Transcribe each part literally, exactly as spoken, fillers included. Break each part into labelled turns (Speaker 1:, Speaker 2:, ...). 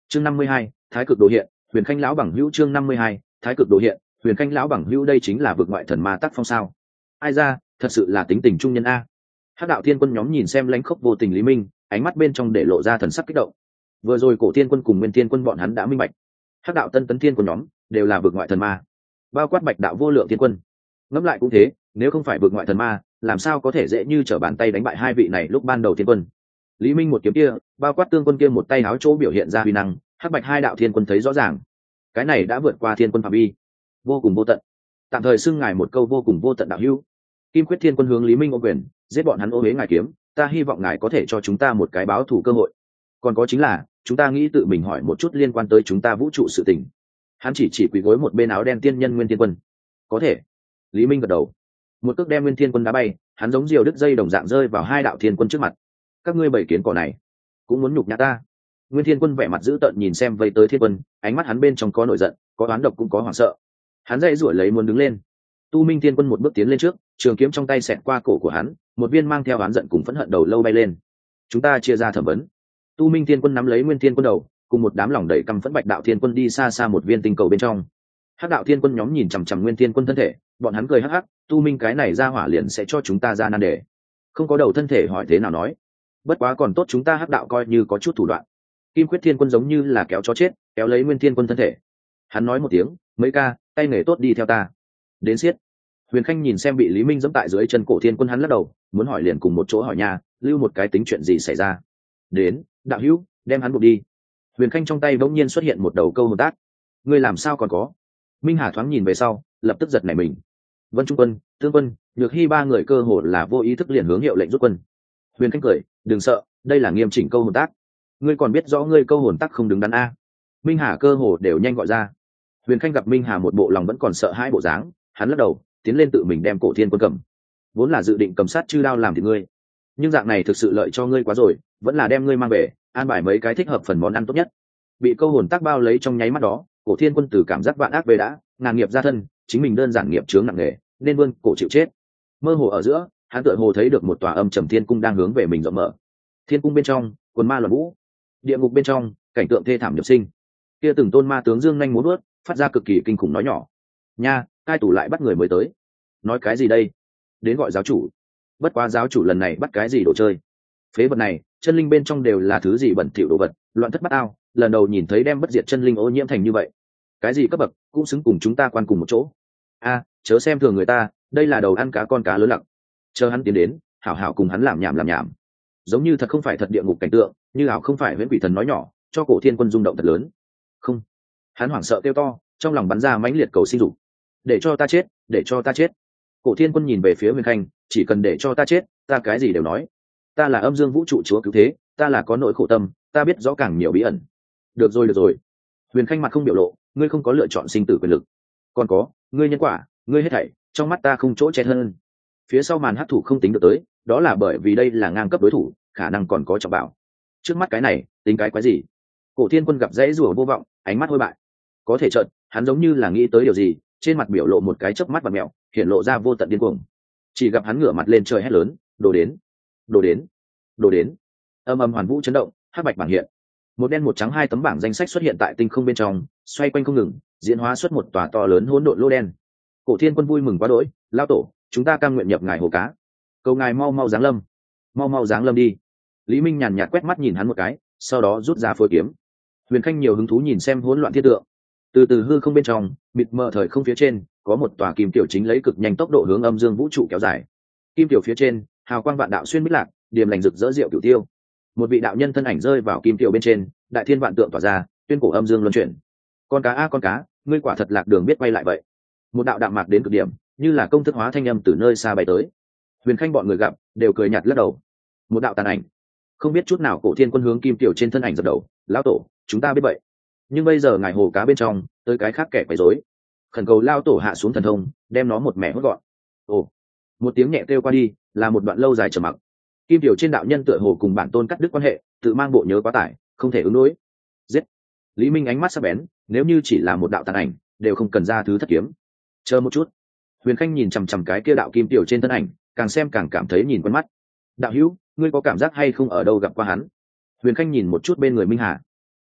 Speaker 1: chương năm mươi hai, thái cực đồ hiện, huyền khanh lão bằng hữu. chương năm mươi hai, thái cực đồ hiện, huyền khanh lão bằng hữu. Đây chính là vực ngoại thần ma tác phong sao? Ai ra, thật sự là tính tình trung nhân a. Hắc đạo thiên quân nhóm nhìn xem lãnh khốc vô tình Lý Minh, ánh mắt bên trong để lộ ra thần sắc kích động. Vừa rồi cổ thiên quân cùng nguyên thiên quân bọn hắn đã minh bạch, Hắc đạo tân tấn thiên quân nhóm đều là vực ngoại thần ma, bao quát bạch đạo vô lượng thiên quân. Ngẫm lại cũng thế, nếu không phải vực ngoại thần ma, làm sao có thể dễ như trở bàn tay đánh bại hai vị này lúc ban đầu thiên quân? Lý Minh một kiếm kia, bao quát tương quân kia một tay áo chỗ biểu hiện ra huy năng, Hắc bạch hai đạo thiên quân thấy rõ ràng, cái này đã vượt qua thiên quân phạm vi, vô cùng vô tận. Tạm thời xưng ngài một câu vô cùng vô tận đạo hữu. Kim Quyết Thiên Quân hướng Lý Minh ô quyền, giết bọn hắn ô huế ngài kiếm, ta hy vọng ngài có thể cho chúng ta một cái báo thù cơ hội. Còn có chính là, chúng ta nghĩ tự mình hỏi một chút liên quan tới chúng ta vũ trụ sự tình. Hắn chỉ chỉ quỳ gối một bên áo đen tiên nhân Nguyên Thiên Quân. Có thể. Lý Minh gật đầu. Một cước đem Nguyên Thiên Quân đá bay, hắn giống diều đứt dây đồng dạng rơi vào hai đạo thiên quân trước mặt. Các ngươi bảy kiến cỏ này, cũng muốn nhục nhã ta? Nguyên Thiên Quân vẻ mặt dữ tợn nhìn xem vây tới thiên quân, ánh mắt hắn bên trong có nổi giận, có oán độc cũng có hoảng sợ. Hắn dãy rủa lấy muốn đứng lên. Tu Minh Thiên Quân một bước tiến lên trước, trường kiếm trong tay xẹt qua cổ của hắn, một viên mang theo oán giận cùng phẫn hận đầu lâu bay lên. Chúng ta chia ra thẩm vấn. Tu Minh Thiên Quân nắm lấy Nguyên Thiên Quân đầu, cùng một đám lòng đầy căm phẫn bạch đạo thiên quân đi xa xa một viên tinh cầu bên trong. Hắc đạo thiên quân nhóm nhìn chằm chằm Nguyên Thiên Quân thân thể, bọn hắn cười hắc hắc, Tu Minh cái này ra hỏa liền sẽ cho chúng ta ra nan đề. Không có đầu thân thể hỏi thế nào nói. Bất quá còn tốt chúng ta Hắc đạo coi như có chút thủ đoạn. Kim Quyết Thiên Quân giống như là kéo chó chết, kéo lấy Nguyên Thiên Quân thân thể. Hắn nói một tiếng, mấy ca, tay nghề tốt đi theo ta. Đến siết. Huyền Khanh nhìn xem bị Lý Minh giẫm tại dưới chân cổ thiên quân, hắn lắc đầu, muốn hỏi liền cùng một chỗ hỏi nha, lưu một cái tính chuyện gì xảy ra. Đến, đạo hữu, đem hắn buộc đi. Huyền Khanh trong tay bỗng nhiên xuất hiện một đầu câu hồn tác. Ngươi làm sao còn có? Minh Hà thoáng nhìn về sau, lập tức giật nảy mình. Vân Trung Quân, Tương Quân, Nhược Hy ba người cơ hồ là vô ý thức liền hướng hiệu lệnh rút quân. Huyền Khanh cười, đừng sợ, đây là nghiêm chỉnh câu hồn tác. Ngươi còn biết rõ ngươi câu hồn tác không đứng đắn a? Minh Hà cơ hồ đều nhanh gọi ra. Huyền Khanh gặp Minh Hà một bộ lòng vẫn còn sợ hãi bộ dáng, hắn lắc đầu, tiến lên tự mình đem cổ thiên quân cầm. Vốn là dự định cầm sát chư đao làm thì ngươi, nhưng dạng này thực sự lợi cho ngươi quá rồi, vẫn là đem ngươi mang về, an bài mấy cái thích hợp phần món ăn tốt nhất. Bị câu hồn tác bao lấy trong nháy mắt đó, cổ thiên quân từ cảm giác vạn ác về đã, ngàn nghiệp ra thân, chính mình đơn giản nghiệp chướng nặng nề, nên vươn cổ chịu chết. Mơ hồ ở giữa, hắn tựa hồ thấy được một tòa âm trầm thiên cung đang hướng về mình rộng mở. Thiên cung bên trong, quần ma loạn vũ; địa ngục bên trong, cảnh tượng thê thảm nhập sinh. Kia từng tôn ma tướng dương nhanh múa vuốt, phát ra cực kỳ kinh khủng nói nhỏ. Nha, cai tủ lại bắt người mới tới. Nói cái gì đây? Đến gọi giáo chủ. Bất quá giáo chủ lần này bắt cái gì đồ chơi? Phế vật này, chân linh bên trong đều là thứ gì bẩn thỉu đồ vật, loạn thất bát ao, lần đầu nhìn thấy đem bất diệt chân linh ô nhiễm thành như vậy. Cái gì cấp bậc, cũng xứng cùng chúng ta quan cùng một chỗ. A, chớ xem thường người ta, đây là đầu ăn cá con cá lớn lặng. Chờ hắn tiến đến, hảo hảo cùng hắn làm nhảm làm nhảm. Giống như thật không phải thật địa ngục cảnh tượng, như ảo không phải huyễn quỷ thần nói nhỏ, cho cổ thiên quân rung động thật lớn. Không. Hắn hoảng sợ kêu to, trong lòng bắn ra mãnh liệt cầu sinh dục. Để cho ta chết, để cho ta chết. Cổ thiên quân nhìn về phía Huyền Khanh, chỉ cần để cho ta chết, ta cái gì đều nói. Ta là âm dương vũ trụ chúa cứu thế, ta là có nỗi khổ tâm, ta biết rõ càng nhiều bí ẩn. Được rồi được rồi. Huyền Khanh mặt không biểu lộ, ngươi không có lựa chọn sinh tử quyền lực. Còn có, ngươi nhân quả, ngươi hết thảy, trong mắt ta không chỗ che hơn. Phía sau màn hắc thủ không tính được tới, đó là bởi vì đây là ngang cấp đối thủ, khả năng còn có trọng bảo. Trước mắt cái này, tính cái quái gì? Cổ thiên quân gặp dãy rủa vô vọng, ánh mắt hôi bại. Có thể chợt, hắn giống như là nghĩ tới điều gì, trên mặt biểu lộ một cái chớp mắt và mèo, hiện lộ ra vô tận điên cuồng. Chỉ gặp hắn ngửa mặt lên trời hét lớn, đồ đến, đồ đến, đồ đến. Âm âm hoàn vũ chấn động, hắc bạch bảng hiện. Một đen một trắng hai tấm bảng danh sách xuất hiện tại tinh không bên trong, xoay quanh không ngừng, diễn hóa xuất một tòa to lớn hỗn độn lô đen. Cổ thiên quân vui mừng quá đỗi, lao tổ, chúng ta cam nguyện nhập ngài hồ cá, cầu ngài mau mau giáng lâm, mau mau giáng lâm đi. Lý Minh nhàn nhạt quét mắt nhìn hắn một cái, sau đó rút ra phôi kiếm. Huyền Khanh nhiều hứng thú nhìn xem hỗn loạn thiên tượng. Từ từ hư không bên trong, mịt mờ thời không phía trên, có một tòa kim tiểu chính lấy cực nhanh tốc độ hướng âm dương vũ trụ kéo dài. Kim tiểu phía trên, hào quang vạn đạo xuyên bích lạc, điềm lành rực rỡ diệu cửu tiêu. Một vị đạo nhân thân ảnh rơi vào kim tiểu bên trên, đại thiên vạn tượng tỏa ra, tuyên cổ âm dương luân chuyển. Con cá a con cá, ngươi quả thật lạc đường biết quay lại vậy. Một đạo đạm mạc đến cực điểm, như là công thức hóa thanh âm từ nơi xa bay tới. Huyền Khanh bọn người gặp, đều cười nhạt lắc đầu. Một đạo tàn ảnh, không biết chút nào cổ thiên quân hướng kim tiểu trên thân ảnh dập đầu, lão tổ, chúng ta biết vậy. Nhưng bây giờ ngài hồ cá bên trong, tới cái khác kẻ quấy rối. Khẩn cầu lao tổ hạ xuống thần thông, đem nó một mẻ hốt gọn. Ồ, một tiếng nhẹ kêu qua đi, là một đoạn lâu dài trầm mặc. Kim tiểu trên đạo nhân tựa hồ cùng bản tôn cắt đứt quan hệ, tự mang bộ nhớ quá tải, không thể ứng đối. Giết. Lý Minh ánh mắt sắc bén, nếu như chỉ là một đạo tàn ảnh, đều không cần ra thứ thất kiếm. Chờ một chút. Huyền Khanh nhìn chằm chằm cái kia đạo kim tiểu trên thân ảnh, càng xem càng cảm thấy nhìn quen mắt. Đạo hữu, ngươi có cảm giác hay không ở đâu gặp qua hắn? Huyền Khanh nhìn một chút bên người Minh Hà.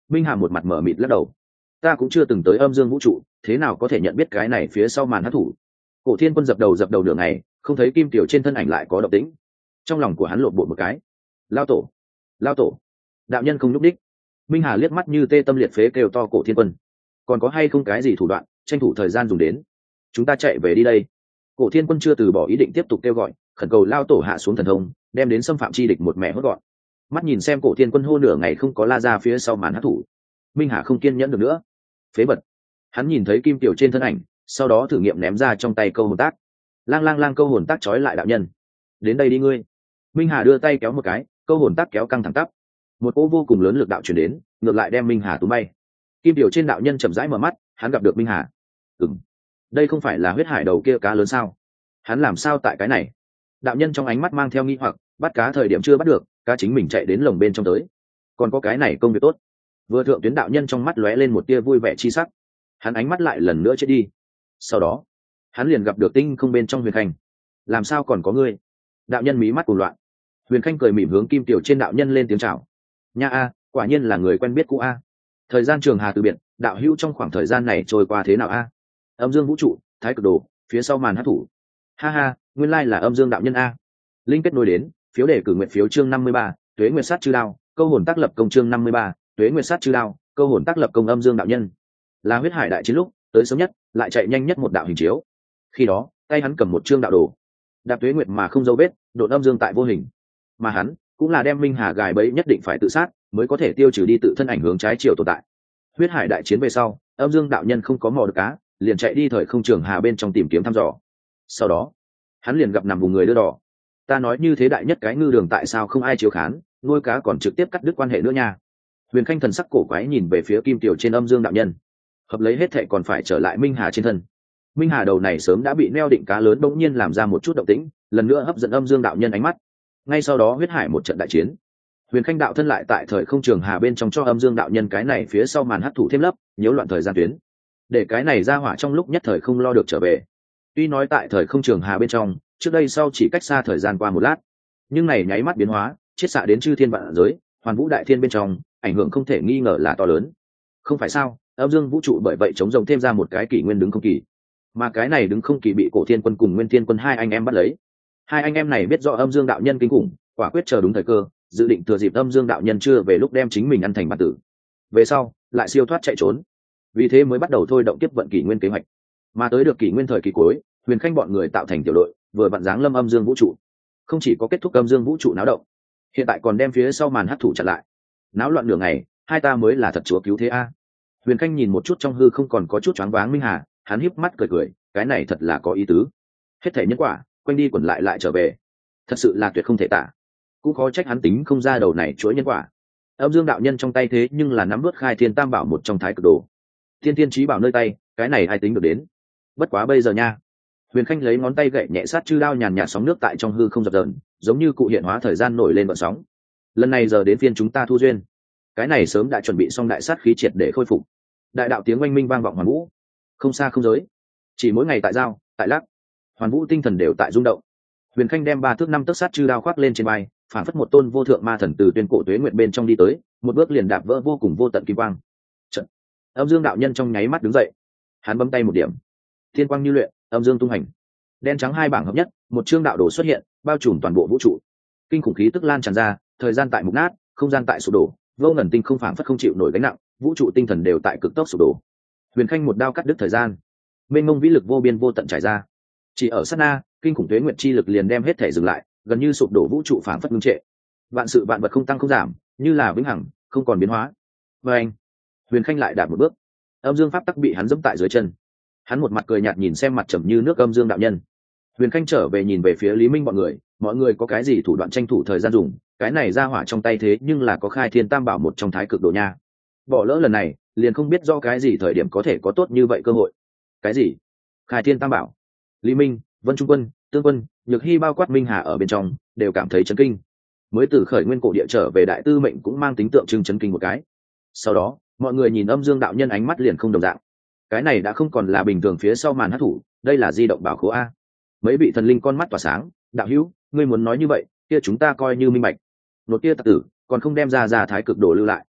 Speaker 1: Minh Hà một mặt mở mịt lắc đầu. Ta cũng chưa từng tới âm dương vũ trụ, thế nào có thể nhận biết cái này phía sau màn hắc thủ. Cổ Thiên Quân dập đầu dập đầu nửa ngày, không thấy kim tiểu trên thân ảnh lại có động tĩnh. Trong lòng của hắn lộn bột một cái. Lao tổ, lao tổ. Đạo nhân không nhúc đích. Minh Hà liếc mắt như tê tâm liệt phế kêu to Cổ Thiên Quân. Còn có hay không cái gì thủ đoạn, tranh thủ thời gian dùng đến. Chúng ta chạy về đi đây. Cổ Thiên Quân chưa từ bỏ ý định tiếp tục kêu gọi, khẩn cầu lao tổ hạ xuống thần thông, đem đến xâm phạm chi địch một mẹ hốt gọn. Mắt nhìn xem Cổ Thiên Quân hô nửa ngày không có la ra phía sau màn hắc thủ, Minh Hà không kiên nhẫn được nữa. Phế vật. Hắn nhìn thấy kim tiểu trên thân ảnh, sau đó thử nghiệm ném ra trong tay câu hồn tác. Lang lang lang câu hồn tác trói lại đạo nhân. Đến đây đi ngươi. Minh Hà đưa tay kéo một cái, câu hồn tác kéo căng thẳng tắp. Một cỗ vô cùng lớn lực đạo truyền đến, ngược lại đem Minh Hà túm bay. Kim tiểu trên đạo nhân chậm rãi mở mắt, hắn gặp được Minh Hà. Ừm, đây không phải là huyết hải đầu kia cá lớn sao? Hắn làm sao tại cái này? Đạo nhân trong ánh mắt mang theo nghi hoặc, bắt cá thời điểm chưa bắt được, cá chính mình chạy đến lồng bên trong tới. Còn có cái này công việc tốt. Vừa thượng tuyến đạo nhân trong mắt lóe lên một tia vui vẻ chi sắc. Hắn ánh mắt lại lần nữa chết đi. Sau đó, hắn liền gặp được tinh không bên trong Huyền Khanh. Làm sao còn có ngươi? Đạo nhân mí mắt cuồng loạn. Huyền Khanh cười mỉm hướng kim tiểu trên đạo nhân lên tiếng chào. Nha a, quả nhiên là người quen biết cũ a. Thời gian trường hà từ biệt, đạo hữu trong khoảng thời gian này trôi qua thế nào a? Âm dương vũ trụ, thái cực đồ, phía sau màn hắc thủ. Ha ha, nguyên lai là âm dương đạo nhân a. Linh kết nối đến, phiếu đề cử nguyện phiếu chương năm mươi ba, tuế nguyệt sát chư đao, câu hồn tác lập công chương năm mươi ba, tuế nguyệt sát chư đao, câu hồn tác lập công âm dương đạo nhân. Là huyết hải đại chiến lúc, tới sớm nhất, lại chạy nhanh nhất một đạo hình chiếu. Khi đó, tay hắn cầm một chương đạo đồ, đạp tuế nguyệt mà không dấu vết, độn âm dương tại vô hình. Mà hắn cũng là đem Minh Hà gài bẫy nhất định phải tự sát, mới có thể tiêu trừ đi tự thân ảnh hướng trái chiều tồn tại. Huyết hải đại chiến về sau, âm dương đạo nhân không có mò được cá, liền chạy đi thời không trường hà bên trong tìm kiếm thăm dò. Sau đó, hắn liền gặp nằm vùng người đưa đỏ. Ta nói như thế đại nhất cái ngư đường tại sao không ai chiếu khán, nuôi cá còn trực tiếp cắt đứt quan hệ nữa nha. Huyền Khanh thần sắc cổ quái nhìn về phía kim tiểu trên âm dương đạo nhân. Hợp lấy hết thệ còn phải trở lại Minh Hà trên thân. Minh Hà đầu này sớm đã bị neo định cá lớn bỗng nhiên làm ra một chút động tĩnh, lần nữa hấp dẫn âm dương đạo nhân ánh mắt. Ngay sau đó huyết hải một trận đại chiến. Huyền Khanh đạo thân lại tại thời không trường hà bên trong cho âm dương đạo nhân cái này phía sau màn hắc thủ thêm lấp, nhiễu loạn thời gian tuyến. Để cái này ra hỏa trong lúc nhất thời không lo được trở về. Tuy nói tại thời không trường hà bên trong, trước đây sau chỉ cách xa thời gian qua một lát, nhưng này nháy mắt biến hóa, chiết xạ đến chư thiên vạn giới, hoàn vũ đại thiên bên trong, ảnh hưởng không thể nghi ngờ là to lớn. Không phải sao? Âm dương vũ trụ bởi vậy chống rồng thêm ra một cái kỷ nguyên đứng không kỳ, mà cái này đứng không kỳ bị Cổ Thiên Quân cùng Nguyên Thiên Quân hai anh em bắt lấy. Hai anh em này biết rõ âm dương đạo nhân kinh khủng, quả quyết chờ đúng thời cơ, dự định thừa dịp âm dương đạo nhân chưa về lúc đem chính mình ăn thành bản tử. Về sau lại siêu thoát chạy trốn, vì thế mới bắt đầu thôi động tiếp vận kỷ nguyên kế hoạch. Mà tới được kỷ nguyên thời kỳ cuối, Huyền Khanh bọn người tạo thành tiểu đội, vừa vặn giáng lâm âm dương vũ trụ. Không chỉ có kết thúc âm dương vũ trụ náo động, hiện tại còn đem phía sau màn hắc thủ chặn lại. Náo loạn nửa ngày, hai ta mới là thật chúa cứu thế a. Huyền Khanh nhìn một chút trong hư không còn có chút choáng váng Minh Hà, hắn híp mắt cười cười, cái này thật là có ý tứ. Hết thể nhân quả, quanh đi quẩn lại lại trở về, thật sự là tuyệt không thể tả. Cũng khó trách hắn tính không ra đầu này chuỗi nhân quả. Âm dương đạo nhân trong tay thế nhưng là nắm vớt khai thiên tam bảo một trong thái cực đồ, thiên thiên chí bảo nơi tay, cái này ai tính được đến. Bất quá bây giờ nha. Huyền Khanh lấy ngón tay gậy nhẹ sát chư đao nhàn nhạt sóng nước tại trong hư không dập dờn, giống như cụ hiện hóa thời gian nổi lên vận sóng. Lần này giờ đến phiên chúng ta thu duyên. Cái này sớm đã chuẩn bị xong đại sát khí triệt để khôi phục. Đại đạo tiếng oanh minh vang vọng hoàn vũ, không xa không giới, chỉ mỗi ngày tại giao, tại lắc, hoàn vũ tinh thần đều tại rung động. Huyền Khanh đem ba thước năm tấc sát chư đao khoác lên trên vai, phản phất một tôn vô thượng ma thần từ tuyên cổ tuế nguyệt bên trong đi tới, một bước liền đạp vỡ vô cùng vô tận kim quang. Trận. Âm dương đạo nhân trong nháy mắt đứng dậy, hắn bấm tay một điểm, thiên quang như luyện, âm dương tung hành, đen trắng hai bảng hợp nhất, một chương đạo đồ xuất hiện, bao trùm toàn bộ vũ trụ. Kinh khủng khí tức lan tràn ra, thời gian tại mục nát, không gian tại sụp đổ, vô ngần tinh không phảng phất không chịu nổi gánh nặng, vũ trụ tinh thần đều tại cực tốc sụp đổ. Huyền Khanh một đao cắt đứt thời gian, mênh mông vĩ lực vô biên vô tận trải ra. Chỉ ở sát na, kinh khủng tuế nguyệt chi lực liền đem hết thể dừng lại, gần như sụp đổ vũ trụ phảng phất ngưng trệ. Vạn sự vạn vật không tăng không giảm, như là vĩnh hằng, không còn biến hóa. Và anh, Huyền Khanh lại đạt một bước, âm dương pháp tắc bị hắn giẫm tại dưới chân. Hắn một mặt cười nhạt nhìn xem mặt trầm như nước âm dương đạo nhân. Huyền Khanh trở về nhìn về phía Lý Minh bọn người, mọi người có cái gì thủ đoạn tranh thủ thời gian dùng, cái này ra hỏa trong tay thế nhưng là có khai thiên tam bảo một trong thái cực đồ nha. Bỏ lỡ lần này, liền không biết do cái gì thời điểm có thể có tốt như vậy cơ hội. Cái gì? Khai thiên tam bảo? Lý Minh, Vân Trung Quân, Tương Quân, Nhược Hy bao quát Minh Hà ở bên trong, đều cảm thấy chấn kinh. Mới từ khởi nguyên cổ địa trở về đại tư mệnh cũng mang tính tượng trưng chấn kinh một cái. Sau đó, mọi người nhìn âm dương đạo nhân ánh mắt liền không đồng dạng. Cái này đã không còn là bình thường phía sau màn hắc thủ, đây là di động bảo khố a. Mấy vị thần linh con mắt tỏa sáng, đạo hữu, ngươi muốn nói như vậy, kia chúng ta coi như minh bạch. Nốt kia tặc tử, còn không đem ra ra thái cực đồ lưu lại.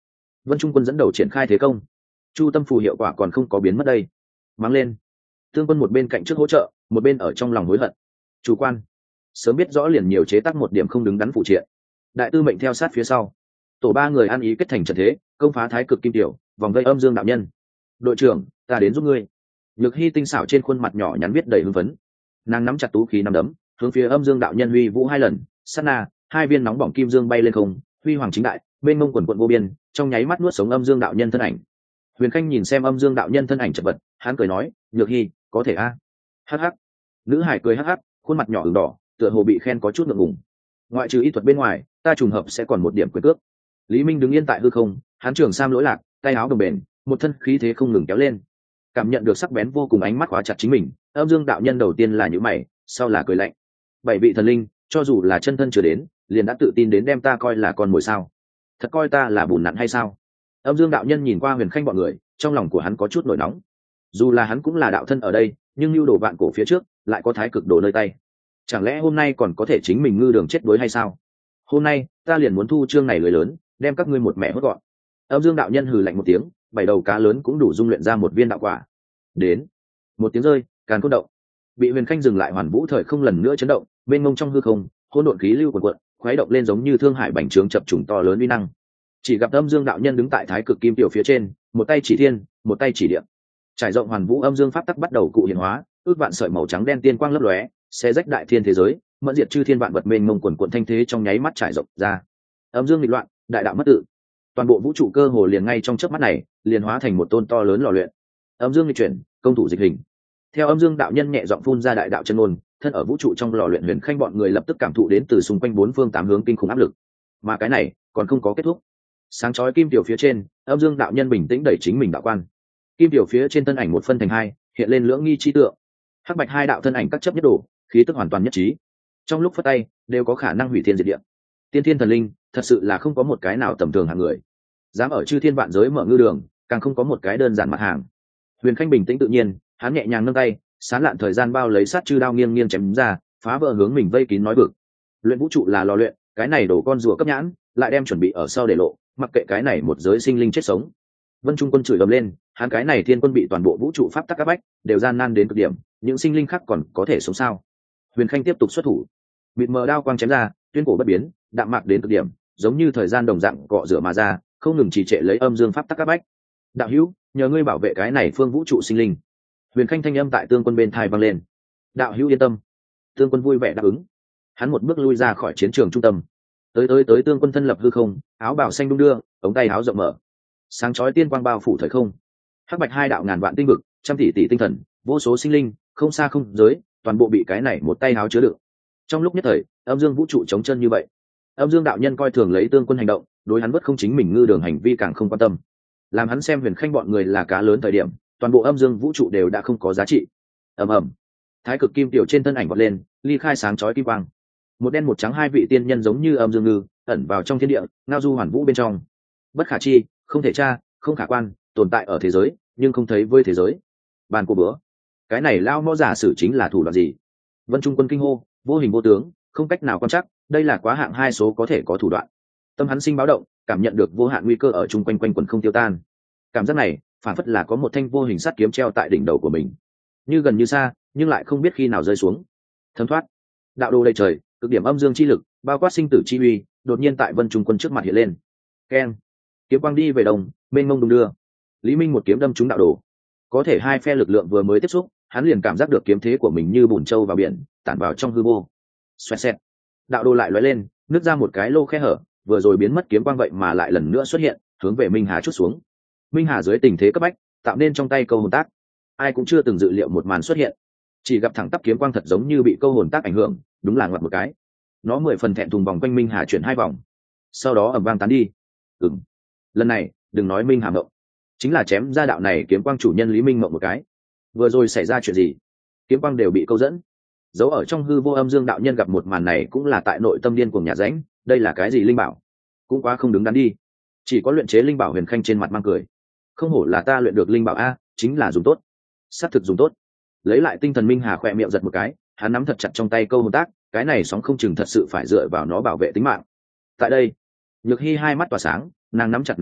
Speaker 1: Vân Trung Quân dẫn đầu triển khai thế công. Chu tâm phù hiệu quả còn không có biến mất đây. Mang lên. Tương Quân một bên cạnh trước hỗ trợ, một bên ở trong lòng hối hận. Chủ quan, sớm biết rõ liền nhiều chế tác một điểm không đứng đắn phụ triện. Đại tư mệnh theo sát phía sau. Tổ ba người ăn ý kết thành trận thế, công phá thái cực kim tiểu, vòng vây âm dương đạo nhân. Đội trưởng, ta đến giúp ngươi. Nhược Hy tinh xảo trên khuôn mặt nhỏ nhắn viết đầy hưng phấn. Nàng nắm chặt tú khí nắm đấm, hướng phía âm dương đạo nhân huy vũ hai lần. Sát na, hai viên nóng bỏng kim dương bay lên không, huy hoàng chính đại, bên mông quần quận vô biên, trong nháy mắt nuốt sống âm dương đạo nhân thân ảnh. Huyền Khanh nhìn xem âm dương đạo nhân thân ảnh chật vật, hắn cười nói, Nhược Hy, có thể a? Hắc hắc. Nữ hải cười hắc hắc, khuôn mặt nhỏ ửng đỏ, tựa hồ bị khen có chút ngượng ngùng. Ngoại trừ y thuật bên ngoài, ta trùng hợp sẽ còn một điểm quyền cước. Lý Minh đứng yên tại hư không, hắn trường sam lỗi lạc, tay áo đồng bền, một thân khí thế không ngừng kéo lên. Cảm nhận được sắc bén vô cùng ánh mắt khóa chặt chính mình, âm dương đạo nhân đầu tiên là nhíu mày, sau là cười lạnh. Bảy vị thần linh, cho dù là chân thân chưa đến, liền đã tự tin đến đem ta coi là con mồi sao? Thật coi ta là bùn nặn hay sao? Âm dương đạo nhân nhìn qua Huyền Khanh bọn người, trong lòng của hắn có chút nổi nóng. Dù là hắn cũng là đạo thân ở đây, nhưng lưu đồ vạn cổ phía trước lại có thái cực đồ nơi tay, chẳng lẽ hôm nay còn có thể chính mình ngư đường chết đuối hay sao? Hôm nay ta liền muốn thu chương này lưới lớn, đem các ngươi một mẹ hốt gọn. Âm dương đạo nhân hừ lạnh một tiếng, bảy đầu cá lớn cũng đủ dung luyện ra một viên đạo quả. Đến, một tiếng rơi, càn cốt động, bị Huyền Khanh dừng lại hoàn vũ thời không lần nữa chấn động, bên ngông trong hư không hỗn độn khí lưu cuộn cuộn, khuấy động lên giống như thương hải bành trướng chập trùng to lớn uy năng. Chỉ gặp âm dương đạo nhân đứng tại thái cực kim tiểu phía trên, một tay chỉ thiên, một tay chỉ địa, trải rộng hoàn vũ âm dương pháp tắc bắt đầu cụ hiện hóa, ước vạn sợi màu trắng đen tiên quang lấp lóe, xé rách đại thiên thế giới, mẫn diệt chư thiên vạn vật mênh mông quần quần thanh thế trong nháy mắt trải rộng ra. Âm dương nghịch loạn, đại đạo mất tự, toàn bộ vũ trụ cơ hồ liền ngay trong chớp mắt này liền hóa thành một tôn to lớn lò luyện. Âm dương nghịch chuyển, công thủ dịch hình. Theo âm dương đạo nhân nhẹ giọng phun ra đại đạo chân ngôn, thân ở vũ trụ trong lò luyện Huyền Khanh bọn người lập tức cảm thụ đến từ xung quanh bốn phương tám hướng kinh khủng áp lực. Mà cái này còn không có kết thúc. Sáng chói kim tiểu phía trên, âm dương đạo nhân bình tĩnh đẩy chính mình đạo quan. Kim tiểu phía trên thân ảnh một phân thành hai, hiện lên lưỡng nghi chi tượng. Hắc bạch hai đạo thân ảnh các chấp nhất đổ, khí tức hoàn toàn nhất trí. Trong lúc phất tay, đều có khả năng hủy thiên diệt địa. Tiên thiên thần linh, thật sự là không có một cái nào tầm thường hạng người. Dám ở chư thiên vạn giới mở ngư đường, càng không có một cái đơn giản mặt hàng. Huyền Khanh bình tĩnh tự nhiên, hắn nhẹ nhàng nâng tay, sán lạn thời gian bao lấy sát chư đao nghiêng nghiêng chém ra, phá vỡ hướng mình vây kín nói vực. Luyện vũ trụ là lò luyện, cái này đổ con rùa cấp nhãn, lại đem chuẩn bị ở sau để lộ, mặc kệ cái này một giới sinh linh chết sống. Vân Trung Quân chửi ầm lên, hắn cái này thiên quân bị toàn bộ vũ trụ pháp tắc áp bách, đều gian nan đến cực điểm, những sinh linh khác còn có thể sống sao? Huyền Khanh tiếp tục xuất thủ, mịt mờ đao quang chém ra, tuyên cổ bất biến, đạm mạc đến cực điểm, giống như thời gian đồng dạng cọ rửa mà ra, không ngừng trì trệ lấy âm dương pháp tắc áp bách. Đạo hữu, nhờ ngươi bảo vệ cái này phương vũ trụ sinh linh. Huyền Khanh thanh âm tại Tương Quân bên tai vang lên. Đạo hữu yên tâm. Tương Quân vui vẻ đáp ứng. Hắn một bước lui ra khỏi chiến trường trung tâm, tới tới tới Tương Quân thân lập hư không, áo bào xanh đung đưa, ống tay áo rộng mở, sáng chói tiên quang bao phủ thời không. Hắc bạch hai đạo ngàn vạn tinh vực, trăm tỷ tỷ tinh thần, vô số sinh linh, không xa không giới, toàn bộ bị cái này một tay áo chứa đựng. Trong lúc nhất thời, âm dương vũ trụ trống chân như vậy. Âm dương đạo nhân coi thường lấy Tương Quân hành động, đối hắn bất không chính mình ngư đường hành vi càng không quan tâm. Làm hắn xem Huyền Khanh bọn người là cá lớn thời điểm, toàn bộ âm dương vũ trụ đều đã không có giá trị. Ầm ầm, thái cực kim tiểu trên thân ảnh vọt lên, ly khai sáng chói kim quang. Một đen một trắng hai vị tiên nhân giống như âm dương ngư, ẩn vào trong thiên địa, ngao du hoàn vũ bên trong. Bất khả chi, không thể tra, không khả quan, tồn tại ở thế giới, nhưng không thấy với thế giới. Bàn của bữa, cái này lao mõ giả sử chính là thủ đoạn gì? Vân Trung Quân kinh hô, vô hình vô tướng, không cách nào quan chắc, đây là quá hạng hai số có thể có thủ đoạn. Tâm hắn sinh báo động, cảm nhận được vô hạn nguy cơ ở chung quanh quanh quần không tiêu tan. Cảm giác này, phản phất là có một thanh vô hình sắt kiếm treo tại đỉnh đầu của mình, như gần như xa, nhưng lại không biết khi nào rơi xuống. Thấm thoát, đạo đồ đầy trời, cực điểm âm dương chi lực, bao quát sinh tử chi uy, đột nhiên tại Vân Trung Quân trước mặt hiện lên. Keng, kiếm quang đi về đông, mênh mông đung đưa. Lý Minh một kiếm đâm trúng đạo đồ. Có thể hai phe lực lượng vừa mới tiếp xúc, hắn liền cảm giác được kiếm thế của mình như bùn trâu vào biển, tản vào trong hư vô. Xoẹt xẹt, đạo đồ lại lóe lên, nứt ra một cái lô khe hở, vừa rồi biến mất kiếm quang vậy mà lại lần nữa xuất hiện, hướng về Minh Hà chút xuống. Minh Hà dưới tình thế cấp bách, tạo nên trong tay câu hồn tác. Ai cũng chưa từng dự liệu một màn xuất hiện, chỉ gặp thẳng tắp kiếm quang thật giống như bị câu hồn tác ảnh hưởng, đúng là ngoặt một cái. Nó mười phần thẹn thùng vòng quanh Minh Hà chuyển hai vòng, sau đó ầm vang tán đi. Ừm, lần này đừng nói Minh Hà mộng, chính là chém ra đạo này kiếm quang chủ nhân Lý Minh mộng một cái. Vừa rồi xảy ra chuyện gì? Kiếm quang đều bị câu dẫn. Giấu ở trong hư vô âm dương đạo nhân gặp một màn này cũng là tại nội tâm điên cuồng nhà rãnh, đây là cái gì linh bảo? Cũng quá không đứng đắn đi. Chỉ có luyện chế linh bảo Huyền Khanh trên mặt mang cười. Không hổ là ta luyện được linh bảo a, chính là dùng tốt. Sát thực dùng tốt. Lấy lại tinh thần Minh Hà khỏe miệng giật một cái, hắn nắm thật chặt trong tay câu hồn tác, cái này sóng không chừng thật sự phải dựa vào nó bảo vệ tính mạng. Tại đây, Nhược Hy hai mắt tỏa sáng, nàng nắm chặt nắm đấm,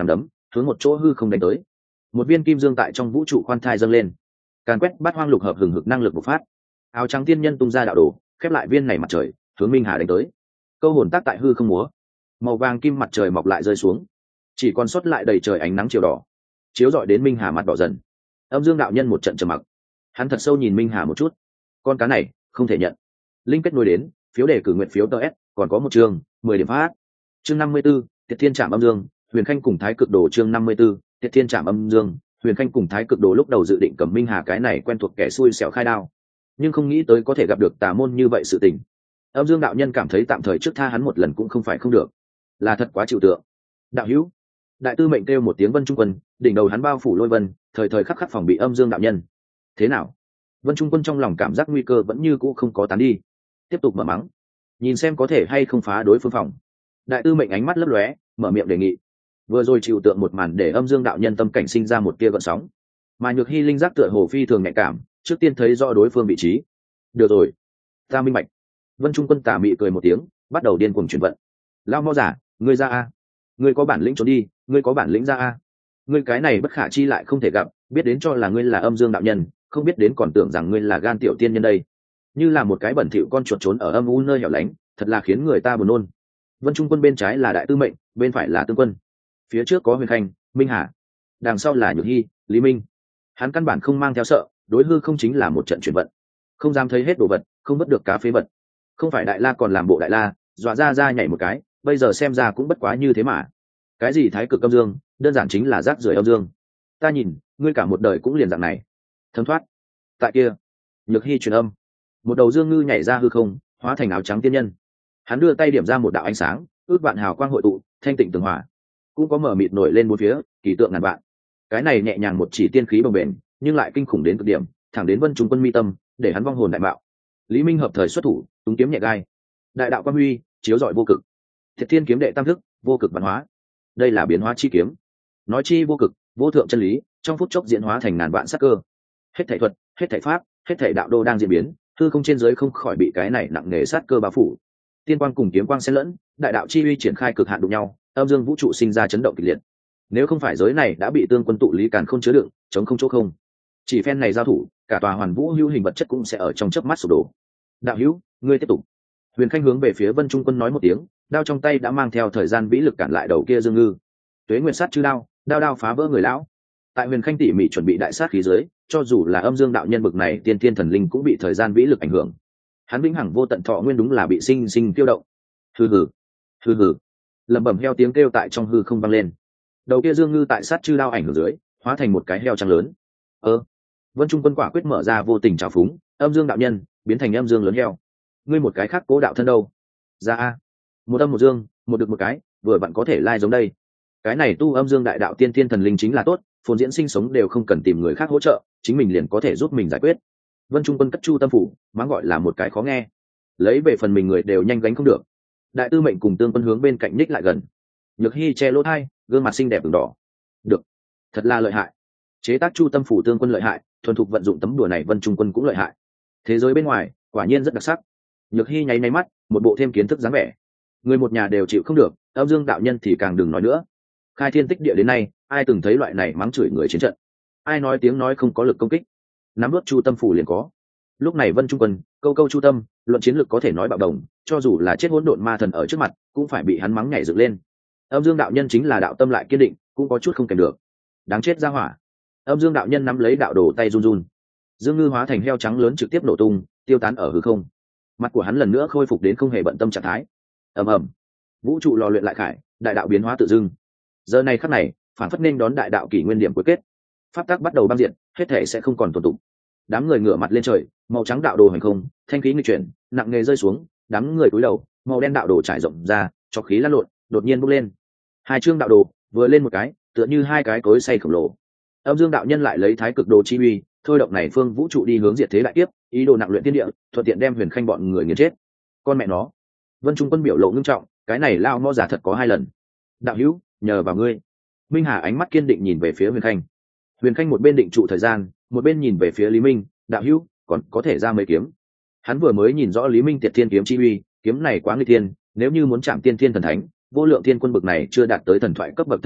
Speaker 1: hướng một chỗ hư không đánh tới. Một viên kim dương tại trong vũ trụ khoan thai dâng lên, càn quét bát hoang lục hợp hừng hực năng lực bộc phát. Áo trắng tiên nhân tung ra đạo đồ, khép lại viên này mặt trời, hướng Minh Hà đánh tới. Câu hồn tác tại hư không múa, màu vàng kim mặt trời mọc lại rơi xuống, chỉ còn sót lại đầy trời ánh nắng chiều đỏ, chiếu rọi đến Minh Hà mặt đỏ dần. Âm Dương đạo nhân một trận trầm mặc, hắn thật sâu nhìn Minh Hà một chút. Con cá này không thể nhận. Linh kết nối đến, phiếu đề cử nguyện phiếu tờ S, còn có một chương, mười điểm phát. Chương năm mươi 54, Tiệt Thiên Trảm Âm Dương, Huyền Khanh cùng Thái Cực Đồ chương năm mươi 54, Tiệt Thiên Trảm Âm Dương, Huyền Khanh cùng Thái Cực Đồ lúc đầu dự định cầm Minh Hà cái này quen thuộc kẻ xui xẻo khai đao, nhưng không nghĩ tới có thể gặp được tà môn như vậy sự tình. Âm Dương đạo nhân cảm thấy tạm thời trước tha hắn một lần cũng không phải không được, là thật quá chịu tượng. Đạo hữu, đại tư mệnh kêu một tiếng Vân Trung Quân, đỉnh đầu hắn bao phủ lôi vân, thời thời khắc khắc phòng bị Âm Dương đạo nhân. Thế nào? Vân Trung Quân trong lòng cảm giác nguy cơ vẫn như cũ không có tán đi, tiếp tục mở mắng, nhìn xem có thể hay không phá đối phương phòng. Đại tư mệnh ánh mắt lấp lóe, mở miệng đề nghị. Vừa rồi chịu tượng một màn để Âm Dương đạo nhân tâm cảnh sinh ra một tia gợn sóng, mà Nhược Hy linh giác tựa hồ phi thường nhạy cảm, trước tiên thấy rõ đối phương vị trí. Được rồi, ta minh bạch. Vân Trung Quân tà mị cười một tiếng, bắt đầu điên cuồng chuyển vận. Lao mo giả, ngươi ra a, ngươi có bản lĩnh trốn đi, ngươi có bản lĩnh ra a. Ngươi cái này bất khả chi lại không thể gặp, biết đến cho là ngươi là Âm Dương đạo nhân, không biết đến còn tưởng rằng ngươi là gan tiểu tiên nhân đây. Như là một cái bẩn thỉu con chuột trốn ở âm u nơi hẻo lánh, thật là khiến người ta buồn nôn. Vân Trung Quân bên trái là Đại Tư Mệnh, bên phải là Tương Quân, phía trước có Huyền Khanh, Minh Hà, đằng sau là Nhược Hy, Lý Minh. Hắn căn bản không mang theo sợ, đối hư không chính là một trận chuyển vận, không dám thấy hết đồ vật, không vớt được cá phế vật. Không phải Đại La còn làm bộ Đại La, dọa ra ra nhảy một cái, bây giờ xem ra cũng bất quá như thế mà. Cái gì Thái Cực Âm Dương, đơn giản chính là rác rưởi âm dương. Ta nhìn, ngươi cả một đời cũng liền dạng này. Thấm thoát. Tại kia, Nhược Hy truyền âm, một đầu dương ngư nhảy ra hư không, hóa thành áo trắng tiên nhân. Hắn đưa tay điểm ra một đạo ánh sáng, ước vạn hào quang hội tụ, thanh tịnh tường hòa. Cũng có mở mịt nổi lên bốn phía, kỳ tượng ngàn vạn. Cái này nhẹ nhàng một chỉ tiên khí bồng bềnh, nhưng lại kinh khủng đến cực điểm, thẳng đến Vân Trung Quân mi tâm, để hắn vong hồn đại bạo. Lý Minh hợp thời xuất thủ, túng kiếm nhẹ gai. Đại đạo quang huy, chiếu rọi vô cực. Thiệt Thiên kiếm đệ tam thức, vô cực văn hóa. Đây là biến hóa chi kiếm. Nói chi vô cực, vô thượng chân lý, trong phút chốc diễn hóa thành ngàn vạn sắc cơ. Hết thảy thuật, hết thảy pháp, hết thảy đạo đô đang diễn biến, hư không trên dưới không khỏi bị cái này nặng nề sát cơ bao phủ. Tiên quang cùng kiếm quang xen lẫn, đại đạo chi uy triển khai cực hạn đụng nhau, âm dương vũ trụ sinh ra chấn động kịch liệt. Nếu không phải giới này đã bị Tương Quân tụ lý càn không chứa đựng, chống không chỗ không, chỉ phen này giao thủ, cả tòa hoàn vũ hữu hình vật chất cũng sẽ ở trong chớp mắt sụp đổ. Đạo hữu, ngươi tiếp tục. Huyền Khanh hướng về phía Vân Trung Quân nói một tiếng, đao trong tay đã mang theo thời gian vĩ lực cản lại đầu kia dương ngư. Tuế Nguyệt sát chư đao, đao đao phá vỡ người lão. Tại Huyền Khanh tỉ mỉ chuẩn bị đại sát khí giới, cho dù là Âm Dương đạo nhân bực này tiên thiên thần linh cũng bị thời gian vĩ lực ảnh hưởng. Hắn vĩnh hằng vô tận thọ nguyên đúng là bị sinh sinh tiêu động. Hừ hừ, hừ hừ. Lẩm bẩm heo tiếng kêu tại trong hư không vang lên. Đầu kia dương ngư tại sát chư đao ảnh hưởng dưới, hóa thành một cái heo trắng lớn. Ơ, Vân Trung Quân quả quyết mở ra vô tình trào phúng, Âm Dương đạo nhân biến thành âm dương lớn heo. Ngươi một cái khác cố đạo thân đâu? Ra a, một âm một dương, một được một cái, vừa vặn có thể lai giống đây. Cái này tu âm dương đại đạo tiên thiên thần linh chính là tốt, phồn diễn sinh sống đều không cần tìm người khác hỗ trợ, chính mình liền có thể giúp mình giải quyết. Vân Trung Quân cất chu tâm phủ, mắng gọi là một cái khó nghe. Lấy về phần mình người đều nhanh gánh không được. Đại Tư Mệnh cùng Tương Quân hướng bên cạnh ních lại gần. Nhược Hy che lỗ tai, gương mặt xinh đẹp ửng đỏ. Được, thật là lợi hại. Chế tác chu tâm phủ Tương Quân lợi hại, thuần thục vận dụng tấm đùa này Vân Trung Quân cũng lợi hại. Thế giới bên ngoài quả nhiên rất đặc sắc. Nhược Hy nháy nháy mắt, một bộ thêm kiến thức dáng vẻ. Người một nhà đều chịu không được, Âm Dương đạo nhân thì càng đừng nói nữa. Khai thiên tích địa đến nay, ai từng thấy loại này mắng chửi người chiến trận? Ai nói tiếng nói không có lực công kích? Nắm vớt chu tâm phủ liền có. Lúc này Vân Trung Quân câu câu chu tâm, luận chiến lược có thể nói bạo đồng, cho dù là chết hỗn độn ma thần ở trước mặt cũng phải bị hắn mắng nhảy dựng lên. Âm Dương đạo nhân chính là đạo tâm lại kiên định, cũng có chút không kèm được. Đáng chết ra hỏa. Âm Dương đạo nhân nắm lấy đạo đồ tay run run. Dương ngư hóa thành heo trắng lớn trực tiếp nổ tung, tiêu tán ở hư không. Mặt của hắn lần nữa khôi phục đến không hề bận tâm trạng thái. Ầm ầm, vũ trụ lò luyện lại khải, đại đạo biến hóa tự dưng. Giờ này khắc này, phản phất nên đón đại đạo kỷ nguyên điểm cuối kết. Pháp tắc bắt đầu băng diện, hết thể sẽ không còn tồn tụ. Đám người ngửa mặt lên trời, màu trắng đạo đồ hành không, thanh khí nghịch chuyển, nặng nề rơi xuống, đám người cúi đầu, màu đen đạo đồ trải rộng ra, cho khí lăn lộn, đột nhiên bốc lên. Hai chương đạo đồ vừa lên một cái, tựa như hai cái cối xay khổng lồ. Âm Dương đạo nhân lại lấy Thái Cực đồ chi uy, thôi động này phương vũ trụ đi hướng diệt thế đại tiếp, ý đồ nặng luyện thiên địa, thuận tiện đem Huyền Khanh bọn người nghiền chết. Con mẹ nó. Vân Trung Quân biểu lộ ngưng trọng, cái này lao mo giả thật có hai lần. Đạo hữu, nhờ vào ngươi. Minh Hà ánh mắt kiên định nhìn về phía Huyền Khanh. Huyền Khanh một bên định trụ thời gian, một bên nhìn về phía Lý Minh, đạo hữu, còn có thể ra mấy kiếm. Hắn vừa mới nhìn rõ Lý Minh Tiệt Thiên kiếm chi uy, kiếm này quá nguy thiên, nếu như muốn chạm tiên thiên thần thánh, vô lượng thiên quân bực này chưa đạt tới thần thoại cấp bậc thân thể,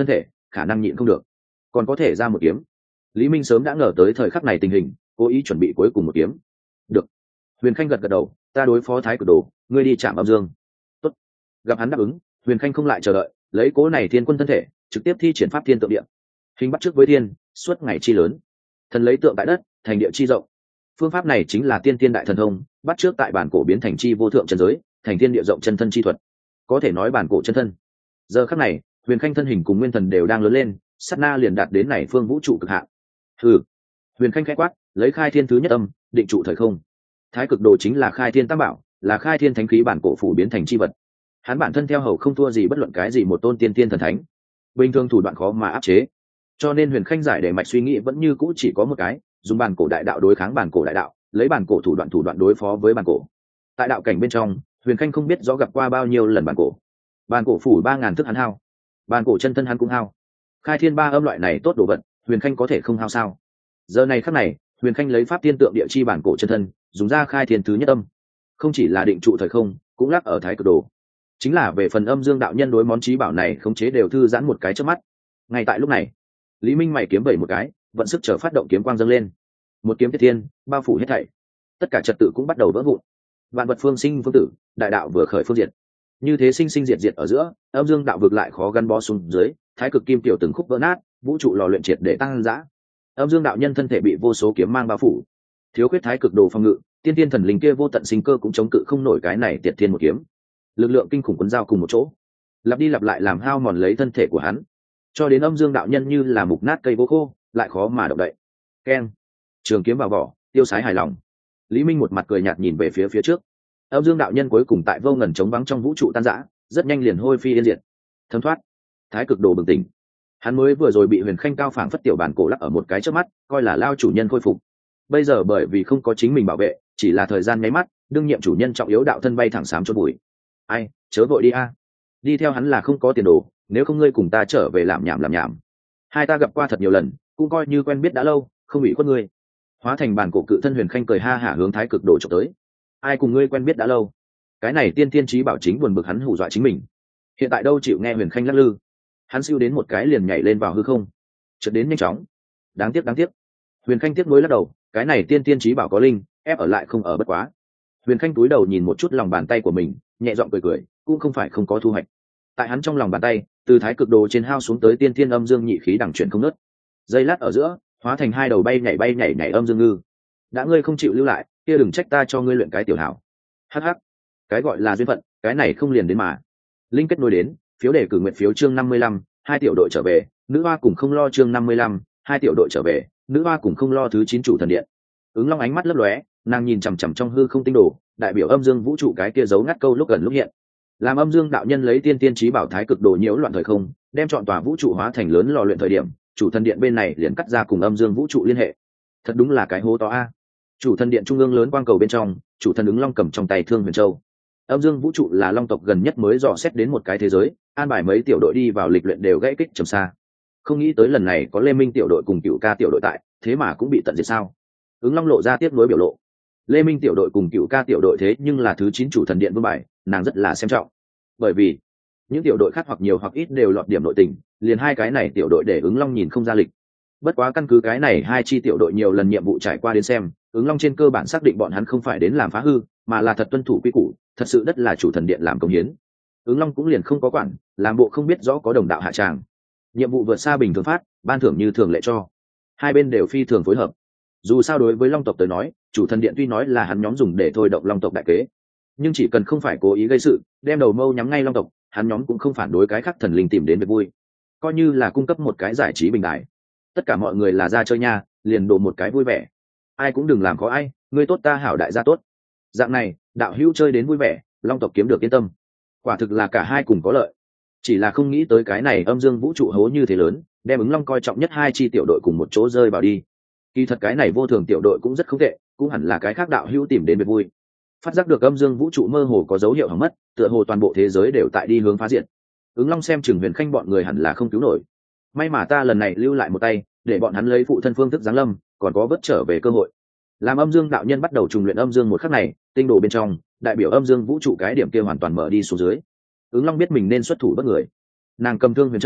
Speaker 1: khả năng nhịn không được, còn có thể ra một kiếm. Lý Minh sớm đã ngờ tới thời khắc này tình hình, cố ý chuẩn bị cuối cùng một kiếm. Được. Huyền Khanh gật gật đầu, ta đối phó Thái Cực Đồ, ngươi đi chạm âm dương. Tốt. Gặp hắn đáp ứng, Huyền Khanh không lại chờ đợi, lấy cố này thiên quân thân thể, trực tiếp thi triển pháp thiên tượng địa. Hình bắt trước với thiên, suốt ngày chi lớn. Thần lấy tượng tại đất, thành địa chi rộng. Phương pháp này chính là tiên tiên đại thần thông, bắt trước tại bản cổ biến thành chi vô thượng chân giới, thành thiên địa rộng chân thân chi thuật. Có thể nói bản cổ chân thân. Giờ khắc này, Huyền Khanh thân hình cùng nguyên thần đều đang lớn lên, sát na liền đạt đến này phương vũ trụ cực hạn. Hừ. Huyền Khanh khẽ quát, lấy khai thiên thứ nhất âm, định trụ thời không. Thái Cực Đồ chính là khai thiên tam bảo, là khai thiên thánh khí bản cổ phủ biến thành chi vật. Hắn bản thân theo hầu không thua gì bất luận cái gì một tôn tiên tiên thần thánh. Bình thường thủ đoạn khó mà áp chế. Cho nên Huyền Khanh giải để mạch suy nghĩ vẫn như cũ chỉ có một cái, dùng bản cổ đại đạo đối kháng bản cổ đại đạo, lấy bản cổ thủ đoạn thủ đoạn đối phó với bản cổ. Tại đạo cảnh bên trong, Huyền Khanh không biết rõ gặp qua bao nhiêu lần bản cổ. Bản cổ phủ ba ngàn thức hắn hao, bản cổ chân thân hắn cũng hao. Khai thiên ba âm loại này tốt đồ vật, Huyền Khanh có thể không hao sao? Giờ này khắc này, Huyền Khanh lấy pháp tiên tượng địa chi bản cổ chân thân, dùng ra khai thiên thứ nhất âm. Không chỉ là định trụ thời không, cũng lắc ở Thái Cực Đồ. Chính là về phần âm dương đạo nhân đối món trí bảo này khống chế đều thư giãn một cái trước mắt. Ngay tại lúc này, Lý Minh mày kiếm vẩy một cái, vận sức chờ phát động kiếm quang dâng lên. Một kiếm tiết thiên, bao phủ hết thảy. Tất cả trật tự cũng bắt đầu vỡ vụn. Vạn vật phương sinh phương tử, đại đạo vừa khởi phương diệt. Như thế sinh sinh diệt diệt ở giữa, âm dương đạo vực lại khó gắn bó xuống dưới, Thái Cực kim tiểu từng khúc vỡ nát, vũ trụ lò luyện triệt để tăng dã. Âm dương đạo nhân thân thể bị vô số kiếm mang bao phủ. Thiếu khuyết Thái Cực Đồ phòng ngự, tiên tiên thần linh kia vô tận sinh cơ cũng chống cự không nổi cái này tiệt thiên một kiếm. Lực lượng kinh khủng cuốn giao cùng một chỗ, lặp đi lặp lại làm hao mòn lấy thân thể của hắn, cho đến âm dương đạo nhân như là mục nát cây gỗ khô, lại khó mà động đậy. Keng, trường kiếm vào vỏ, tiêu sái hài lòng. Lý Minh một mặt cười nhạt nhìn về phía phía trước. Âm dương đạo nhân cuối cùng tại vô ngần trống vắng trong vũ trụ tan rã, rất nhanh liền hôi phi yên diệt. Thấm thoát, Thái Cực Đồ bừng tỉnh. Hắn mới vừa rồi bị Huyền Khanh cao phảng phất tiểu bản cổ lắc ở một cái trước mắt, coi là lao chủ nhân khôi phục. Bây giờ bởi vì không có chính mình bảo vệ, chỉ là thời gian nháy mắt, đương nhiệm chủ nhân trọng yếu đạo thân bay thẳng xám chôn bụi. Ai, chớ vội đi a. Đi theo hắn là không có tiền đồ, nếu không ngươi cùng ta trở về làm nhảm làm nhảm. Hai ta gặp qua thật nhiều lần, cũng coi như quen biết đã lâu, không bị khuất ngươi. Hóa thành bản cổ cự thân Huyền Khanh cười ha hả hướng Thái Cực Đồ chụp tới. Ai cùng ngươi quen biết đã lâu? Cái này tiên tiên trí bảo chính buồn bực hắn hù dọa chính mình. Hiện tại đâu chịu nghe Huyền Khanh lắc lư. Hắn siêu đến một cái liền nhảy lên vào hư không, chợt đến nhanh chóng. Đáng tiếc đáng tiếc. Huyền Khanh tiếc nuối lắc đầu, cái này tiên tiên trí bảo có linh, ép ở lại không ở bất quá. Huyền Khanh túi đầu nhìn một chút lòng bàn tay của mình, nhẹ giọng cười cười, cũng không phải không có thu hoạch. Tại hắn trong lòng bàn tay, từ Thái Cực Đồ trên hao xuống tới tiên tiên âm dương nhị khí đẳng chuyển không nứt. Giây lát ở giữa, hóa thành hai đầu bay nhảy bay nhảy nhảy âm dương ngư. Đã ngươi không chịu lưu lại, kia đừng trách ta cho ngươi luyện cái tiểu hảo. Hắc hắc, cái gọi là duyên phận, cái này không liền đến mà. Linh kết nối đến, phiếu đề cử nguyện phiếu chương năm mươi lăm, hai tiểu đội trở về, nữ hoa cùng không lo chương năm mươi lăm, hai tiểu đội trở về, nữ hoa cùng không lo thứ chín chủ thần điện. Ứng Long ánh mắt lấp lóe, nàng nhìn chằm chằm trong hư không tinh đồ, đại biểu âm dương vũ trụ cái kia giấu ngắt câu lúc gần lúc hiện. Làm âm dương đạo nhân lấy tiên tiên trí bảo Thái Cực Đồ nhiễu loạn thời không, đem chọn tòa vũ trụ hóa thành lớn lò luyện thời điểm, chủ thần điện bên này liền cắt ra cùng âm dương vũ trụ liên hệ. Thật đúng là cái hố to a. Chủ thần điện trung ương lớn quang cầu bên trong, chủ thần ứng Long cầm trong tay Thương Huyền Châu. Âm dương vũ trụ là Long tộc gần nhất mới dò xét đến một cái thế giới, an bài mấy tiểu đội đi vào lịch luyện đều gãy kích trầm xa. Không nghĩ tới lần này có Lê Minh tiểu đội cùng Cửu Ca tiểu đội tại, thế mà cũng bị tận diệt sao? Ứng Long lộ ra tiếp nối biểu lộ. Lê Minh tiểu đội cùng Cửu Ca tiểu đội thế nhưng là thứ chín chủ thần điện vương bài, nàng rất là xem trọng. Bởi vì những tiểu đội khác hoặc nhiều hoặc ít đều lọt điểm nội tình, liền hai cái này tiểu đội để Ứng Long nhìn không ra lịch. Bất quá căn cứ cái này hai chi tiểu đội nhiều lần nhiệm vụ trải qua đến xem, Ứng Long trên cơ bản xác định bọn hắn không phải đến làm phá hư, mà là thật tuân thủ quy củ, thật sự đất là chủ thần điện làm công hiến. Ứng Long cũng liền không có quản, làm bộ không biết rõ có đồng đạo hạ tràng. Nhiệm vụ vượt xa bình thường phát, ban thưởng như thường lệ cho. Hai bên đều phi thường phối hợp. Dù sao đối với Long tộc tới nói, chủ thần điện tuy nói là hắn nhóm dùng để thôi động Long tộc đại kế, nhưng chỉ cần không phải cố ý gây sự, đem đầu mâu nhắm ngay Long tộc, hắn nhóm cũng không phản đối cái khác thần linh tìm đến việc vui, coi như là cung cấp một cái giải trí bình đại. Tất cả mọi người là ra chơi nha, liền đổ một cái vui vẻ. Ai cũng đừng làm khó ai, ngươi tốt ta hảo đại gia tốt. Dạng này, đạo hữu chơi đến vui vẻ, Long tộc kiếm được yên tâm. Quả thực là cả hai cùng có lợi. Chỉ là không nghĩ tới cái này âm dương vũ trụ hố như thế lớn, đem Ứng Long coi trọng nhất hai chi tiểu đội cùng một chỗ rơi vào đi. Kỳ thật cái này vô thường tiểu đội cũng rất không tệ, cũng hẳn là cái khác đạo hữu tìm đến việc vui. Phát giác được âm dương vũ trụ mơ hồ có dấu hiệu hỏng mất, tựa hồ toàn bộ thế giới đều tại đi hướng phá diệt. Ứng Long xem chừng Huyền Khanh bọn người hẳn là không cứu nổi. May mà ta lần này lưu lại một tay, để bọn hắn lấy phụ thân phương thức giáng lâm, còn có vớt trở về cơ hội. Làm âm dương đạo nhân bắt đầu trùng luyện âm dương một khắc này, tinh đồ bên trong, đại biểu âm dương vũ trụ cái điểm kia hoàn toàn mở đi xuống dưới. Ứng Long biết mình nên xuất thủ bất người. Nàng cầm Thương Huyền Châu,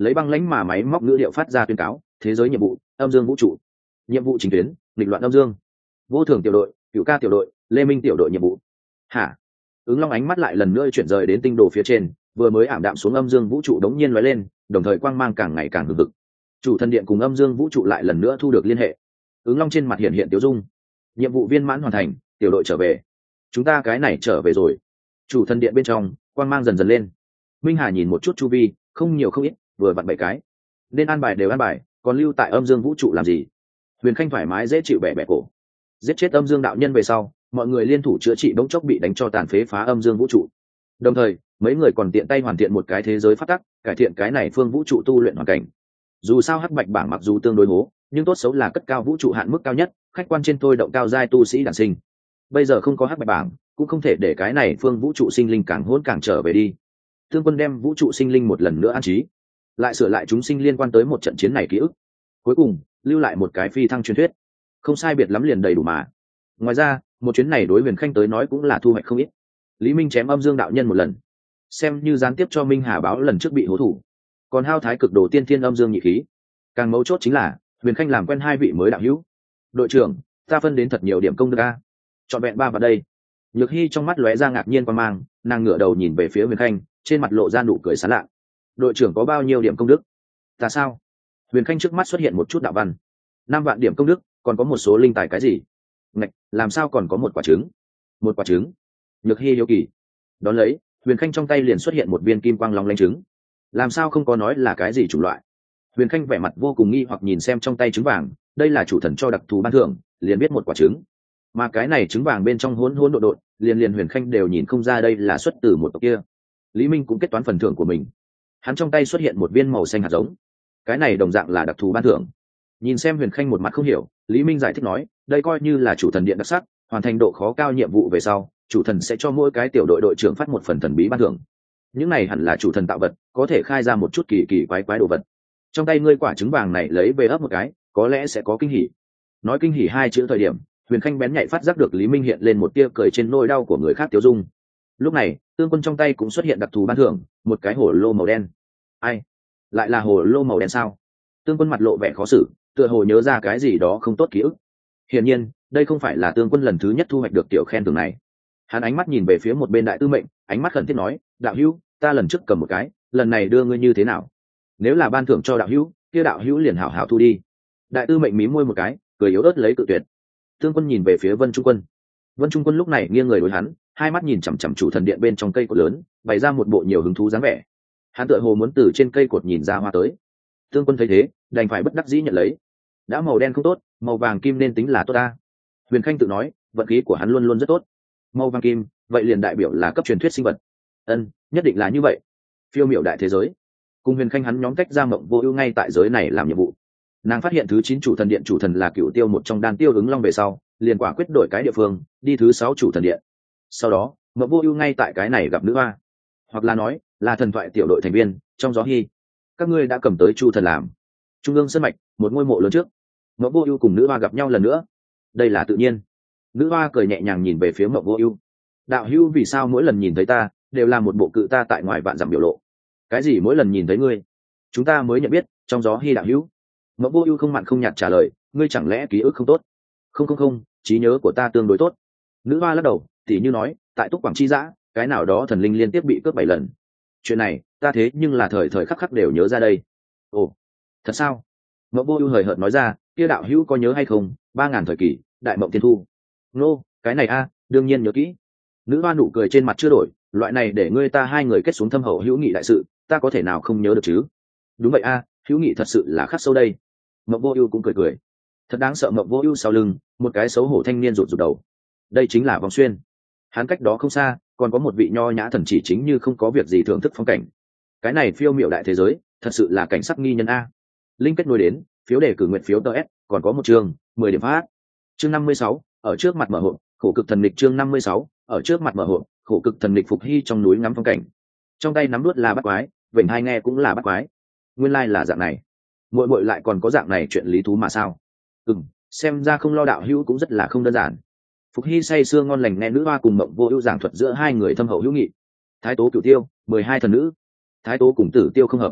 Speaker 1: lấy băng lãnh mà máy móc ngữ điệu phát ra tuyên cáo: thế giới nhiệm vụ, âm dương vũ trụ. Nhiệm vụ chính tuyến, nghịch loạn âm dương. Vô thường tiểu đội, cựu ca tiểu đội, lê minh tiểu đội nhiệm vụ. Hả? Ứng Long ánh mắt lại lần nữa chuyển rời đến tinh đồ phía trên, vừa mới ảm đạm xuống âm dương vũ trụ đống nhiên lóe lên, đồng thời quang mang càng ngày càng hừng hực. Chủ thần điện cùng âm dương vũ trụ lại lần nữa thu được liên hệ. Ứng Long trên mặt hiện hiện tiêu dung. Nhiệm vụ viên mãn hoàn thành, tiểu đội trở về. Chúng ta cái này trở về rồi. Chủ thần điện bên trong quang mang dần dần lên. Minh Hà nhìn một chút chu vi, không nhiều không ít, vừa vặn bảy cái, nên an bài đều an bài, còn lưu tại âm dương vũ trụ làm gì? Huyền Khanh thoải mái dễ chịu bẻ bẻ cổ. Giết chết âm dương đạo nhân về sau, mọi người liên thủ chữa trị bỗng chốc bị đánh cho tàn phế phá âm dương vũ trụ. Đồng thời mấy người còn tiện tay hoàn thiện một cái thế giới phát tắc, cải thiện cái này phương vũ trụ tu luyện hoàn cảnh. Dù sao hắc bạch bảng mặc dù tương đối hố, nhưng tốt xấu là cất cao vũ trụ hạn mức cao nhất, khách quan trên thôi động cao giai tu sĩ đản sinh. Bây giờ không có hắc bạch bảng, cũng không thể để cái này phương vũ trụ sinh linh càng hỗn càng trở về đi. Thương Quân đem vũ trụ sinh linh một lần nữa an trí, lại sửa lại chúng sinh liên quan tới một trận chiến này ký ức, cuối cùng lưu lại một cái phi thăng truyền thuyết, không sai biệt lắm liền đầy đủ mà. Ngoài ra một chuyến này đối Huyền Khanh tới nói cũng là thu hoạch không ít. Lý Minh chém âm dương đạo nhân một lần, xem như gián tiếp cho Minh Hà báo lần trước bị hố thủ, còn hao thái cực đồ tiên thiên âm dương nhị khí. Càng mấu chốt chính là Huyền Khanh làm quen hai vị mới đạo hữu. Đội trưởng, ta phân đến thật nhiều điểm công đức a, chọn vẹn ba vào đây. Nhược Hy trong mắt lóe ra ngạc nhiên quan mang, nàng ngửa đầu nhìn về phía Huyền Khanh, trên mặt lộ ra nụ cười sán lạ. Đội trưởng có bao nhiêu điểm công đức? Ta sao? Huyền Khanh trước mắt xuất hiện một chút đạo văn. Năm vạn điểm công đức, còn có một số linh tài cái gì? Ngạch, làm sao còn có một quả trứng? Một quả trứng? Nhược Hy hiếu kỳ. Đón lấy, Huyền Khanh trong tay liền xuất hiện một viên kim quang long lanh trứng. Làm sao không có nói là cái gì chủng loại? Huyền Khanh vẻ mặt vô cùng nghi hoặc nhìn xem trong tay trứng vàng, đây là chủ thần cho đặc thù ban thưởng, liền biết một quả trứng. Mà cái này trứng vàng bên trong hỗn hỗn độn độn, liền liền Huyền Khanh đều nhìn không ra đây là xuất từ một tộc kia. Lý Minh cũng kết toán phần thưởng của mình, hắn trong tay xuất hiện một viên màu xanh hạt giống, cái này đồng dạng là đặc thù ban thưởng. Nhìn xem Huyền Khanh một mặt không hiểu, Lý Minh giải thích nói, đây coi như là chủ thần điện đặc sắc, hoàn thành độ khó cao nhiệm vụ về sau, chủ thần sẽ cho mỗi cái tiểu đội đội trưởng phát một phần thần bí ban thưởng. Những này hẳn là chủ thần tạo vật, có thể khai ra một chút kỳ kỳ quái quái đồ vật. Trong tay ngươi quả trứng vàng này lấy về ấp một cái, có lẽ sẽ có kinh hỉ. Nói kinh hỉ hai chữ thời điểm, Huyền Khanh bén nhạy phát giác được Lý Minh hiện lên một tia cười trên nỗi đau của người khác tiêu dung. Lúc này Tương Quân trong tay cũng xuất hiện đặc thù ban thưởng, một cái hồ lô màu đen. Ai? Lại là hồ lô màu đen sao? Tương Quân mặt lộ vẻ khó xử, tựa hồ nhớ ra cái gì đó không tốt ký ức. Hiển nhiên đây không phải là Tương Quân lần thứ nhất thu hoạch được tiểu khen thưởng này. Hắn ánh mắt nhìn về phía một bên đại tư mệnh, ánh mắt khẩn thiết nói, đạo hữu, ta lần trước cầm một cái, lần này đưa ngươi như thế nào? Nếu là ban thưởng cho đạo hữu, kia đạo hữu liền hảo hảo thu đi. Đại tư mệnh mím môi một cái, cười yếu ớt lấy cự tuyệt. Tương Quân nhìn về phía Vân Trung Quân. Vân Trung Quân lúc này nghiêng người đối hắn, hai mắt nhìn chằm chằm chủ thần điện bên trong cây cột lớn, bày ra một bộ nhiều hứng thú dáng vẻ. Hắn tựa hồ muốn từ trên cây cột nhìn ra hoa tới. Tương Quân thấy thế, đành phải bất đắc dĩ nhận lấy. Đã màu đen không tốt, màu vàng kim nên tính là tốt ta. Huyền Khanh tự nói, vận khí của hắn luôn luôn rất tốt. Màu vàng kim, vậy liền đại biểu là cấp truyền thuyết sinh vật. Ân, nhất định là như vậy. Phiêu miểu đại thế giới. Cùng Huyền Khanh hắn nhóm cách ra Mộng Vô Ưu ngay tại giới này làm nhiệm vụ. Nàng phát hiện thứ chín chủ thần điện chủ thần là Cửu Tiêu một trong đan tiêu ứng long về sau, liền quả quyết đổi cái địa phương, đi thứ sáu chủ thần điện. Sau đó Mộng Vô Ưu ngay tại cái này gặp nữ hoa, hoặc là nói là thần thoại tiểu đội thành viên trong gió hy. Các ngươi đã cầm tới chu thần làm trung ương sân mạch một ngôi mộ lớn trước, Mộng Vô Ưu cùng nữ hoa gặp nhau lần nữa. Đây là tự nhiên. Nữ hoa cười nhẹ nhàng nhìn về phía Mộng Vô Ưu. Đạo hữu vì sao mỗi lần nhìn thấy ta đều là một bộ cự ta tại ngoài vạn dặm biểu lộ? Cái gì mỗi lần nhìn thấy ngươi chúng ta mới nhận biết trong gió hy đạo hữu? Mộng Vô Ưu không mặn không nhạt trả lời, ngươi chẳng lẽ ký ức không tốt? Không không không, trí nhớ của ta tương đối tốt. Nữ hoa lắc đầu, tỉ như nói, tại Túc Quảng Chi Dã, cái nào đó thần linh liên tiếp bị cướp bảy lần. Chuyện này, ta thế nhưng là thời thời khắc khắc đều nhớ ra đây. Ồ, thật sao? Mộng Vô Ưu hời hợt nói ra, kia đạo hữu có nhớ hay không, ba ngàn thời kỳ, đại mộng thiên thu. Nô, cái này a, đương nhiên nhớ kỹ. Nữ hoa nụ cười trên mặt chưa đổi, loại này để ngươi ta hai người kết xuống thâm hậu hữu nghị đại sự, ta có thể nào không nhớ được chứ? Đúng vậy a, hữu nghị thật sự là khắc sâu đây. Mộng Vô Ưu cũng cười cười. Thật đáng sợ. Mộng Vô Ưu sau lưng, một cái xấu hổ thanh niên rụt rụt đầu. Đây chính là Vong Xuyên. Hắn cách đó không xa, còn có một vị nho nhã thần chỉ chính như không có việc gì thưởng thức phong cảnh. Cái này phiêu miểu đại thế giới, thật sự là cảnh sắc nghi nhân a. Linh kết nối đến, phiếu đề cử nguyện phiếu tê ét, còn có một chương, mười điểm phát. Chương năm mươi sáu, ở trước mặt mở hộp, khổ cực thần lịch. Chương năm mươi sáu, ở trước mặt mở hộp, khổ cực thần lịch. Phục Hy trong núi ngắm phong cảnh. Trong tay nắm đuốt là bắt quái, vểnh hai nghe cũng là bắt quái. Nguyên lai là dạng này. Muội muội lại còn có dạng này chuyện lý thú mà sao? Ừm, xem ra không lo đạo hữu cũng rất là không đơn giản. Phục Hy say sưa ngon lành nghe nữ hoa cùng Mộng Vô Ưu giảng thuật giữa hai người thâm hậu hữu nghị. Thái tố Cửu Tiêu, mười hai thần nữ. Thái tố cùng Tử Tiêu không hợp.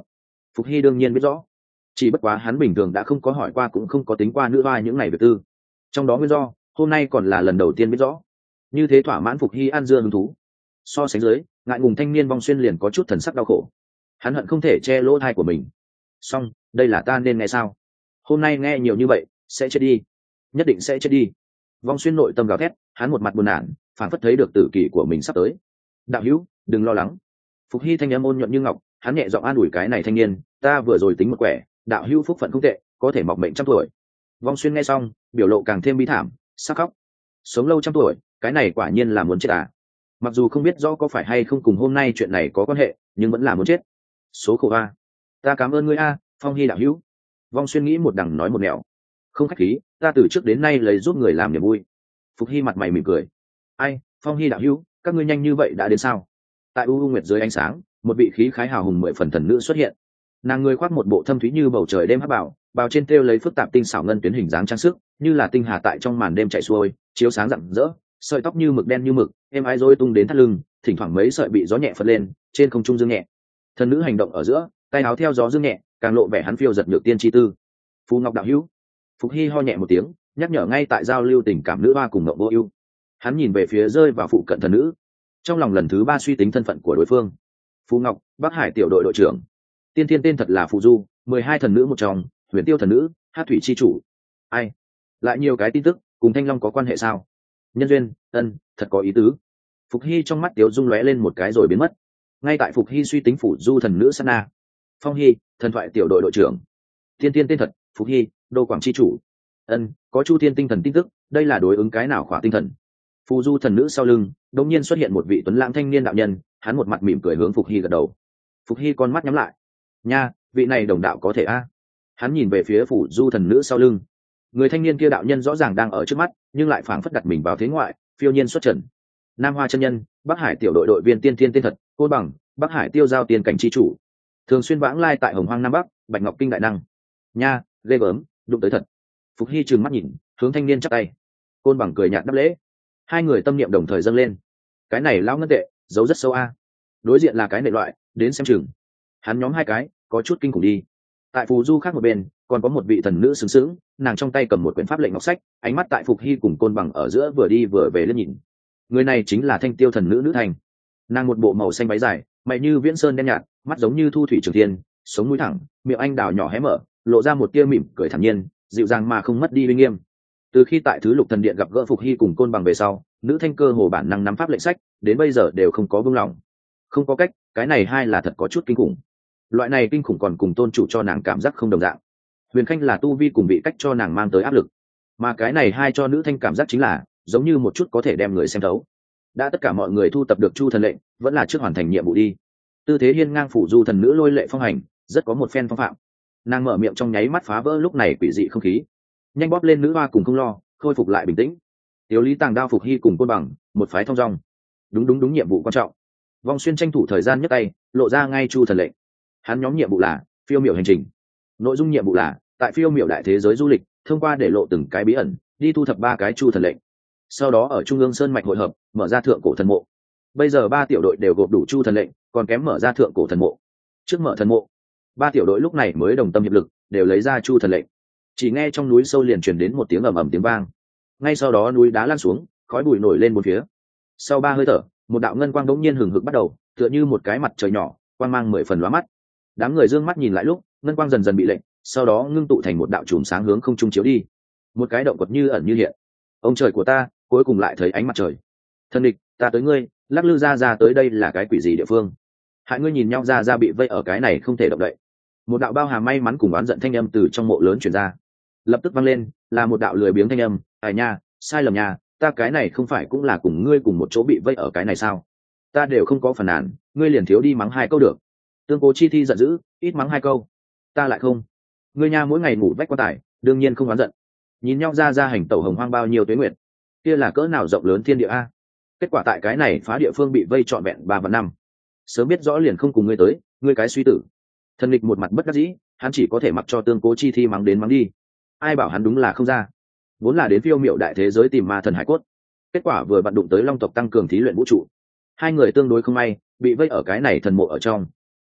Speaker 1: Phục Hy đương nhiên biết rõ, chỉ bất quá hắn bình thường đã không có hỏi qua cũng không có tính qua nữ hoa những này việc tư, trong đó nguyên do hôm nay còn là lần đầu tiên biết rõ. Như thế thỏa mãn Phục Hy ăn dưa hứng thú. So sánh dưới, ngại ngùng thanh niên Vong Xuyên liền có chút thần sắc đau khổ. Hắn hận không thể che lỗ thai của mình. Xong, đây là ta nên nghe sao? Hôm nay nghe nhiều như vậy, sẽ chết đi, nhất định sẽ chết đi. Vong Xuyên nội tâm gào thét, hắn một mặt buồn nản, phảng phất thấy được tử kỳ của mình sắp tới. Đạo hữu, đừng lo lắng. Phục Hy thanh âm ôn nhuận như ngọc, hắn nhẹ giọng an ủi cái này thanh niên, ta vừa rồi tính một quẻ, đạo hữu phúc phận không tệ, có thể mọc mệnh trăm tuổi. Vong Xuyên nghe xong, biểu lộ càng thêm bi thảm, sắc khóc. Sống lâu trăm tuổi, cái này quả nhiên là muốn chết à? Mặc dù không biết rõ có phải hay không cùng hôm nay chuyện này có quan hệ, nhưng vẫn là muốn chết. Số khổ a, ta cảm ơn ngươi a, Phong Hy đạo hữu. Vong Xuyên nghĩ một đằng nói một nẻo, không khách khí, ta từ trước đến nay lấy giúp người làm niềm vui. Phục Hy mặt mày mỉm cười, ai, Phong Hy đạo hữu, các ngươi nhanh như vậy đã đến sao? Tại u u nguyệt dưới ánh sáng, một vị khí khái hào hùng mười phần thần nữ xuất hiện. Nàng người khoác một bộ thâm thúy như bầu trời đêm hắc bảo, bào trên treo lấy phức tạp tinh xảo ngân tuyến hình dáng trang sức, như là tinh hà tại trong màn đêm chạy xuôi, chiếu sáng rạng rỡ, sợi tóc như mực đen như mực, êm ái rối tung đến thắt lưng, thỉnh thoảng mấy sợi bị gió nhẹ phất lên, trên không trung dương nhẹ. Thần nữ hành động ở giữa, tay áo theo gió dương nhẹ, càng lộ vẻ hắn phiêu giật nhược tiên chi tư. Phù Ngọc đạo hữu. Phục Hy ho nhẹ một tiếng, nhắc nhở ngay tại giao lưu tình cảm nữ hoa cùng Ngọc Vô Ưu. Hắn nhìn về phía rơi vào phụ cận thần nữ, trong lòng lần thứ ba suy tính thân phận của đối phương. Phù Ngọc, Bắc Hải tiểu đội đội trưởng. Tiên Thiên tên thật là Phù Du, mười hai thần nữ một trong, Huyền Tiêu thần nữ, Hát thủy chi chủ. Ai? Lại nhiều cái tin tức, cùng Thanh Long có quan hệ sao? Nhân duyên, ân, thật có ý tứ. Phục Hy trong mắt Tiếu dung lóe lên một cái rồi biến mất. Ngay tại Phục Hy suy tính Phù Du thần nữ Sana. Phong Hy, thần thoại tiểu đội đội trưởng. Tiên Tiên tên thật, Phục Hy, Đô Quảng chi chủ. Ân, có Chu Thiên tinh thần tin tức, đây là đối ứng cái nào khỏa tinh thần? Phù Du thần nữ sau lưng, đột nhiên xuất hiện một vị tuấn lãng thanh niên đạo nhân, hắn một mặt mỉm cười hướng Phục Hy gật đầu. Phục Hy con mắt nhắm lại. Nha, vị này đồng đạo có thể a. Hắn nhìn về phía Phù Du thần nữ sau lưng. Người thanh niên kia đạo nhân rõ ràng đang ở trước mắt, nhưng lại phảng phất đặt mình vào thế ngoại, phiêu nhiên xuất trần. Nam Hoa chân nhân, Bắc Hải tiểu đội đội viên Tiên Thiên tên thật, Côn Bằng, Bắc Hải tiêu giao tiền cảnh chi chủ. Thường xuyên vãng lai tại Hồng Hoang Nam Bắc, Bạch Ngọc Kinh đại năng. Nha, ghê gớm, đụng tới thật. Phục Hy trừng mắt nhìn, hướng thanh niên chắp tay. Côn Bằng cười nhạt đáp lễ. Hai người tâm niệm đồng thời dâng lên. Cái này lão ngân tệ, giấu rất sâu a. Đối diện là cái nệ loại, đến xem chừng. Hắn nhóm hai cái, có chút kinh khủng đi. Tại Phù Du khác một bên, còn có một vị thần nữ sướng sướng, nàng trong tay cầm một quyển pháp lệnh ngọc sách, ánh mắt tại Phục Hy cùng Côn Bằng ở giữa vừa đi vừa về liếc nhìn. Người này chính là Thanh Tiêu thần nữ nữ thành. Nàng một bộ màu xanh váy dài, mày như viễn sơn đen nhạt, mắt giống như thu thủy trường thiên, sống mũi thẳng, miệng anh đào nhỏ hé mở, lộ ra một tia mỉm cười thản nhiên, dịu dàng mà không mất đi uy nghiêm. Từ khi tại Thứ Lục Thần Điện gặp gỡ Phục Hy cùng Côn Bằng về sau, nữ thanh cơ hồ bản năng nắm pháp lệnh sách, đến bây giờ đều không có buông lỏng. Không có cách, cái này hai là thật có chút kinh khủng. Loại này kinh khủng còn cùng tôn chủ cho nàng cảm giác không đồng dạng. Huyền Khanh là tu vi cùng vị cách cho nàng mang tới áp lực, mà cái này hai cho nữ thanh cảm giác chính là giống như một chút có thể đem người xem thấu. Đã tất cả mọi người thu tập được Chu thần lệnh, vẫn là trước hoàn thành nhiệm vụ đi. Tư thế hiên ngang Phủ Du thần nữ lôi lệ phong hành, rất có một phen phong phạm. Nàng mở miệng trong nháy mắt phá vỡ lúc này quỷ dị không khí, nhanh bóp lên nữ hoa cùng không lo, khôi phục lại bình tĩnh. Tiểu Lý Tàng đao Phục Hy cùng Côn Bằng, một phái thông dong. Đúng đúng đúng, nhiệm vụ quan trọng. Vong Xuyên tranh thủ thời gian nhấc tay, lộ ra ngay Chu thần lệnh. Hắn nhóm nhiệm vụ là phiêu miểu hành trình. Nội dung nhiệm vụ là tại phiêu miểu đại thế giới du lịch, thông qua để lộ từng cái bí ẩn, đi thu thập ba cái Chu thần lệnh. Sau đó ở trung ương sơn mạch hội hợp, mở ra thượng cổ thần mộ. Bây giờ ba tiểu đội đều gộp đủ Chu thần lệnh, còn kém mở ra thượng cổ thần mộ. Trước mở thần mộ, ba tiểu đội lúc này mới đồng tâm hiệp lực, đều lấy ra Chu thần lệnh. Chỉ nghe trong núi sâu liền truyền đến một tiếng ầm ầm tiếng vang. Ngay sau đó núi đá lan xuống, khói bụi nổi lên bốn phía. Sau ba hơi thở, một đạo ngân quang đống nhiên hừng hực bắt đầu, tựa như một cái mặt trời nhỏ, quang mang mười phần lóa mắt. Đám người dương mắt nhìn lại lúc, ngân quang dần dần bị lệnh, sau đó ngưng tụ thành một đạo chùm sáng hướng không trung chiếu đi. Một cái động vật như ẩn như hiện. Ông trời của ta, cuối cùng lại thấy ánh mặt trời. Thần địch, ta tới ngươi, lắc lư ra ra tới đây là cái quỷ gì địa phương? Hại ngươi nhìn nhau ra ra bị vây ở cái này không thể động đậy. Một đạo bao hàm may mắn cùng oán giận thanh âm từ trong mộ lớn truyền ra. Lập tức vang lên, là một đạo lười biếng thanh âm, "Ai nha, sai lầm nha, ta cái này không phải cũng là cùng ngươi cùng một chỗ bị vây ở cái này sao? Ta đều không có phần nàn, ngươi liền thiếu đi mắng hai câu được." Tương Cố Chi Thi giận dữ, ít mắng hai câu. Ta lại không. Ngươi nha mỗi ngày ngủ vách quan tài, đương nhiên không oán giận. Nhìn nhau ra ra hành tẩu hồng hoang bao nhiêu tuế nguyệt, kia là cỡ nào rộng lớn thiên địa a. Kết quả tại cái này phá địa phương bị vây trọn vẹn ba vạn năm. Sớm biết rõ liền không cùng ngươi tới, ngươi cái suy tử. Thần Lịch một mặt bất đắc dĩ, hắn chỉ có thể mặc cho Tương Cố Chi Thi mắng đến mắng đi. Ai bảo hắn đúng là không ra. Vốn là đến phiêu miệu đại thế giới tìm ma thần hải cốt, kết quả vừa vặn đụng tới long tộc tăng cường thí luyện vũ trụ. Hai người tương đối không may, bị vây ở cái này thần mộ ở trong.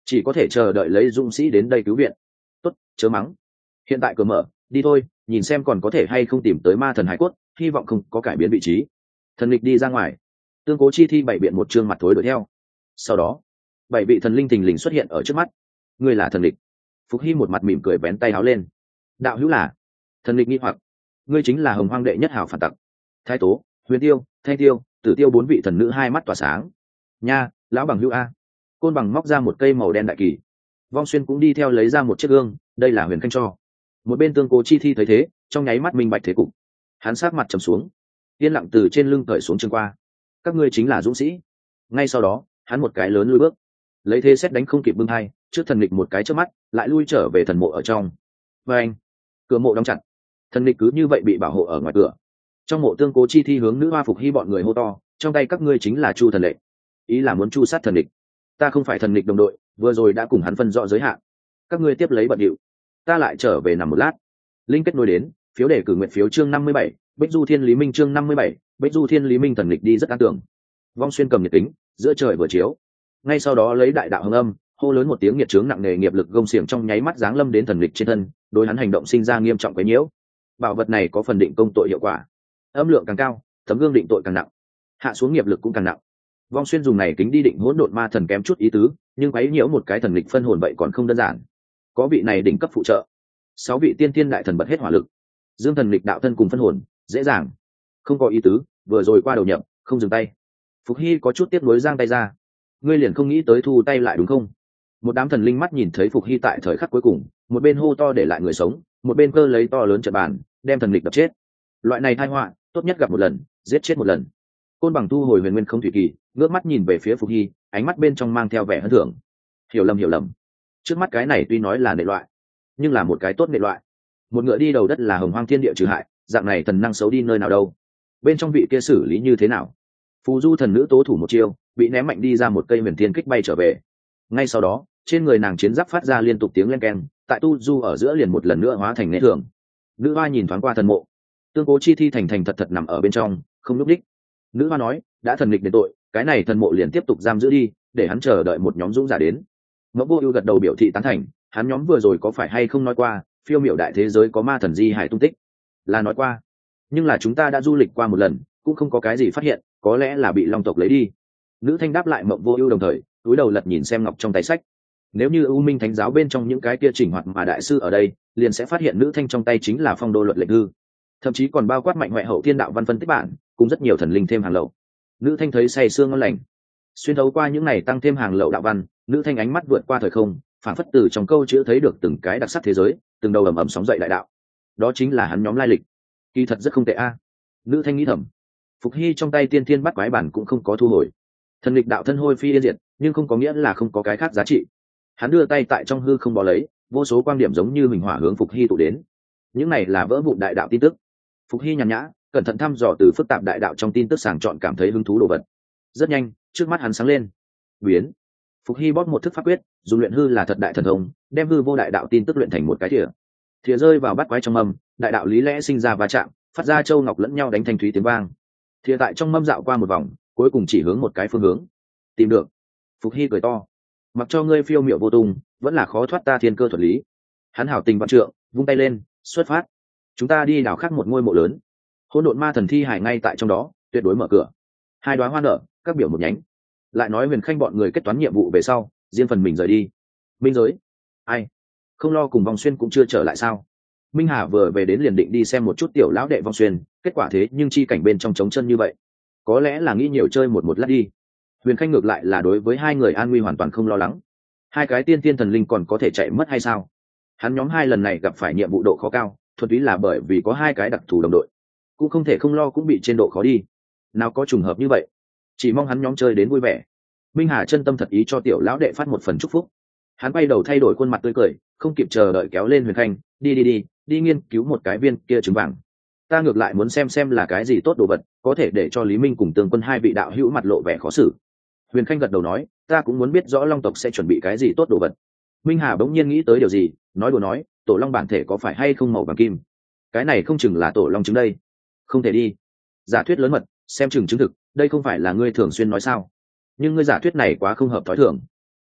Speaker 1: chỉ có thể chờ đợi lấy dũng sĩ đến đây cứu viện. Tốt, chớ mắng, hiện tại cửa mở, đi thôi, nhìn xem còn có thể hay không tìm tới ma thần hải cốt, hy vọng không có cải biến vị trí. Thần lịch đi ra ngoài, Tương Cố Chi Thi bảy biện một trương mặt thối đuổi theo. Sau đó bảy vị thần linh thình lình xuất hiện ở trước mắt. Ngươi là thần lịch? Phục Hy một mặt mỉm cười vén tay áo lên. Đạo hữu là? Thần lịch nghi hoặc. Ngươi chính là hồng hoang đệ nhất hảo phản tặc. Thái Tố, Huyền Tiêu, Thanh Tiêu, Tử Tiêu bốn vị thần nữ hai mắt tỏa sáng. Nha, lão bằng hữu a. Côn Bằng móc ra một cây màu đen đại kỳ. Vong Xuyên cũng đi theo lấy ra một chiếc gương, đây là Huyền Khanh cho. Một bên Tương Cố Chi Thi thấy thế, trong nháy mắt minh bạch thế cục. Hắn sát mặt trầm xuống, yên lặng từ trên lưng cởi xuống trường qua. Các ngươi chính là dũng sĩ. Ngay sau đó, hắn một cái lớn lùi bước, lấy thế xét đánh không kịp bưng hai, trước thần lịch một cái trước mắt, lại lui trở về thần mộ ở trong. Và anh, cửa mộ đóng chặt, thần lịch cứ như vậy bị bảo hộ ở ngoài cửa. Trong mộ Tương Cố Chi Thi hướng nữ hoa Phục Hy bọn người hô to, trong tay các ngươi chính là chu thần lệnh, ý là muốn chu sát thần lịch. Ta không phải thần lịch đồng đội, vừa rồi đã cùng hắn phân rõ giới hạn, các ngươi tiếp lấy bận điệu, ta lại trở về nằm một lát. Linh kết nối đến, phiếu đề cử nguyện phiếu chương năm mươi bảy, Bích Du Thiên Lý Minh chương năm mươi bảy, Bích Du Thiên Lý Minh thần lịch đi rất an tưởng. Vong Xuyên cầm nhiệt tính, giữa trời vừa chiếu, ngay sau đó lấy đại đạo hưng âm, hô lớn một tiếng, nhiệt chướng nặng nề nghiệp lực gông xiềng trong nháy mắt giáng lâm đến thần lịch trên thân, đối hắn hành động sinh ra nghiêm trọng quấy nhiễu. Bảo vật này có phần định công tội hiệu quả, âm lượng càng cao, tấm gương định tội càng nặng, hạ xuống nghiệp lực cũng càng nặng. Vong Xuyên dùng này kính đi định hỗn độn ma thần kém chút ý tứ, nhưng quấy nhiễu một cái thần lịch phân hồn vậy còn không đơn giản. Có vị này đỉnh cấp phụ trợ, sáu vị tiên tiên đại thần bật hết hỏa lực, dương thần lịch đạo thân cùng phân hồn, dễ dàng. Không có ý tứ, vừa rồi qua đầu nhập, không dừng tay. Phục Hy có chút tiếc nuối giang tay ra. Ngươi liền không nghĩ tới thu tay lại đúng không? Một đám thần linh mắt nhìn thấy Phục Hy tại thời khắc cuối cùng, một bên hô to để lại người sống, một bên cơ lấy to lớn trận bàn, đem thần lịch đập chết. Loại này tai họa, tốt nhất gặp một lần, giết chết một lần. Côn Bằng thu hồi huyền nguyên không thủy kỳ, ngước mắt nhìn về phía Phục Hy, ánh mắt bên trong mang theo vẻ hân thưởng. Hiểu lầm hiểu lầm. Trước mắt cái này tuy nói là nệ loại, nhưng là một cái tốt nệ loại. Một ngựa đi đầu đất là hồng hoang thiên địa trừ hại, dạng này thần năng xấu đi nơi nào đâu? Bên trong vị kia xử lý như thế nào? Phù Du thần nữ tố thủ một chiêu, bị ném mạnh đi ra một cây huyền thiên kích bay trở về. Ngay sau đó, trên người nàng chiến giáp phát ra liên tục tiếng len keng, tại tu du ở giữa liền một lần nữa hóa thành nét thường. Nữ hoa nhìn thoáng qua thần mộ, Tương Cố Chi Thi thành thành thật thật nằm ở bên trong, không nhúc đích. Nữ hoa nói, đã thần nghịch đến tội, cái này thần mộ liền tiếp tục giam giữ đi, để hắn chờ đợi một nhóm dũng giả đến. Mẫu Vô Ưu gật đầu biểu thị tán thành, hắn nhóm vừa rồi có phải hay không nói qua, phiêu miểu đại thế giới có ma thần di hải tung tích? Là nói qua, nhưng là chúng ta đã du lịch qua một lần, cũng không có cái gì phát hiện, có lẽ là bị long tộc lấy đi. Nữ thanh đáp lại Mộng Vô Ưu đồng thời túi đầu lật nhìn xem ngọc trong tay sách. Nếu như U Minh Thánh giáo bên trong những cái kia chỉnh hoạt mà đại sư ở đây, liền sẽ phát hiện nữ thanh trong tay chính là phong đô luật lệnh thư, thậm chí còn bao quát mạnh hoại hậu thiên đạo văn phân tích bản, cùng rất nhiều thần linh thêm hàng lậu. Nữ thanh thấy say sương ngon lành, xuyên thấu qua những này tăng thêm hàng lậu đạo văn, nữ thanh ánh mắt vượt qua thời không, phản phất từ trong câu chữ thấy được từng cái đặc sắc thế giới, từng đầu ầm ầm sóng dậy đại đạo. Đó chính là hắn nhóm lai lịch. Kỳ thật rất không tệ a. Nữ thanh nghĩ thầm. Phục Hy trong tay tiên thiên bắt quái bản cũng không có thu hồi. Thần lịch đạo thân hôi phi yên diệt, nhưng không có nghĩa là không có cái khác giá trị. Hắn đưa tay tại trong hư không bò lấy, vô số quan điểm giống như mình hỏa hướng Phục Hy tụ đến. Những này là vỡ vụn đại đạo tin tức. Phục Hy nhàn nhã, cẩn thận thăm dò từ phức tạp đại đạo trong tin tức, sàng chọn cảm thấy hứng thú đồ vật. Rất nhanh, trước mắt hắn sáng lên. Biến. Phục Hy bóp một thức pháp quyết, dùng luyện hư là thật đại thần thông, đem hư vô đại đạo tin tức luyện thành một cái thìa. Thìa rơi vào bát quái trong mâm, đại đạo lý lẽ sinh ra va chạm, phát ra châu ngọc lẫn nhau đánh thanh thúy tiếng vang. Thìa tại trong mâm dạo qua một vòng, cuối cùng chỉ hướng một cái phương hướng. Tìm được. Phục Hy cười to. Mặc cho ngươi phiêu miệu vô tung, vẫn là khó thoát ta thiên cơ thuật lý. Hắn hảo tình vạn trượng, vung tay lên, xuất phát. Chúng ta đi đào khắc một ngôi mộ lớn. Hỗn độn ma thần thi hải ngay tại trong đó, tuyệt đối mở cửa. Hai đóa hoa nở, các biểu một nhánh. Lại nói Huyền Khanh bọn người kết toán nhiệm vụ về sau, riêng phần mình rời đi. Minh giới, ai không lo cùng Vong Xuyên cũng chưa trở lại sao? Minh Hà vừa về đến liền định đi xem một chút tiểu lão đệ Vong Xuyên, kết quả thế nhưng chi cảnh bên trong trống chân như vậy, có lẽ là nghĩ nhiều chơi một một lát đi. Huyền Khanh ngược lại là đối với hai người an nguy hoàn toàn không lo lắng. Hai cái tiên tiên thần linh còn có thể chạy mất hay sao? Hắn nhóm hai lần này gặp phải nhiệm vụ độ khó cao, thuần túy là bởi vì có hai cái đặc thù đồng đội, cũng không thể không lo cũng bị trên độ khó đi. Nào có trùng hợp như vậy, chỉ mong hắn nhóm chơi đến vui vẻ. Minh Hà chân tâm thật ý cho tiểu lão đệ phát một phần chúc phúc. Hắn quay đầu thay đổi khuôn mặt tươi cười, không kịp chờ đợi kéo lên Huyền Khanh, đi đi đi, đi nghiên cứu một cái viên kia trứng vàng. Ta ngược lại muốn xem xem là cái gì tốt đồ vật, có thể để cho Lý Minh cùng Tương Quân hai vị đạo hữu mặt lộ vẻ khó xử. Huyền Khanh gật đầu nói, ta cũng muốn biết rõ Long tộc sẽ chuẩn bị cái gì tốt đồ vật. Minh Hà bỗng nhiên nghĩ tới điều gì, nói đùa nói, tổ long bản thể có phải hay không màu vàng kim? Cái này không chừng là tổ long trứng đây. Không thể đi. Giả thuyết lớn mật, xem chừng chứng thực, đây không phải là ngươi thường xuyên nói sao? Nhưng ngươi giả thuyết này quá không hợp thói thường.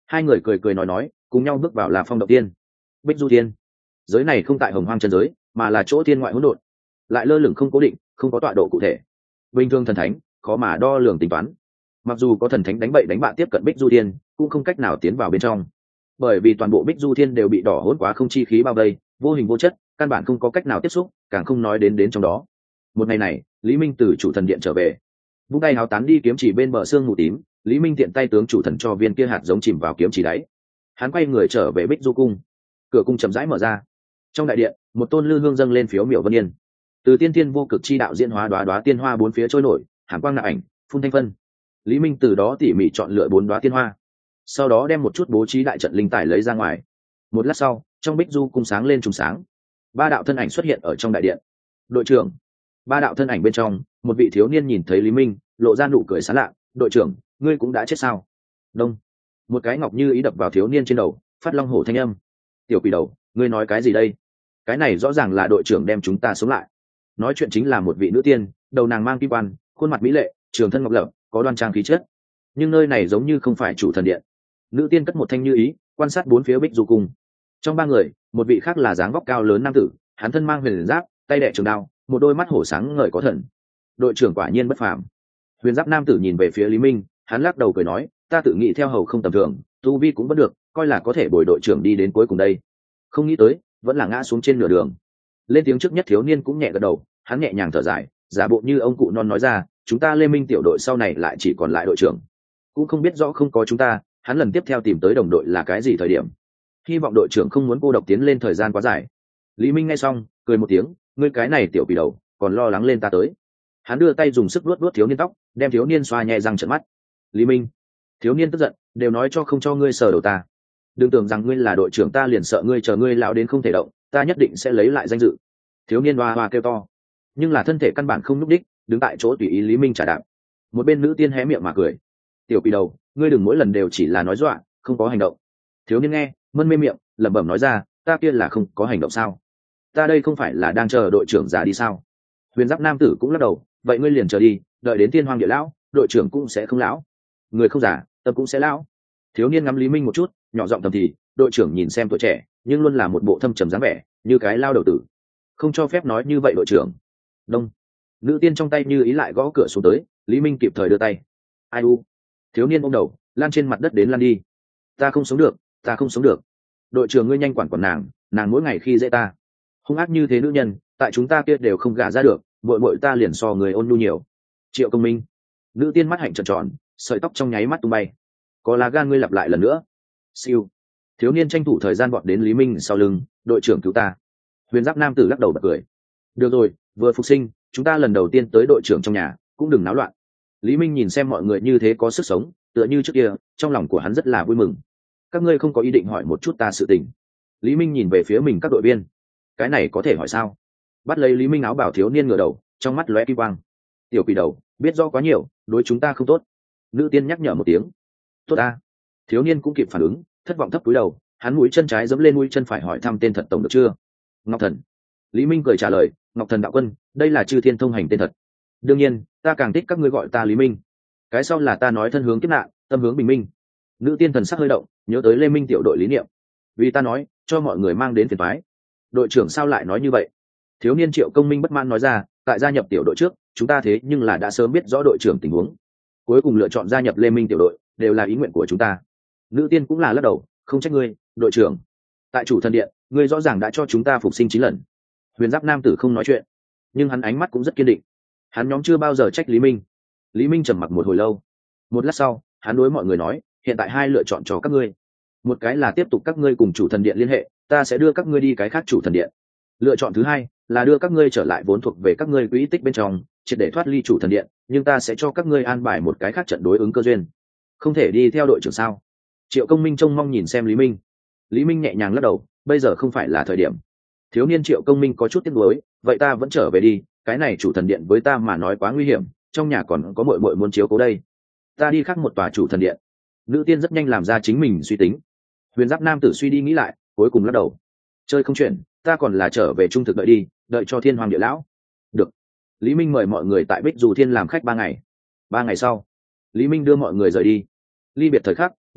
Speaker 1: Hai người cười cười nói nói cùng nhau bước vào là phong động tiên. Bích du thiên, giới này không tại hồng hoang chân giới mà là chỗ thiên ngoại hỗn độn, lại lơ lửng không cố định, không có tọa độ cụ thể. Bình thường thần thánh khó mà đo lường tính toán, mặc dù có thần thánh đánh bậy đánh bạ tiếp cận Bích du thiên cũng không cách nào tiến vào bên trong, bởi vì toàn bộ Bích du thiên đều bị đỏ hỗn quá không chi khí bao vây, vô hình vô chất, căn bản không có cách nào tiếp xúc, càng không nói đến đến trong đó. Một ngày này, Lý Minh từ chủ thần điện trở về, vung tay háo tán đi kiếm chỉ bên bờ xương mù tím. Lý Minh tiện tay tướng chủ thần cho viên kia hạt giống chìm vào kiếm chỉ đáy. Hắn quay người trở về Bích du cung. Cửa cung chậm rãi mở ra, trong đại điện một tôn lư hương dâng lên phiếu miểu vân yên. Từ tiên tiên vô cực chi đạo diễn hóa đoá đoá tiên hoa bốn phía trôi nổi, hàn quang nạ ảnh, phun thanh phân. Lý Minh từ đó tỉ mỉ chọn lựa bốn đoá tiên hoa, sau đó đem một chút bố trí đại trận linh tài lấy ra ngoài. Một lát sau, trong Bích du cung sáng lên trùng sáng, ba đạo thân ảnh xuất hiện ở trong đại điện. Đội trưởng. Ba đạo thân ảnh bên trong, một vị thiếu niên nhìn thấy Lý Minh, lộ ra nụ cười sán lạ. Đội trưởng, ngươi cũng đã chết sao? Đông. Một cái ngọc như ý đập vào thiếu niên trên đầu, phát long hổ thanh âm. Tiểu quỷ đầu, ngươi nói cái gì đây? Cái này rõ ràng là đội trưởng đem chúng ta sống lại. Nói chuyện chính là một vị nữ tiên, đầu nàng mang kim quan, khuôn mặt mỹ lệ, trường thân ngọc lập, có đoan trang khí chất. Nhưng nơi này giống như không phải chủ thần điện. Nữ tiên cất một thanh như ý, quan sát bốn phía Bích du cung. Trong ba người, một vị khác là dáng vóc cao lớn nam tử, hắn thân mang huyền giáp, tay đẻ trường đao, một đôi mắt hổ sáng ngời có thần. Đội trưởng quả nhiên bất phàm. Huyền giáp nam tử nhìn về phía Lý Minh, hắn lắc đầu cười nói, ta tự nghĩ theo hầu không tầm thường, tu vi cũng vẫn được, coi là có thể bồi đội trưởng đi đến cuối cùng đây. Không nghĩ tới, vẫn là ngã xuống trên nửa đường. Lên tiếng trước nhất thiếu niên cũng nhẹ gật đầu, hắn nhẹ nhàng thở dài, giả bộ như ông cụ non nói ra, chúng ta Lê Minh tiểu đội sau này lại chỉ còn lại đội trưởng, cũng không biết rõ không có chúng ta, hắn lần tiếp theo tìm tới đồng đội là cái gì thời điểm. Hy vọng đội trưởng không muốn cô độc tiến lên thời gian quá dài. Lý Minh nghe xong, cười một tiếng, ngươi cái này tiểu quỷ đầu, còn lo lắng lên ta tới. Hắn đưa tay dùng sức luốt luốt thiếu niên tóc, đem thiếu niên xoa nhẹ răng trợn mắt. Lý Minh. Thiếu niên tức giận, đều nói cho không cho ngươi sờ đầu ta. Đừng tưởng rằng ngươi là đội trưởng ta liền sợ ngươi, chờ ngươi lão đến không thể động, ta nhất định sẽ lấy lại danh dự. Thiếu niên hoa hoa kêu to, nhưng là thân thể căn bản không nhúc đích, đứng tại chỗ tùy ý Lý Minh trả đạp. Một bên nữ tiên hé miệng mà cười, tiểu quỷ đầu, ngươi đừng mỗi lần đều chỉ là nói dọa, không có hành động. Thiếu niên nghe, mân mê miệng, lẩm bẩm nói ra, ta kia là không có hành động sao? Ta đây không phải là đang chờ đội trưởng già đi sao? Huyền giáp nam tử cũng lắc đầu, vậy ngươi liền chờ đi, đợi đến tiên hoang địa lão, đội trưởng cũng sẽ không lão. Người không già, tâm cũng sẽ lão. Thiếu niên ngắm Lý Minh một chút, nhỏ giọng thầm thì, đội trưởng nhìn xem tuổi trẻ, nhưng luôn là một bộ thâm trầm dáng vẻ, như cái lao đầu tử. Không cho phép nói như vậy đội trưởng. Đông. Nữ tiên trong tay như ý lại gõ cửa xuống tới, Lý Minh kịp thời đưa tay. Ai u. Thiếu niên ôm đầu, lan trên mặt đất đến lan đi. Ta không sống được, ta không sống được. Đội trưởng ngươi nhanh quản quản nàng, nàng mỗi ngày khi dễ ta. Hung ác như thế nữ nhân, tại chúng ta kia đều không gả ra được, bội bội ta liền so người ôn nhu nhiều. Triệu Công Minh. Nữ tiên mắt hạnh tròn tròn, sợi tóc trong nháy mắt tung bay. Có lá gan ngươi lặp lại lần nữa. Siêu. Thiếu niên tranh thủ thời gian bọn đến Lý Minh sau lưng, đội trưởng cứu ta. Huyền giáp nam tử lắc đầu bật cười. Được rồi, vừa phục sinh, chúng ta lần đầu tiên tới đội trưởng trong nhà, cũng đừng náo loạn. Lý Minh nhìn xem mọi người như thế có sức sống, tựa như trước kia, trong lòng của hắn rất là vui mừng. Các ngươi không có ý định hỏi một chút ta sự tình. Lý Minh nhìn về phía mình các đội viên. Cái này có thể hỏi sao? Bắt lấy Lý Minh áo bảo thiếu niên ngửa đầu, trong mắt lóe kim quang. Tiểu quỷ đầu, biết do quá nhiều, đối chúng ta không tốt. Nữ tiên nhắc nhở một tiếng. Tốt ta. Thiếu niên cũng kịp phản ứng, thất vọng thấp cúi đầu, hắn mũi chân trái giẫm lên mũi chân phải hỏi thăm tên thật tổng được chưa? Ngọc Thần. Lý Minh cười trả lời, Ngọc Thần đạo quân, đây là chư thiên thông hành tên thật. Đương nhiên, ta càng thích các ngươi gọi ta Lý Minh. Cái sau là ta nói thân hướng kiếp nạn, tâm hướng bình minh. Nữ tiên thần sắc hơi động, nhớ tới Lê Minh tiểu đội lý niệm. Vì ta nói, cho mọi người mang đến phiền toái. Đội trưởng sao lại nói như vậy? Thiếu niên Triệu Công Minh bất mãn nói ra, tại gia nhập tiểu đội trước, chúng ta thế nhưng là đã sớm biết rõ đội trưởng tình huống. Cuối cùng lựa chọn gia nhập Lê Minh tiểu đội, đều là ý nguyện của chúng ta. Nữ tiên cũng là lắc đầu, không trách ngươi, đội trưởng. Tại chủ thần điện, ngươi rõ ràng đã cho chúng ta phục sinh chín lần. Huyền giáp nam tử không nói chuyện, nhưng hắn ánh mắt cũng rất kiên định. Hắn nhóm chưa bao giờ trách Lý Minh. Lý Minh trầm mặc một hồi lâu. Một lát sau, hắn đối mọi người nói, hiện tại hai lựa chọn cho các ngươi. Một cái là tiếp tục các ngươi cùng chủ thần điện liên hệ, ta sẽ đưa các ngươi đi cái khác chủ thần điện. Lựa chọn thứ hai là đưa các ngươi trở lại vốn thuộc về các ngươi quỹ tích bên trong, triệt để thoát ly chủ thần điện, nhưng ta sẽ cho các ngươi an bài một cái khác trận đối ứng cơ duyên. Không thể đi theo đội trưởng sao? Triệu Công Minh trông mong nhìn xem Lý Minh. Lý Minh nhẹ nhàng lắc đầu, bây giờ không phải là thời điểm. Thiếu niên Triệu Công Minh có chút tiếc nuối, vậy ta vẫn trở về đi, cái này chủ thần điện với ta mà nói quá nguy hiểm, trong nhà còn có muội muội muốn chiếu cố đây. Ta đi khác một tòa chủ thần điện. Nữ tiên rất nhanh làm ra chính mình suy tính. Huyền giáp nam tử suy đi nghĩ lại, cuối cùng lắc đầu. Chơi không chuyện, ta còn là trở về trung thực đợi đi, đợi cho thiên hoàng địa lão. Được. Lý Minh mời mọi người tại Bích Dù Thiên làm khách ba ngày. Ba ngày sau, Lý Minh đưa mọi người rời đi. Ly biệt thời khắc,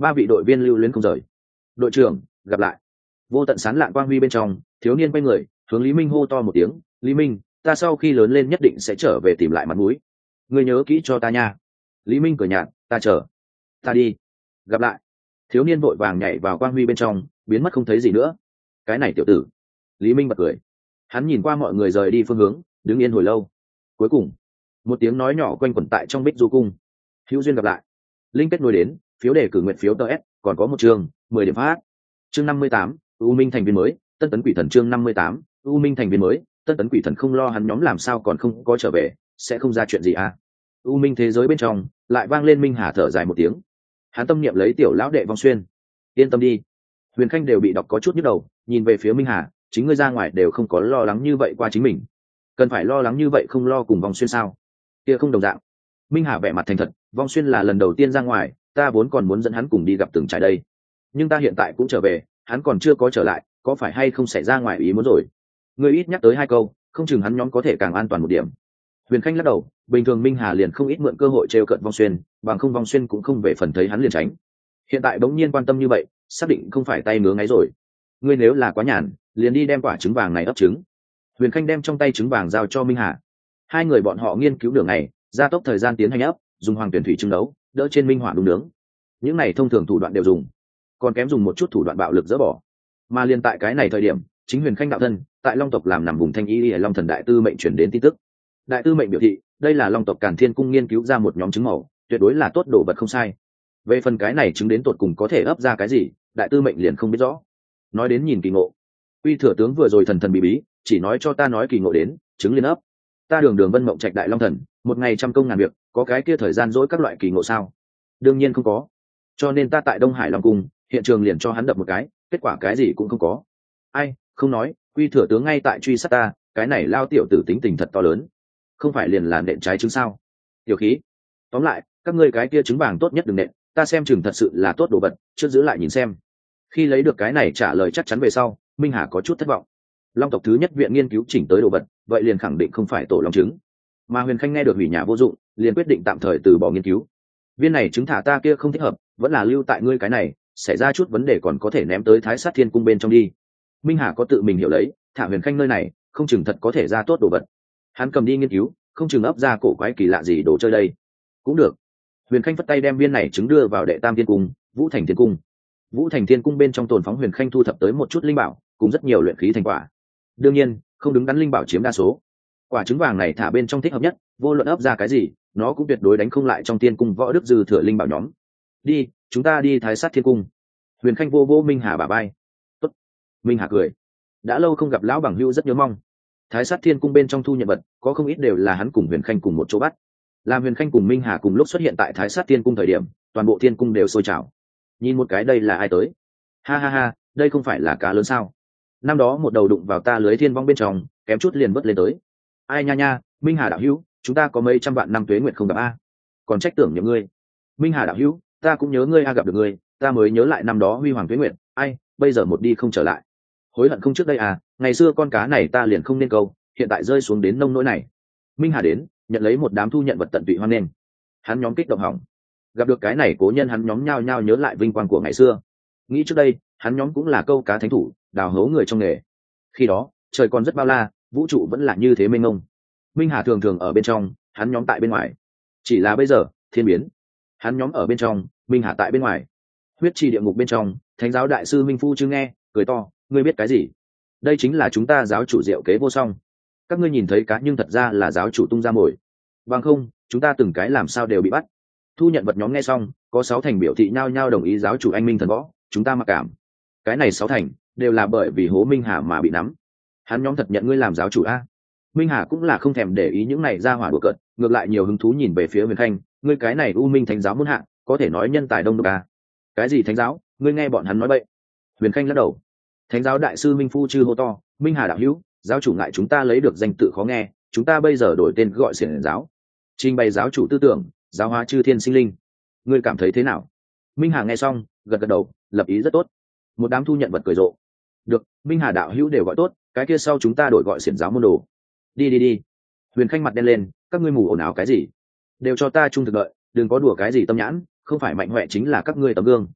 Speaker 1: ba vị đội viên lưu luyến không rời. Đội trưởng, gặp lại. Vô tận sán lạn quang huy bên trong, thiếu niên quay người hướng Lý Minh hô to một tiếng. Lý Minh, ta sau khi lớn lên nhất định sẽ trở về tìm lại mặt mũi, ngươi nhớ kỹ cho ta nha. Lý Minh cười nhạt, ta chờ. Ta đi. Gặp lại. Thiếu niên vội vàng nhảy vào quang huy bên trong, biến mất không thấy gì nữa. Cái này tiểu tử. Lý Minh bật cười. Hắn nhìn qua mọi người rời đi phương hướng, đứng yên hồi lâu. Cuối cùng, một tiếng nói nhỏ quanh quẩn tại trong Bích Du cung. Hữu duyên gặp lại. Linh kết nối đến, phiếu đề cử nguyện phiếu tờ S, còn có một chương, mười điểm phát. Chương năm mươi tám, U Minh thành viên mới, Tân tấn quỷ thần. Chương năm mươi tám, U Minh thành viên mới, Tân tấn quỷ thần. Không lo hắn nhóm làm sao còn không có trở về, sẽ không ra chuyện gì à. U Minh thế giới bên trong lại vang lên Minh Hà thở dài một tiếng. Hắn tâm niệm lấy tiểu lão đệ Vong Xuyên. Yên tâm đi. Huyền Khanh đều bị đọc có chút nhức đầu, nhìn về phía Minh Hà, chính ngươi ra ngoài đều không có lo lắng như vậy qua chính mình, cần phải lo lắng như vậy không lo cùng Vong Xuyên sao? Kia không đồng dạng. Minh Hà vẻ mặt thành thật, Vong Xuyên là lần đầu tiên ra ngoài, ta vốn còn muốn dẫn hắn cùng đi gặp từng trải đây, nhưng ta hiện tại cũng trở về, hắn còn chưa có trở lại, có phải hay không xảy ra ngoài ý muốn rồi? Ngươi ít nhắc tới hai câu, không chừng hắn nhóm có thể càng an toàn một điểm. Huyền Khanh lắc đầu, bình thường Minh Hà liền không ít mượn cơ hội trêu cợt Vong Xuyên, bằng không Vong Xuyên cũng không về phần thấy hắn liền tránh. Hiện tại bỗng nhiên quan tâm như vậy, xác định không phải tay ngứa ngáy rồi. Ngươi nếu là quá nhàn, liền đi đem quả trứng vàng này ấp trứng. Huyền Khanh đem trong tay trứng vàng giao cho Minh Hà. Hai người bọn họ nghiên cứu đường này, gia tốc thời gian tiến hành ấp, dùng hoàng tuyển thủy trứng nấu, đỡ trên minh hỏa đun nướng. Những này thông thường thủ đoạn đều dùng, còn kém dùng một chút thủ đoạn bạo lực dỡ bỏ. Mà liên tại cái này thời điểm, chính Huyền Khanh đạo thân tại Long tộc làm nằm vùng Thanh Y Long thần đại tư mệnh chuyển đến tin tức. Đại tư mệnh biểu thị, đây là Long tộc Càn Thiên cung nghiên cứu ra một nhóm trứng màu, tuyệt đối là tốt đồ vật không sai. Về phần cái này trứng đến tột cùng có thể ấp ra cái gì, đại tư mệnh liền không biết rõ. Nói đến nhìn kỳ ngộ, uy thừa tướng vừa rồi thần thần bí bí, chỉ nói cho ta nói kỳ ngộ đến, trứng liên ấp. Ta đường đường Vân Mộng Trạch đại long thần, một ngày trăm công ngàn việc, có cái kia thời gian dỗi các loại kỳ ngộ sao? Đương nhiên không có. Cho nên ta tại Đông Hải Long cung, hiện trường liền cho hắn đập một cái, kết quả cái gì cũng không có. Ai, không nói, uy thừa tướng ngay tại truy sát ta, cái này lao tiểu tử tính tình thật to lớn. Không phải liền là nện trái trứng sao? Tiểu khí. Tóm lại, các ngươi cái kia trứng vàng tốt nhất đừng nện, ta xem chừng thật sự là tốt đồ vật, trước giữ lại nhìn xem. Khi lấy được cái này trả lời chắc chắn về sau, Minh Hà có chút thất vọng. Long tộc thứ nhất viện nghiên cứu chỉnh tới đồ vật, vậy liền khẳng định không phải tổ long trứng. Mà Huyền Khanh nghe được hủy nhà vô dụng, liền quyết định tạm thời từ bỏ nghiên cứu. Viên này trứng thả ta kia không thích hợp, vẫn là lưu tại ngươi cái này, xảy ra chút vấn đề còn có thể ném tới Thái Sát Thiên cung bên trong đi. Minh Hà có tự mình hiểu lấy, thả Huyền Khanh nơi này, không chừng thật có thể ra tốt đồ vật. Hắn cầm đi nghiên cứu, không chừng ấp ra cổ quái kỳ lạ gì đồ chơi đây. Cũng được. Huyền Khanh phất tay đem viên này trứng đưa vào Đệ Tam Thiên cung, Vũ Thành Thiên cung. Vũ Thành Thiên cung bên trong tồn phóng Huyền Khanh thu thập tới một chút linh bảo, cùng rất nhiều luyện khí thành quả. Đương nhiên, không đứng đắn linh bảo chiếm đa số. Quả trứng vàng này thả bên trong thích hợp nhất, vô luận ấp ra cái gì, nó cũng tuyệt đối đánh không lại trong Thiên cung võ đức dư thừa linh bảo nhóm. Đi, chúng ta đi Thái Sát Thiên cung. Huyền Khanh vô vô Minh Hà bả vai. Tốt. Minh Hà cười. Đã lâu không gặp lão bằng hữu rất nhớ mong. Thái Sát Thiên cung bên trong thu nhận vật, có không ít đều là hắn cùng Huyền Khanh cùng một chỗ bắt. Làm Huyền Khanh cùng Minh Hà cùng lúc xuất hiện tại Thái Sát Thiên cung thời điểm, toàn bộ Thiên cung đều sôi trào. Nhìn một cái đây là ai tới? Ha ha ha, đây không phải là cá lớn sao? Năm đó một đầu đụng vào ta lưới thiên vong bên trong, kém chút liền vớt lên tới. Ai nha nha, Minh Hà đạo hữu, chúng ta có mấy trăm vạn năm tuế nguyện không gặp a, còn trách tưởng nhớ ngươi. Minh Hà đạo hữu, ta cũng nhớ ngươi a, gặp được ngươi, ta mới nhớ lại năm đó huy hoàng tuế nguyện, ai, bây giờ một đi không trở lại. Hối hận không trước đây à, ngày xưa con cá này ta liền không nên câu, hiện tại rơi xuống đến nông nỗi này. Minh Hà đến, nhận lấy một đám thu nhận vật tận tụy hoan nghênh. Hắn nhóm kích động hỏng. Gặp được cái này cố nhân hắn nhóm nhao nhao nhớ lại vinh quang của ngày xưa. Nghĩ trước đây, hắn nhóm cũng là câu cá thánh thủ, đào hấu người trong nghề. Khi đó, trời còn rất bao la, vũ trụ vẫn là như thế mênh mông. Minh Hà thường thường ở bên trong, hắn nhóm tại bên ngoài. Chỉ là bây giờ, thiên biến. Hắn nhóm ở bên trong, Minh Hà tại bên ngoài. Huyết trì địa ngục bên trong, thánh giáo đại sư Minh Phu chưa nghe, cười to, ngươi biết cái gì? Đây chính là chúng ta giáo chủ diệu kế vô song. Các ngươi nhìn thấy cá nhưng thật ra là giáo chủ tung ra mồi. Bằng không, chúng ta từng cái làm sao đều bị bắt. Thu nhận vật nhóm nghe xong, có sáu thành biểu thị nhao nhao đồng ý giáo chủ anh minh thần võ, chúng ta mặc cảm. Cái này sáu thành đều là bởi vì hố Minh Hà mà bị nắm. Hắn nhóm thật nhận ngươi làm giáo chủ a? Minh Hà cũng là không thèm để ý những này ra hỏa đùa cợt, ngược lại nhiều hứng thú nhìn về phía Huyền Khanh, ngươi cái này u minh thánh giáo muôn hạ, có thể nói nhân tài đông đúc a. Cái gì thánh giáo, ngươi nghe bọn hắn nói bậy. Huyền Khanh lắc đầu. Thánh giáo đại sư Minh Phu chư hô to, Minh Hà đạo hữu, giáo chủ ngại chúng ta lấy được danh tự khó nghe, chúng ta bây giờ đổi tên gọi xiển giáo, trình bày giáo chủ tư tưởng, giáo hóa chư thiên sinh linh. Ngươi cảm thấy thế nào? Minh Hà nghe xong, gật gật đầu, lập ý rất tốt. Một đám thu nhận vật cười rộ. Được, Minh Hà đạo hữu đều gọi tốt, cái kia sau chúng ta đổi gọi xiển giáo môn đồ. Đi đi đi. Huyền Khanh mặt đen lên, các ngươi mù ồn ào cái gì? Đều cho ta trung thực đợi, đừng có đùa cái gì tâm nhãn, không phải mạnh mẽ chính là các ngươi tấm gương.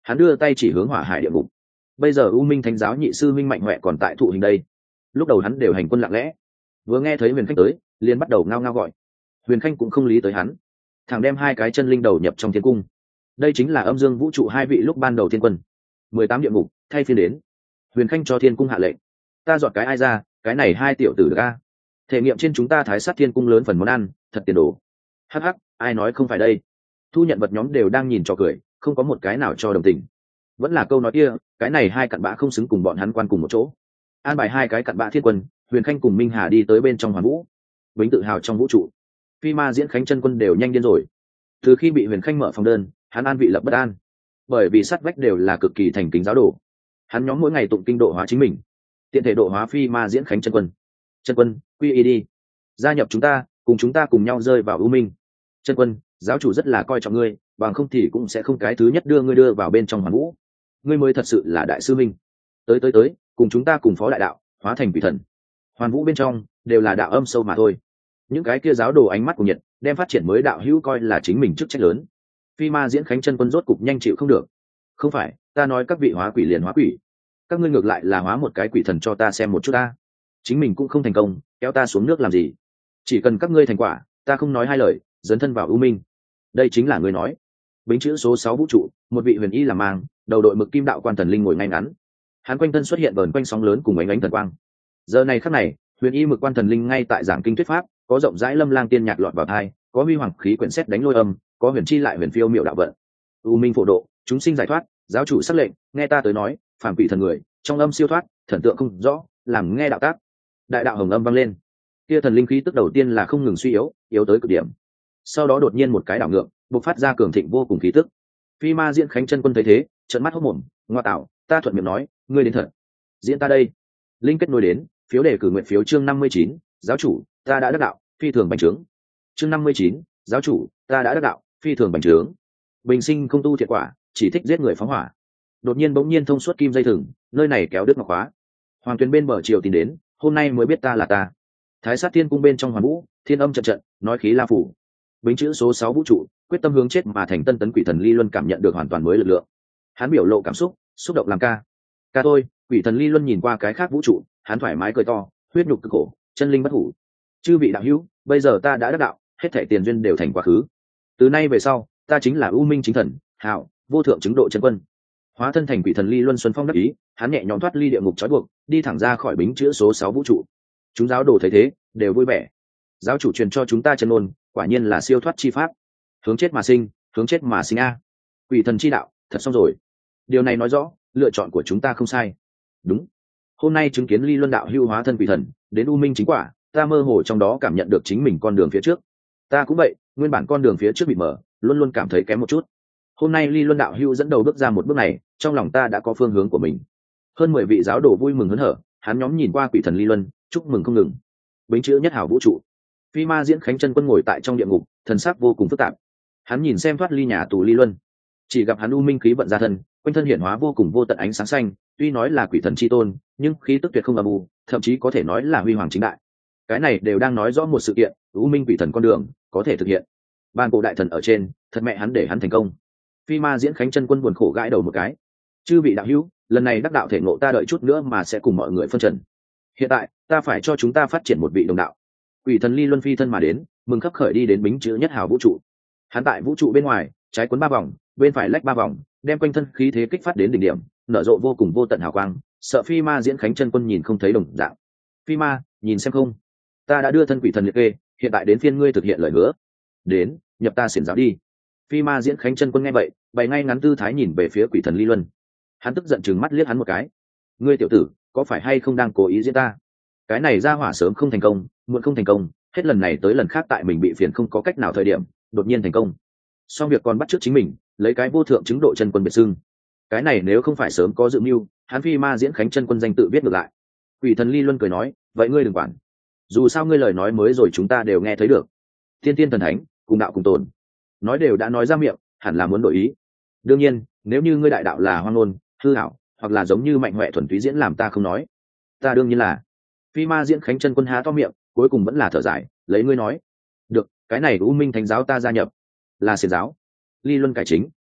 Speaker 1: Hắn đưa tay chỉ hướng hỏa hải địa ngục. Bây giờ u minh thánh giáo nhị sư minh mạnh huệ còn tại thụ hình đây. Lúc đầu hắn đều hành quân lặng lẽ, vừa nghe thấy huyền khanh tới liền bắt đầu ngao ngao gọi. Huyền khanh cũng không lý tới hắn, thằng đem hai cái chân linh đầu nhập trong thiên cung. Đây chính là âm dương vũ trụ hai vị lúc ban đầu thiên quân. Mười tám địa ngục thay phiên đến. Huyền khanh cho thiên cung hạ lệnh, ta dọn cái ai ra, cái này hai tiểu tử được a. Thể nghiệm trên chúng ta thái sát thiên cung lớn phần món ăn, thật tiền đồ. Hắc hắc, ai nói không phải đây. Thu nhận vật nhóm đều đang nhìn cho cười, không có một cái nào cho đồng tình. Vẫn là câu nói kia, cái này hai cặn bã không xứng cùng bọn hắn quan cùng một chỗ. An bài hai cái cặn bã thiên quân, Huyền khanh cùng Minh Hà đi tới bên trong hoàn vũ. Bính tự hào trong vũ trụ, Phi Ma Diễn Khánh chân quân đều nhanh điên rồi. Từ khi bị Huyền khanh mở phòng đơn, hắn an vị lập bất an, bởi vì sát vách đều là cực kỳ thành kính giáo đồ. Hắn nhóm mỗi ngày tụng kinh độ hóa chính mình, tiện thể độ hóa Phi Ma Diễn Khánh chân quân. Chân quân, quy y đi, gia nhập chúng ta, cùng chúng ta cùng nhau rơi vào u minh. Chân quân, giáo chủ rất là coi trọng ngươi, bằng không thì cũng sẽ không cái thứ nhất đưa ngươi đưa vào bên trong hoàn vũ. Ngươi mới thật sự là đại sư minh. Tới tới tới, cùng chúng ta cùng phó đại đạo, hóa thành quỷ thần. Hoàn vũ bên trong đều là đạo âm sâu mà thôi. Những cái kia giáo đồ ánh mắt của nhiệt, đem phát triển mới đạo hữu coi là chính mình chức trách lớn. Phi Ma Diễn Khánh chân quân rốt cục nhanh chịu không được. Không phải, ta nói các vị hóa quỷ liền hóa quỷ, các ngươi ngược lại là hóa một cái quỷ thần cho ta xem một chút ta. Chính mình cũng không thành công, kéo ta xuống nước làm gì? Chỉ cần các ngươi thành quả, ta không nói hai lời, dấn thân vào u minh. Đây chính là ngươi nói. Bính chữ số sáu vũ trụ, một vị huyền y làm mang, đầu đội mực kim đạo quan thần linh ngồi ngay ngắn. Hắn quanh thân xuất hiện vờn quanh sóng lớn cùng ánh ánh thần quang. Giờ này khắc này, huyền y mực quan thần linh ngay tại giảng kinh thuyết pháp, có rộng rãi lâm lang tiên nhạc lọt vào tai, có huy hoàng khí quyển xét đánh lôi âm, có huyền chi lại huyền phiêu miệu đạo vận. U minh phổ độ, chúng sinh giải thoát, giáo chủ sắc lệnh, nghe ta tới nói, phàm quỷ thần người, trong âm siêu thoát, thần tượng không rõ, làm nghe đạo tác. Đại đạo hồng âm vang lên. Kia thần linh khí tức đầu tiên là không ngừng suy yếu, yếu tới cực điểm. Sau đó đột nhiên một cái đảo ngược, bộc phát ra cường thịnh vô cùng khí tức. Phi Ma Diễn Khánh chân quân thấy thế, trợn mắt hốt mồm, ngoa tạo, ta thuận miệng nói, ngươi đến thật. Diễn ta đây. Linh kết nối đến, phiếu đề cử nguyện phiếu chương năm mươi chín, giáo chủ, ta đã đắc đạo, phi thường bành trướng. Chương năm mươi chín, giáo chủ, ta đã đắc đạo, phi thường bành trướng. Bình sinh không tu thiện quả, chỉ thích giết người phóng hỏa. Đột nhiên bỗng nhiên thông suốt kim dây thừng, nơi này kéo đứt ngọc khóa. Hoàng Tuyền bên bờ triều tìm đến, hôm nay mới biết ta là ta. Thái sát thiên cung bên trong hoàn vũ, thiên âm trận trận, nói khí la phủ. Bính chữ số sáu vũ trụ, quyết tâm hướng chết mà thành tân tấn quỷ thần Ly Luân cảm nhận được hoàn toàn mới lực lượng. Hắn biểu lộ cảm xúc, xúc động làm ca. Ca tôi, quỷ thần Ly Luân nhìn qua cái khác vũ trụ, hắn thoải mái cười to, huyết nhục cực khổ, chân linh bất hủ. Chư vị đạo hữu, bây giờ ta đã đắc đạo, hết thảy tiền duyên đều thành quá khứ. Từ nay về sau, ta chính là U Minh chính thần, hảo, vô thượng chứng độ chân quân. Hóa thân thành quỷ thần Ly Luân xuân phong đắc ý, hắn nhẹ nhõm thoát ly địa ngục trói buộc, đi thẳng ra khỏi bính chữ số sáu vũ trụ. Chúng giáo đồ thấy thế, đều vui vẻ. Giáo chủ truyền cho chúng ta chân ngôn, quả nhiên là siêu thoát chi pháp. Hướng chết mà sinh, hướng chết mà sinh a. Quỷ thần chi đạo, thật xong rồi. Điều này nói rõ, lựa chọn của chúng ta không sai. Đúng. Hôm nay chứng kiến Ly Luân đạo hưu hóa thân quỷ thần, đến U Minh chính quả, ta mơ hồ trong đó cảm nhận được chính mình con đường phía trước. Ta cũng vậy, nguyên bản con đường phía trước bị mở, luôn luôn cảm thấy kém một chút. Hôm nay Ly Luân đạo hưu dẫn đầu bước ra một bước này, trong lòng ta đã có phương hướng của mình. Hơn mười vị giáo đồ vui mừng hớn hở, hắn nhóm nhìn qua quỷ thần Ly Luân, chúc mừng không ngừng. Bính chữ nhất hảo vũ trụ. Phi Ma Diễn Khánh chân quân ngồi tại trong địa ngục, thần sắc vô cùng phức tạp. Hắn nhìn xem thoát ly nhà tù Ly Luân, chỉ gặp hắn u minh khí vận ra thân, quanh thân hiển hóa vô cùng vô tận ánh sáng xanh, tuy nói là quỷ thần chi tôn, nhưng khí tức tuyệt không âm u, thậm chí có thể nói là huy hoàng chính đại. Cái này đều đang nói rõ một sự kiện, u minh quỷ thần con đường có thể thực hiện. Ban cổ đại thần ở trên, thật mẹ hắn để hắn thành công. Phi Ma Diễn Khánh chân quân buồn khổ gãi đầu một cái. Chư vị đạo hữu, lần này đắc đạo thể ngộ ta đợi chút nữa mà sẽ cùng mọi người phân trần. Hiện tại, ta phải cho chúng ta phát triển một vị đồng đạo. Quỷ thần Ly Luân phi thân mà đến, mừng khấp khởi đi đến bính chữ nhất hào vũ trụ. Hắn tại vũ trụ bên ngoài, trái cuốn ba vòng, bên phải lách ba vòng, đem quanh thân khí thế kích phát đến đỉnh điểm, nở rộ vô cùng vô tận hào quang, sợ Phi Ma Diễn Khánh chân quân nhìn không thấy đồng dạng. Phi Ma, nhìn xem không, ta đã đưa thân quỷ thần liệt kê, hiện tại đến phiên ngươi thực hiện lời hứa. Đến, nhập ta xiển giáo đi. Phi Ma Diễn Khánh chân quân nghe vậy, bày ngay ngắn tư thái nhìn về phía quỷ thần Ly Luân. Hắn tức giận chừng mắt liếc hắn một cái. Ngươi tiểu tử, có phải hay không đang cố ý giết ta? Cái này ra hỏa sớm không thành công, muộn không thành công, hết lần này tới lần khác tại mình bị phiền không có cách nào thời điểm, đột nhiên thành công. Xong việc còn bắt chước chính mình, lấy cái vô thượng chứng độ chân quân biệt xưng. Cái này nếu không phải sớm có dự mưu, hắn Phi Ma Diễn Khánh chân quân danh tự viết ngược lại. Quỷ thần Ly Luân cười nói, vậy ngươi đừng quản. Dù sao ngươi lời nói mới rồi chúng ta đều nghe thấy được. Tiên tiên thần thánh, cùng đạo cùng tồn. Nói đều đã nói ra miệng, hẳn là muốn đổi ý. Đương nhiên, nếu như ngươi đại đạo là hoang ngôn, hư hảo, hoặc là giống như mạnh huệ thuần túy diễn làm ta không nói. Ta đương nhiên là. Phi Ma Diễn Khánh chân quân há to miệng, cuối cùng vẫn là thở dài, lấy ngươi nói. Được, cái này U Minh thánh giáo ta gia nhập. Là xiển giáo. Ly Luân cải chính,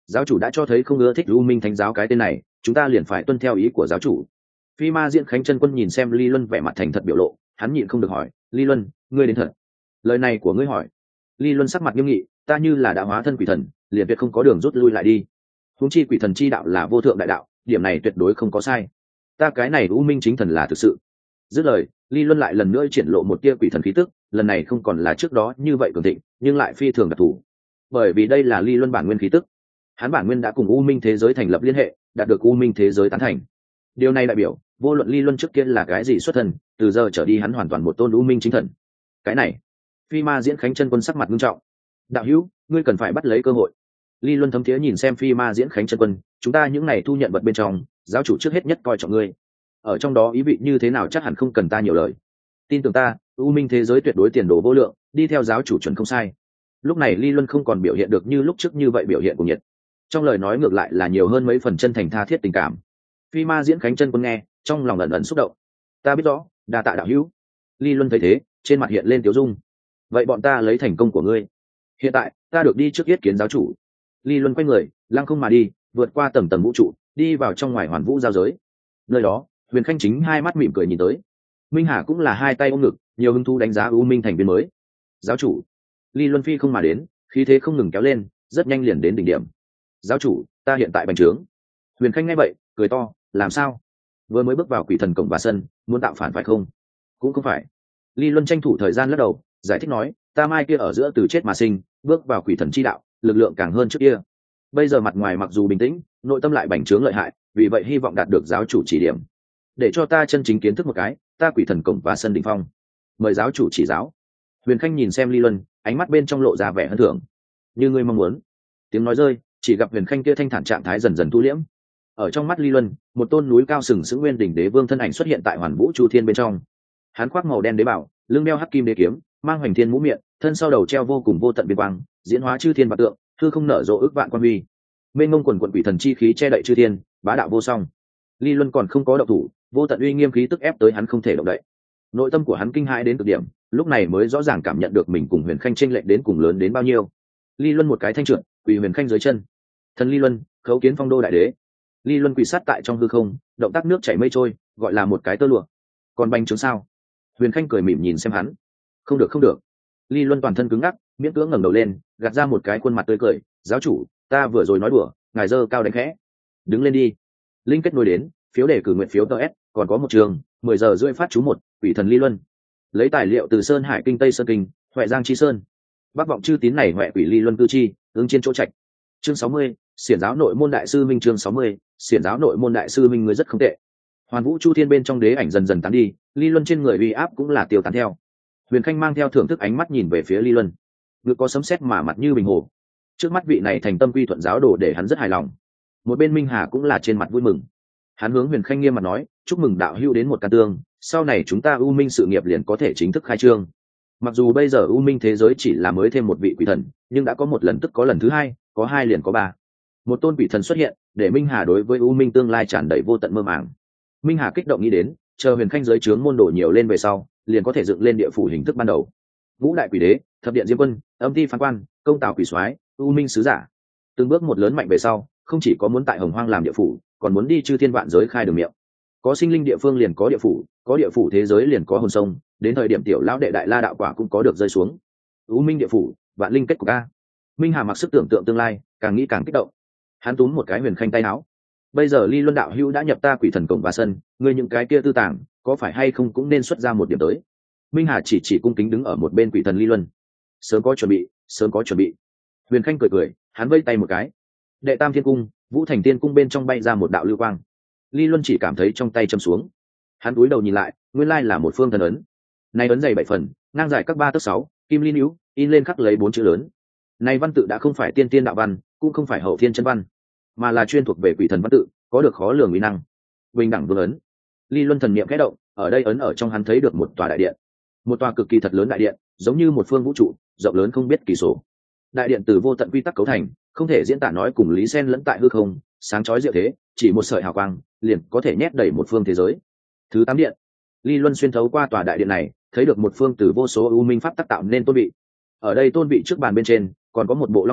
Speaker 1: Giáo chủ đã cho thấy không ưa thích u minh thánh giáo cái tên này, chúng ta liền phải tuân theo ý của giáo chủ. Phi Ma Diễn Khánh chân quân nhìn xem Ly Luân vẻ mặt thành thật biểu lộ, hắn nhịn không được hỏi, Ly Luân, ngươi đến thật? Lời này của ngươi hỏi. Ly Luân sắc mặt nghiêm nghị, ta như là đã hóa thân quỷ thần, liền tuyệt không có đường rút lui lại đi. Huống chi quỷ thần chi đạo là vô thượng đại đạo, điểm này tuyệt đối không có sai. Ta cái này u minh chính thần là thực sự. Dứt lời, Ly Luân lại lần nữa triển lộ một tia quỷ thần khí tức, lần này không còn là trước đó như vậy cường thịnh, nhưng lại phi thường đặc thù. Bởi vì đây là Ly Luân bản nguyên khí tức. Hắn bản nguyên đã cùng u minh thế giới thành lập liên hệ, đạt được u minh thế giới tán thành. Điều này đại biểu, vô luận Ly Luân trước kia là cái gì xuất thân, từ giờ trở đi hắn hoàn toàn một tôn u minh chính thần. Cái này, Phi Ma Diễn Khánh chân quân sắc mặt nghiêm trọng. Đạo hữu, ngươi cần phải bắt lấy cơ hội. Ly Luân thấm thiế nhìn xem Phi Ma Diễn Khánh chân quân, chúng ta những này thu nhận vật bên trong, giáo chủ trước hết nhất coi trọng ngươi. Ở trong đó ý vị như thế nào chắc hẳn không cần ta nhiều lời. Tin tưởng ta, u minh thế giới tuyệt đối tiền đồ vô lượng, đi theo giáo chủ chuẩn không sai. Lúc này Ly Luân không còn biểu hiện được như lúc trước như vậy biểu hiện của nhiệt. Trong lời nói ngược lại là nhiều hơn mấy phần chân thành tha thiết tình cảm. Phi Ma Diễn Khánh chân quân nghe, trong lòng ẩn ẩn xúc động. Ta biết rõ, đa tạ đạo hữu. Ly Luân thấy thế, trên mặt hiện lên tiếu dung. Vậy bọn ta lấy thành công của ngươi. Hiện tại, ta được đi trước yết kiến giáo chủ. Ly Luân quay người, lăng không mà đi, vượt qua tầng tầng vũ trụ, đi vào trong ngoài hoàn vũ giao giới. Nơi đó, Huyền Khanh chính hai mắt mỉm cười nhìn tới. Minh Hà cũng là hai tay ôm ngực, nhiều hứng thú đánh giá U Minh thành viên mới. Giáo chủ. Ly Luân phi không mà đến, khí thế không ngừng kéo lên, rất nhanh liền đến đỉnh điểm. Giáo chủ, ta hiện tại bành trướng. Huyền Khanh nghe vậy, cười to, làm sao? Vừa mới bước vào quỷ thần cổng và sân, muốn tạo phản phải không? Cũng không phải. Ly Luân tranh thủ thời gian lắc đầu, giải thích nói, ta mai kia ở giữa từ chết mà sinh, bước vào quỷ thần chi đạo, lực lượng càng hơn trước kia. Bây giờ mặt ngoài mặc dù bình tĩnh, nội tâm lại bành trướng lợi hại, vì vậy hy vọng đạt được giáo chủ chỉ điểm, để cho ta chân chính kiến thức một cái, ta quỷ thần cổng và sân đỉnh phong. Mời giáo chủ chỉ giáo. Huyền Khanh nhìn xem Ly Luân, ánh mắt bên trong lộ ra vẻ hân thưởng. Như ngươi mong muốn. Tiếng nói rơi, chỉ gặp Huyền Khanh kia thanh thản trạng thái dần dần thu liễm. Ở trong mắt Ly Luân, một tôn núi cao sừng sững nguyên đỉnh đế vương thân ảnh xuất hiện tại hoàn vũ chu thiên bên trong. Hắn khoác màu đen đế bảo, lưng đeo hắc kim đế kiếm, mang hoành thiên mũ miệng, thân sau đầu treo vô cùng vô tận biên quang, diễn hóa chư thiên vạn tượng, hư không nở rộ ước vạn quan huy. Mênh mông quần quần quỷ thần chi khí che đậy chư thiên, bá đạo vô song. Ly Luân còn không có động thủ, vô tận uy nghiêm khí tức ép tới hắn không thể động đậy. Nội tâm của hắn kinh hãi đến cực điểm, lúc này mới rõ ràng cảm nhận được mình cùng Huyền Khanh chênh lệch đến cùng lớn đến bao nhiêu. Ly Luân một cái thanh trượt, quỳ Huyền Khanh dưới chân. Thần Ly Luân, khấu kiến phong đô đại đế. Ly Luân quỳ sát tại trong hư không, động tác nước chảy mây trôi, gọi là một cái tơ lụa. Còn bành trướng sao? Huyền Khanh cười mỉm nhìn xem hắn. Không được không được. Ly Luân toàn thân cứng ngắc, miễn cưỡng ngẩng đầu lên, gạt ra một cái khuôn mặt tươi cười, giáo chủ, ta vừa rồi nói đùa, ngài dơ cao đánh khẽ. Đứng lên đi. Linh kết nối đến, phiếu đề cử nguyện phiếu ts, còn có một trường, mười giờ rưỡi phát chú một, quỷ thần Ly Luân. Lấy tài liệu từ Sơn Hải Kinh Tây Sơn Kinh, Huệ Giang Chi Sơn. Bắc vọng chư tín này Huệ quỷ Ly Luân cư chi, ứng trên chỗ trạch. Chương sáu mươi, xiển giáo nội môn đại sư minh. Chương sáu mươi, xiển giáo nội môn đại sư minh người rất không tệ. Hoàn vũ chu thiên bên trong đế ảnh dần dần tán đi, Ly Luân trên người uy áp cũng là tiêu tán theo. Huyền Khanh mang theo thưởng thức ánh mắt nhìn về phía Ly Luân, ngực có sấm sét mà mặt như bình hồ. Trước mắt vị này thành tâm quy thuận giáo đồ để hắn rất hài lòng. Một bên Minh Hà cũng là trên mặt vui mừng. Hắn hướng Huyền Khanh nghiêm mặt nói, chúc mừng đạo hữu đến một căn tương, sau này chúng ta U Minh sự nghiệp liền có thể chính thức khai trương. Mặc dù bây giờ U Minh thế giới chỉ là mới thêm một vị quỷ thần, nhưng đã có một lần tức có lần thứ hai, có hai liền có ba. Một tôn quỷ thần xuất hiện, để Minh Hà đối với U Minh tương lai tràn đầy vô tận mơ màng. Minh Hà kích động nghĩ đến, chờ Huyền Khanh giới trướng môn đồ nhiều lên về sau, liền có thể dựng lên địa phủ hình thức ban đầu. Ngũ đại quỷ đế, thập điện diêm quân, âm ti phán quan, công tào quỷ soái, U Minh sứ giả, từng bước một lớn mạnh về sau, không chỉ có muốn tại Hồng Hoang làm địa phủ, còn muốn đi chư thiên vạn giới khai đường miệng. Có sinh linh địa phương liền có địa phủ, có địa phủ thế giới liền có hồn sông, đến thời điểm tiểu lão đệ đại la đạo quả cũng có được rơi xuống. U Minh địa phủ, vạn linh kết cục a. Minh Hà mặc sức tưởng tượng tương lai, càng nghĩ càng kích động. Hắn túm một cái Huyền Khanh tay áo. Bây giờ Ly Luân đạo hữu đã nhập ta quỷ thần cổng và sân, ngươi những cái kia tư tàng, có phải hay không cũng nên xuất ra một điểm tới. Minh Hà chỉ chỉ cung kính đứng ở một bên quỷ thần Ly Luân. Sớm có chuẩn bị, sớm có chuẩn bị. Huyền Khanh cười cười, hắn vây tay một cái. Đệ Tam Thiên Cung, Vũ Thành Tiên Cung bên trong bay ra một đạo lưu quang. Ly Luân chỉ cảm thấy trong tay châm xuống. Hắn cúi đầu nhìn lại, nguyên lai là một phương thần ấn. Này ấn dày bảy phần, ngang dài các ba tấc sáu, kim linh níu, in lên khắc lấy bốn chữ lớn. Này văn tự đã không phải tiên tiên đạo văn, cũng không phải hậu thiên chân văn, mà là chuyên thuộc về quỷ thần văn tự, có được khó lường uy năng. Bình đẳng vương ấn. Ly Luân thần niệm khẽ động, ở đây ấn ở trong hắn thấy được một tòa đại điện. Một tòa cực kỳ thật lớn đại điện, giống như một phương vũ trụ, rộng lớn không biết kỳ số. Đại điện từ vô tận quy tắc cấu thành, không thể diễn tả nói cùng lý sen lẫn tại hư không, sáng chói diệu thế, chỉ một sợi hào quang, liền có thể nhét đầy một phương thế giới. Thứ tám điện. Ly Luân xuyên thấu qua tòa đại điện này, thấy được một phương từ vô số u minh pháp tác tạo nên tôn vị. Ở đây tôn vị trước bàn bên trên, còn có một bộ long bảo,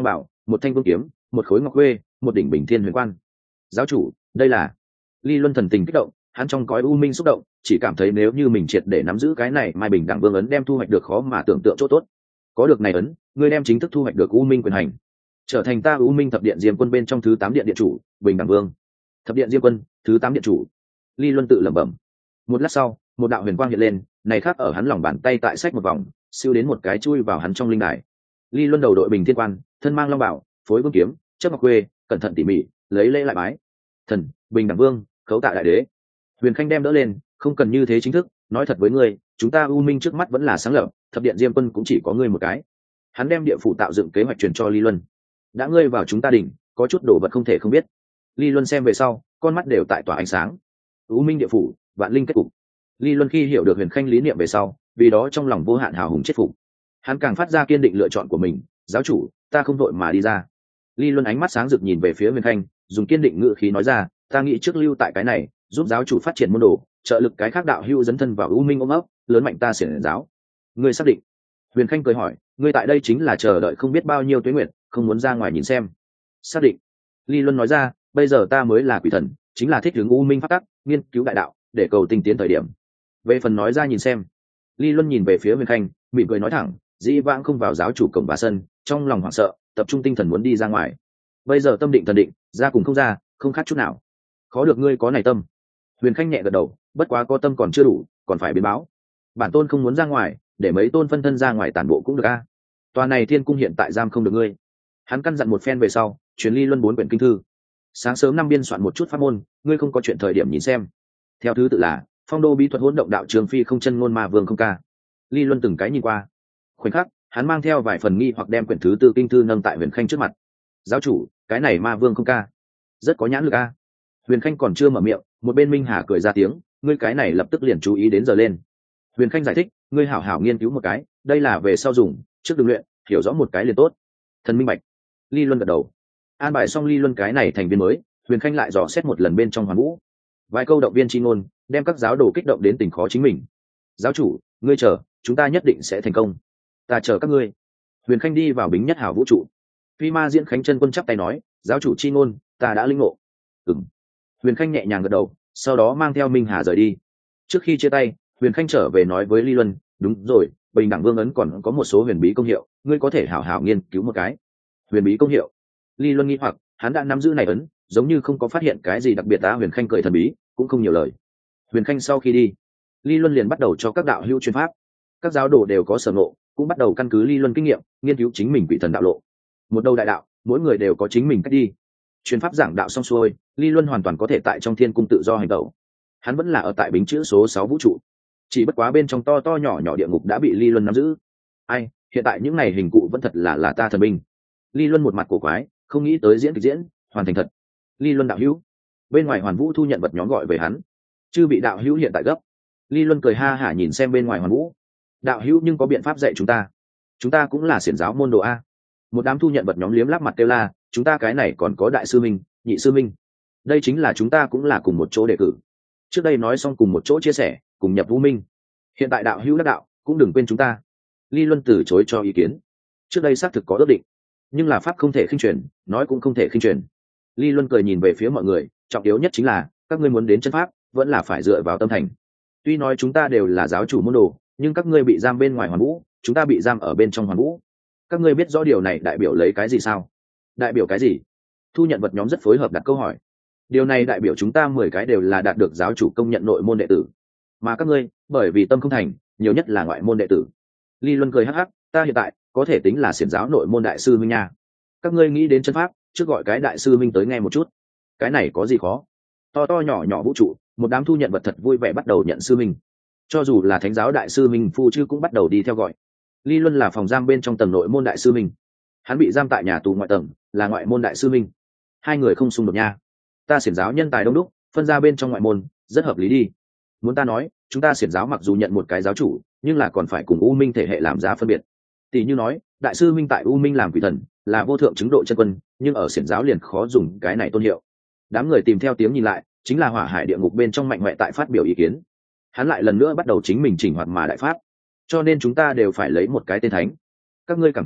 Speaker 1: một thanh vương kiếm, một khối ngọc quê, một đỉnh bình thiên huyền quan. Giáo chủ, đây là... Ly Luân thần tình kích động, hắn trong cõi u minh xúc động, chỉ cảm thấy nếu như mình triệt để nắm giữ cái này mai bình đẳng vương ấn đem thu hoạch được khó mà tưởng tượng chỗ tốt. Có được này ấn, ngươi đem chính thức thu hoạch được u minh quyền hành, trở thành ta u minh thập điện diêm quân bên trong thứ tám điện điện chủ, bình đẳng vương. Thập điện diêm quân, thứ tám điện chủ. Ly Luân tự lẩm bẩm. Một lát sau, một đạo huyền quang hiện lên, này khác ở hắn lòng bàn tay tại sách một vòng, siêu đến một cái chui vào hắn trong linh đài. Ly Luân đầu đội bình thiên quan, thân mang long bảo, phối vương kiếm, chấp ngọc quê, cẩn thận tỉ mỉ, lấy lễ lại bái. Thần, bình đẳng vương, khấu tạ đại đế. Huyền Khanh đem đỡ lên, không cần như thế chính thức, nói thật với ngươi, chúng ta u minh trước mắt vẫn là sáng lập, thập điện diêm quân cũng chỉ có ngươi một cái. Hắn đem địa phủ tạo dựng kế hoạch truyền cho Ly Luân. Đã ngươi vào chúng ta đỉnh, có chút đồ vật không thể không biết. Ly Luân xem về sau, con mắt đều tại tỏa ánh sáng. U minh địa phủ, vạn linh kết cục. Ly Luân khi hiểu được Huyền Khanh lý niệm về sau, vì đó trong lòng vô hạn hào hùng chết phục. Hắn càng phát ra kiên định lựa chọn của mình, giáo chủ, ta không đội mà đi ra. Ly Luân ánh mắt sáng rực nhìn về phía Huyền Khanh, dùng kiên định ngữ khí nói ra, ta nghĩ trước lưu tại cái này, giúp giáo chủ phát triển môn đồ, trợ lực cái khác đạo hữu dấn thân vào u minh ôm ấp, lớn mạnh ta xiển giáo. Ngươi xác định? Huyền Khanh cười hỏi, ngươi tại đây chính là chờ đợi không biết bao nhiêu tuế nguyệt, không muốn ra ngoài nhìn xem. Xác định. Ly Luân nói ra, bây giờ ta mới là quỷ thần, chính là thích hướng u minh pháp tắc, nghiên cứu đại đạo, để cầu tinh tiến thời điểm. Về phần nói ra nhìn xem. Ly Luân nhìn về phía Huyền Khanh, mỉm cười nói thẳng, dĩ vãng không vào giáo chủ cổng và sân, trong lòng hoảng sợ, tập trung tinh thần muốn đi ra ngoài. Bây giờ tâm định thần định, ra cùng không ra, không khác chút nào. Khó được ngươi có này tâm. Huyền Khanh nhẹ gật đầu, bất quá có tâm còn chưa đủ, còn phải biến báo. Bản tôn không muốn ra ngoài, để mấy tôn phân thân ra ngoài tản bộ cũng được a. À. Tòa này thiên cung hiện tại giam không được ngươi. Hắn căn dặn một phen về sau, truyền Ly Luân bốn quyển kinh thư. Sáng sớm năm biên soạn một chút pháp môn, ngươi không có chuyện thời điểm nhìn xem. Theo thứ tự là phong đô bí thuật hỗn động đạo trường phi không chân ngôn ma vương không ca. Ly Luân từng cái nhìn qua, khoảnh khắc hắn mang theo vài phần nghi hoặc đem quyển thứ tư kinh thư nâng tại Huyền Khanh trước mặt. Giáo chủ, cái này ma vương không ca, rất có nhãn lực a. Huyền Khanh còn chưa mở miệng, một bên Minh Hà cười ra tiếng, ngươi cái này lập tức liền chú ý đến giờ lên. Huyền Khanh giải thích, ngươi hảo hảo nghiên cứu một cái, đây là về sau dùng, trước đừng luyện, hiểu rõ một cái liền tốt. Thần minh bạch. Ly Luân gật đầu. An bài xong Ly Luân cái này thành viên mới, Huyền Khanh lại dò xét một lần bên trong Hoàn Vũ. Vài câu động viên chi ngôn, đem các giáo đồ kích động đến tình khó chính mình. Giáo chủ, ngươi chờ, chúng ta nhất định sẽ thành công. Ta chờ các ngươi. Huyền Khanh đi vào Bính Nhất Hào vũ trụ. Phi Ma Diễn Khánh chân quân chắp tay nói, giáo chủ chi ngôn, ta đã linh ngộ. Ừm. Huyền Khanh nhẹ nhàng gật đầu, sau đó mang theo Minh Hà rời đi. Trước khi chia tay, Huyền Khanh trở về nói với Ly Luân, đúng rồi, bình đẳng vương ấn còn có một số huyền bí công hiệu, ngươi có thể hảo hảo nghiên cứu một cái. Huyền bí công hiệu? Ly Luân nghi hoặc, hắn đã nắm giữ này ấn, giống như không có phát hiện cái gì đặc biệt. Á Huyền Khanh cười thần bí, cũng không nhiều lời. Huyền Khanh sau khi đi, Ly Luân liền bắt đầu cho các đạo hữu chuyên pháp. Các giáo đồ đều có sở ngộ, cũng bắt đầu căn cứ Ly Luân kinh nghiệm, nghiên cứu chính mình quỷ thần đạo lộ. Một đầu đại đạo, mỗi người đều có chính mình cách đi. Chuyên pháp giảng đạo xong xuôi, Ly Luân hoàn toàn có thể tại trong thiên cung tự do hành động. Hắn vẫn là ở tại Bính chữ số sáu vũ trụ, chỉ bất quá bên trong to to nhỏ nhỏ địa ngục đã bị Ly Luân nắm giữ. Ai, hiện tại những này hình cụ vẫn thật là là ta thần binh. Ly Luân một mặt cổ quái, không nghĩ tới diễn kịch diễn hoàn thành thật. Ly Luân đạo hữu. Bên ngoài Hoàn Vũ thu nhận vật nhóm gọi về hắn. Chư bị đạo hữu hiện tại gấp. Ly Luân cười ha hả nhìn xem bên ngoài Hoàn Vũ. Đạo hữu nhưng có biện pháp dạy chúng ta. Chúng ta cũng là xiển giáo môn đồ a. Một đám thu nhận vật nhóm liếm láp mặt kêu la, chúng ta cái này còn có đại sư minh, nhị sư minh. Đây chính là chúng ta cũng là cùng một chỗ đề cử. Trước đây nói xong cùng một chỗ chia sẻ, cùng nhập vũ minh. Hiện tại đạo hữu đắc đạo, cũng đừng quên chúng ta. Ly Luân từ chối cho ý kiến. Trước đây xác thực có ước định, nhưng là pháp không thể khinh truyền, nói cũng không thể khinh truyền. Ly Luân cười nhìn về phía mọi người, trọng yếu nhất chính là các ngươi muốn đến chân pháp, vẫn là phải dựa vào tâm thành. Tuy nói chúng ta đều là giáo chủ môn đồ, nhưng các ngươi bị giam bên ngoài Hoàn Vũ, chúng ta bị giam ở bên trong Hoàn Vũ. Các ngươi biết rõ điều này đại biểu lấy cái gì sao? Đại biểu cái gì? Thu nhận vật nhóm rất phối hợp đặt câu hỏi. Điều này đại biểu chúng ta mười cái đều là đạt được giáo chủ công nhận nội môn đệ tử, mà các ngươi bởi vì tâm không thành, nhiều nhất là ngoại môn đệ tử. Ly Luân cười hắc hắc, ta hiện tại có thể tính là xiển giáo nội môn đại sư minh nha. Các ngươi nghĩ đến chân pháp, trước gọi cái đại sư minh tới nghe một chút. Cái này có gì khó? To to nhỏ nhỏ vũ trụ, một đám thu nhận vật thật vui vẻ bắt đầu nhận sư minh. Cho dù là thánh giáo đại sư minh phu chư cũng bắt đầu đi theo gọi. Ly Luân là phòng giam bên trong tầng nội môn đại sư minh, hắn bị giam tại nhà tù ngoại tầng, là ngoại môn đại sư minh. Hai người không xung đột nha. Ta xiển giáo nhân tài đông đúc, phân ra bên trong ngoại môn, rất hợp lý đi. Muốn ta nói, chúng ta xiển giáo mặc dù nhận một cái giáo chủ, nhưng là còn phải cùng u minh thể hệ làm giá phân biệt. Tỷ như nói, đại sư minh tại u minh làm quỷ thần, là vô thượng chứng độ chân quân, nhưng ở xiển giáo liền khó dùng cái này tôn hiệu. Đám người tìm theo tiếng nhìn lại, chính là hỏa hải địa ngục bên trong mạnh mẽ tại phát biểu ý kiến. Hắn lại lần nữa bắt đầu chính mình chỉnh hoạt mà đại pháp. Cho nên chúng ta đều phải lấy một cái tên thánh. Các ngươi cảm thấy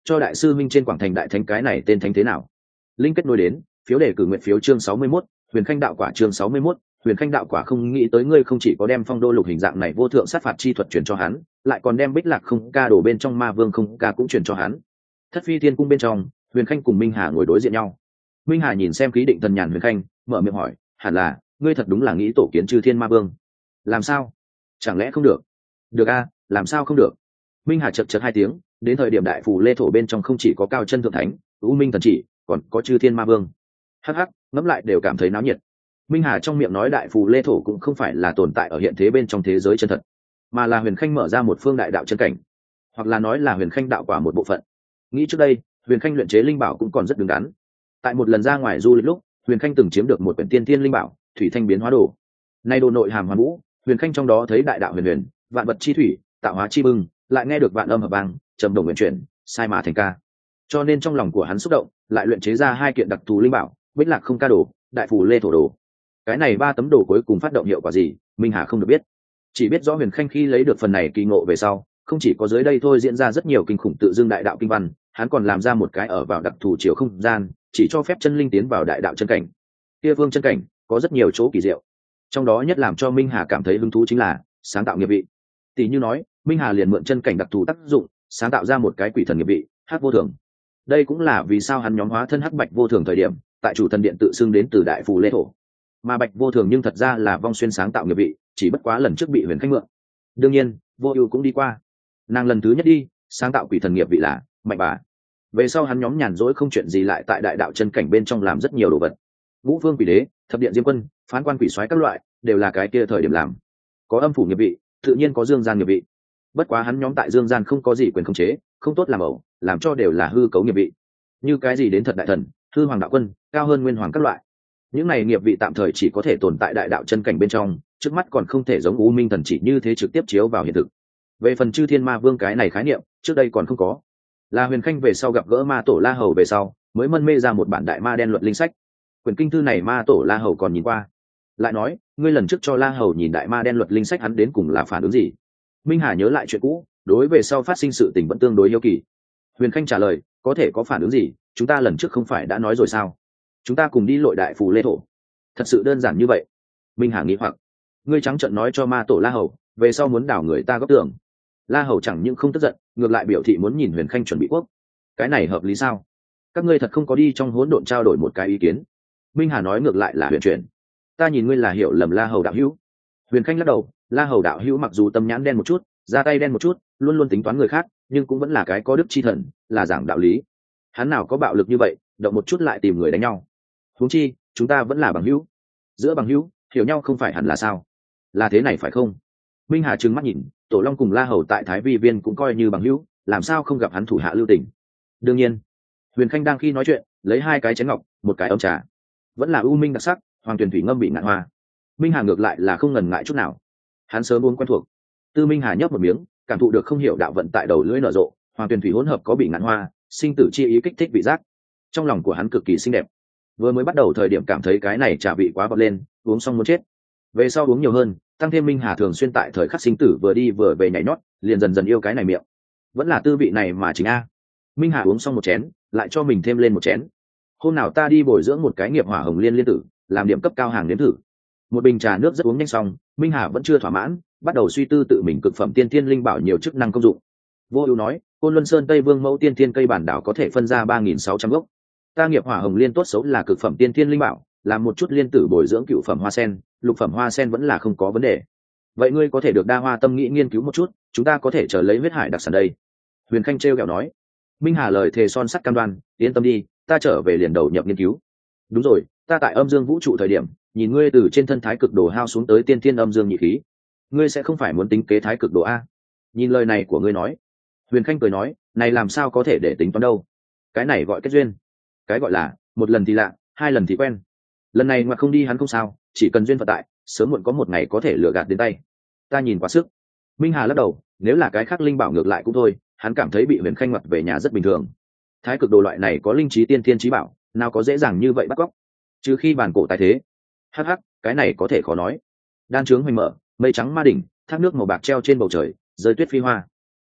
Speaker 1: cho đại sư minh trên quảng thành đại thánh cái này tên thánh thế nào? Linh kết nối đến phiếu đề cử nguyện phiếu chương sáu mươi mốt, huyền khanh đạo quả chương sáu mươi mốt, huyền khanh đạo quả. Không nghĩ tới ngươi không chỉ có đem phong đô lục hình dạng này vô thượng sát phạt chi thuật truyền cho hắn, lại còn đem bích lạc không ca đổ bên trong ma vương không ca cũng truyền cho hắn. Thất phi thiên cung bên trong, huyền khanh cùng minh hà ngồi đối diện nhau. Minh hà nhìn xem khí định thần nhàn huyền khanh, mở miệng hỏi, hẳn là ngươi thật đúng là nghĩ tổ kiến chư thiên ma vương? Làm sao? Chẳng lẽ không được? Được a, làm sao không được? Minh hà chật chật hai tiếng, đến thời điểm đại phù lê thổ bên trong không chỉ có cao chân thượng thánh, u minh thần chỉ, còn có chư thiên ma vương. Hắc hắc, ngẫm lại đều cảm thấy náo nhiệt. Minh hà trong miệng nói đại phù lê thổ cũng không phải là tồn tại ở hiện thế bên trong thế giới chân thật, mà là huyền khanh mở ra một phương đại đạo chân cảnh, hoặc là nói là huyền khanh đạo quả một bộ phận. Nghĩ trước đây, huyền khanh luyện chế linh bảo cũng còn rất đứng đắn. Tại một lần ra ngoài du lịch lúc, huyền khanh từng chiếm được một quyển tiên tiên linh bảo thủy thanh biến hóa đồ. Nay đồ nội hàm hoàn vũ, huyền khanh trong đó thấy đại đạo huyền huyền, vạn vật chi thủy, tạo hóa chi bưng, lại nghe được vạn âm hợp vang, trầm đồng nguyện chuyển, sai mà thành ca. Cho nên trong lòng của hắn xúc động, lại luyện chế ra hai kiện đặc thù linh bảo, bích lạc không ca đồ, đại phù lê thổ đồ. Cái này ba tấm đồ cuối cùng phát động hiệu quả gì, minh hà không được biết, chỉ biết rõ huyền khanh khi lấy được phần này kỳ ngộ về sau, không chỉ có dưới đây thôi diễn ra rất nhiều kinh khủng tự dưng đại đạo kinh văn, hắn còn làm ra một cái ở vào đặc thù chiều không gian, chỉ cho phép chân linh tiến vào đại đạo chân cảnh. Kia vương chân cảnh có rất nhiều chỗ kỳ diệu, trong đó nhất làm cho minh hà cảm thấy hứng thú chính là sáng tạo nghiệp vị. Tỷ như nói, minh hà liền mượn chân cảnh đặc thù tác dụng, sáng tạo ra một cái quỷ thần nghiệp vị, hắc vô thường. Đây cũng là vì sao hắn nhóm hóa thân hắc bạch vô thường thời điểm, tại chủ thần điện tự xưng đến từ đại phù lê thổ, mà bạch vô thường nhưng thật ra là vong xuyên sáng tạo nghiệp vị, chỉ bất quá lần trước bị huyền khanh mượn. Đương nhiên, vô ưu cũng đi qua, nàng lần thứ nhất đi sáng tạo quỷ thần nghiệp vị là mạnh bà. Về sau hắn nhóm nhàn rỗi không chuyện gì lại tại đại đạo chân cảnh bên trong làm rất nhiều đồ vật, ngũ vương quỷ đế, thập điện diêm quân, phán quan quỷ soái các loại đều là cái kia thời điểm làm. Có âm phủ nghiệp vị, tự nhiên có dương gian nghiệp vị, bất quá hắn nhóm tại dương gian không có gì quyền khống chế, không tốt làm ẩu, làm cho đều là hư cấu nghiệp vị, như cái gì đến thật đại thần, hư hoàng đạo quân, cao hơn nguyên hoàng các loại. Những này nghiệp vị tạm thời chỉ có thể tồn tại đại đạo chân cảnh bên trong, trước mắt còn không thể giống u minh thần chỉ như thế trực tiếp chiếu vào hiện thực. Về phần chư thiên ma vương cái này khái niệm, trước đây còn không có, là huyền khanh về sau gặp gỡ ma tổ la hầu về sau mới mân mê ra một bản đại ma đen luật linh sách. Quyển kinh thư này ma tổ la hầu còn nhìn qua, lại nói ngươi lần trước cho la hầu nhìn đại ma đen luật linh sách, hắn đến cùng là phản ứng gì? Minh hà nhớ lại chuyện cũ, đối về sau phát sinh sự tình vẫn tương đối yêu kỳ. Huyền khanh trả lời, có thể có phản ứng gì, chúng ta lần trước không phải đã nói rồi sao, chúng ta cùng đi lội đại phù lê thổ. Thật sự đơn giản như vậy? Minh hà nghĩ hoặc, ngươi trắng trợn nói cho ma tổ la hầu, về sau muốn đảo người ta góp tưởng. La hầu chẳng những không tức giận, ngược lại biểu thị muốn nhìn huyền khanh chuẩn bị quốc. Cái này hợp lý sao? Các ngươi thật không có đi trong hỗn độn trao đổi một cái ý kiến? Minh hà nói ngược lại là huyền chuyển, ta nhìn ngươi là hiểu lầm la hầu đạo hữu. Huyền khanh lắc đầu, la hầu đạo hữu mặc dù tâm nhãn đen một chút, ra tay đen một chút, luôn luôn tính toán người khác, nhưng cũng vẫn là cái có đức chi thần, là giảng đạo lý. Hắn nào có bạo lực như vậy, động một chút lại tìm người đánh nhau. Huống chi chúng ta vẫn là bằng hữu, giữa bằng hữu hiểu nhau không phải hẳn là sao? Là thế này phải không? Minh hà trừng mắt nhìn, tổ long cùng la hầu tại thái vi viên cũng coi như bằng hữu, làm sao không gặp hắn thủ hạ lưu tình? Đương nhiên. Huyền khanh đang khi nói chuyện, lấy hai cái chén ngọc, một cái ấm trà, vẫn là u minh đặc sắc, hoàng tuyền thủy ngâm bị ngạn hoa. Minh hà ngược lại là không ngần ngại chút nào, hắn sớm uống quen thuộc. Tư Minh hà nhấp một miếng, cảm thụ được không hiểu đạo vận tại đầu lưỡi nở rộ, hoàng tuyền thủy hỗn hợp có bị ngạn hoa, sinh tử chi ý kích thích vị giác, trong lòng của hắn cực kỳ xinh đẹp. Vừa mới bắt đầu thời điểm cảm thấy cái này trà vị quá bật lên, uống xong muốn chết. Về sau uống nhiều hơn, tăng thêm Minh hà thường xuyên tại thời khắc sinh tử vừa đi vừa về nhảy nhót, liền dần dần yêu cái này miệng. Vẫn là tư vị này mà chính a. Minh hà uống xong một chén, lại cho mình thêm lên một chén. Hôm nào ta đi bồi dưỡng một cái nghiệp hỏa hồng liên liên tử, làm điểm cấp cao hàng nếm thử. Một bình trà nước rất uống nhanh xong, Minh hà vẫn chưa thỏa mãn, bắt đầu suy tư tự mình cực phẩm tiên thiên linh bảo nhiều chức năng công dụng. Vô ưu nói, Côn Luân Sơn Tây Vương mẫu tiên thiên cây bản đảo có thể phân ra ba nghìn sáu trăm gốc. Ta nghiệp hỏa hồng liên tốt xấu là cực phẩm tiên thiên linh bảo, làm một chút liên tử bồi dưỡng cựu phẩm hoa sen, lục phẩm hoa sen vẫn là không có vấn đề. Vậy ngươi có thể được đa hoa tâm nghĩ nghiên cứu một chút, chúng ta có thể chờ lấy huyết hải đặc sản đây. Huyền khanh trêu ghẹo nói. Minh hà lời thề son sắt cam đoan, yên tâm đi, ta trở về liền đầu nhập nghiên cứu. Đúng rồi, ta tại âm dương vũ trụ thời điểm, nhìn ngươi từ trên thân thái cực đồ hao xuống tới tiên thiên âm dương nhị khí, ngươi sẽ không phải muốn tính kế thái cực đồ a? Nhìn lời này của ngươi nói. Huyền khanh cười nói, này làm sao có thể để tính toán đâu, cái này gọi kết duyên. Cái gọi là một lần thì lạ, hai lần thì quen. Lần này ngoặt không đi hắn không sao, chỉ cần duyên phận tại, sớm muộn có một ngày có thể lừa gạt đến tay. Ta nhìn quá sức. Minh hà lắc đầu, nếu là cái khác linh bảo ngược lại cũng thôi, hắn cảm thấy bị huyền khanh ngoặt về nhà rất bình thường. Thái cực đồ loại này có linh trí tiên thiên trí bảo, nào có dễ dàng như vậy bắt cóc, trừ khi bản cổ tái thế. Hắc hắc, cái này có thể khó nói. Đan trướng hoành mở, mây trắng ma đỉnh, thác nước màu bạc treo trên bầu trời, rơi tuyết phi hoa.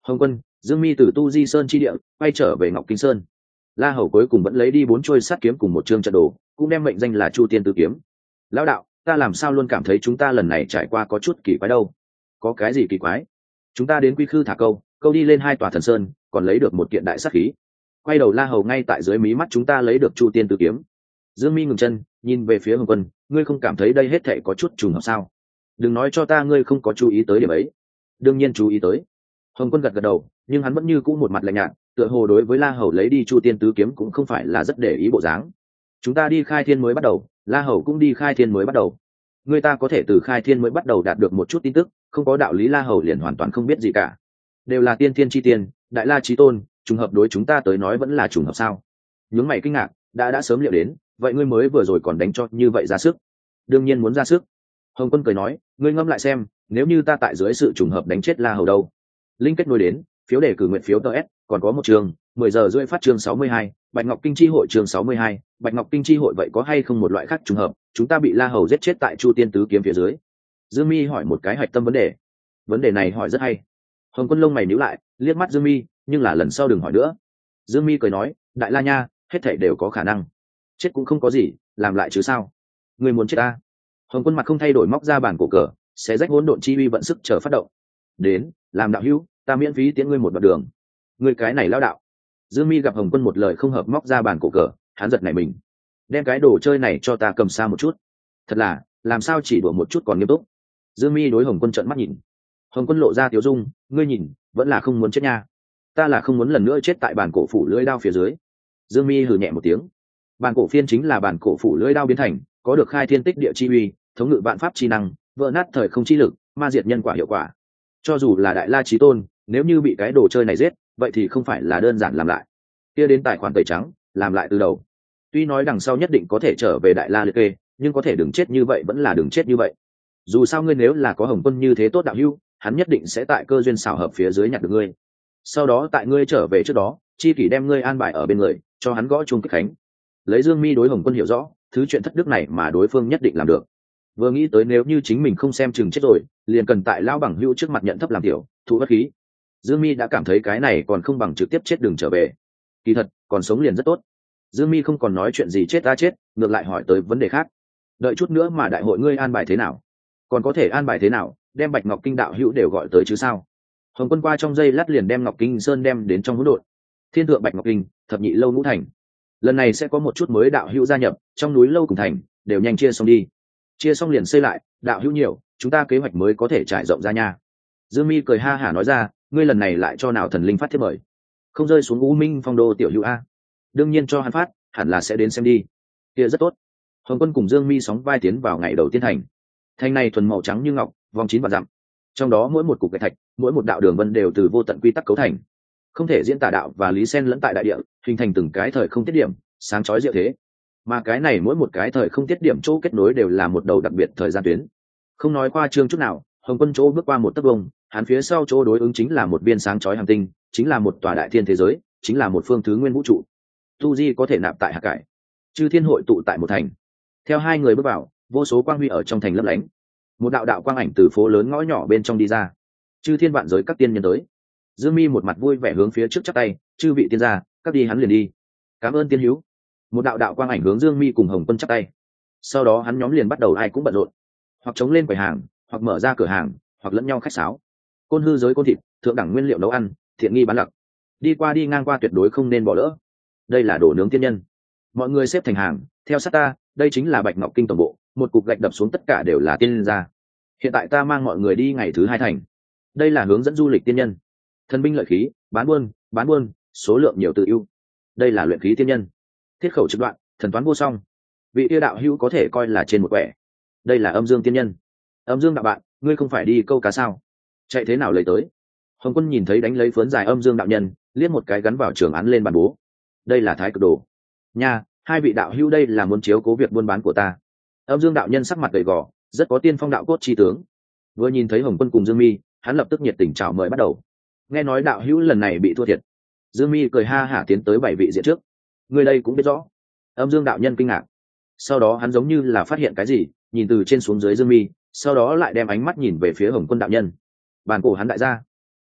Speaker 1: Hồng Quân, Dương Mi từ Tu Di Sơn chi địa quay trở về Ngọc Kinh Sơn. La Hầu cuối cùng vẫn lấy đi bốn trôi sát kiếm cùng một chương trận đồ, cũng đem mệnh danh là Chu Tiên Tứ Kiếm. Lão đạo, ta làm sao luôn cảm thấy chúng ta lần này trải qua có chút kỳ quái đâu? Có cái gì kỳ quái? Chúng ta đến Quy Khư thả câu, câu đi lên hai tòa thần sơn, còn lấy được một kiện đại sát khí. Quay đầu La Hầu ngay tại dưới mí mắt chúng ta lấy được Chu Tiên Tứ Kiếm. Dương Mi ngừng chân, nhìn về phía Hồng Quân, ngươi không cảm thấy đây hết thảy có chút trùng hợp sao? Đừng nói cho ta ngươi không có chú ý tới điểm ấy. Đương nhiên chú ý tới. Hồng Quân gật gật đầu, nhưng hắn vẫn như cũ một mặt lạnh nhạt, tựa hồ đối với La Hầu lấy đi Chu Tiên Tứ Kiếm cũng không phải là rất để ý bộ dáng. Chúng ta đi khai thiên mới bắt đầu, La Hầu cũng đi khai thiên mới bắt đầu. Người ta có thể từ khai thiên mới bắt đầu đạt được một chút tin tức, không có đạo lý La Hầu liền hoàn toàn không biết gì cả. Đều là tiên thiên chi tiên, đại la chí tôn, trùng hợp đối chúng ta tới nói vẫn là trùng hợp sao? Nhướng mày kinh ngạc, đã đã sớm liệu đến, vậy ngươi mới vừa rồi còn đánh cho như vậy ra sức? Đương nhiên muốn ra sức. Hồng Quân cười nói, ngươi ngẫm lại xem, nếu như ta tại dưới sự trùng hợp đánh chết La Hầu đâu? Linh kết nối đến, phiếu đề cử nguyện phiếu tê ét, còn có một trường, mười giờ rưỡi phát chương sáu mươi hai, Bạch Ngọc Kinh chi hội chương sáu mươi hai, Bạch Ngọc Kinh chi hội vậy có hay không một loại khác trùng hợp, chúng ta bị La Hầu giết chết tại Chu Tiên Tứ Kiếm phía dưới. Dương Mi hỏi một cái hạch tâm vấn đề. Vấn đề này hỏi rất hay. Hồng Quân lông mày nhíu lại, liếc mắt Dương Mi, nhưng là lần sau đừng hỏi nữa. Dương Mi cười nói, đại la nha, hết thảy đều có khả năng. Chết cũng không có gì, làm lại chứ sao? Người muốn chết ta? Hồng Quân mặt không thay đổi móc ra bản cổ cờ, sẽ rách hỗn độn chi uy vận sức chờ phát động. Đến, làm đạo hữu, ta miễn phí tiễn ngươi một đoạn đường. Ngươi cái này lao đạo. Dương Mi gặp Hồng Quân một lời không hợp móc ra bản cổ cờ, hắn giật nảy mình. Đem cái đồ chơi này cho ta cầm xa một chút. Thật là, làm sao chỉ đùa một chút còn nghiêm túc. Dương Mi đối Hồng Quân trợn mắt nhìn. Hồng Quân lộ ra tiếu dung, ngươi nhìn, vẫn là không muốn chết nha. Ta là không muốn lần nữa chết tại bản cổ phủ lưỡi đao phía dưới. Dương Mi hừ nhẹ một tiếng. Bản cổ phiên chính là bản cổ phủ lưỡi đao biến thành, có được khai thiên tích địa chi uy, thống ngự vạn pháp chi năng, vỡ nát thời không chi lực, ma diệt nhân quả hiệu quả. Cho dù là đại la chí tôn, nếu như bị cái đồ chơi này giết, vậy thì không phải là đơn giản làm lại. Kia đến tài khoản tẩy trắng, làm lại từ đầu. Tuy nói đằng sau nhất định có thể trở về đại la liệt kê, nhưng có thể đừng chết như vậy vẫn là đừng chết như vậy. Dù sao ngươi nếu là có Hồng Quân như thế tốt đạo hữu, hắn nhất định sẽ tại cơ duyên xảo hợp phía dưới nhặt được ngươi. Sau đó tại ngươi trở về trước đó, chi kỷ đem ngươi an bài ở bên người, cho hắn gõ chuông kích khánh. Lấy Dương Mi đối Hồng Quân hiểu rõ, thứ chuyện thất đức này mà đối phương nhất định làm được. Vừa nghĩ tới nếu như chính mình không xem chừng chết rồi, liền cần tại lão bằng hữu trước mặt nhận thấp làm tiểu, thụ bất khí. Dương Mi đã cảm thấy cái này còn không bằng trực tiếp chết đường trở về. Kỳ thật, còn sống liền rất tốt. Dương Mi không còn nói chuyện gì chết ta chết, ngược lại hỏi tới vấn đề khác. Đợi chút nữa mà đại hội ngươi an bài thế nào? Còn có thể an bài thế nào, đem Bạch Ngọc Kinh đạo hữu đều gọi tới chứ sao? Hồng Quân qua trong giây lát liền đem Ngọc Kinh Sơn đem đến trong hỗn độn. Thiên thượng Bạch Ngọc Kinh, thập nhị lâu ngũ thành. Lần này sẽ có một chút mới đạo hữu gia nhập, trong núi lâu cùng thành, đều nhanh chia xong đi. Chia xong liền xây lại, đạo hữu nhiều, chúng ta kế hoạch mới có thể trải rộng ra nha. Dương Mi cười ha hả nói ra, ngươi lần này lại cho nào thần linh phát thiết mời? Không rơi xuống U Minh Phong Đô tiểu hữu a? Đương nhiên cho hắn phát, hẳn là sẽ đến xem đi. Kia rất tốt. Hồng Quân cùng Dương Mi sóng vai tiến vào ngày đầu tiên thành. Thành này thuần màu trắng như ngọc, vòng chín vạn dặm. Trong đó mỗi một cục gạch thạch, mỗi một đạo đường vân đều từ vô tận quy tắc cấu thành. Không thể diễn tả đạo và lý sen lẫn tại đại địa, hình thành từng cái thời không tiết điểm, sáng chói diệu thế. Mà cái này mỗi một cái thời không tiết điểm chỗ kết nối đều là một đầu đặc biệt thời gian tuyến. Không nói qua trương chút nào, Hồng Quân chỗ bước qua một tấc vông, hắn phía sau chỗ đối ứng chính là một viên sáng chói hành tinh, chính là một tòa đại thiên thế giới, chính là một phương thứ nguyên vũ trụ. Tu Di có thể nạp tại hạ cải, chư thiên hội tụ tại một thành. Theo hai người bước vào, vô số quang huy ở trong thành lấp lánh. Một đạo đạo quang ảnh từ phố lớn ngõ nhỏ bên trong đi ra. Chư thiên vạn giới các tiên nhân tới. Dương Mi một mặt vui vẻ hướng phía trước chắp tay, chư vị tiên gia, các đi hắn liền đi. Cảm ơn tiên hữu. Một đạo đạo quang ảnh hướng Dương Mi cùng Hồng Quân chắp tay. Sau đó hắn nhóm liền bắt đầu ai cũng bận rộn, hoặc chống lên quầy hàng, hoặc mở ra cửa hàng, hoặc lẫn nhau khách sáo. Côn hư giới côn thịt, thượng đẳng nguyên liệu nấu ăn, thiện nghi bán lặc. Đi qua đi ngang qua tuyệt đối không nên bỏ lỡ. Đây là đồ nướng tiên nhân. Mọi người xếp thành hàng, theo sát ta, đây chính là Bạch Ngọc Kinh tổng bộ, một cục gạch đập xuống tất cả đều là tiên gia. Hiện tại ta mang mọi người đi ngày thứ hai thành. Đây là hướng dẫn du lịch tiên nhân. Thần binh lợi khí, bán buôn, bán buôn, số lượng nhiều tự ưu. Đây là luyện khí tiên nhân. Thiết khẩu trực đoạn, thần toán vô song. Vị yêu đạo hữu có thể coi là trên một quẻ. Đây là âm dương tiên nhân. Âm dương đạo bạn, ngươi không phải đi câu cá sao? Chạy thế nào lấy tới? Hồng Quân nhìn thấy đánh lấy phớn dài âm dương đạo nhân, liếc một cái gắn vào trường án lên bàn bố. Đây là thái cực đồ. Nha, hai vị đạo hữu đây là muốn chiếu cố việc buôn bán của ta. Âm dương đạo nhân sắc mặt gầy gò, rất có tiên phong đạo cốt chi tướng. Vừa nhìn thấy Hồng Quân cùng Dương Mi, hắn lập tức nhiệt tình chào mời bắt đầu. Nghe nói đạo hữu lần này bị thua thiệt. Dương Mi cười ha hả tiến tới bảy vị diện trước. Người đây cũng biết rõ. Âm dương đạo nhân kinh ngạc. Sau đó hắn giống như là phát hiện cái gì, nhìn từ trên xuống dưới Dương Mi, sau đó lại đem ánh mắt nhìn về phía Hồng Quân đạo nhân. Bàn cổ hắn đại gia.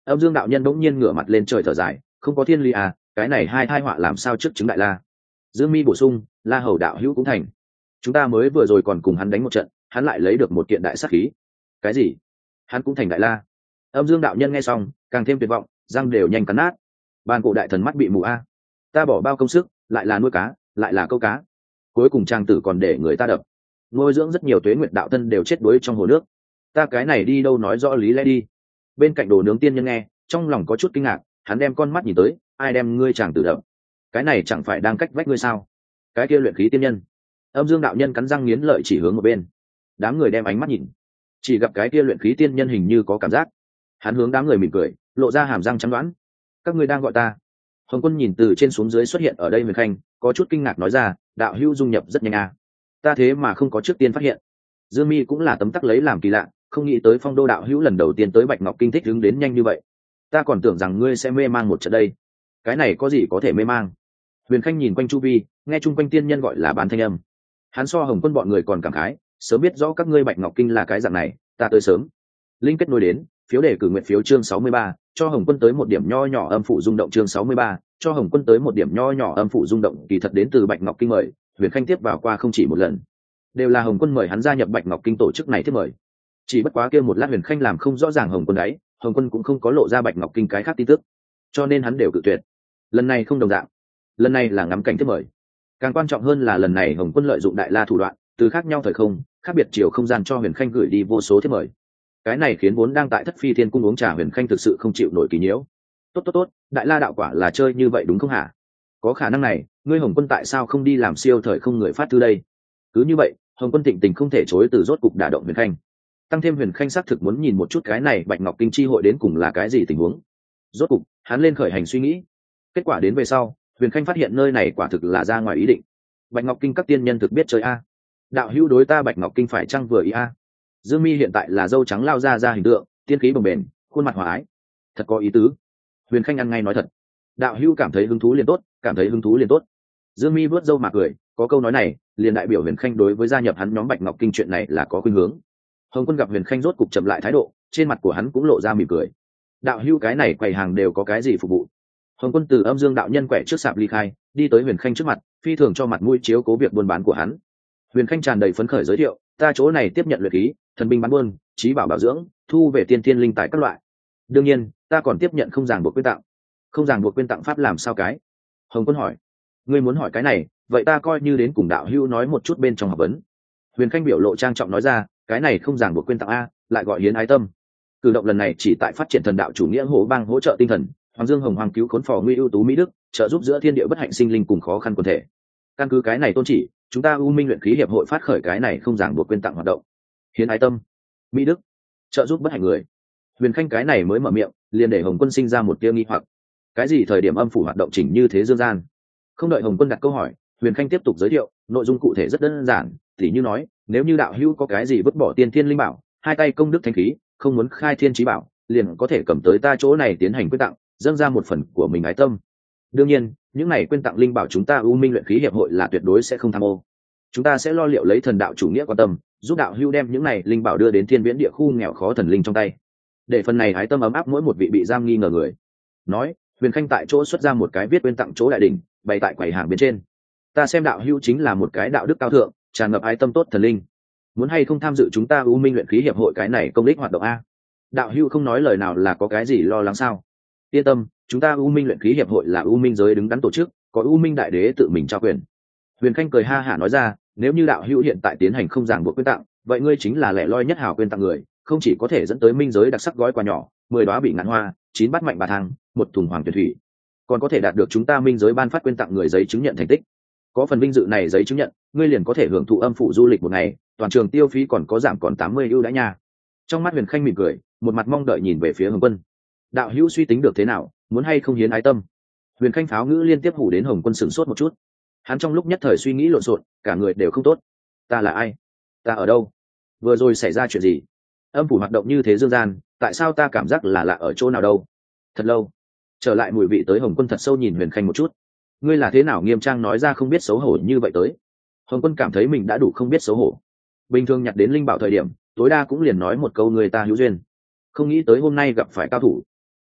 Speaker 1: Âm Dương đạo nhân bỗng nhiên ngửa mặt lên trời thở dài, không có thiên lý à, cái này hai thai họa làm sao trước chứng đại la. Dương Mi bổ sung, La Hầu đạo hữu cũng thành. Chúng ta mới vừa rồi còn cùng hắn đánh một trận, hắn lại lấy được một kiện đại sát khí. Cái gì? Hắn cũng thành đại la? Âm Dương đạo nhân nghe xong càng thêm tuyệt vọng, răng đều nhanh cắn nát. Ban cổ đại thần mắt bị mù a. Ta bỏ bao công sức, lại là nuôi cá, lại là câu cá, cuối cùng trang tử còn để người ta đập, nuôi dưỡng rất nhiều tuế nguyệt đạo thân đều chết đuối trong hồ nước. Ta cái này đi đâu nói rõ lý lẽ đi. Bên cạnh đồ nướng tiên nhân nghe, trong lòng có chút kinh ngạc, hắn đem con mắt nhìn tới, ai đem ngươi chàng tử đập? Cái này chẳng phải đang cách vách ngươi sao? Cái kia luyện khí tiên nhân. Âm Dương đạo nhân cắn răng nghiến lợi chỉ hướng một bên. Đám người đem ánh mắt nhìn, chỉ gặp cái kia luyện khí tiên nhân hình như có cảm giác. Hắn hướng đám người mỉm cười, lộ ra hàm răng trắng đoán. Các ngươi đang gọi ta? Hồng Quân nhìn từ trên xuống dưới xuất hiện ở đây Huyền Khanh, có chút kinh ngạc nói ra, đạo hữu dung nhập rất nhanh à. Ta thế mà không có trước tiên phát hiện. Dương Mi cũng là tấm tắc lấy làm kỳ lạ, không nghĩ tới Phong Đô đạo hữu lần đầu tiên tới Bạch Ngọc Kinh thích đứng đến nhanh như vậy. Ta còn tưởng rằng ngươi sẽ mê mang một trận đây. Cái này có gì có thể mê mang? Huyền Khanh nhìn quanh chu vi, nghe chung quanh tiên nhân gọi là bán thanh âm. Hắn so Hồng Quân bọn người còn cảm khái, sớm biết rõ các ngươi Bạch Ngọc Kinh là cái dạng này, ta tới sớm. Linh kết nối đến, phiếu đề cử nguyện phiếu chương sáu mươi ba, cho Hồng Quân tới một điểm nho nhỏ âm phụ rung động chương sáu mươi ba, cho Hồng Quân tới một điểm nho nhỏ âm phụ rung động, kỳ thật đến từ Bạch Ngọc Kinh mời, Huyền Khanh tiếp vào qua không chỉ một lần. Đều là Hồng Quân mời hắn gia nhập Bạch Ngọc Kinh tổ chức này thiết mời. Chỉ bất quá kia một lát Huyền Khanh làm không rõ ràng Hồng Quân đấy, Hồng Quân cũng không có lộ ra Bạch Ngọc Kinh cái khác tin tức, cho nên hắn đều cự tuyệt. Lần này không đồng dạng, lần này là ngắm cảnh thiết mời. Càng quan trọng hơn là lần này Hồng Quân lợi dụng đại la thủ đoạn, từ khác nhau thời không, khác biệt chiều không gian cho Huyền Khanh gửi đi vô số thiết mời. Cái này khiến vốn đang tại Thất Phi Thiên cung uống trà Huyền Khanh thực sự không chịu nổi kỳ nhiễu. Tốt tốt tốt, đại la đạo quả là chơi như vậy đúng không hả? Có khả năng này, ngươi Hồng Quân tại sao không đi làm siêu thời không người phát thư đây? Cứ như vậy, Hồng Quân Thịnh Tình không thể chối từ rốt cục đả động Huyền Khanh. Tăng thêm Huyền Khanh xác thực muốn nhìn một chút cái này Bạch Ngọc Kinh chi hội đến cùng là cái gì tình huống. Rốt cục, hắn lên khởi hành suy nghĩ. Kết quả đến về sau, Huyền Khanh phát hiện nơi này quả thực là ra ngoài ý định. Bạch Ngọc Kinh các tiên nhân thực biết chơi a. Đạo hữu đối ta Bạch Ngọc Kinh phải chăng vừa ý a? Dương Mi hiện tại là dâu trắng lao ra ra hình tượng, tiên khí bồng bềnh, khuôn mặt hòa ái, thật có ý tứ. Huyền Khanh ăn ngay nói thật. Đạo hữu cảm thấy hứng thú liền tốt, cảm thấy hứng thú liền tốt. Dương Mi vớt dâu mà cười, có câu nói này, liền đại biểu Huyền Khanh đối với gia nhập hắn nhóm Bạch Ngọc Kinh chuyện này là có khuynh hướng. Hồng Quân gặp Huyền Khanh rốt cục chậm lại thái độ, trên mặt của hắn cũng lộ ra mỉm cười. Đạo hữu cái này quầy hàng đều có cái gì phục vụ? Hồng Quân từ Âm Dương đạo nhân quẻ trước sạp ly khai, đi tới Huyền Khanh trước mặt, phi thường cho mặt mũi chiếu cố việc buôn bán của hắn. Huyền Khanh tràn đầy phấn khởi giới thiệu, ta chỗ này tiếp nhận luyện khí, thần binh bán buôn, trí bảo bảo dưỡng, thu về tiên thiên linh tài các loại. Đương nhiên, ta còn tiếp nhận không ràng buộc quyên tặng. Không ràng buộc quyên tặng pháp làm sao cái? Hồng Quân hỏi. Ngươi muốn hỏi cái này, vậy ta coi như đến cùng đạo hữu nói một chút bên trong học vấn. Huyền Khanh biểu lộ trang trọng nói ra, cái này không ràng buộc quyên tặng a, lại gọi hiến ái tâm. Cử động lần này chỉ tại phát triển thần đạo chủ nghĩa hổ bang hỗ trợ tinh thần, Hoàng Dương Hồng Hoàng cứu khốn phò nguy ưu tú mỹ đức, trợ giúp giữa thiên địa bất hạnh sinh linh cùng khó khăn quần thể. Căn cứ cái này tôn chỉ, chúng ta U Minh luyện khí hiệp hội phát khởi cái này không ràng buộc quyên tặng hoạt động. Hiến ái tâm, mỹ đức, trợ giúp bất hạnh người. Huyền Khanh cái này mới mở miệng, liền để Hồng Quân sinh ra một tia nghi hoặc. Cái gì thời điểm âm phủ hoạt động chỉnh như thế dương gian? Không đợi Hồng Quân đặt câu hỏi, Huyền Khanh tiếp tục giới thiệu, nội dung cụ thể rất đơn giản, tỉ như nói, nếu như đạo hữu có cái gì vứt bỏ tiên thiên linh bảo, hai tay công đức thánh khí, không muốn khai thiên chí bảo, liền có thể cầm tới ta chỗ này tiến hành quyên tặng, dâng ra một phần của mình ái tâm. Đương nhiên, những này quyên tặng linh bảo chúng ta U Minh luyện khí hiệp hội là tuyệt đối sẽ không tham ô. Chúng ta sẽ lo liệu lấy thần đạo chủ nghĩa quan tâm, giúp đạo hữu đem những này linh bảo đưa đến thiên viễn địa khu nghèo khó thần linh trong tay, để phần này ái tâm ấm áp mỗi một vị bị giam nghi ngờ người. Nói, Huyền Khanh tại chỗ xuất ra một cái viết quyên tặng chỗ đại đỉnh, bày tại quầy hàng bên trên. Ta xem đạo hữu chính là một cái đạo đức cao thượng, tràn ngập ái tâm tốt thần linh, muốn hay không tham dự chúng ta U Minh luyện khí hiệp hội cái này công đích hoạt động a? Đạo hữu không nói lời nào là có cái gì lo lắng sao? Yên tâm, chúng ta U Minh luyện khí hiệp hội là U Minh giới đứng đắn tổ chức, có U Minh đại đế tự mình trao quyền. Huyền Khanh cười ha hả nói ra, nếu như đạo hữu hiện tại tiến hành không ràng buộc quyên tặng, vậy ngươi chính là lẻ loi nhất hào quyên tặng người, không chỉ có thể dẫn tới minh giới đặc sắc gói quà nhỏ, mười đóa bị ngạn hoa, chín bát mạnh bà thang, một thùng hoàng tuyển thủy, còn có thể đạt được chúng ta minh giới ban phát quyên tặng người giấy chứng nhận thành tích. Có phần vinh dự này giấy chứng nhận, ngươi liền có thể hưởng thụ âm phủ du lịch một ngày, toàn trường tiêu phí còn có giảm còn tám mươi ưu đãi nha. Trong mắt Huyền Khanh mỉm cười, một mặt mong đợi nhìn về phía Hồng Quân. Đạo hữu suy tính được thế nào, muốn hay không hiến ái tâm? Huyền Khanh pháo ngữ liên tiếp hủ đến Hồng Quân sửng sốt một chút. Hắn trong lúc nhất thời suy nghĩ lộn xộn, cả người đều không tốt. Ta là ai? Ta ở đâu? Vừa rồi xảy ra chuyện gì? Âm phủ hoạt động như thế dương gian, tại sao ta cảm giác là lạ ở chỗ nào đâu? Thật lâu. Trở lại mùi vị tới Hồng Quân thật sâu nhìn Huyền Khanh một chút. Ngươi là thế nào nghiêm trang nói ra không biết xấu hổ như vậy tới? Hồng Quân cảm thấy mình đã đủ không biết xấu hổ. Bình thường nhặt đến linh bảo thời điểm, tối đa cũng liền nói một câu người ta hữu duyên. Không nghĩ tới hôm nay gặp phải cao thủ.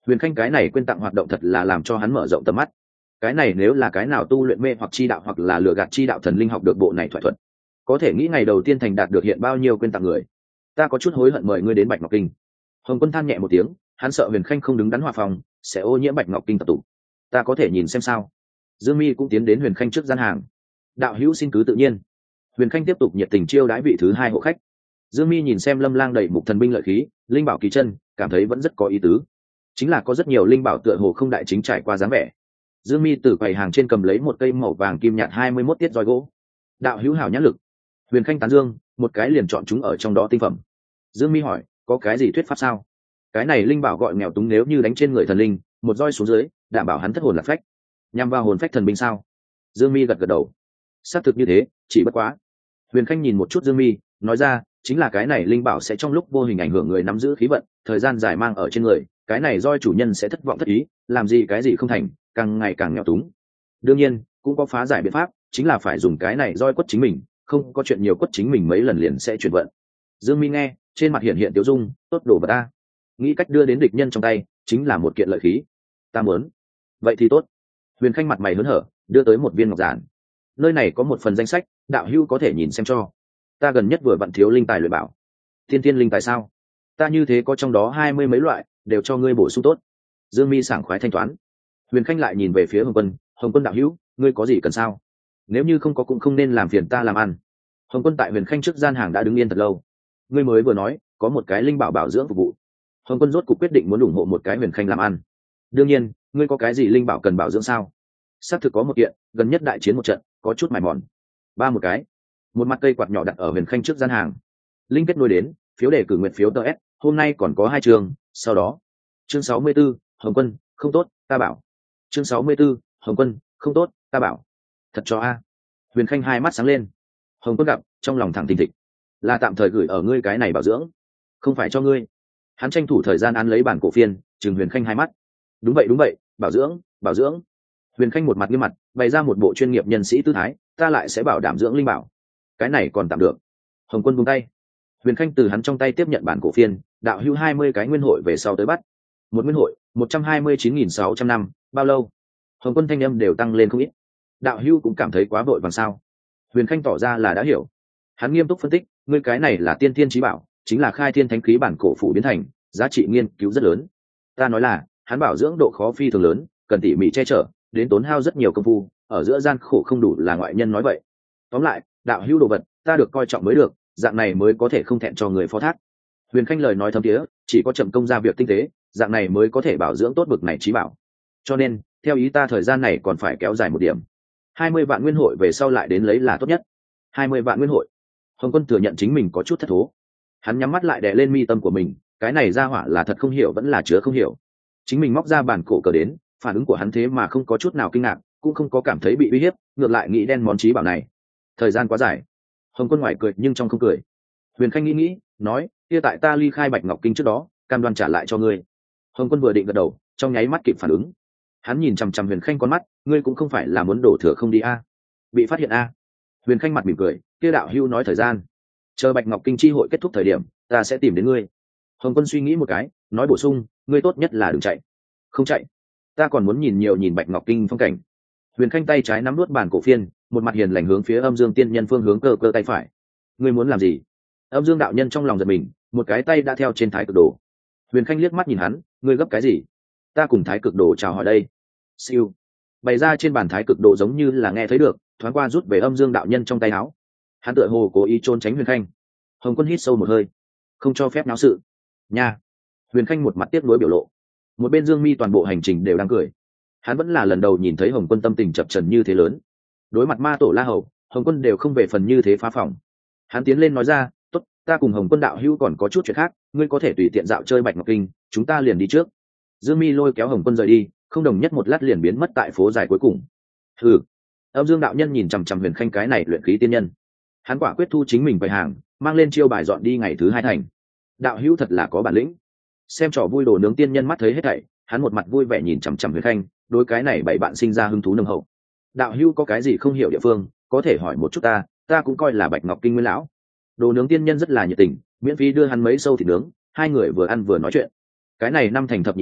Speaker 1: Huyền Khanh cái này quên tặng hoạt động thật là làm cho hắn mở rộng tầm mắt. Cái này nếu là cái nào tu luyện mê hoặc chi đạo hoặc là lừa gạt chi đạo thần linh học được bộ này thoại thuật, có thể nghĩ ngày đầu tiên thành đạt được hiện bao nhiêu quên tặng người. Ta có chút hối hận mời ngươi đến Bạch Ngọc Kinh. Hồng Quân than nhẹ một tiếng, hắn sợ Huyền Khanh không đứng đắn hòa phòng sẽ ô nhiễm Bạch Ngọc Kinh tập tụ. Ta có thể nhìn xem sao? Dương Mi cũng tiến đến Huyền Khanh trước gian hàng. Đạo hữu xin cứ tự nhiên. Huyền Khanh tiếp tục nhiệt tình chiêu đãi vị thứ hai hộ khách. Dương Mi nhìn xem Lâm Lang đầy mục thần binh lợi khí, linh bảo kỳ chân, cảm thấy vẫn rất có ý tứ. Chính là có rất nhiều linh bảo tựa hồ không đại chính trải qua dáng vẻ. Dương Mi từ quầy hàng trên cầm lấy một cây màu vàng kim nhạt hai mươi mốt tiết roi gỗ. Đạo hữu hảo nhãn lực. Huyền Khanh tán dương, một cái liền chọn chúng ở trong đó tinh phẩm. Dương Mi hỏi, có cái gì thuyết pháp sao? Cái này linh bảo gọi nghèo túng, nếu như đánh trên người thần linh, một roi xuống dưới, đảm bảo hắn thất hồn lạc phách. Nhằm vào hồn phách thần binh sao? Dương Mi gật gật đầu. Xác thực như thế, chỉ bất quá. Huyền Khanh nhìn một chút Dương Mi, nói ra, chính là cái này linh bảo sẽ trong lúc vô hình ảnh hưởng người nắm giữ khí vận, thời gian dài mang ở trên người, cái này roi chủ nhân sẽ thất vọng thất ý, làm gì cái gì không thành, càng ngày càng nghèo túng. Đương nhiên, cũng có phá giải biện pháp, chính là phải dùng cái này roi quất chính mình, không có chuyện nhiều quất chính mình mấy lần liền sẽ chuyển vận. Dương Mi nghe, trên mặt hiện hiện tiêu dung, tốt đồ vật ta. Nghĩ cách đưa đến địch nhân trong tay, chính là một kiện lợi khí. Ta muốn. Vậy thì tốt. Huyền Khanh mặt mày hớn hở, đưa tới một viên ngọc giản. Nơi này có một phần danh sách, đạo hữu có thể nhìn xem cho. Ta gần nhất vừa vặn thiếu linh tài luyện bảo. Thiên tiên linh tài sao? Ta như thế có trong đó hai mươi mấy loại, đều cho ngươi bổ sung tốt. Dương Mi sảng khoái thanh toán. Huyền Khanh lại nhìn về phía Hồng Quân, Hồng Quân đạo hữu, ngươi có gì cần sao? Nếu như không có cũng không nên làm phiền ta làm ăn. Hồng Quân tại Huyền Khanh trước gian hàng đã đứng yên thật lâu. Ngươi mới vừa nói có một cái linh bảo bảo dưỡng phục vụ. Hồng Quân rốt cuộc quyết định muốn ủng hộ một cái Huyền Khanh làm ăn. Đương nhiên, ngươi có cái gì linh bảo cần bảo dưỡng sao? Xác thực có một kiện, gần nhất đại chiến một trận, có chút mài mòn. Ba một cái. Một mặt cây quạt nhỏ đặt ở Huyền Khanh trước gian hàng. Linh kết nối đến, phiếu đề cử nguyện phiếu tê ét, hôm nay còn có hai chương, sau đó. Chương sáu mươi 64, Hồng Quân, không tốt, ta bảo. Chương sáu mươi 64, Hồng Quân, không tốt, ta bảo. Thật cho a. Huyền Khanh hai mắt sáng lên. Hồng Quân gặp, trong lòng thẳng thình thịch. Là tạm thời gửi ở ngươi cái này bảo dưỡng, không phải cho ngươi. Hắn tranh thủ thời gian án lấy bản cổ phiên, trừng Huyền Khanh hai mắt. Đúng vậy đúng vậy, bảo dưỡng, bảo dưỡng. Huyền Khanh một mặt nghiêm mặt, bày ra một bộ chuyên nghiệp nhân sĩ tư thái, ta lại sẽ bảo đảm dưỡng linh bảo. Cái này còn tạm được. Hồng Quân buông tay. Huyền Khanh từ hắn trong tay tiếp nhận bản cổ phiên, đạo hữu hai mươi cái nguyên hội về sau tới bắt. Một nguyên hội, một trăm hai mươi chín nghìn sáu trăm năm, bao lâu? Hồng Quân thanh âm đều tăng lên không ít. Đạo hữu cũng cảm thấy quá vội vàng sao? Huyền Khanh tỏ ra là đã hiểu. Hắn nghiêm túc phân tích, ngươi cái này là tiên thiên chí bảo, chính là khai thiên thánh khí bản cổ phủ biến thành, giá trị nghiên cứu rất lớn. Ta nói là, hắn bảo dưỡng độ khó phi thường lớn, cần tỉ mỉ che chở, đến tốn hao rất nhiều công phu, ở giữa gian khổ không đủ là ngoại nhân nói vậy. Tóm lại, đạo hữu đồ vật, ta được coi trọng mới được, dạng này mới có thể không thẹn cho người phó thác. Huyền Khanh lời nói thấm thiế, chỉ có chậm công ra việc tinh tế, dạng này mới có thể bảo dưỡng tốt bực này chí bảo. Cho nên, theo ý ta thời gian này còn phải kéo dài một điểm. hai mươi vạn nguyên hội về sau lại đến lấy là tốt nhất. hai mươi vạn nguyên hội. Hồng Quân thừa nhận chính mình có chút thất thố. Hắn nhắm mắt lại đè lên mi tâm của mình, cái này ra hỏa là thật không hiểu vẫn là chứa không hiểu. Chính mình móc ra bản cổ cờ đến, phản ứng của hắn thế mà không có chút nào kinh ngạc, cũng không có cảm thấy bị uy hiếp, ngược lại nghĩ đen món chí bảo này. Thời gian quá dài. Hồng Quân ngoài cười nhưng trong không cười. Huyền Khanh nghĩ nghĩ, nói, kia tại ta ly khai Bạch Ngọc Kinh trước đó, cam đoan trả lại cho ngươi. Hồng Quân vừa định gật đầu, trong nháy mắt kịp phản ứng. Hắn nhìn chằm chằm Huyền Khanh con mắt, ngươi cũng không phải là muốn đổ thừa không đi a? Bị phát hiện a? Huyền Khanh mặt mỉm cười, kia đạo hưu nói thời gian, chờ Bạch Ngọc Kinh chi hội kết thúc thời điểm, ta sẽ tìm đến ngươi. Hồng Quân suy nghĩ một cái, nói bổ sung, ngươi tốt nhất là đừng chạy. Không chạy, ta còn muốn nhìn nhiều nhìn Bạch Ngọc Kinh phong cảnh. Huyền Khanh tay trái nắm nuốt bàn cổ phiên, một mặt hiền lành hướng phía Âm Dương Tiên Nhân phương hướng cơ cơ tay phải. Ngươi muốn làm gì? Âm Dương đạo nhân trong lòng giật mình, một cái tay đã theo trên thái cực đồ. Huyền Khanh liếc mắt nhìn hắn, ngươi gấp cái gì? Ta cùng thái cực đồ chào hỏi đây. Siêu. Bày ra trên bàn thái cực đồ giống như là nghe thấy được, thoáng qua rút về Âm Dương đạo nhân trong tay áo. Hắn tựa hồ cố ý trốn tránh Huyền Khanh. Hồng Quân hít sâu một hơi, không cho phép náo sự. Nha. Huyền Khanh một mặt tiếc nuối biểu lộ. Một bên Dương Mi toàn bộ hành trình đều đang cười. Hắn vẫn là lần đầu nhìn thấy Hồng Quân tâm tình chập chờn như thế lớn. Đối mặt ma tổ La Hầu, Hồng Quân đều không về phần như thế phá phòng. Hắn tiến lên nói ra, tốt, ta cùng Hồng Quân đạo hữu còn có chút chuyện khác, ngươi có thể tùy tiện dạo chơi Bạch Ngọc Kinh, chúng ta liền đi trước. Dương Mi lôi kéo Hồng Quân rời đi, không đồng nhất một lát liền biến mất tại phố dài cuối cùng. Hừ. Âm Dương đạo nhân nhìn chằm chằm Huyền Khanh cái này luyện khí tiên nhân. Hắn quả quyết thu chính mình về hàng, mang lên chiêu bài dọn đi ngày thứ hai thành. Đạo hữu thật là có bản lĩnh. Xem trò vui đồ nướng tiên nhân mắt thấy hết thảy, hắn một mặt vui vẻ nhìn chằm chằm Huyền Khanh, đối cái này bảy bạn sinh ra hứng thú nồng hậu. Đạo hữu có cái gì không hiểu địa phương, có thể hỏi một chút ta, ta cũng coi là Bạch Ngọc Kinh nguyên lão. Đồ nướng tiên nhân rất là nhiệt tình, miễn phí đưa hắn mấy sâu thịt nướng, hai người vừa ăn vừa nói chuyện. Cái này năm thành thập nhị lâu,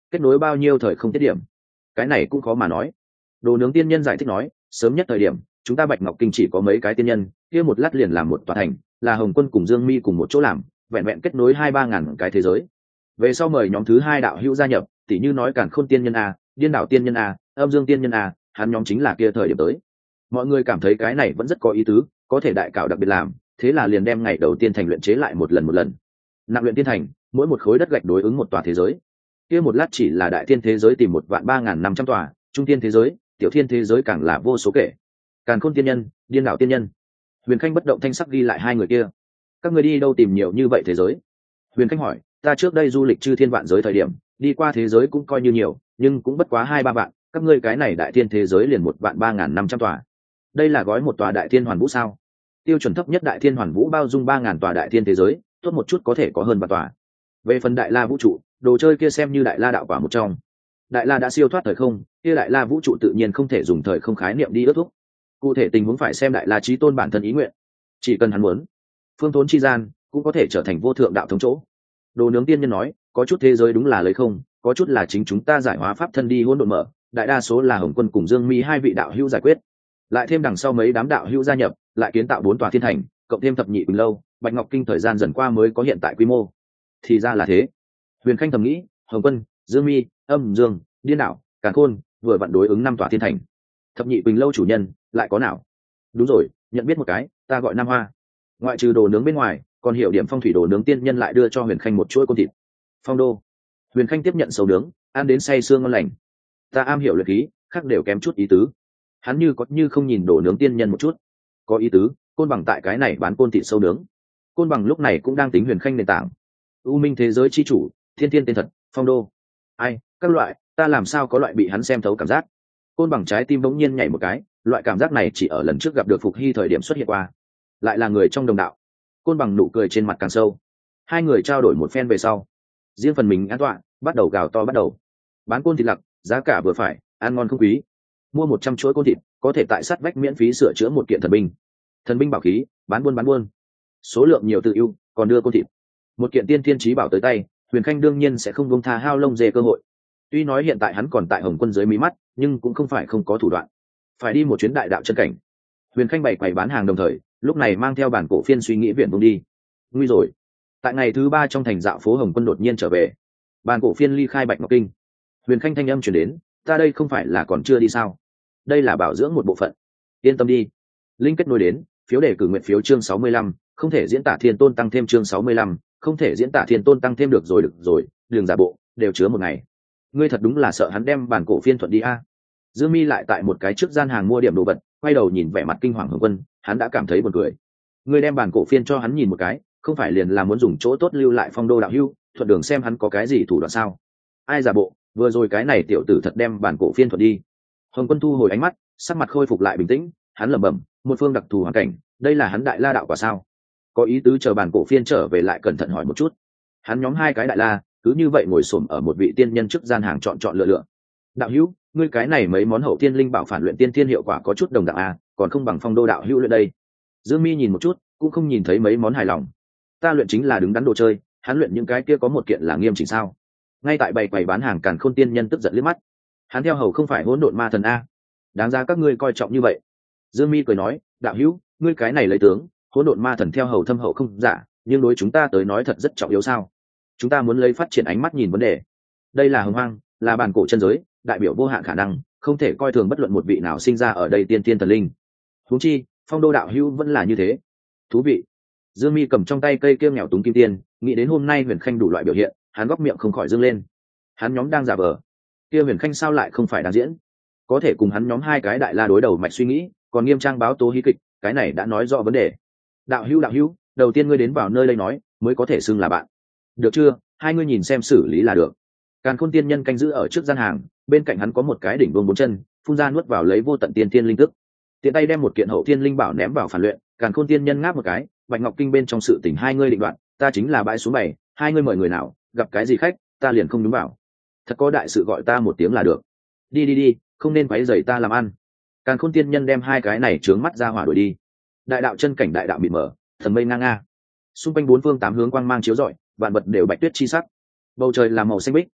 Speaker 1: kết nối bao nhiêu thời không tiết điểm, cái này cũng khó mà nói. Đồ nướng tiên nhân giải thích nói, sớm nhất thời điểm chúng ta Bạch Ngọc Kinh chỉ có mấy cái tiên nhân, kia một lát liền làm một tòa thành, là Hồng Quân cùng Dương Mi cùng một chỗ làm, vẹn vẹn kết nối hai ba ngàn cái thế giới. Về sau mời nhóm thứ hai đạo hữu gia nhập, tỉ như nói Càn Khôn tiên nhân a, Điên đảo tiên nhân a, Âm Dương tiên nhân a, hắn nhóm chính là kia thời điểm tới. Mọi người cảm thấy cái này vẫn rất có ý tứ, có thể đại cảo đặc biệt làm, thế là liền đem ngày đầu tiên thành luyện chế lại một lần một lần. Nặng luyện tiên thành, mỗi một khối đất gạch đối ứng một tòa thế giới. Kia một lát chỉ là đại thiên thế giới tìm một vạn ba ngàn năm trăm tòa, trung thiên thế giới, tiểu thiên thế giới càng là vô số kể. Càn Khôn tiên nhân, Điên đảo tiên nhân. Huyền Khanh bất động thanh sắc ghi lại hai người kia. Các người đi đâu tìm nhiều như vậy thế giới? Huyền Khanh hỏi, ta trước đây du lịch chư thiên vạn giới thời điểm, đi qua thế giới cũng coi như nhiều, nhưng cũng bất quá hai ba vạn, các ngươi cái này đại thiên thế giới liền một vạn ba ngàn năm trăm tòa. Đây là gói một tòa đại thiên hoàn vũ sao? Tiêu chuẩn thấp nhất đại thiên hoàn vũ bao dung ba ngàn tòa đại thiên thế giới, tốt một chút có thể có hơn ba tòa. Về phần đại la vũ trụ, đồ chơi kia xem như đại la đạo quả một trong. Đại la đã siêu thoát thời không, kia đại la vũ trụ tự nhiên không thể dùng thời không khái niệm đi ước thúc. Cụ thể tình huống phải xem đại la chí tôn bản thân ý nguyện, chỉ cần hắn muốn, phương thốn chi gian cũng có thể trở thành vô thượng đạo thống chỗ. Đồ nướng tiên nhân nói, có chút thế giới đúng là lấy không, có chút là chính chúng ta giải hóa pháp thân đi hỗn độn mở, đại đa số là Hồng Quân cùng Dương Mi hai vị đạo hữu giải quyết, lại thêm đằng sau mấy đám đạo hữu gia nhập, lại kiến tạo bốn tòa thiên thành, cộng thêm thập nhị bình lâu, Bạch Ngọc Kinh thời gian dần qua mới có hiện tại quy mô. Thì ra là thế. Huyền Khanh thầm nghĩ, Hồng Quân, Dương Mi, Âm Dương, Điên đảo, Càn Khôn, vừa vặn đối ứng năm tòa thiên thành. Thập nhị bình lâu chủ nhân lại có nào? Đúng rồi, nhận biết một cái, ta gọi Nam Hoa. Ngoại trừ đồ nướng bên ngoài, còn hiểu điểm phong thủy đồ nướng tiên nhân lại đưa cho Huyền Khanh một chuỗi côn thịt. Phong đô. Huyền Khanh tiếp nhận sầu nướng, ăn đến say sương ngon lành. Ta am hiểu luyện khí, khác đều kém chút ý tứ. Hắn như có như không nhìn đồ nướng tiên nhân một chút. Có ý tứ, Côn Bằng tại cái này bán côn thịt sâu nướng. Côn Bằng lúc này cũng đang tính Huyền Khanh nền tảng. U minh thế giới chi chủ, thiên thiên tên thật, phong đô. Ai, các loại, ta làm sao có loại bị hắn xem thấu cảm giác. Côn Bằng trái tim bỗng nhiên nhảy một cái, loại cảm giác này chỉ ở lần trước gặp được Phục Hy thời điểm xuất hiện qua. Lại là người trong đồng đạo. Côn Bằng nụ cười trên mặt càng sâu. Hai người trao đổi một phen về sau, riêng phần mình an tọa, bắt đầu gào to bắt đầu. Bán côn thịt lặc, giá cả vừa phải, ăn ngon không quý. Mua một trăm chuỗi côn thịt, có thể tại sát vách miễn phí sửa chữa một kiện thần binh. Thần binh bảo khí, bán buôn bán buôn. Số lượng nhiều tự ưu, còn đưa côn thịt. Một kiện tiên thiên chí bảo tới tay, Huyền Khanh đương nhiên sẽ không buông tha hao lông dê cơ hội. Tuy nói hiện tại hắn còn tại Hồng Quân dưới mí mắt, nhưng cũng không phải không có thủ đoạn. Phải đi một chuyến đại đạo chân cảnh. Huyền Khanh bày quầy bán hàng đồng thời, lúc này mang theo bản cổ phiên suy nghĩ viện vùng đi. Nguy rồi. Tại ngày thứ ba trong thành dạo phố Hồng Quân đột nhiên trở về. Bản cổ phiên ly khai Bạch Ngọc Kinh. Huyền Khanh thanh âm truyền đến, ta đây không phải là còn chưa đi sao? Đây là bảo dưỡng một bộ phận. Yên tâm đi. Linh kết nối đến, phiếu đề cử nguyện phiếu chương sáu mươi lăm, không thể diễn tả thiên tôn tăng thêm chương sáu mươi lăm, không thể diễn tả thiên tôn tăng thêm được rồi được rồi, đường giả bộ, đều chứa một ngày. Ngươi thật đúng là sợ hắn đem bản cổ phiên thuận đi a. Dương Mi lại tại một cái trước gian hàng mua điểm đồ vật, quay đầu nhìn vẻ mặt kinh hoàng Hồng Quân, hắn đã cảm thấy buồn cười. Ngươi đem bản cổ phiên cho hắn nhìn một cái, không phải liền là muốn dùng chỗ tốt lưu lại phong đô đạo hưu, thuận đường xem hắn có cái gì thủ đoạn sao? Ai giả bộ, vừa rồi cái này tiểu tử thật đem bản cổ phiên thuận đi. Hồng Quân thu hồi ánh mắt, sắc mặt khôi phục lại bình tĩnh, hắn lẩm bẩm, một phương đặc thù hoàn cảnh, đây là hắn đại la đạo quả sao? Có ý tứ chờ bản cổ phiên trở về lại cẩn thận hỏi một chút. Hắn nhóm hai cái đại la, cứ như vậy ngồi xổm ở một vị tiên nhân trước gian hàng chọn chọn lựa lựa. Đạo hữu, ngươi cái này mấy món hậu tiên linh bảo phản luyện tiên tiên hiệu quả có chút đồng dạng à, còn không bằng phong đô đạo hữu luyện đây. Dương Mi nhìn một chút, cũng không nhìn thấy mấy món hài lòng. Ta luyện chính là đứng đắn đồ chơi, hắn luyện những cái kia có một kiện là nghiêm chỉnh sao? Ngay tại bày quầy bán hàng Càn Khôn tiên nhân tức giận liếc mắt. Hắn theo hầu không phải hỗn độn ma thần a, đáng ra các ngươi coi trọng như vậy. Dương Mi cười nói, đạo hữu, ngươi cái này lấy tướng, hỗn độn ma thần theo hầu thâm hậu không giả, nhưng đối chúng ta tới nói thật rất trọng yếu sao? Chúng ta muốn lấy phát triển ánh mắt nhìn vấn đề. Đây là hồng hoang, là bản cổ chân giới, đại biểu vô hạn khả năng, không thể coi thường bất luận một vị nào sinh ra ở đây tiên tiên thần linh. Huống chi, phong đô đạo hữu vẫn là như thế. Thú vị. Dương Mi cầm trong tay cây kia nghèo túng kim tiên, nghĩ đến hôm nay Huyền Khanh đủ loại biểu hiện, hắn góc miệng không khỏi dương lên. Hắn nhóm đang giả vờ, kia Huyền Khanh sao lại không phải đang diễn? Có thể cùng hắn nhóm hai cái đại la đối đầu mạch suy nghĩ, còn nghiêm trang báo tố hí kịch, cái này đã nói rõ vấn đề. Đạo hữu đạo hữu, đầu tiên ngươi đến vào nơi đây nói, mới có thể xưng là bạn. Được chưa? Hai ngươi nhìn xem xử lý là được. Càn Khôn tiên nhân canh giữ ở trước gian hàng, bên cạnh hắn có một cái đỉnh buông bốn chân, phun ra nuốt vào lấy vô tận tiên tiên linh tức. Tiện tay đem một kiện hậu thiên linh bảo ném vào phản luyện, Càn Khôn tiên nhân ngáp một cái, Bạch Ngọc Kinh bên trong sự tình hai ngươi định đoạn, ta chính là bãi số bảy, hai ngươi mời người nào, gặp cái gì khách, ta liền không đúng bảo. Thật có đại sự gọi ta một tiếng là được. Đi đi đi, không nên quấy rầy ta làm ăn. Càn Khôn tiên nhân đem hai cái này trướng mắt ra hỏa đuổi đi. Đại đạo chân cảnh đại đạo mịt mờ, thần mây ngang nga. Xung quanh bốn phương tám hướng quang mang chiếu rọi, vạn vật đều bạch tuyết chi sắc. Bầu trời là màu xanh bích,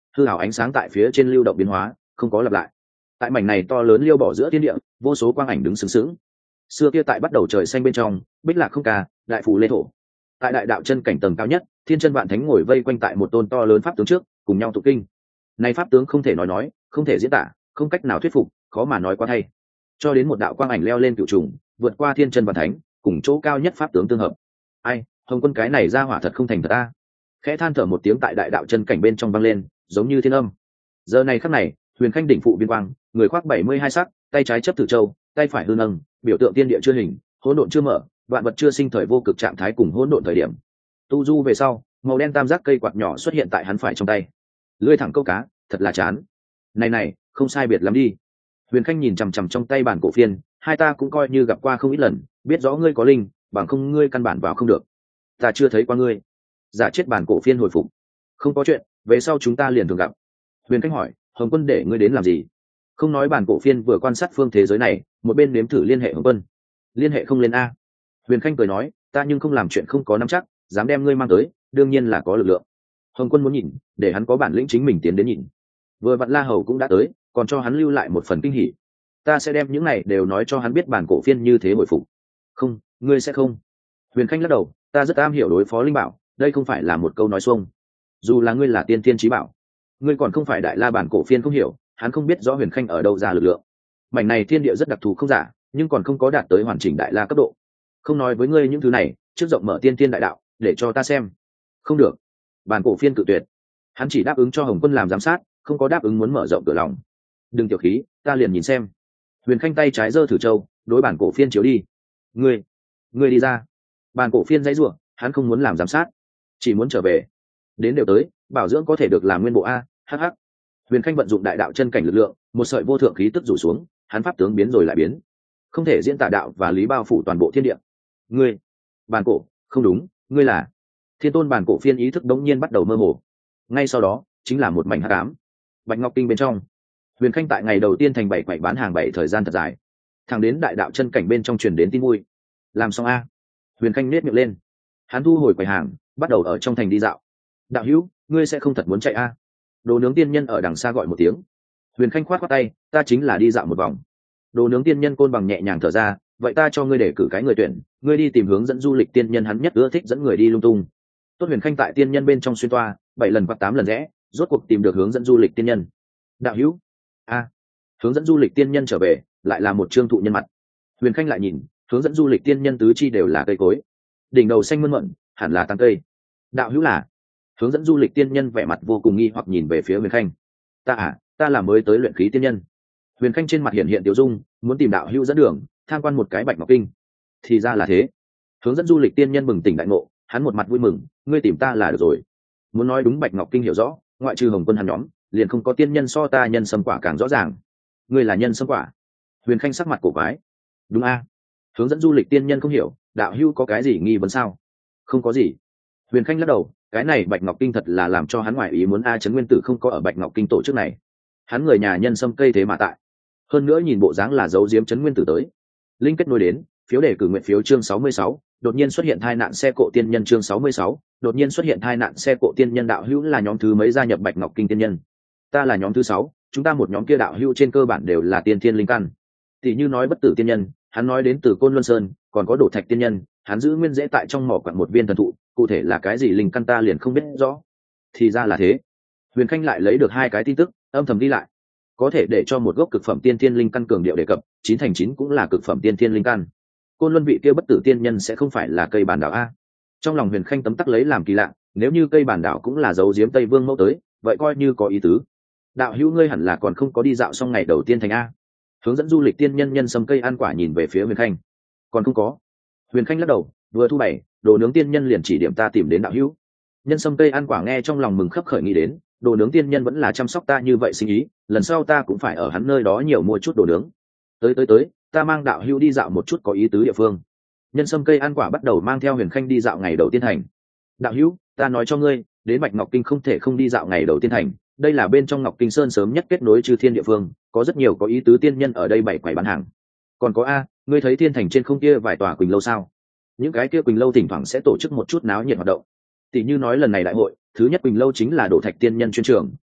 Speaker 1: hư hảo ánh sáng tại phía trên lưu động biến hóa không có lặp lại. Tại mảnh này to lớn liêu bỏ giữa thiên địa, vô số quang ảnh đứng sướng sướng. Xưa kia tại bắt đầu trời xanh bên trong, bích lạc không ca, đại phủ lê thổ. Tại đại đạo chân cảnh tầng cao nhất, thiên chân vạn thánh ngồi vây quanh tại một tôn to lớn pháp tướng trước, cùng nhau tụng kinh. Này pháp tướng không thể nói nói, không thể diễn tả, không cách nào thuyết phục, khó mà nói quá thay. Cho đến một đạo quang ảnh leo lên cửu trùng, vượt qua thiên chân vạn thánh, cùng chỗ cao nhất pháp tướng tương hợp. Ai, Hồng Quân cái này ra hỏa thật không thành thật a. Khẽ than thở một tiếng tại đại đạo chân cảnh bên trong vang lên, giống như thiên âm. Giờ này khắc này, Huyền Khanh đỉnh phụ viên quang, người khoác bảy mươi hai sắc, tay trái chấp thử châu, tay phải hư nâng, biểu tượng tiên địa chưa hình, hỗn độn chưa mở, vạn vật chưa sinh thời vô cực trạng thái cùng hỗn độn thời điểm. Tu du về sau, màu đen tam giác cây quạt nhỏ xuất hiện tại hắn phải trong tay. Lưỡi thẳng câu cá, thật là chán. Này này, không sai biệt lắm đi. Huyền Khanh nhìn chằm chằm trong tay bản cổ phiên, hai ta cũng coi như gặp qua không ít lần, biết rõ ngươi có linh, bằng không ngươi căn bản vào không được. Ta chưa thấy qua ngươi. Giả chết bản cổ phiên hồi phục. Không có chuyện, về sau chúng ta liền thường gặp. Huyền Khanh hỏi, Hồng Quân để ngươi đến làm gì? Không nói bản cổ phiên vừa quan sát phương thế giới này, một bên nếm thử liên hệ Hồng Quân. Liên hệ không lên a. Huyền Khanh cười nói, ta nhưng không làm chuyện không có nắm chắc, dám đem ngươi mang tới, đương nhiên là có lực lượng. Hồng Quân muốn nhìn, để hắn có bản lĩnh chính mình tiến đến nhìn. Vừa vặn La Hầu cũng đã tới, còn cho hắn lưu lại một phần kinh hỉ. Ta sẽ đem những này đều nói cho hắn biết bản cổ phiên như thế bội phục. Không, ngươi sẽ không. Huyền Khanh lắc đầu, ta rất am hiểu đối phó linh bảo, đây không phải là một câu nói xuông. Dù là ngươi là tiên tiên chí bảo, ngươi còn không phải đại la bản cổ phiên không hiểu, hắn không biết rõ Huyền Khanh ở đâu ra lực lượng. Mảnh này thiên địa rất đặc thù không giả, nhưng còn không có đạt tới hoàn chỉnh đại la cấp độ. Không nói với ngươi những thứ này, trước rộng mở tiên tiên đại đạo, để cho ta xem. Không được. Bản cổ phiên cự tuyệt. Hắn chỉ đáp ứng cho Hồng Quân làm giám sát, không có đáp ứng muốn mở rộng cửa lòng. Đừng tiểu khí, ta liền nhìn xem. Huyền Khanh tay trái giơ thử châu, đối bản cổ phiên chiếu đi. Ngươi, ngươi đi ra. Bản cổ phiên dãy rủa, hắn không muốn làm giám sát, chỉ muốn trở về. Đến đều tới, bảo dưỡng có thể được làm nguyên bộ a. Hh. Huyền Khanh vận dụng đại đạo chân cảnh lực lượng, một sợi vô thượng khí tức rủ xuống, hắn pháp tướng biến rồi lại biến, không thể diễn tả đạo và lý bao phủ toàn bộ thiên địa. Ngươi, bản cổ, không đúng, ngươi là thiên tôn. Bản cổ phiên ý thức đống nhiên bắt đầu mơ hồ, ngay sau đó chính là một mảnh hắc ám. Bạch Ngọc Kinh bên trong, Huyền Khanh tại ngày đầu tiên thành bảy quậy bán hàng bảy thời gian thật dài, thẳng đến đại đạo chân cảnh bên trong truyền đến tin vui. Làm xong a. Huyền Khanh nết miệng lên, hắn thu hồi quầy hàng, bắt đầu ở trong thành đi dạo. Đạo hữu, ngươi sẽ không thật muốn chạy a? Đồ nướng tiên nhân ở đằng xa gọi một tiếng. Huyền Khanh khoát khoát tay, ta chính là đi dạo một vòng. Đồ nướng tiên nhân côn bằng nhẹ nhàng thở ra, vậy ta cho ngươi để cử cái người tuyển, ngươi đi tìm hướng dẫn du lịch tiên nhân, hắn nhất ưa thích dẫn người đi lung tung. Tốt. Huyền Khanh tại tiên nhân bên trong xuyên toa bảy lần hoặc tám lần rẽ, rốt cuộc tìm được hướng dẫn du lịch tiên nhân. Đạo hữu, a, hướng dẫn du lịch tiên nhân trở về, lại là một trương thụ nhân mặt. Huyền Khanh lại nhìn, hướng dẫn du lịch tiên nhân tứ chi đều là cây cối, đỉnh đầu xanh mơn mận, hẳn là tăng cây. Đạo hữu là? Hướng dẫn du lịch tiên nhân vẻ mặt vô cùng nghi hoặc nhìn về phía Huyền Khanh. Ta à, ta là mới tới luyện khí tiên nhân. Huyền Khanh trên mặt hiện hiện tiêu dung, muốn tìm đạo hữu dẫn đường, tham quan một cái Bạch Ngọc Kinh. Thì ra là thế. Hướng dẫn du lịch tiên nhân bừng tỉnh đại ngộ, hắn một mặt vui mừng, ngươi tìm ta là được rồi. Muốn nói đúng Bạch Ngọc Kinh hiểu rõ, ngoại trừ Hồng Quân hắn nhóm, liền không có tiên nhân so ta nhân sâm quả càng rõ ràng. Ngươi là nhân sâm quả? Huyền Khanh sắc mặt cổ quái. Đúng a. Hướng dẫn du lịch tiên nhân không hiểu, đạo hữu có cái gì nghi vấn sao? Không có gì. Huyền Khanh lắc đầu, cái này Bạch Ngọc Kinh thật là làm cho hắn ngoại ý muốn a. Trấn Nguyên Tử không có ở Bạch Ngọc Kinh tổ chức này, hắn người nhà nhân sâm cây thế mà tại. Hơn nữa nhìn bộ dáng là giấu giếm Trấn Nguyên Tử tới. Linh kết nối đến, phiếu đề cử nguyện phiếu chương sáu mươi sáu, đột nhiên xuất hiện tai nạn xe cộ tiên nhân chương sáu mươi sáu, đột nhiên xuất hiện tai nạn xe cộ tiên nhân. Đạo hữu là nhóm thứ mấy gia nhập Bạch Ngọc Kinh tiên nhân? Ta là nhóm thứ sáu, chúng ta một nhóm kia đạo hữu trên cơ bản đều là tiên thiên linh căn. Tỷ như nói bất tử tiên nhân, hắn nói đến từ Côn Luân Sơn, còn có Đổ Thạch tiên nhân, hắn giữ nguyên rễ tại trong mỏ quặng một viên thần thụ, cụ thể là cái gì linh căn ta liền không biết rõ. Thì ra là thế. Huyền Khanh lại lấy được hai cái tin tức, âm thầm đi lại. Có thể để cho một gốc cực phẩm tiên thiên linh căn cường điệu đề cập, chín thành chín cũng là cực phẩm tiên thiên linh căn. Côn Luân vị kia bất tử tiên nhân sẽ không phải là cây bản đảo a. Trong lòng Huyền Khanh tấm tắc lấy làm kỳ lạ, nếu như cây bản đảo cũng là dấu giếm Tây Vương mẫu tới, vậy coi như có ý tứ. Đạo hữu ngươi hẳn là còn không có đi dạo xong ngày đầu tiên thành a. Hướng dẫn du lịch tiên nhân nhân sâm cây ăn quả nhìn về phía Huyền Khanh. Còn không có. Huyền Khanh lắc đầu, vừa thu bảy, đồ nướng tiên nhân liền chỉ điểm ta tìm đến đạo hữu. Nhân sâm cây ăn quả nghe trong lòng mừng khấp khởi nghĩ đến, đồ nướng tiên nhân vẫn là chăm sóc ta như vậy sinh ý, lần sau ta cũng phải ở hắn nơi đó nhiều mua chút đồ nướng. Tới tới tới, ta mang đạo hữu đi dạo một chút có ý tứ địa phương. Nhân sâm cây ăn quả bắt đầu mang theo Huyền Khanh đi dạo ngày đầu tiên thành. Đạo hữu, ta nói cho ngươi, đến Bạch Ngọc Kinh không thể không đi dạo ngày đầu tiên thành, đây là bên trong Ngọc Kinh Sơn sớm nhất kết nối chư thiên địa phương, có rất nhiều có ý tứ tiên nhân ở đây bày quầy bán hàng. Còn có a, ngươi thấy thiên thành trên không kia vài tòa quỳnh lâu sao? Những cái kia quỳnh lâu thỉnh thoảng sẽ tổ chức một chút náo nhiệt hoạt động. Tỷ như nói lần này đại hội, thứ nhất quỳnh lâu chính là Đổ Thạch tiên nhân chuyên trường,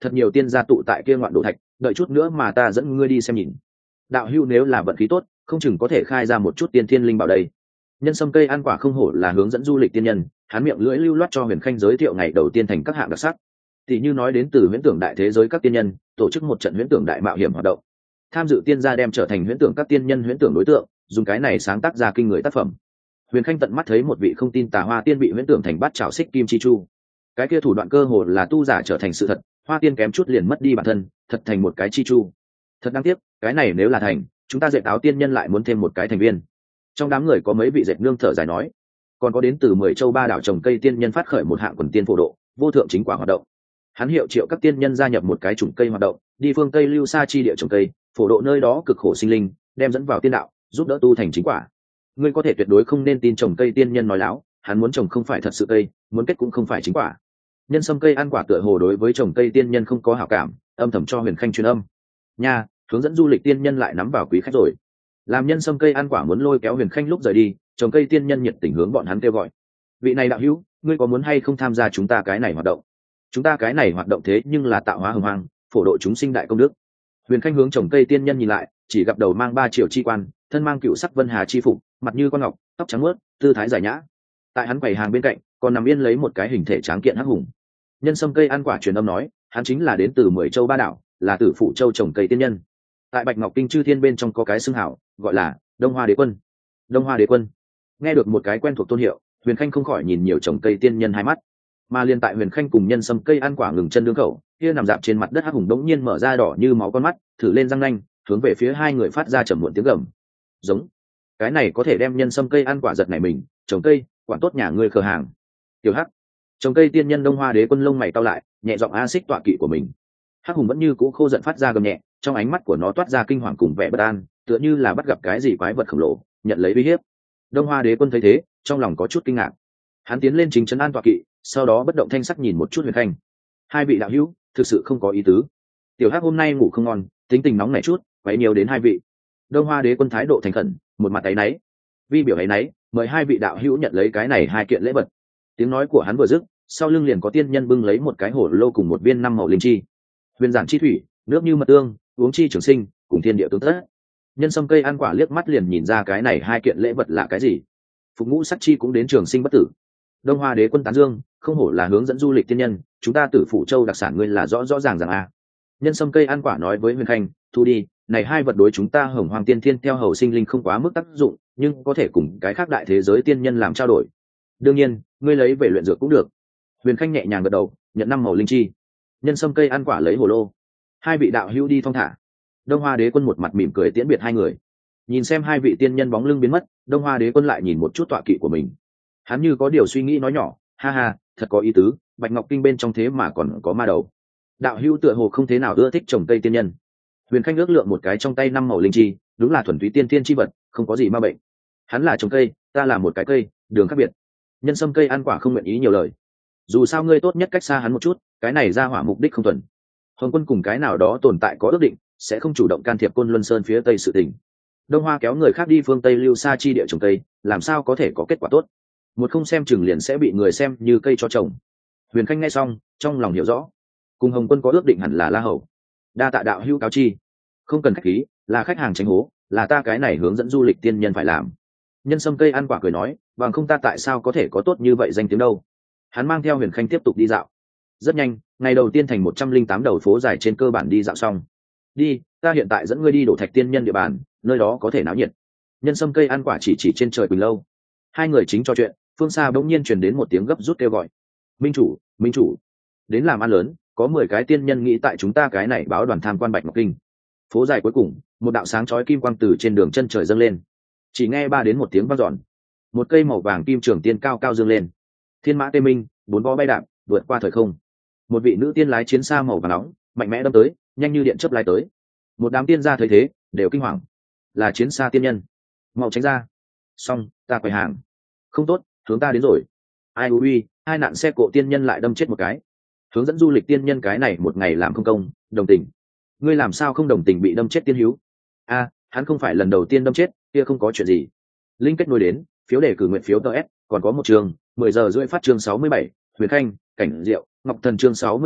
Speaker 1: thật nhiều tiên gia tụ tại kia ngoạn đồ thạch, đợi chút nữa mà ta dẫn ngươi đi xem nhìn. Đạo hữu nếu là vận khí tốt, không chừng có thể khai ra một chút tiên thiên linh bảo đây. Nhân sâm cây ăn quả không hổ là hướng dẫn du lịch tiên nhân, hắn miệng lưỡi lưu loát cho Huyền Khanh giới thiệu ngày đầu tiên thành các hạng đặc sắc. Tỷ như nói đến từ huyễn tưởng đại thế giới các tiên nhân, tổ chức một trận huyễn tưởng đại mạo hiểm hoạt động. Tham dự tiên gia đem trở thành huyễn tưởng các tiên nhân huyễn tưởng đối tượng, dùng cái này sáng tác ra kinh người tác phẩm. Huyền Khanh tận mắt thấy một vị không tin tà hoa tiên bị huyễn tưởng thành bát trảo xích kim chi chu. Cái kia thủ đoạn cơ hồ là tu giả trở thành sự thật, hoa tiên kém chút liền mất đi bản thân, thật thành một cái chi chu. Thật đáng tiếc, cái này nếu là thành, chúng ta dệt áo tiên nhân lại muốn thêm một cái thành viên. Trong đám người có mấy vị dệt nương thở dài nói, còn có đến từ mười châu ba đảo trồng cây tiên nhân phát khởi một hạng quần tiên phổ độ, vô thượng chính quả hoạt động. Hắn hiệu triệu các tiên nhân gia nhập một cái chủng cây hoạt động, đi phương tây lưu xa chi địa trồng cây, phổ độ nơi đó cực khổ sinh linh, đem dẫn vào tiên đạo, giúp đỡ tu thành chính quả. Ngươi có thể tuyệt đối không nên tin trồng cây tiên nhân nói láo, hắn muốn trồng không phải thật sự cây, muốn kết cũng không phải chính quả. Nhân sâm cây ăn quả tựa hồ đối với trồng cây tiên nhân không có hảo cảm, âm thầm cho Huyền Khanh truyền âm. Nha, hướng dẫn du lịch tiên nhân lại nắm vào quý khách rồi. Làm nhân sâm cây ăn quả muốn lôi kéo Huyền Khanh lúc rời đi, trồng cây tiên nhân nhiệt tình hướng bọn hắn kêu gọi. Vị này đạo hữu, ngươi có muốn hay không tham gia chúng ta cái này hoạt động? Chúng ta cái này hoạt động thế nhưng là tạo hóa hồng hoang, phổ độ chúng sinh đại công đức. Huyền Khanh hướng trồng cây tiên nhân nhìn lại, chỉ gặp đầu mang ba triều chi quan, thân mang cựu sắc vân hà chi phục, mặt như con ngọc, tóc trắng muốt, tư thái giải nhã. Tại hắn quầy hàng bên cạnh, còn nằm yên lấy một cái hình thể tráng kiện hắc hùng. Nhân sâm cây ăn quả truyền âm nói, hắn chính là đến từ mười châu ba đảo, là tử phụ châu trồng cây tiên nhân. Tại Bạch Ngọc Kinh chư thiên bên trong có cái xưng hảo, gọi là Đông Hoa Đế Quân. Đông Hoa Đế Quân. Nghe được một cái quen thuộc tôn hiệu, Huyền Khanh không khỏi nhìn nhiều trồng cây tiên nhân hai mắt. Mà liên tại Huyền Khanh cùng nhân sâm cây ăn quả ngừng chân đương khẩu, kia nằm dạp trên mặt đất hắc hùng đống nhiên mở ra đỏ như máu con mắt, thử lên răng nanh, hướng về phía hai người phát ra trầm muộn tiếng gầm. Giống. Cái này có thể đem nhân sâm cây ăn quả giật này mình, trồng cây, quản tốt nhà ngươi khờ hàng. Tiểu Hắc. Trồng cây tiên nhân Đông Hoa Đế Quân lông mày cau lại, nhẹ giọng a xích tọa kỵ của mình. Hắc hùng vẫn như cũ khô giận phát ra gầm nhẹ, trong ánh mắt của nó toát ra kinh hoàng cùng vẻ bất an, tựa như là bắt gặp cái gì quái vật khổng lồ, nhận lấy uy hiếp. Đông Hoa Đế Quân thấy thế, trong lòng có chút kinh ngạc. Hắn tiến lên chính trấn an tọa kỵ, sau đó bất động thanh sắc nhìn một chút Huyền Khanh. Hai vị đạo hữu, thực sự không có ý tứ. Tiểu Hắc hôm nay ngủ không ngon, tính tình nóng nảy chút, quấy nhiều đến hai vị. Đông Hoa Đế Quân thái độ thành khẩn, một mặt áy náy. Vi biểu áy náy, mời hai vị đạo hữu nhận lấy cái này hai kiện lễ vật. Tiếng nói của hắn vừa dứt, sau lưng liền có tiên nhân bưng lấy một cái hổ lô cùng một viên năm màu linh chi. Huyền giản chi thủy, nước như mật tương, uống chi trường sinh, cùng thiên địa tương tất. Nhân sâm cây ăn quả liếc mắt liền nhìn ra cái này hai kiện lễ vật là cái gì. Phục ngũ sắc chi cũng đến trường sinh bất tử. Đông Hoa Đế Quân tán dương, không hổ là hướng dẫn du lịch tiên nhân, chúng ta Tử Phủ Châu đặc sản ngươi là rõ rõ ràng rằng a. Nhân sâm cây ăn quả nói với Huyền Khanh, thu đi, này hai vật đối chúng ta Hồng Hoàng Tiên Thiên theo hầu sinh linh không quá mức tác dụng, nhưng có thể cùng cái khác đại thế giới tiên nhân làm trao đổi. Đương nhiên, ngươi lấy về luyện dược cũng được. Huyền Khanh nhẹ nhàng gật đầu, nhận năm màu linh chi. Nhân sâm cây ăn quả lấy hồ lô. Hai vị đạo hữu đi thong thả. Đông Hoa Đế Quân một mặt mỉm cười tiễn biệt hai người. Nhìn xem hai vị tiên nhân bóng lưng biến mất, Đông Hoa Đế Quân lại nhìn một chút tọa kỵ của mình. Hắn như có điều suy nghĩ nói nhỏ, ha ha, thật có ý tứ, Bạch Ngọc Kinh bên trong thế mà còn có ma đầu. Đạo hữu tựa hồ không thế nào ưa thích trồng cây tiên nhân. Huyền Khanh ước lượng một cái trong tay năm màu linh chi, đúng là thuần túy tiên thiên chi vật, không có gì ma bệnh. Hắn là trồng cây, ta là một cái cây, đường khác biệt. Nhân sâm cây ăn quả không nguyện ý nhiều lời. Dù sao ngươi tốt nhất cách xa hắn một chút, cái này ra hỏa mục đích không thuần. Hồng Quân cùng cái nào đó tồn tại có ước định, sẽ không chủ động can thiệp Côn Luân Sơn phía tây sự tình. Đông Hoa kéo người khác đi phương tây lưu xa chi địa trồng cây, làm sao có thể có kết quả tốt? Một không xem chừng liền sẽ bị người xem như cây cho trồng. Huyền Khanh nghe xong, trong lòng hiểu rõ, cùng Hồng Quân có ước định hẳn là La Hầu. Đa tạ đạo hữu cáo chi, không cần khách khí, là khách hàng tránh hố, là ta cái này hướng dẫn du lịch tiên nhân phải làm. Nhân sâm cây ăn quả cười nói, bằng không ta tại sao có thể có tốt như vậy danh tiếng đâu. Hắn mang theo Huyền Khanh tiếp tục đi dạo. Rất nhanh, ngày đầu tiên thành một trăm linh tám đầu phố dài trên cơ bản đi dạo xong. Đi, ta hiện tại dẫn ngươi đi đổ thạch tiên nhân địa bàn, nơi đó có thể náo nhiệt. Nhân sâm cây ăn quả chỉ chỉ trên trời Quỳnh lâu. Hai người chính trò chuyện, phương xa bỗng nhiên truyền đến một tiếng gấp rút kêu gọi. Minh chủ, minh chủ, đến làm ăn lớn, có mười cái tiên nhân nghĩ tại chúng ta cái này báo đoàn tham quan Bạch Ngọc Kinh. Phố dài cuối cùng, một đạo sáng chói kim quang từ trên đường chân trời dâng lên. Chỉ nghe ba đến một tiếng vang dọn, một cây màu vàng kim trường tiên cao cao dương lên. Thiên mã tê minh, bốn vó bay đạp, vượt qua thời không. Một vị nữ tiên lái chiến xa màu vàng nóng, mạnh mẽ đâm tới, nhanh như điện chớp lái tới. Một đám tiên gia thấy thế, đều kinh hoàng. Là chiến xa tiên nhân, mau tránh ra. Xong, ta quầy hàng. Không tốt, hướng ta đến rồi. Ai ui, hai nạn xe cộ tiên nhân lại đâm chết một cái. Hướng dẫn du lịch tiên nhân cái này một ngày làm không công, đồng tình. Ngươi làm sao không đồng tình bị đâm chết tiên hữu? A, hắn không phải lần đầu tiên đâm chết, kia không có chuyện gì. Linh kết nối đến, phiếu đề cử nguyện phiếu tờ S, còn có một trường, mười giờ rưỡi phát chương sáu mươi bảy, Huyền Khanh, Cảnh Diệu, Ngọc Thần chương sáu mươi bảy,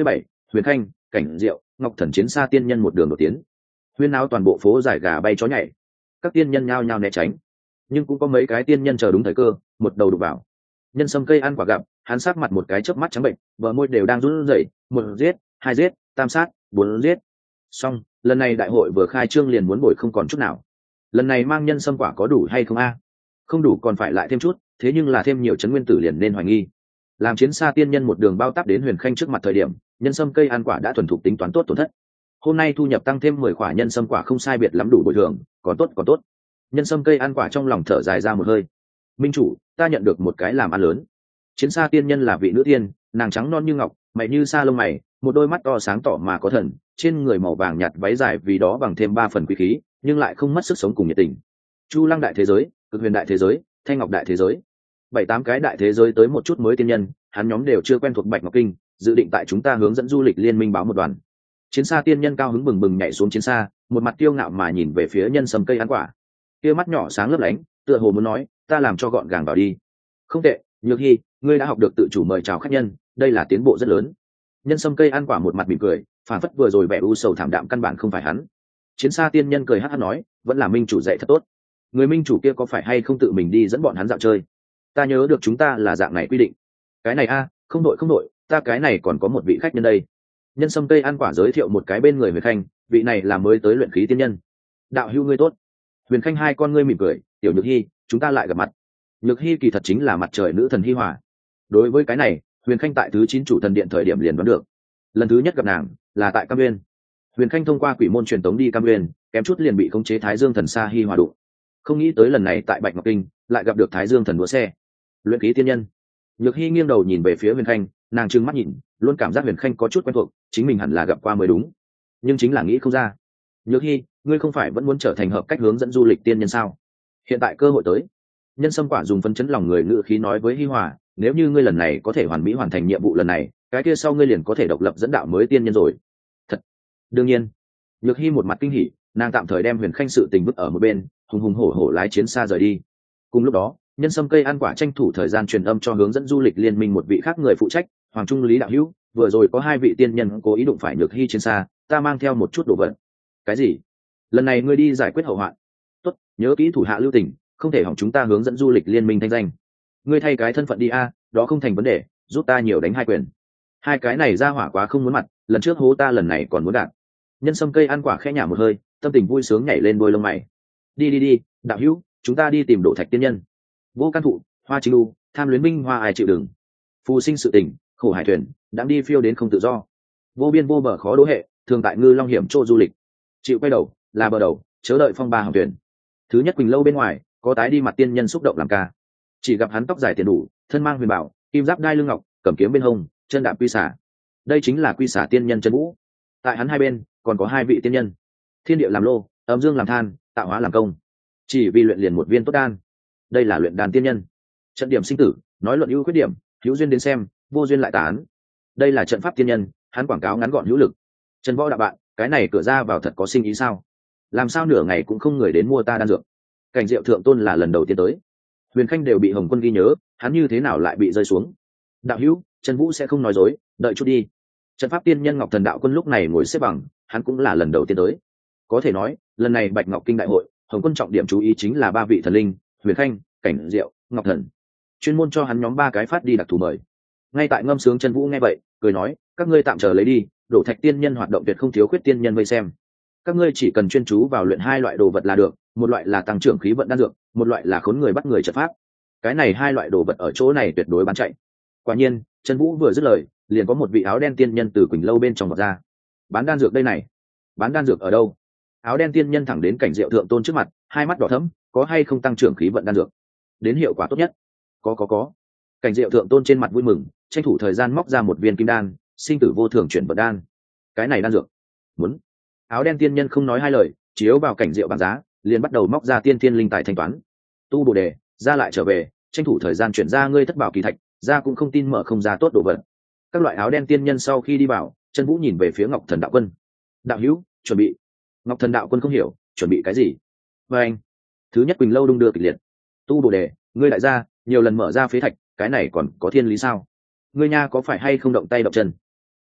Speaker 1: Huyền Khanh, Cảnh Diệu, Ngọc Thần chiến xa tiên nhân một đường đột tiến, huyên náo toàn bộ phố giải gà bay chó nhảy, các tiên nhân nhao nhao né tránh, nhưng cũng có mấy cái tiên nhân chờ đúng thời cơ, một đầu đục vào. Nhân sâm cây ăn quả gặp, hắn sát mặt một cái chớp mắt trắng bệnh, bờ môi đều đang run rẩy, một giết, hai giết, tam sát, bốn giết. Xong, lần này đại hội vừa khai trương liền muốn bồi không còn chút nào. Lần này mang nhân sâm quả có đủ hay không a? Không đủ còn phải lại thêm chút, thế nhưng là thêm nhiều chấn nguyên tử liền nên hoài nghi. Làm chiến xa tiên nhân một đường bao táp đến Huyền Khanh trước mặt thời điểm, nhân sâm cây ăn quả đã thuần thục tính toán tốt tổn thất. Hôm nay thu nhập tăng thêm mười quả nhân sâm quả không sai biệt lắm đủ bồi thường, còn tốt còn tốt. Nhân sâm cây ăn quả trong lòng thở dài ra một hơi. Minh chủ, ta nhận được một cái làm ăn lớn. Chiến xa tiên nhân là vị nữ tiên, nàng trắng non như ngọc, mày như sa lông mày, một đôi mắt to sáng tỏ mà có thần, trên người màu vàng nhạt váy dài vì đó bằng thêm ba phần quý khí, nhưng lại không mất sức sống cùng nhiệt tình. Chu Lăng đại thế giới, Cực Huyền đại thế giới, Thanh Ngọc đại thế giới, bảy tám cái đại thế giới tới một chút mới tiên nhân, hắn nhóm đều chưa quen thuộc Bạch Ngọc Kinh, dự định tại chúng ta hướng dẫn du lịch liên minh báo một đoàn. Chiến xa tiên nhân cao hứng bừng bừng nhảy xuống chiến xa, một mặt kiêu ngạo mà nhìn về phía nhân sâm cây ăn quả, kia mắt nhỏ sáng lấp lánh, tựa hồ muốn nói, ta làm cho gọn gàng vào đi. Không tệ, Nhược Hy, ngươi đã học được tự chủ mời chào khách nhân, đây là tiến bộ rất lớn. Nhân sâm cây ăn quả một mặt mỉm cười, phản phất vừa rồi vẻ u sầu thảm đạm căn bản không phải hắn. Chiến xa tiên nhân cười hắt hắt nói, vẫn là minh chủ dạy thật tốt. Người minh chủ kia có phải hay không tự mình đi dẫn bọn hắn dạo chơi? Ta nhớ được chúng ta là dạng này quy định. Cái này a, không đội không đội, ta cái này còn có một vị khách nhân đây. Nhân sâm cây ăn quả giới thiệu một cái bên người Huyền Khanh, vị này là mới tới luyện khí tiên nhân. Đạo hữu ngươi tốt. Huyền Khanh hai con ngươi mỉm cười, tiểu Nhược Hy, chúng ta lại gặp mặt. Nhược Hy kỳ thật chính là mặt trời nữ thần Hi Hòa. Đối với cái này, Huyền Khanh tại thứ chín chủ thần điện thời điểm liền đoán được. Lần thứ nhất gặp nàng là tại Cam Nguyên. Huyền Khanh thông qua quỷ môn truyền tống đi Cam Nguyên, kém chút liền bị khống chế Thái Dương thần xa Hi Hòa đụng. Không nghĩ tới lần này tại Bạch Ngọc Kinh, lại gặp được Thái Dương thần đua xe. Luyện khí tiên nhân. Nhược Hy nghiêng đầu nhìn về phía Huyền Khanh, nàng trừng mắt nhìn, luôn cảm giác Huyền Khanh có chút quen thuộc, chính mình hẳn là gặp qua mới đúng, nhưng chính là nghĩ không ra. Nhược Hy, ngươi không phải vẫn muốn trở thành hợp cách hướng dẫn du lịch tiên nhân sao? Hiện tại cơ hội tới. Nhân sâm quả dùng phấn chấn lòng người ngự khí nói với Hi Hòa, nếu như ngươi lần này có thể hoàn mỹ hoàn thành nhiệm vụ lần này, cái kia sau ngươi liền có thể độc lập dẫn đạo mới tiên nhân rồi. Thật? Đương nhiên. Nhược Hy một mặt kinh hỉ, nàng tạm thời đem Huyền Khanh sự tình vứt ở một bên, hùng hùng hổ hổ lái chiến xa rời đi. Cùng lúc đó, nhân sâm cây ăn quả tranh thủ thời gian truyền âm cho hướng dẫn du lịch liên minh một vị khác người phụ trách, Hoàng Trung Lý đạo hữu, vừa rồi có hai vị tiên nhân cố ý đụng phải Nhược Hy trên xa, ta mang theo một chút đồ vật. Cái gì? Lần này ngươi đi giải quyết hậu hoạn. Tốt, nhớ kỹ thủ hạ lưu tình, không thể hỏng chúng ta hướng dẫn du lịch liên minh thanh danh. Ngươi thay cái thân phận đi a, đó không thành vấn đề, giúp ta nhiều đánh hai quyền. Hai cái này ra hỏa quá không muốn mặt, lần trước hố ta lần này còn muốn đạt. Nhân sâm cây ăn quả khẽ nhả một hơi, tâm tình vui sướng nhảy lên đôi lông mày. Đi đi đi, đạo hữu, chúng ta đi tìm Đỗ Thạch tiên nhân. Vô Can Thụ, Hoa Chính Lu, Tham Luyến Minh Hoa ai chịu đựng. Phù sinh sự tình, khổ hải thuyền, đang đi phiêu đến không tự do. Vô biên vô bờ khó đố hệ, thường tại ngư long hiểm chỗ du lịch. Chịu quay đầu, là bờ đầu, chớ đợi phong ba hỏng thuyền. Thứ nhất Quỳnh lâu bên ngoài, có tái đi mặt tiên nhân xúc động làm ca. Chỉ gặp hắn tóc dài tiền đủ, thân mang huyền bảo, kim giáp đai lưng ngọc, cầm kiếm bên hông, chân đạp quy xả. Đây chính là quy xả tiên nhân chân vũ. Tại hắn hai bên còn có hai vị tiên nhân, thiên địa làm lô, âm dương làm than, tạo hóa làm công, chỉ vì luyện liền một viên tốt đan. Đây là luyện đan tiên nhân. Trận điểm sinh tử, nói luận ưu khuyết điểm, hữu duyên đến xem, vô duyên lại tán. Đây là trận pháp tiên nhân, hắn quảng cáo ngắn gọn hữu lực. Trần Võ đạo bạn, cái này cửa ra vào thật có sinh ý sao? Làm sao nửa ngày cũng không người đến mua ta đan dược? Cảnh Diệu thượng tôn là lần đầu tiên tới, Huyền Khanh đều bị Hồng Quân ghi nhớ, hắn như thế nào lại bị rơi xuống? Đạo hữu, Trần Vũ sẽ không nói dối, đợi chút đi. Trận pháp tiên nhân Ngọc Thần đạo quân lúc này ngồi xếp bằng, hắn cũng là lần đầu tiên tới. Có thể nói, lần này Bạch Ngọc Kinh đại hội, Hồng Quân trọng điểm chú ý chính là ba vị thần linh, Huyền Khanh, Cảnh Diệu, Ngọc Thần. Chuyên môn cho hắn nhóm ba cái phát đi đặc thù mời. Ngay tại ngâm sướng Trần Vũ nghe vậy, cười nói, các ngươi tạm chờ lấy đi, Đổ Thạch tiên nhân hoạt động tuyệt không thiếu khuyết tiên nhân vây xem. Các ngươi chỉ cần chuyên chú vào luyện hai loại đồ vật là được, một loại là tăng trưởng khí vận đan dược, một loại là khốn người bắt người trận pháp. Cái này hai loại đồ vật ở chỗ này tuyệt đối bán chạy. Quả nhiên, Trần Vũ vừa dứt lời, liền có một vị áo đen tiên nhân từ Quỳnh lâu bên trong vọt ra. Bán đan dược đây này? Bán đan dược ở đâu? Áo đen tiên nhân thẳng đến Cảnh Diệu thượng tôn trước mặt, hai mắt đỏ thẫm, có hay không tăng trưởng khí vận đan dược? Đến hiệu quả tốt nhất. Có có có. Cảnh Diệu thượng tôn trên mặt vui mừng, tranh thủ thời gian móc ra một viên kim đan, sinh tử vô thường chuyển vận đan. Cái này đan dược. Muốn. Áo đen tiên nhân không nói hai lời, chiếu vào Cảnh Diệu bảng giá, liền bắt đầu móc ra tiên thiên linh tài thanh toán. Tu Bồ đề, ra lại trở về, tranh thủ thời gian chuyển ra ngươi thất bảo kỳ thạch, ra cũng không tin mở không ra tốt đồ vật. Các loại áo đen tiên nhân sau khi đi vào, Trần Vũ nhìn về phía Ngọc Thần đạo quân. Đạo hữu, chuẩn bị. Ngọc Thần đạo quân không hiểu, chuẩn bị cái gì? Và anh, thứ nhất Quỳnh lâu đung đưa kịch liệt. Tu Bồ đề, ngươi đại gia, nhiều lần mở ra phế thạch, cái này còn có thiên lý sao? Ngươi nha có phải hay không động tay động chân?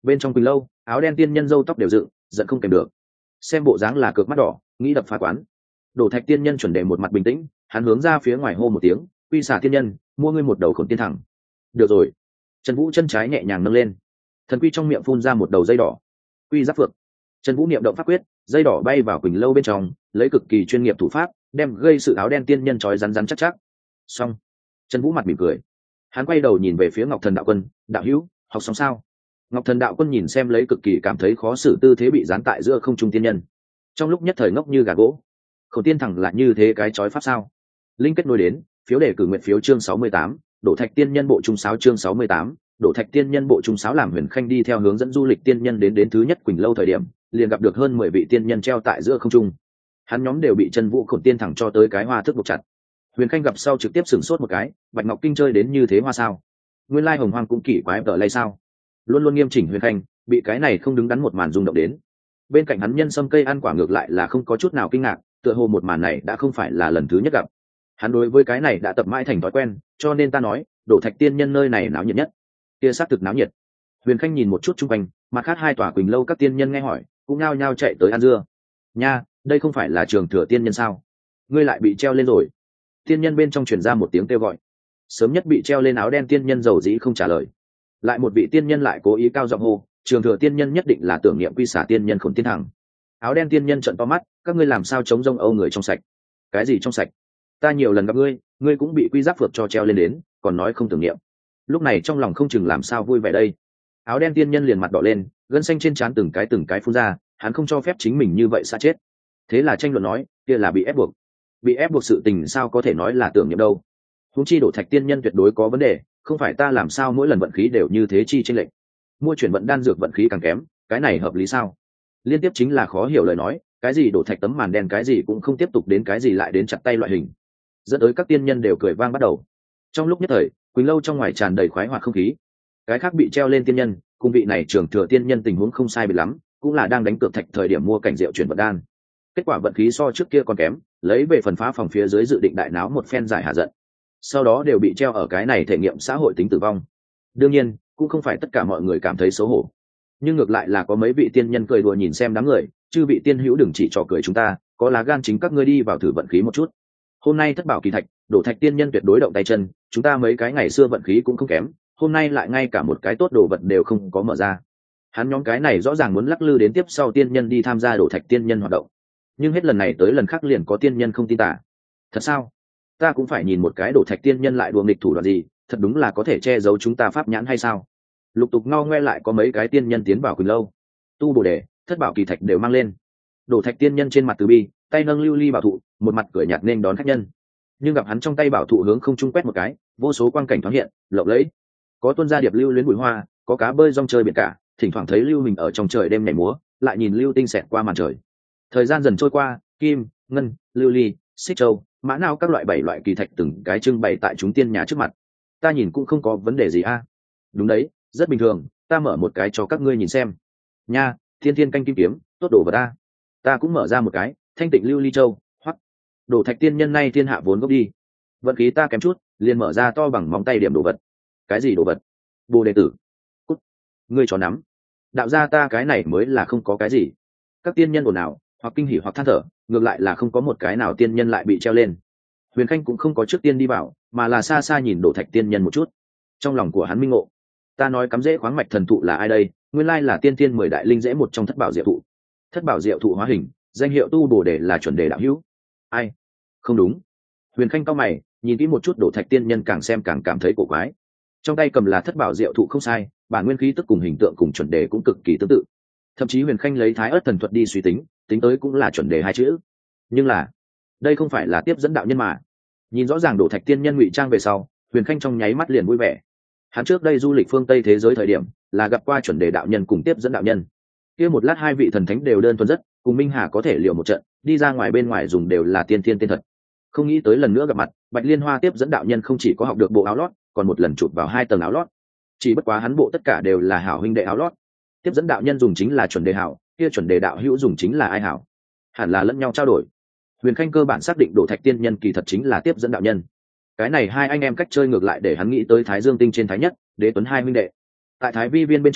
Speaker 1: Bên trong quỳnh lâu, áo đen tiên nhân râu tóc đều dựng, giận không kèm được. Xem bộ dáng là cược mắt đỏ, nghĩ đập phá quán. Đổ Thạch tiên nhân chuẩn đề một mặt bình tĩnh, hắn hướng ra phía ngoài hô một tiếng, quy xả tiên nhân, mua ngươi một đầu khổn tiên thẳng. Được rồi. Trần Vũ chân trái nhẹ nhàng nâng lên, thần quy trong miệng phun ra một đầu dây đỏ. Quy giáp phượng. Trần Vũ niệm động pháp quyết, dây đỏ bay vào quỳnh lâu bên trong, lấy cực kỳ chuyên nghiệp thủ pháp, đem gây sự áo đen tiên nhân trói rắn rắn chắc chắc. Xong. Trần Vũ mặt mỉm cười, hắn quay đầu nhìn về phía Ngọc Thần đạo quân, đạo hữu, học xong sao? Ngọc Thần đạo quân nhìn xem lấy cực kỳ cảm thấy khó xử tư thế bị dán tại giữa không trung tiên nhân, trong lúc nhất thời ngốc như gà gỗ. Khổ tiên thẳng là như thế cái chói pháp sao? Linh kết nối đến, phiếu đề cử nguyện phiếu chương sáu mươi tám, Đổ Thạch tiên nhân bộ trung sáo chương sáu mươi tám, Đổ Thạch tiên nhân bộ trung sáo làm Huyền Khanh đi theo hướng dẫn du lịch tiên nhân đến đến thứ nhất quỳnh lâu thời điểm, liền gặp được hơn mười vị tiên nhân treo tại giữa không trung. Hắn nhóm đều bị Chân Vũ Khổn tiên thẳng cho tới cái hoa thức buộc chặt. Huyền Khanh gặp sau trực tiếp sửng sốt một cái, Bạch Ngọc Kinh chơi đến như thế hoa sao? Nguyên lai Hồng Hoang cũng kỳ quái tờ lay sao? Luôn luôn nghiêm chỉnh Huyền Khanh, bị cái này không đứng đắn một màn rung động đến. Bên cạnh hắn nhân sâm cây ăn quả ngược lại là không có chút nào kinh ngạc, tựa hồ một màn này đã không phải là lần thứ nhất gặp. Hắn đối với cái này đã tập mãi thành thói quen, cho nên ta nói, Đổ Thạch tiên nhân nơi này náo nhiệt nhất. Kia xác thực náo nhiệt. Huyền Khanh nhìn một chút chung quanh, mặt khác hai tòa quỳnh lâu các tiên nhân nghe hỏi, cũng nao nhao chạy tới ăn dưa. Nha, đây không phải là Trường Thừa tiên nhân sao? Ngươi lại bị treo lên rồi. Tiên nhân bên trong truyền ra một tiếng kêu gọi. Sớm nhất bị treo lên áo đen tiên nhân dầu dĩ không trả lời. Lại một vị tiên nhân lại cố ý cao giọng hô, Trường Thừa tiên nhân nhất định là tưởng niệm quy xả tiên nhân Khổn tiên thẳng. Áo đen tiên nhân trợn to mắt, các ngươi làm sao chống rông âu người trong sạch? Cái gì trong sạch? Ta nhiều lần gặp ngươi, ngươi cũng bị quy giáp phược cho treo lên đến, còn nói không tưởng niệm. Lúc này trong lòng không chừng làm sao vui vẻ đây. Áo đen tiên nhân liền mặt đỏ lên, gân xanh trên trán từng cái từng cái phun ra, hắn không cho phép chính mình như vậy xa chết. Thế là tranh luận nói, kia là bị ép buộc. Bị ép buộc sự tình sao có thể nói là tưởng niệm đâu? Huống chi Đổ Thạch tiên nhân tuyệt đối có vấn đề, không phải ta làm sao mỗi lần vận khí đều như thế chi chênh lệch. Mua chuyển vận đan dược vận khí càng kém, cái này hợp lý sao? Liên tiếp chính là khó hiểu lời nói, cái gì Đổ Thạch tấm màn đen cái gì cũng không tiếp tục đến cái gì lại đến chặt tay loại hình. Dẫn tới các tiên nhân đều cười vang bắt đầu. Trong lúc nhất thời, quỳnh lâu trong ngoài tràn đầy khoái hoạt không khí. Cái khác bị treo lên tiên nhân, cùng vị này Trường Thừa tiên nhân tình huống không sai biệt lắm, cũng là đang đánh cược thạch thời điểm mua cảnh rượu chuyển vận đan. Kết quả vận khí so trước kia còn kém, lấy về phần phá phòng phía dưới dự định đại náo một phen giải hạ giận. Sau đó đều bị treo ở cái này thể nghiệm xã hội tính tử vong. Đương nhiên, cũng không phải tất cả mọi người cảm thấy xấu hổ, nhưng ngược lại là có mấy vị tiên nhân cười đùa nhìn xem đám người, chư vị tiên hữu đừng chỉ trò cười chúng ta, có lá gan chính các ngươi đi vào thử vận khí một chút. Hôm nay thất bảo kỳ thạch, Đổ Thạch tiên nhân tuyệt đối động tay chân, chúng ta mấy cái ngày xưa vận khí cũng không kém, hôm nay lại ngay cả một cái tốt đồ vật đều không có mở ra. Hắn nhóm cái này rõ ràng muốn lắc lư đến tiếp sau tiên nhân đi tham gia Đổ Thạch tiên nhân hoạt động, nhưng hết lần này tới lần khác liền có tiên nhân không tin tả. Thật sao? Ta cũng phải nhìn một cái Đổ Thạch tiên nhân lại đùa nghịch thủ đoạn gì, thật đúng là có thể che giấu chúng ta pháp nhãn hay sao? Lục tục ngao ngoe lại có mấy cái tiên nhân tiến vào quỳnh lâu, tu bồ đề, thất bảo kỳ thạch đều mang lên. Đổ Thạch tiên nhân trên mặt từ bi, tay nâng lưu ly bảo thụ, một mặt cười nhạt nên đón khách nhân. Nhưng gặp hắn trong tay bảo thụ hướng không trung quét một cái, vô số quang cảnh thoáng hiện, lộng lẫy. Có tuôn ra điệp lưu luyến bụi hoa, có cá bơi rong chơi biển cả, thỉnh thoảng thấy lưu mình ở trong trời đêm nhảy múa, lại nhìn lưu tinh xẹt qua màn trời. Thời gian dần trôi qua, kim, ngân, lưu ly, xích châu, mã não các loại bảy loại kỳ thạch từng cái trưng bày tại chúng tiên nhà trước mặt. Ta nhìn cũng không có vấn đề gì a. Đúng đấy, rất bình thường, ta mở một cái cho các ngươi nhìn xem. Nha, thiên thiên canh kim kiếm, tốt đồ vật ta. Ta cũng mở ra một cái, thanh tịnh lưu ly châu, hoắc. Đổ Thạch tiên nhân nay thiên hạ vốn gốc đi. Vận khí ta kém chút, liền mở ra to bằng móng tay điểm đồ vật. Cái gì đồ vật? Bồ đề tử. Cút. Ngươi cho nắm. Đạo gia ta cái này mới là không có cái gì. Các tiên nhân ồn ào, hoặc kinh hỉ hoặc than thở, ngược lại là không có một cái nào tiên nhân lại bị treo lên. Huyền Khanh cũng không có trước tiên đi vào, mà là xa xa nhìn Đổ Thạch tiên nhân một chút. Trong lòng của hắn minh ngộ, ta nói cắm rễ khoáng mạch thần thụ là ai đây? Nguyên lai là tiên tiên mười đại linh rễ một trong thất bảo diệu thụ. Thất bảo diệu thụ hóa hình, danh hiệu tu bồ đề là chuẩn đề đạo hữu. Ai? Không đúng. Huyền Khanh cau mày, nhìn kỹ một chút Đổ Thạch tiên nhân càng xem càng cảm thấy cổ quái. Trong tay cầm là thất bảo diệu thụ không sai, bản nguyên khí tức cùng hình tượng cùng chuẩn đề cũng cực kỳ tương tự. Thậm chí Huyền Khanh lấy thái ớt thần thuật đi suy tính, tính tới cũng là chuẩn đề hai chữ. Nhưng là, đây không phải là tiếp dẫn đạo nhân mà. Nhìn rõ ràng Đổ Thạch tiên nhân ngụy trang về sau, Huyền Khanh trong nháy mắt liền vui vẻ. Hắn trước đây du lịch phương Tây thế giới thời điểm, là gặp qua chuẩn đề đạo nhân cùng tiếp dẫn đạo nhân. Kia một lát hai vị thần thánh đều đơn thuần rất, cùng Minh Hà có thể liều một trận, đi ra ngoài bên ngoài dùng đều là tiên thiên tên thật. Không nghĩ tới lần nữa gặp mặt, Bạch Liên Hoa tiếp dẫn đạo nhân không chỉ có học được bộ áo lót, còn một lần chụp vào hai tầng áo lót. Chỉ bất quá hắn bộ tất cả đều là hảo huynh đệ áo lót. Tiếp dẫn đạo nhân dùng chính là chuẩn đề hảo, kia chuẩn đề đạo hữu dùng chính là ai hảo? Hẳn là lẫn nhau trao đổi. Huyền Khanh cơ bản xác định Đổ Thạch tiên nhân kỳ thật chính là tiếp dẫn đạo nhân. Cái này hai anh em cách chơi ngược lại để hắn nghĩ tới Thái Dương tinh trên Thái Nhất, Đế Tuấn hai huynh đệ. Tại Thái Vi viên bên trong,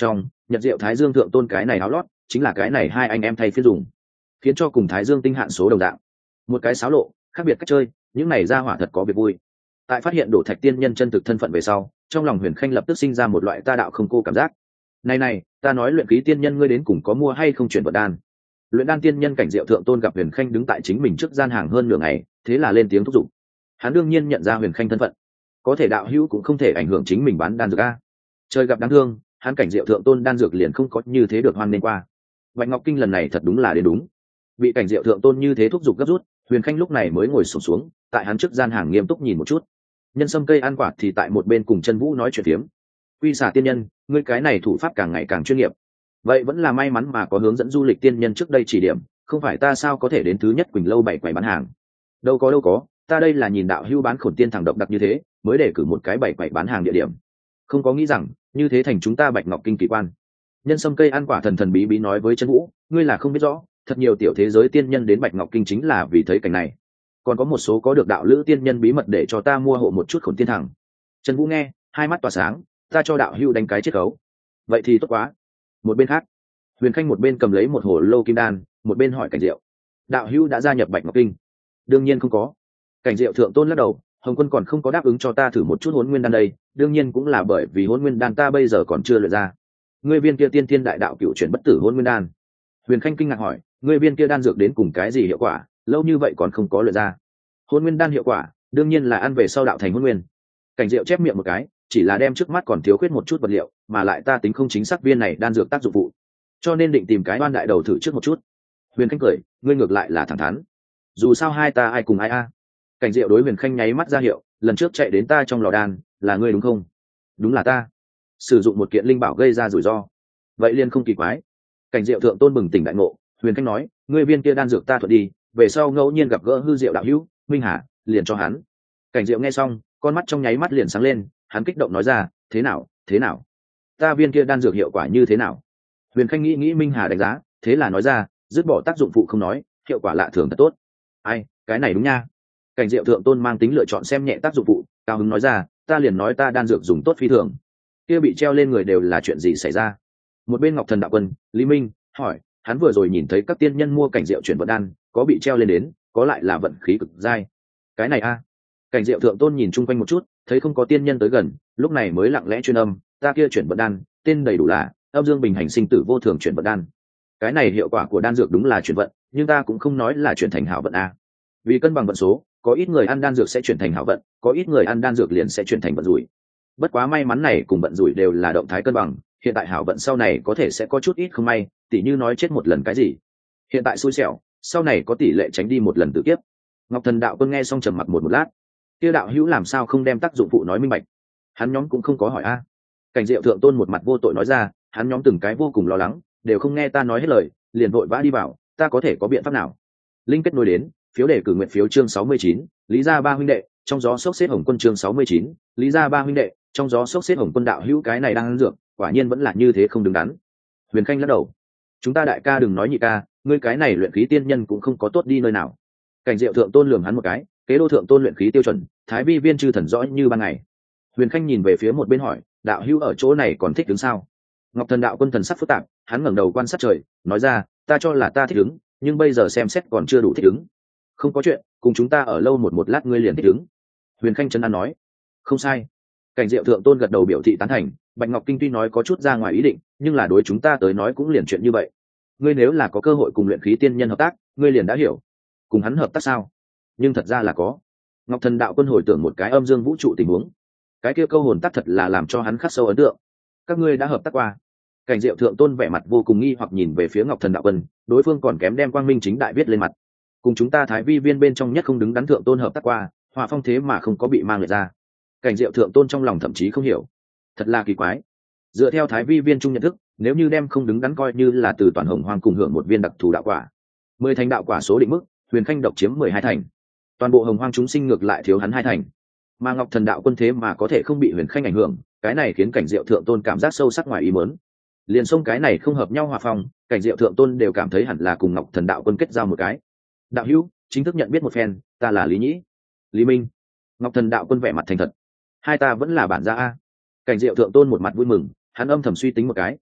Speaker 1: Nhật Diệu Thái Dương thượng tôn cái này áo lót chính là cái này hai anh em thay phiên dùng, khiến cho cùng Thái Dương tinh hạn số đồng dạng. Một cái xáo lộ, khác biệt cách chơi, những này ra hỏa thật có việc vui. Tại phát hiện Đổ Thạch tiên nhân chân thực thân phận về sau, trong lòng Huyền Khanh lập tức sinh ra một loại ta đạo không cô cảm giác. Này này, ta nói luyện khí tiên nhân ngươi đến cùng có mua hay không chuyển vật đan? Luyện đan tiên nhân cảnh Diệu thượng tôn gặp Huyền Khanh đứng tại chính mình trước gian hàng hơn nửa ngày, thế là lên tiếng thúc giục. Hắn đương nhiên nhận ra Huyền Khanh thân phận, có thể đạo hữu cũng không thể ảnh hưởng chính mình bán đan dược a. Trời gặp đáng thương, hắn cảnh Diệu thượng tôn đan dược liền không có như thế được hoan nên qua. Bạch Ngọc Kinh lần này thật đúng là đến đúng. Bị cảnh Diệu thượng tôn như thế thúc giục gấp rút, Huyền Khanh lúc này mới ngồi xổm xuống, xuống, tại hắn trước gian hàng nghiêm túc nhìn một chút. Nhân sâm cây ăn quả thì tại một bên cùng chân vũ nói chuyện phiếm. Quy xà tiên nhân, ngươi cái này thủ pháp càng ngày càng chuyên nghiệp. Vậy vẫn là may mắn mà có hướng dẫn du lịch tiên nhân trước đây chỉ điểm, không phải ta sao có thể đến thứ nhất Quỳnh lâu bảy quầy bán hàng. Đâu có đâu có, ta đây là nhìn đạo hưu bán khổn tiên thẳng độc đặc như thế, mới để cử một cái bảy quầy bán hàng địa điểm. Không có nghĩ rằng, như thế thành chúng ta Bạch Ngọc Kinh kỳ quan. Nhân sâm cây ăn quả thần thần bí bí nói với chân vũ, ngươi là không biết rõ, thật nhiều tiểu thế giới tiên nhân đến Bạch Ngọc Kinh chính là vì thấy cảnh này. Còn có một số có được đạo lữ tiên nhân bí mật để cho ta mua hộ một chút khổn tiên thẳng. Trần Vũ nghe, hai mắt tỏa sáng, ta cho đạo hưu đánh cái chiết khấu. Vậy thì tốt quá. Một bên khác, Huyền Khanh một bên cầm lấy một hồ lô kim đan, một bên hỏi Cảnh Diệu, đạo hưu đã gia nhập Bạch Ngọc Kinh? Đương nhiên không có. Cảnh Diệu thượng tôn lắc đầu, Hồng Quân còn không có đáp ứng cho ta thử một chút Hỗn Nguyên đan đây, đương nhiên cũng là bởi vì Hỗn Nguyên đan ta bây giờ còn chưa luyện ra. Ngươi viên kia tiên thiên đại đạo cựu chuyển bất tử Hỗn Nguyên đan. Huyền Khanh kinh ngạc hỏi, ngươi viên kia đan dược đến cùng cái gì hiệu quả, lâu như vậy còn không có luyện ra? Hỗn Nguyên đan hiệu quả, đương nhiên là ăn về sau đạo thành Hỗn Nguyên. Cảnh Diệu chép miệng một cái, chỉ là đem trước mắt còn thiếu khuyết một chút vật liệu, mà lại ta tính không chính xác viên này đan dược tác dụng phụ, cho nên định tìm cái oan đại đầu thử trước một chút. Huyền Khanh cười, ngươi ngược lại là thẳng thắn. Dù sao hai ta ai cùng ai a. Cảnh Diệu đối Huyền Khanh nháy mắt ra hiệu, lần trước chạy đến ta trong lò đan, là ngươi đúng không? Đúng là ta. Sử dụng một kiện linh bảo gây ra rủi ro, vậy liền không kỳ quái. Cảnh Diệu thượng tôn bừng tỉnh đại ngộ, Huyền Khanh nói, ngươi viên kia đan dược ta thuận đi, về sau ngẫu nhiên gặp gỡ hư diệu đạo hữu Minh Hà, liền cho hắn. Cảnh Diệu nghe xong, con mắt trong nháy mắt liền sáng lên, hắn kích động nói ra, thế nào, thế nào? Ta viên kia đan dược hiệu quả như thế nào? Huyền Khanh nghĩ nghĩ Minh Hà đánh giá, thế là nói ra, dứt bỏ tác dụng phụ không nói, hiệu quả lạ thường thật tốt. Ai, cái này đúng nha. Cảnh Diệu thượng tôn mang tính lựa chọn xem nhẹ tác dụng phụ, cao hứng nói ra, ta liền nói ta đan dược dùng tốt phi thường. Kia bị treo lên người đều là chuyện gì xảy ra? Một bên Ngọc Thần đạo quân, Lý Minh hỏi, hắn vừa rồi nhìn thấy các tiên nhân mua Cảnh Diệu chuyển vận đan, có bị treo lên đến, có lại là vận khí cực dai. Cái này a. Cảnh Diệu thượng tôn nhìn chung quanh một chút, thấy không có tiên nhân tới gần, lúc này mới lặng lẽ truyền âm, ta kia chuyển vận đan, tên đầy đủ là Âm Dương Bình Hành Sinh Tử Vô Thường chuyển vận đan. Cái này hiệu quả của đan dược đúng là chuyển vận, nhưng ta cũng không nói là chuyển thành hảo vận a. Vì cân bằng vận số, có ít người ăn đan dược sẽ chuyển thành hảo vận, có ít người ăn đan dược liền sẽ chuyển thành vận rủi. Bất quá may mắn này cùng vận rủi đều là động thái cân bằng, hiện tại hảo vận sau này có thể sẽ có chút ít không may, tỉ như nói chết một lần cái gì. Hiện tại xui xẻo, sau này có tỷ lệ tránh đi một lần tự kiếp. Ngọc Thần đạo quân nghe xong trầm mặc một một lát, kia đạo hữu làm sao không đem tác dụng phụ nói minh bạch? Hắn nhóm cũng không có hỏi a. Cảnh Diệu thượng tôn một mặt vô tội nói ra, hắn nhóm từng cái vô cùng lo lắng, đều không nghe ta nói hết lời, liền vội vã đi vào, ta có thể có biện pháp nào? Linh kết nối đến, phiếu đề cử nguyện phiếu chương sáu mươi chín, Lý gia ba huynh đệ, trong gió sốc xếp Hồng Quân chương sáu mươi chín, Lý gia ba huynh đệ, trong gió sốc xếp Hồng Quân đạo hữu cái này đang ăn dược, quả nhiên vẫn là như thế không đứng đắn. Huyền Khanh lắc đầu, chúng ta đại ca đừng nói nhị ca, ngươi cái này luyện khí tiên nhân cũng không có tốt đi nơi nào. Cảnh Diệu thượng tôn lườm hắn một cái, kế đô thượng tôn luyện khí tiêu chuẩn, thái vi viên chư thần rõ như ban ngày. Huyền Khanh nhìn về phía một bên hỏi, đạo hữu ở chỗ này còn thích đứng sao? Ngọc Thần đạo quân thần sắc phức tạp, hắn ngẩng đầu quan sát trời, nói ra, ta cho là ta thích đứng, nhưng bây giờ xem xét còn chưa đủ thích đứng. Không có chuyện, cùng chúng ta ở lâu một một lát ngươi liền thích đứng. Huyền Khanh trấn an nói, không sai. Cảnh Diệu thượng tôn gật đầu biểu thị tán thành, Bạch Ngọc Kinh tuy nói có chút ra ngoài ý định, nhưng là đối chúng ta tới nói cũng liền chuyện như vậy. Ngươi nếu là có cơ hội cùng luyện khí tiên nhân hợp tác, ngươi liền đã hiểu. Cùng hắn hợp tác sao? Nhưng thật ra là có. Ngọc Thần đạo quân hồi tưởng một cái âm dương vũ trụ tình huống, cái kia câu hồn tác thật là làm cho hắn khắc sâu ấn tượng. Các ngươi đã hợp tác qua? Cảnh Diệu thượng tôn vẻ mặt vô cùng nghi hoặc nhìn về phía Ngọc Thần đạo quân, đối phương còn kém đem quang minh chính đại viết lên mặt. Cùng chúng ta thái vi viên bên trong nhất không đứng đắn thượng tôn hợp tác qua, hỏa phong thế mà không có bị mang lại ra. Cảnh Diệu thượng tôn trong lòng thậm chí không hiểu, thật là kỳ quái. Dựa theo thái vi viên trung nhận thức, nếu như đem không đứng đắn coi như là từ toàn hồng hoang cùng hưởng một viên đặc thù đạo quả, mười thành đạo quả số định mức, Huyền Khanh độc chiếm mười hai thành, toàn bộ hồng hoang chúng sinh ngược lại thiếu hắn hai thành. Mà Ngọc Thần đạo quân thế mà có thể không bị Huyền Khanh ảnh hưởng, cái này khiến Cảnh Diệu thượng tôn cảm giác sâu sắc ngoài ý muốn. Liền xông cái này không hợp nhau hòa phong, Cảnh Diệu thượng tôn đều cảm thấy hẳn là cùng Ngọc Thần đạo quân kết giao một cái. Đạo hữu, chính thức nhận biết một phen, ta là Lý Nhĩ. Lý Minh. Ngọc Thần đạo quân vẻ mặt thành thật, hai ta vẫn là bản gia a. Cảnh Diệu thượng tôn một mặt vui mừng, hắn âm thầm suy tính một cái.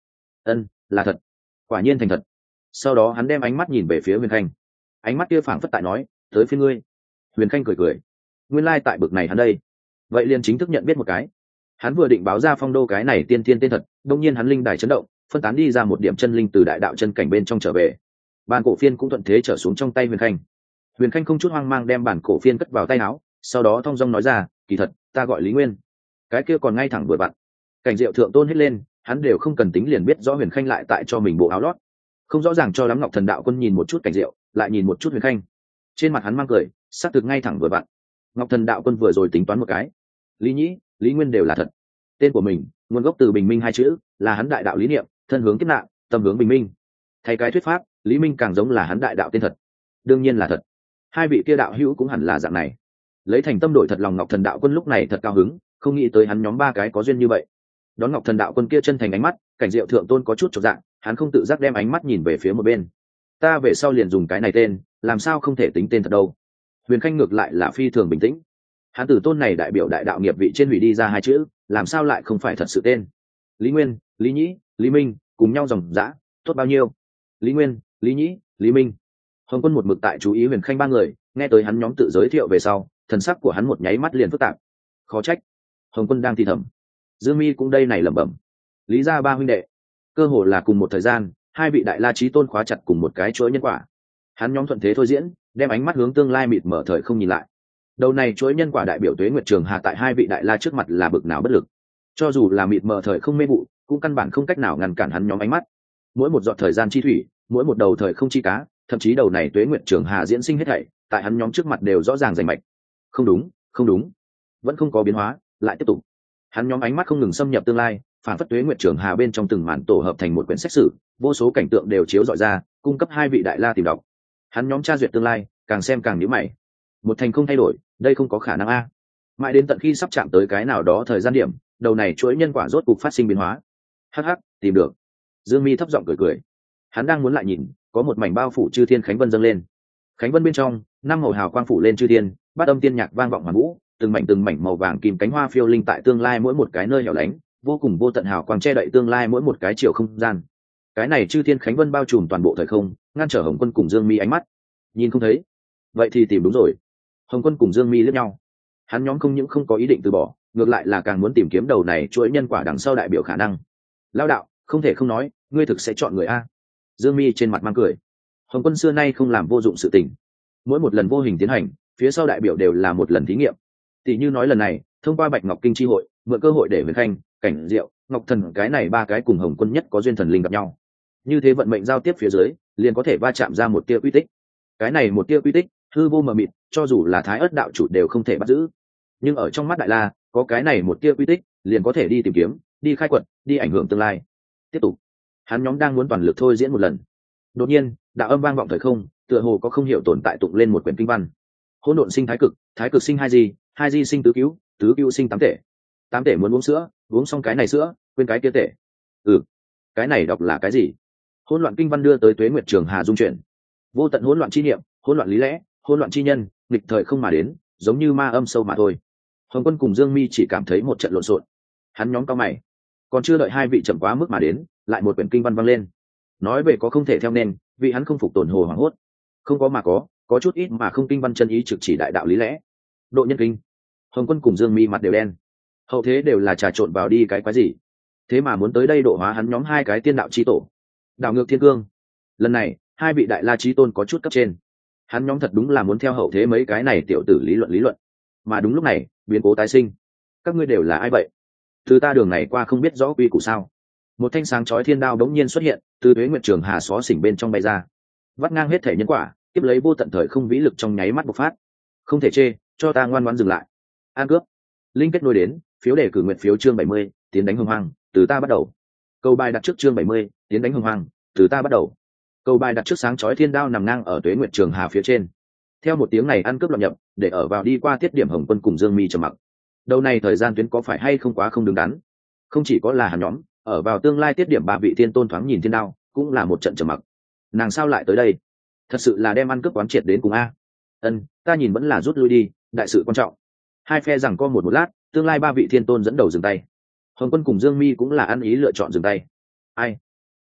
Speaker 1: ân là thật, quả nhiên thành thật. Sau đó hắn đem ánh mắt nhìn về phía huyền khanh, ánh mắt kia phảng phất tại nói tới phía ngươi. Huyền khanh cười cười, nguyên lai tại bực này hắn đây, vậy liền chính thức nhận biết một cái. Hắn vừa định báo ra phong đô cái này tiên tiên tên thật, đông nhiên hắn linh đài chấn động, phân tán đi ra một điểm chân linh từ đại đạo chân cảnh bên trong trở về. Bản cổ phiên cũng thuận thế trở xuống trong tay huyền khanh. Huyền khanh không chút hoang mang đem bản cổ phiên cất vào tay áo, sau đó thong dong nói ra, kỳ thật ta gọi Lý Nguyên. Cái kia còn ngay thẳng vừa vặn. Cảnh Diệu thượng tôn hết lên, hắn đều không cần tính liền biết rõ huyền khanh lại tại cho mình bộ áo lót. Không rõ ràng cho lắm. Ngọc Thần Đạo Quân nhìn một chút Cảnh Diệu, lại nhìn một chút huyền khanh, trên mặt hắn mang cười, sắc thực ngay thẳng vừa vặn. Ngọc Thần Đạo Quân vừa rồi tính toán một cái, Lý Nhĩ, Lý Nguyên đều là thật. Tên của mình nguồn gốc từ bình minh hai chữ, là hắn đại đạo lý niệm, thân hướng kiếp nạn, tâm hướng bình minh. Thay cái thuyết pháp, Lý Minh càng giống là hắn đại đạo tên thật. Đương nhiên là thật. Hai vị kia đạo hữu cũng hẳn là dạng này. Lấy thành tâm đổi thật lòng, Ngọc Thần Đạo Quân lúc này thật cao hứng, không nghĩ tới hắn nhóm ba cái có duyên như vậy. Đón Ngọc Thần Đạo Quân kia chân thành ánh mắt, Cảnh Diệu thượng tôn có chút chột dạ, hắn không tự giác đem ánh mắt nhìn về phía một bên. Ta về sau liền dùng cái này tên, làm sao không thể tính tên thật đâu. Huyền khanh ngược lại là phi thường bình tĩnh, hắn từ tôn này đại biểu đại đạo nghiệp vị trên hủy đi ra hai chữ, làm sao lại không phải thật sự tên. Lý Nguyên, Lý Nhĩ, Lý Minh cùng nhau dòng dã tốt bao nhiêu. Lý Nguyên, Lý Nhĩ, Lý Minh. Hồng Quân một mực tại chú ý huyền khanh ba người, nghe tới hắn nhóm tự giới thiệu về sau, thần sắc của hắn một nháy mắt liền phức tạp. Khó trách Hồng Quân đang thì thầm, Dương Mi cũng đây này lẩm bẩm. Lý gia ba huynh đệ, cơ hồ là cùng một thời gian, hai vị đại la chí tôn khóa chặt cùng một cái chuỗi nhân quả. Hắn nhóm thuận thế thôi diễn, đem ánh mắt hướng tương lai mịt mở thời không nhìn lại. Đầu này chuỗi nhân quả đại biểu Tuế Nguyệt Trường Hà tại hai vị đại la trước mặt là bực nào bất lực. Cho dù là mịt mờ thời không mê vụ, cũng căn bản không cách nào ngăn cản hắn nhóm ánh mắt. Mỗi một giọt thời gian chi thủy, mỗi một đầu thời không chi cá, thậm chí đầu này Tuế Nguyệt Trường Hà diễn sinh hết thảy, tại hắn nhóm trước mặt đều rõ ràng rành mạch. Không đúng, không đúng, vẫn không có biến hóa, lại tiếp tục. Hắn nhóm ánh mắt không ngừng xâm nhập tương lai, phản phất Tuế Nguyệt Trường Hà bên trong từng màn tổ hợp thành một quyển sách sử, vô số cảnh tượng đều chiếu rọi ra, cung cấp hai vị đại la tìm đọc. Hắn nhóm tra duyệt tương lai, càng xem càng nhíu mày. Một thành không thay đổi, đây không có khả năng a. Mãi đến tận khi sắp chạm tới cái nào đó thời gian điểm, đầu này chuỗi nhân quả rốt cục phát sinh biến hóa. Hắc hắc, tìm được. Dương Mi thấp giọng cười cười. Hắn đang muốn lại nhìn, có một mảnh bao phủ chư thiên khánh vân dâng lên. Khánh vân bên trong, năm màu hào quang phủ lên chư thiên, bát âm tiên nhạc vang vọng hoàn vũ, từng mảnh từng mảnh màu vàng kim cánh hoa phiêu linh tại tương lai mỗi một cái nơi hẻo lánh, vô cùng vô tận hào quang che đậy tương lai mỗi một cái chiều không gian. Cái này chư thiên khánh vân bao trùm toàn bộ thời không, ngăn trở Hồng Quân cùng Dương Mi ánh mắt. Nhìn không thấy, vậy thì tìm đúng rồi. Hồng Quân cùng Dương Mi liếc nhau, hắn nhóm không những không có ý định từ bỏ, ngược lại là càng muốn tìm kiếm đầu này chuỗi nhân quả đằng sau đại biểu khả năng. Lao đạo, không thể không nói, ngươi thực sẽ chọn người a. Dương Mi trên mặt mang cười. Hồng Quân xưa nay không làm vô dụng sự tình, mỗi một lần vô hình tiến hành, phía sau đại biểu đều là một lần thí nghiệm. Tỷ như nói lần này, thông qua Bạch Ngọc Kinh chi hội, mượn cơ hội để Huyền Khanh, Cảnh Diệu, Ngọc Thần cái này ba cái cùng Hồng Quân nhất có duyên thần linh gặp nhau. Như thế vận mệnh giao tiếp phía dưới, liền có thể va chạm ra một tia quy tích. Cái này một tia quy tích, hư vô mờ mịt, cho dù là Thái Ức đạo chủ đều không thể bắt giữ. Nhưng ở trong mắt Đại La, có cái này một tia quy tích, liền có thể đi tìm kiếm, đi khai quật, đi ảnh hưởng tương lai. Tiếp tục, hắn nhóm đang muốn toàn lực thôi diễn một lần. Đột nhiên, đạo âm vang vọng thời không, tựa hồ có không hiểu tồn tại tụng lên một quyển kinh văn. Hỗn độn sinh thái cực, thái cực sinh hai gì, hai di sinh tứ cứu, tứ cứu sinh tám tể. Tám tể muốn uống sữa, uống xong cái này sữa, quên cái kia tể. Ừ, cái này đọc là cái gì? Hỗn loạn kinh văn đưa tới Tuế Nguyệt Trường Hà dung chuyển. Vô tận hỗn loạn chi niệm, hỗn loạn lý lẽ, hỗn loạn chi nhân, nghịch thời không mà đến, giống như ma âm sâu mà thôi. Hồng Quân cùng Dương Mi chỉ cảm thấy một trận lộn xộn. Hắn nhóm cao mày, còn chưa đợi hai vị chậm quá mức mà đến, lại một quyển kinh văn vang lên. Nói về có không thể theo nên, vì hắn không phục tổn hồ hoảng hốt. Không có mà có, có chút ít mà không kinh văn chân ý trực chỉ đại đạo lý lẽ. Độ nhân kinh. Hồng Quân cùng Dương Mi mặt đều đen. Hậu thế đều là trà trộn vào đi cái quái gì? Thế mà muốn tới đây độ hóa hắn nhóm hai cái tiên đạo chi tổ. Đảo ngược thiên cương. Lần này, hai vị đại la chí tôn có chút cấp trên. Hắn nhóm thật đúng là muốn theo hậu thế mấy cái này tiểu tử lý luận lý luận. Mà đúng lúc này, biến cố tái sinh. Các ngươi đều là ai vậy? Từ ta đường này qua không biết rõ quy củ sao? Một thanh sáng chói thiên đao đống nhiên xuất hiện, từ Tuế Nguyệt Trường Hà xó xỉnh bên trong bay ra, vắt ngang hết thể nhân quả, tiếp lấy vô tận thời không vĩ lực trong nháy mắt bộc phát. Không thể chê, cho ta ngoan ngoãn dừng lại. An cướp. Linh kết nối đến, phiếu đề cử nguyện phiếu chương bảy mươi, tiến đánh hồng hoang, từ ta bắt đầu. Câu bài đặt trước chương bảy mươi, tiến đánh hồng hoang, từ ta bắt đầu. Câu bài đặt trước sáng chói thiên đao nằm ngang ở Tuế Nguyệt Trường Hà phía trên. Theo một tiếng này ăn cướp loạn nhập, để ở vào đi qua tiết điểm Hồng Quân cùng Dương Mi trầm mặc. Đầu này thời gian tuyến có phải hay không quá không đứng đắn? Không chỉ có là hắn nhóm, ở vào tương lai tiết điểm ba vị tiên tôn thoáng nhìn thiên đao, cũng là một trận trầm mặc. Nàng sao lại tới đây? Thật sự là đem ăn cướp quán triệt đến cùng a. Ân, ta nhìn vẫn là rút lui đi, đại sự quan trọng. Hai phe rằng co một một lát, tương lai ba vị thiên tôn dẫn đầu dừng tay. Hồng Quân cùng Dương Mi cũng là ăn ý lựa chọn dừng tay. Ai?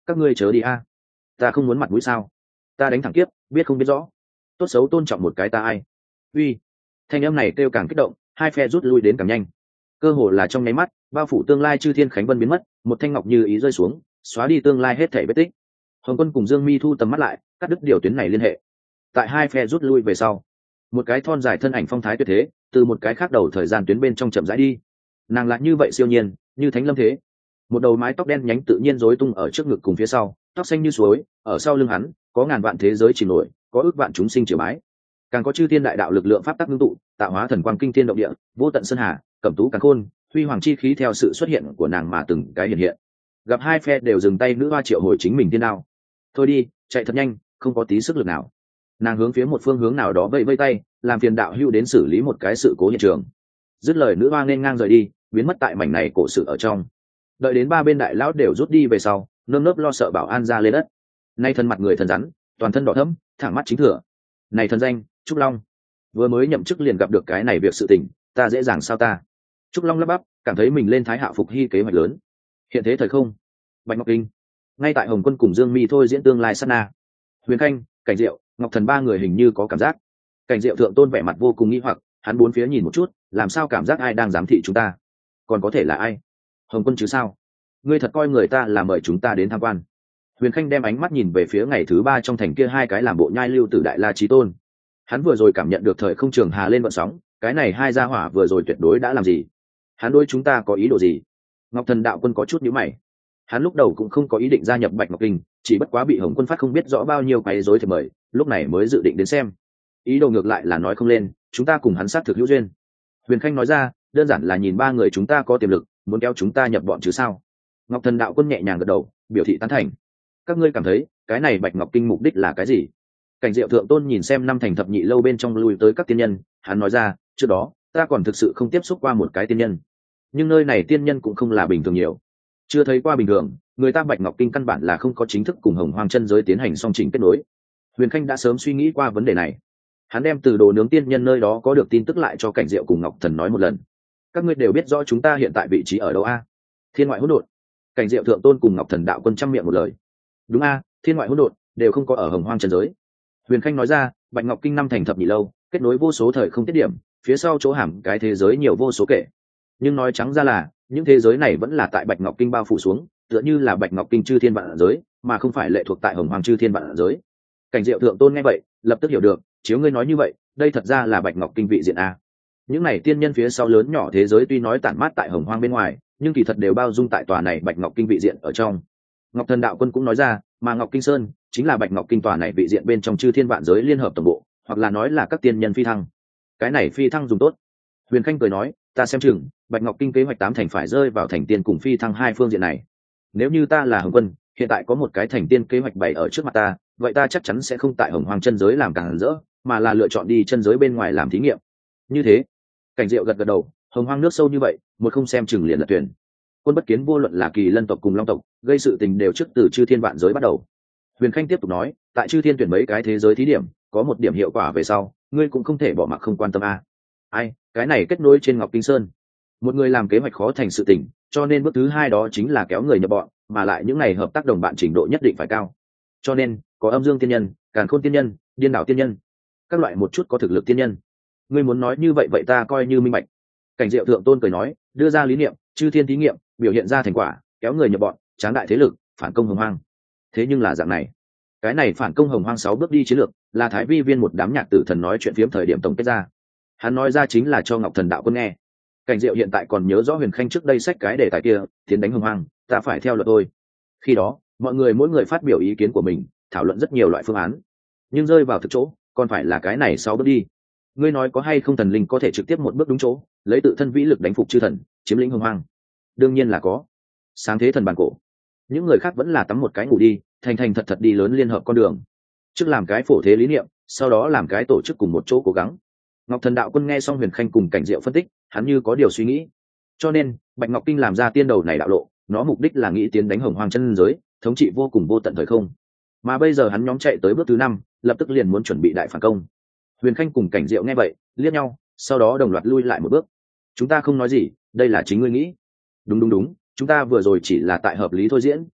Speaker 1: các ngươi chớ đi a, ta không muốn mặt mũi sao, ta đánh thẳng kiếp biết không biết rõ, tốt xấu tôn trọng một cái ta ai. Uy, thanh âm này kêu càng kích động, hai phe rút lui đến càng nhanh, cơ hồ là trong nháy mắt bao phủ tương lai chư thiên khánh vân biến mất, một thanh ngọc như ý rơi xuống xóa đi tương lai hết thảy vết tích. Hồng Quân cùng Dương Mi thu tầm mắt lại, cắt đứt điều tuyến này liên hệ. Tại hai phe rút lui về sau, một cái thon dài thân ảnh phong thái tuyệt thế từ một cái khác đầu thời gian tuyến bên trong chậm rãi đi. Nàng lại như vậy siêu nhiên, như thánh lâm thế. Một đầu mái tóc đen nhánh tự nhiên rối tung ở trước ngực cùng phía sau, tóc xanh như suối, ở sau lưng hắn có ngàn vạn thế giới chìm nổi, có ước vạn chúng sinh triều bái, càng có chư thiên đại đạo lực lượng pháp tắc ngưng tụ, tạo hóa thần quang kinh thiên động địa, vô tận sơn hà, cẩm tú càn khôn, huy hoàng chi khí theo sự xuất hiện của nàng mà từng cái hiện hiện. Gặp hai phe đều dừng tay, nữ hoa triệu hồi chính mình tiên đao. Thôi đi, chạy thật nhanh, không có tí sức lực nào. Nàng hướng phía một phương hướng nào đó vẫy vẫy tay, làm phiền đạo hữu đến xử lý một cái sự cố hiện trường. Dứt lời, nữ hoa nên ngang rời đi, biến mất tại mảnh này cổ sự ở trong. Đợi đến ba bên đại lão đều rút đi về sau, nơm nớp lo sợ bảo an ra lên đất. Nay thân mặt người thần rắn, toàn thân đỏ thẫm, thẳng mắt chính thừa. Này thần danh Trúc Long, vừa mới nhậm chức liền gặp được cái này việc sự tình, ta dễ dàng sao ta. Trúc Long lắp bắp, cảm thấy mình lên thái hạ phục hy kế hoạch lớn. Hiện thế thời không, Bạch Ngọc Kinh, ngay tại Hồng Quân cùng Dương Mi thôi diễn tương lai sát na. Huyền Khanh, Cảnh Diệu, Ngọc Thần ba người hình như có cảm giác. Cảnh Diệu thượng tôn vẻ mặt vô cùng nghi hoặc, hắn bốn phía nhìn một chút, làm sao cảm giác ai đang giám thị chúng ta, còn có thể là ai? Hồng Quân chứ sao? Ngươi thật coi người ta là mời chúng ta đến tham quan? Huyền Khanh đem ánh mắt nhìn về phía ngày thứ ba trong thành kia hai cái làm bộ nhai lưu tử Đại La Chí Tôn. Hắn vừa rồi cảm nhận được thời không trường hà lên vận sóng, cái này hai gia hỏa vừa rồi tuyệt đối đã làm gì? Hắn đối chúng ta có ý đồ gì? Ngọc Thần đạo quân có chút nhíu mày. Hắn lúc đầu cũng không có ý định gia nhập Bạch Ngọc Kinh, chỉ bất quá bị Hồng Quân phát không biết rõ bao nhiêu quấy rối thì mời, lúc này mới dự định đến xem. Ý đồ ngược lại là nói không lên, chúng ta cùng hắn sát thực hữu duyên. Huyền Khanh nói ra, đơn giản là nhìn ba người chúng ta có tiềm lực, muốn kéo chúng ta nhập bọn chứ sao? Ngọc Thần đạo quân nhẹ nhàng gật đầu, biểu thị tán thành. Các ngươi cảm thấy cái này Bạch Ngọc Kinh mục đích là cái gì? Cảnh Diệu thượng tôn nhìn xem năm thành thập nhị lâu bên trong lui tới các tiên nhân, hắn nói ra, trước đó ta còn thực sự không tiếp xúc qua một cái tiên nhân, nhưng nơi này tiên nhân cũng không là bình thường nhiều, chưa thấy qua bình thường. Người ta Bạch Ngọc Kinh căn bản là không có chính thức cùng Hồng Hoang chân giới tiến hành song trình kết nối. Huyền Khanh đã sớm suy nghĩ qua vấn đề này, hắn đem từ đồ nướng tiên nhân nơi đó có được tin tức lại cho Cảnh Diệu cùng Ngọc Thần nói một lần. Các ngươi đều biết rõ chúng ta hiện tại vị trí ở đâu a? Thiên ngoại hỗn độn. Cảnh Diệu thượng tôn cùng Ngọc Thần đạo quân trăm miệng một lời. Đúng a, thiên ngoại hỗn độn đều không có ở Hồng Hoang chân giới. Huyền Khanh nói ra, Bạch Ngọc Kinh năm thành thập nhị lâu, kết nối vô số thời không tiết điểm, phía sau chỗ hàm cái thế giới nhiều vô số kể. Nhưng nói trắng ra là, những thế giới này vẫn là tại Bạch Ngọc Kinh bao phủ xuống, tựa như là Bạch Ngọc Kinh chư thiên vạn giới, mà không phải lệ thuộc tại Hồng Hoàng chư thiên vạn giới. Cảnh Diệu thượng tôn nghe vậy, lập tức hiểu được, chiếu ngươi nói như vậy, đây thật ra là Bạch Ngọc Kinh vị diện a. Những này tiên nhân phía sau lớn nhỏ thế giới tuy nói tản mát tại Hồng Hoang bên ngoài, nhưng kỳ thật đều bao dung tại tòa này Bạch Ngọc Kinh vị diện ở trong. Ngọc Thần đạo quân cũng nói ra, mà Ngọc Kinh Sơn chính là Bạch Ngọc Kinh tòa này vị diện bên trong chư thiên vạn giới liên hợp tổng bộ, hoặc là nói là các tiên nhân phi thăng. Cái này phi thăng dùng tốt. Huyền Khanh cười nói, ta xem chừng Bạch Ngọc Kinh kế hoạch tám thành phải rơi vào thành tiên cùng phi thăng hai phương diện này. Nếu như ta là Hồng Quân, hiện tại có một cái thành tiên kế hoạch bày ở trước mặt ta, vậy ta chắc chắn sẽ không tại Hồng Hoang chân giới làm càng rỡ, mà là lựa chọn đi chân giới bên ngoài làm thí nghiệm. Như thế, Cảnh Diệu gật gật đầu, Hồng Hoang nước sâu như vậy, một không xem chừng liền là tuyển. Quân bất kiến vô luận là Kỳ Lân tộc cùng Long tộc, gây sự tình đều trước từ chư thiên vạn giới bắt đầu. Huyền Khanh tiếp tục nói, tại chư thiên tuyển mấy cái thế giới thí điểm, có một điểm hiệu quả về sau, ngươi cũng không thể bỏ mặc không quan tâm a. Ai, cái này kết nối trên Ngọc Kinh Sơn. Một người làm kế hoạch khó thành sự tình, cho nên bước thứ hai đó chính là kéo người nhập bọn, mà lại những này hợp tác đồng bạn trình độ nhất định phải cao. Cho nên, có Âm Dương tiên nhân, Càn Khôn tiên nhân, Điên Đảo tiên nhân, các loại một chút có thực lực tiên nhân. Ngươi muốn nói như vậy vậy ta coi như minh bạch. Cảnh Diệu thượng tôn cười nói, đưa ra lý niệm, chư thiên thí nghiệm, biểu hiện ra thành quả, kéo người nhập bọn, tráng đại thế lực, phản công Hồng Hoang. Thế nhưng là dạng này, cái này phản công Hồng Hoang sáu bước đi chiến lược, là Thái Vi Viên một đám nhạc tử thần nói chuyện phiếm thời điểm tổng kết ra. Hắn nói ra chính là cho Ngọc Thần đạo quân nghe. Cảnh Diệu hiện tại còn nhớ rõ Huyền Khanh trước đây sách cái đề tài kia, tiến đánh Hồng Hoang, ta phải theo luật thôi. Khi đó, mọi người mỗi người phát biểu ý kiến của mình, thảo luận rất nhiều loại phương án, nhưng rơi vào thực chỗ, còn phải là cái này sáu bước đi. Ngươi nói có hay không thần linh có thể trực tiếp một bước đúng chỗ, lấy tự thân vĩ lực đánh phục chư thần, chiếm lĩnh Hồng Hoang? Đương nhiên là có. Sáng thế thần bản cổ, những người khác vẫn là tắm một cái ngủ đi, thành thành thật thật đi lớn liên hợp con đường, trước làm cái phổ thế lý niệm, sau đó làm cái tổ chức cùng một chỗ cố gắng. Ngọc Thần đạo quân nghe xong Huyền Khanh cùng Cảnh Diệu phân tích, hắn như có điều suy nghĩ. Cho nên Bạch Ngọc Kinh làm ra tiên đầu này đạo lộ, nó mục đích là nghĩ tiến đánh Hồng Hoang chân giới, thống trị vô cùng vô tận thời không. Mà bây giờ hắn nhóm chạy tới bước thứ năm, lập tức liền muốn chuẩn bị đại phản công. Huyền Khanh cùng Cảnh Diệu nghe vậy, liếc nhau, sau đó đồng loạt lui lại một bước. Chúng ta không nói gì, đây là chính ngươi nghĩ. Đúng đúng đúng, chúng ta vừa rồi chỉ là tại hợp lý thôi diễn,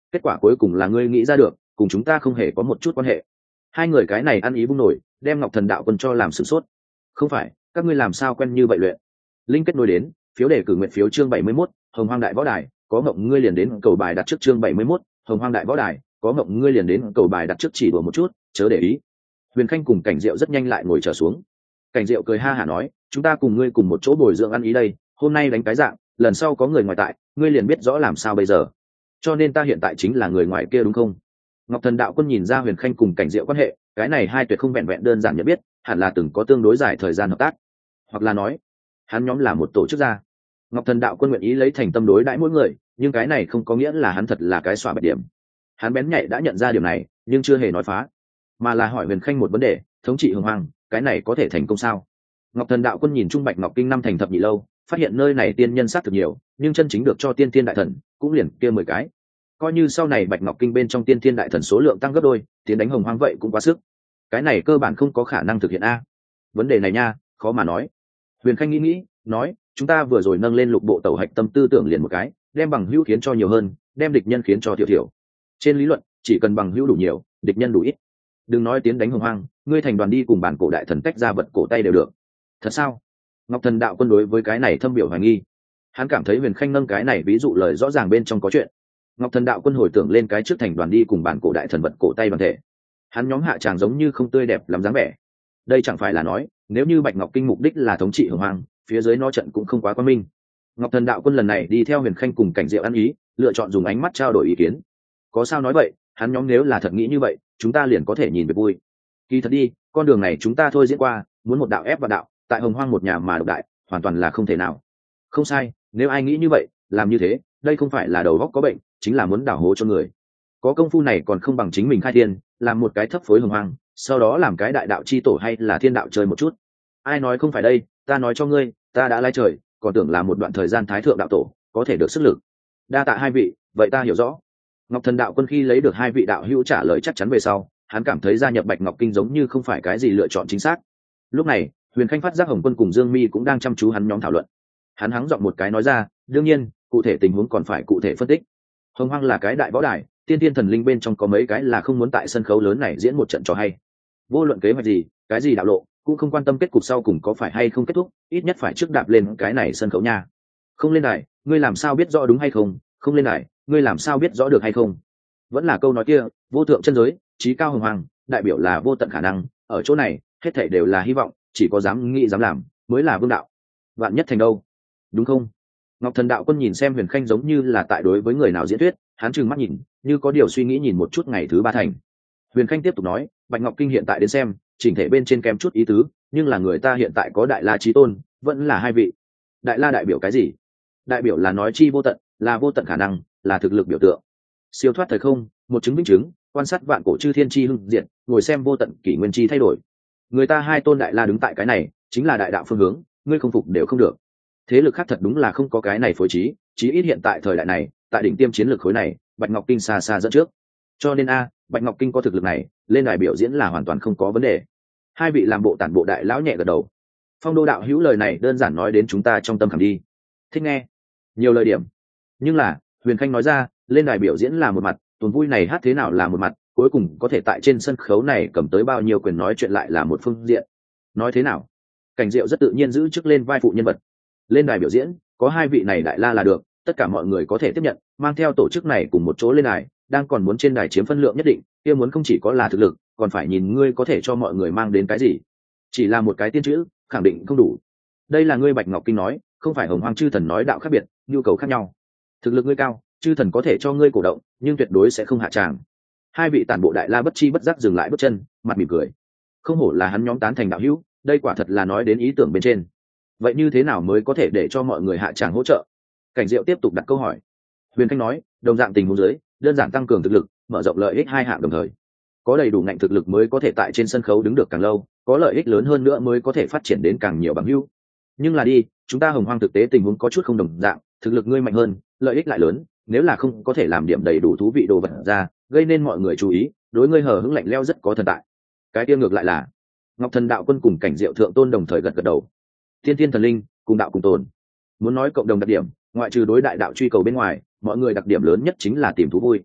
Speaker 1: kết quả cuối cùng là ngươi nghĩ ra được, cùng chúng ta không hề có một chút quan hệ. Hai người cái này ăn ý bung nổi, đem Ngọc Thần Đạo Quân cho làm sửng sốt. Không phải, các ngươi làm sao quen như vậy luyện? Linh kết nối đến, phiếu đề cử nguyện phiếu chương bảy mươi mốt, Hồng Hoang Đại Võ Đài, có ngộng ngươi liền đến cầu bài đặt trước chương bảy mươi mốt, Hồng Hoang Đại Võ Đài, có ngộng ngươi liền đến cầu bài đặt trước chỉ đùa một chút, chớ để ý. Huyền Khanh cùng Cảnh Diệu rất nhanh lại ngồi trở xuống. Cảnh Diệu cười ha hả nói, chúng ta cùng ngươi cùng một chỗ bồi dưỡng ăn ý đây, hôm nay đánh cái dạng, lần sau có người ngoài tại, ngươi liền biết rõ làm sao bây giờ. Cho nên ta hiện tại chính là người ngoài kia đúng không? Ngọc Thần Đạo Quân nhìn ra Huyền Khanh cùng Cảnh Diệu quan hệ, cái này hai tuyệt không vẹn vẹn đơn giản nhận biết, hẳn là từng có tương đối dài thời gian hợp tác, hoặc là nói, hắn nhóm là một tổ chức gia. Ngọc Thần Đạo Quân nguyện ý lấy thành tâm đối đãi mỗi người, nhưng cái này không có nghĩa là hắn thật là cái xóa bạch điểm. Hắn bén nhạy đã nhận ra điều này, nhưng chưa hề nói phá, mà là hỏi Huyền Khanh một vấn đề, thống trị Hồng Hoang, cái này có thể thành công sao? Ngọc Thần Đạo Quân nhìn Trung Bạch Ngọc Kinh năm thành thập nhị lâu, phát hiện nơi này tiên nhân sát thực nhiều, nhưng chân chính được cho tiên tiên đại thần cũng liền kia mười cái. Coi như sau này Bạch Ngọc Kinh bên trong tiên tiên đại thần số lượng tăng gấp đôi, tiến đánh Hồng Hoang vậy cũng quá sức. Cái này cơ bản không có khả năng thực hiện a. Vấn đề này nha, khó mà nói. Huyền Khanh nghĩ nghĩ, nói, chúng ta vừa rồi nâng lên lục bộ tẩu hạch tâm tư tưởng liền một cái, đem bằng hữu khiến cho nhiều hơn, đem địch nhân khiến cho thiểu thiểu. Trên lý luận, chỉ cần bằng hữu đủ nhiều, địch nhân đủ ít. Đừng nói tiến đánh Hồng Hoang, ngươi thành đoàn đi cùng bản cổ đại thần tách ra vật cổ tay đều được. Thật sao? Ngọc Thần Đạo Quân đối với cái này thâm biểu hoài nghi. Hắn cảm thấy Huyền Khanh nâng cái này ví dụ lời rõ ràng bên trong có chuyện. Ngọc Thần Đạo Quân hồi tưởng lên cái trước thành đoàn đi cùng bản cổ đại thần vật cổ tay bản thể. Hắn nhóm hạ tràng giống như không tươi đẹp lắm dáng vẻ. Đây chẳng phải là nói, nếu như Bạch Ngọc Kinh mục đích là thống trị Hồng Hoang, phía dưới nó trận cũng không quá quan minh. Ngọc Thần Đạo Quân lần này đi theo Huyền Khanh cùng Cảnh Diệu ăn ý, lựa chọn dùng ánh mắt trao đổi ý kiến. Có sao nói vậy, hắn nhóm nếu là thật nghĩ như vậy, chúng ta liền có thể nhìn về vui. Kỳ thật đi, con đường này chúng ta thôi diễn qua, muốn một đạo ép vào đạo, tại Hồng Hoang một nhà mà độc đại, hoàn toàn là không thể nào. Không sai, nếu ai nghĩ như vậy, làm như thế, đây không phải là đầu óc có bệnh, chính là muốn đảo hố cho người. Có công phu này còn không bằng chính mình khai thiên, làm một cái thấp phối Hồng Hoang, sau đó làm cái đại đạo chi tổ hay là thiên đạo chơi một chút. Ai nói không phải đây, ta nói cho ngươi, ta đã lái trời, còn tưởng là một đoạn thời gian thái thượng đạo tổ, có thể được sức lực. Đa tạ hai vị, vậy ta hiểu rõ. Ngọc Thần Đạo Quân khi lấy được hai vị đạo hữu trả lời chắc chắn về sau, hắn cảm thấy gia nhập Bạch Ngọc Kinh giống như không phải cái gì lựa chọn chính xác. Lúc này, Huyền Khanh phát giác Hồng Quân cùng Dương Mi cũng đang chăm chú hắn nhóm thảo luận. Hắn hắng giọng một cái nói ra, đương nhiên, cụ thể tình huống còn phải cụ thể phân tích. Hồng Hoang là cái đại võ đài, tiên tiên thần linh bên trong có mấy cái là không muốn tại sân khấu lớn này diễn một trận trò hay. Vô luận kế hoạch gì, cái gì đạo lộ, cũng không quan tâm kết cục sau cùng có phải hay không kết thúc, ít nhất phải trước đạp lên cái này sân khấu nha. Không lên đài, ngươi làm sao biết rõ đúng hay không? Không lên đài, ngươi làm sao biết rõ được hay không? Vẫn là câu nói kia, vô thượng chân giới, trí cao Hồng Hoang, đại biểu là vô tận khả năng, ở chỗ này, hết thảy đều là hy vọng, chỉ có dám nghĩ dám làm mới là vương đạo. Vạn nhất thành đâu? Đúng không? Ngọc Thần Đạo Quân nhìn xem Huyền Khanh giống như là tại đối với người nào diễn thuyết, hắn trừng mắt nhìn, như có điều suy nghĩ nhìn một chút ngày thứ ba thành. Huyền Khanh tiếp tục nói, Bạch Ngọc Kinh hiện tại đến xem, chỉnh thể bên trên kém chút ý tứ, nhưng là người ta hiện tại có Đại La Chí Tôn, vẫn là hai vị. Đại La đại biểu cái gì? Đại biểu là nói chi vô tận, là vô tận khả năng, là thực lực biểu tượng. Siêu thoát thời không, một chứng minh chứng, quan sát vạn cổ chư thiên chi hưng diệt, ngồi xem vô tận kỷ nguyên chi thay đổi. Người ta hai tôn Đại La đứng tại cái này, chính là đại đạo phương hướng, ngươi không phục đều không được. Thế lực khác thật đúng là không có cái này phối trí, chí ít hiện tại thời đại này, tại đỉnh tiêm chiến lược khối này, Bạch Ngọc Kinh xa xa dẫn trước. Cho nên a, Bạch Ngọc Kinh có thực lực này, lên đài biểu diễn là hoàn toàn không có vấn đề. Hai vị làm bộ tản bộ đại lão nhẹ gật đầu. Phong Đô đạo hữu lời này đơn giản nói đến chúng ta trong tâm khảm đi. Thích nghe. Nhiều lời điểm. Nhưng là, Huyền Khanh nói ra, lên đài biểu diễn là một mặt, tuần vui này hát thế nào là một mặt, cuối cùng có thể tại trên sân khấu này cầm tới bao nhiêu quyền nói chuyện lại là một phương diện. Nói thế nào? Cảnh Diệu rất tự nhiên giữ chức lên vai phụ nhân vật. Lên đài biểu diễn, có hai vị này đại la là được, tất cả mọi người có thể tiếp nhận, mang theo tổ chức này cùng một chỗ lên đài, đang còn muốn trên đài chiếm phân lượng nhất định, kia muốn không chỉ có là thực lực, còn phải nhìn ngươi có thể cho mọi người mang đến cái gì. Chỉ là một cái tiên chữ, khẳng định không đủ. Đây là ngươi Bạch Ngọc Kinh nói, không phải Hồng Hoang chư thần nói đạo khác biệt, nhu cầu khác nhau. Thực lực ngươi cao, chư thần có thể cho ngươi cổ động, nhưng tuyệt đối sẽ không hạ tràng. Hai vị tản bộ đại la bất chi bất giác dừng lại bước chân, mặt mỉm cười. Không hổ là hắn nhóm tán thành đạo hữu, đây quả thật là nói đến ý tưởng bên trên. Vậy như thế nào mới có thể để cho mọi người hạ tràng hỗ trợ? Cảnh Diệu tiếp tục đặt câu hỏi. Huyền Khanh nói, đồng dạng tình huống dưới, đơn giản tăng cường thực lực, mở rộng lợi ích hai hạng đồng thời. Có đầy đủ ngạnh thực lực mới có thể tại trên sân khấu đứng được càng lâu, có lợi ích lớn hơn nữa mới có thể phát triển đến càng nhiều bằng hữu. Nhưng là đi, chúng ta Hồng Hoang thực tế tình huống có chút không đồng dạng, thực lực ngươi mạnh hơn, lợi ích lại lớn, nếu là không có thể làm điểm đầy đủ thú vị đồ vật ra, gây nên mọi người chú ý, đối ngươi hờ hững lạnh lẽo rất có thần tại. Cái kia ngược lại là, Ngọc Thần Đạo Quân cùng Cảnh Diệu thượng tôn đồng thời gật gật đầu. Thiên Thiên thần linh, cùng đạo cùng tồn. Muốn nói cộng đồng đặc điểm, ngoại trừ đối đại đạo truy cầu bên ngoài, mọi người đặc điểm lớn nhất chính là tìm thú vui.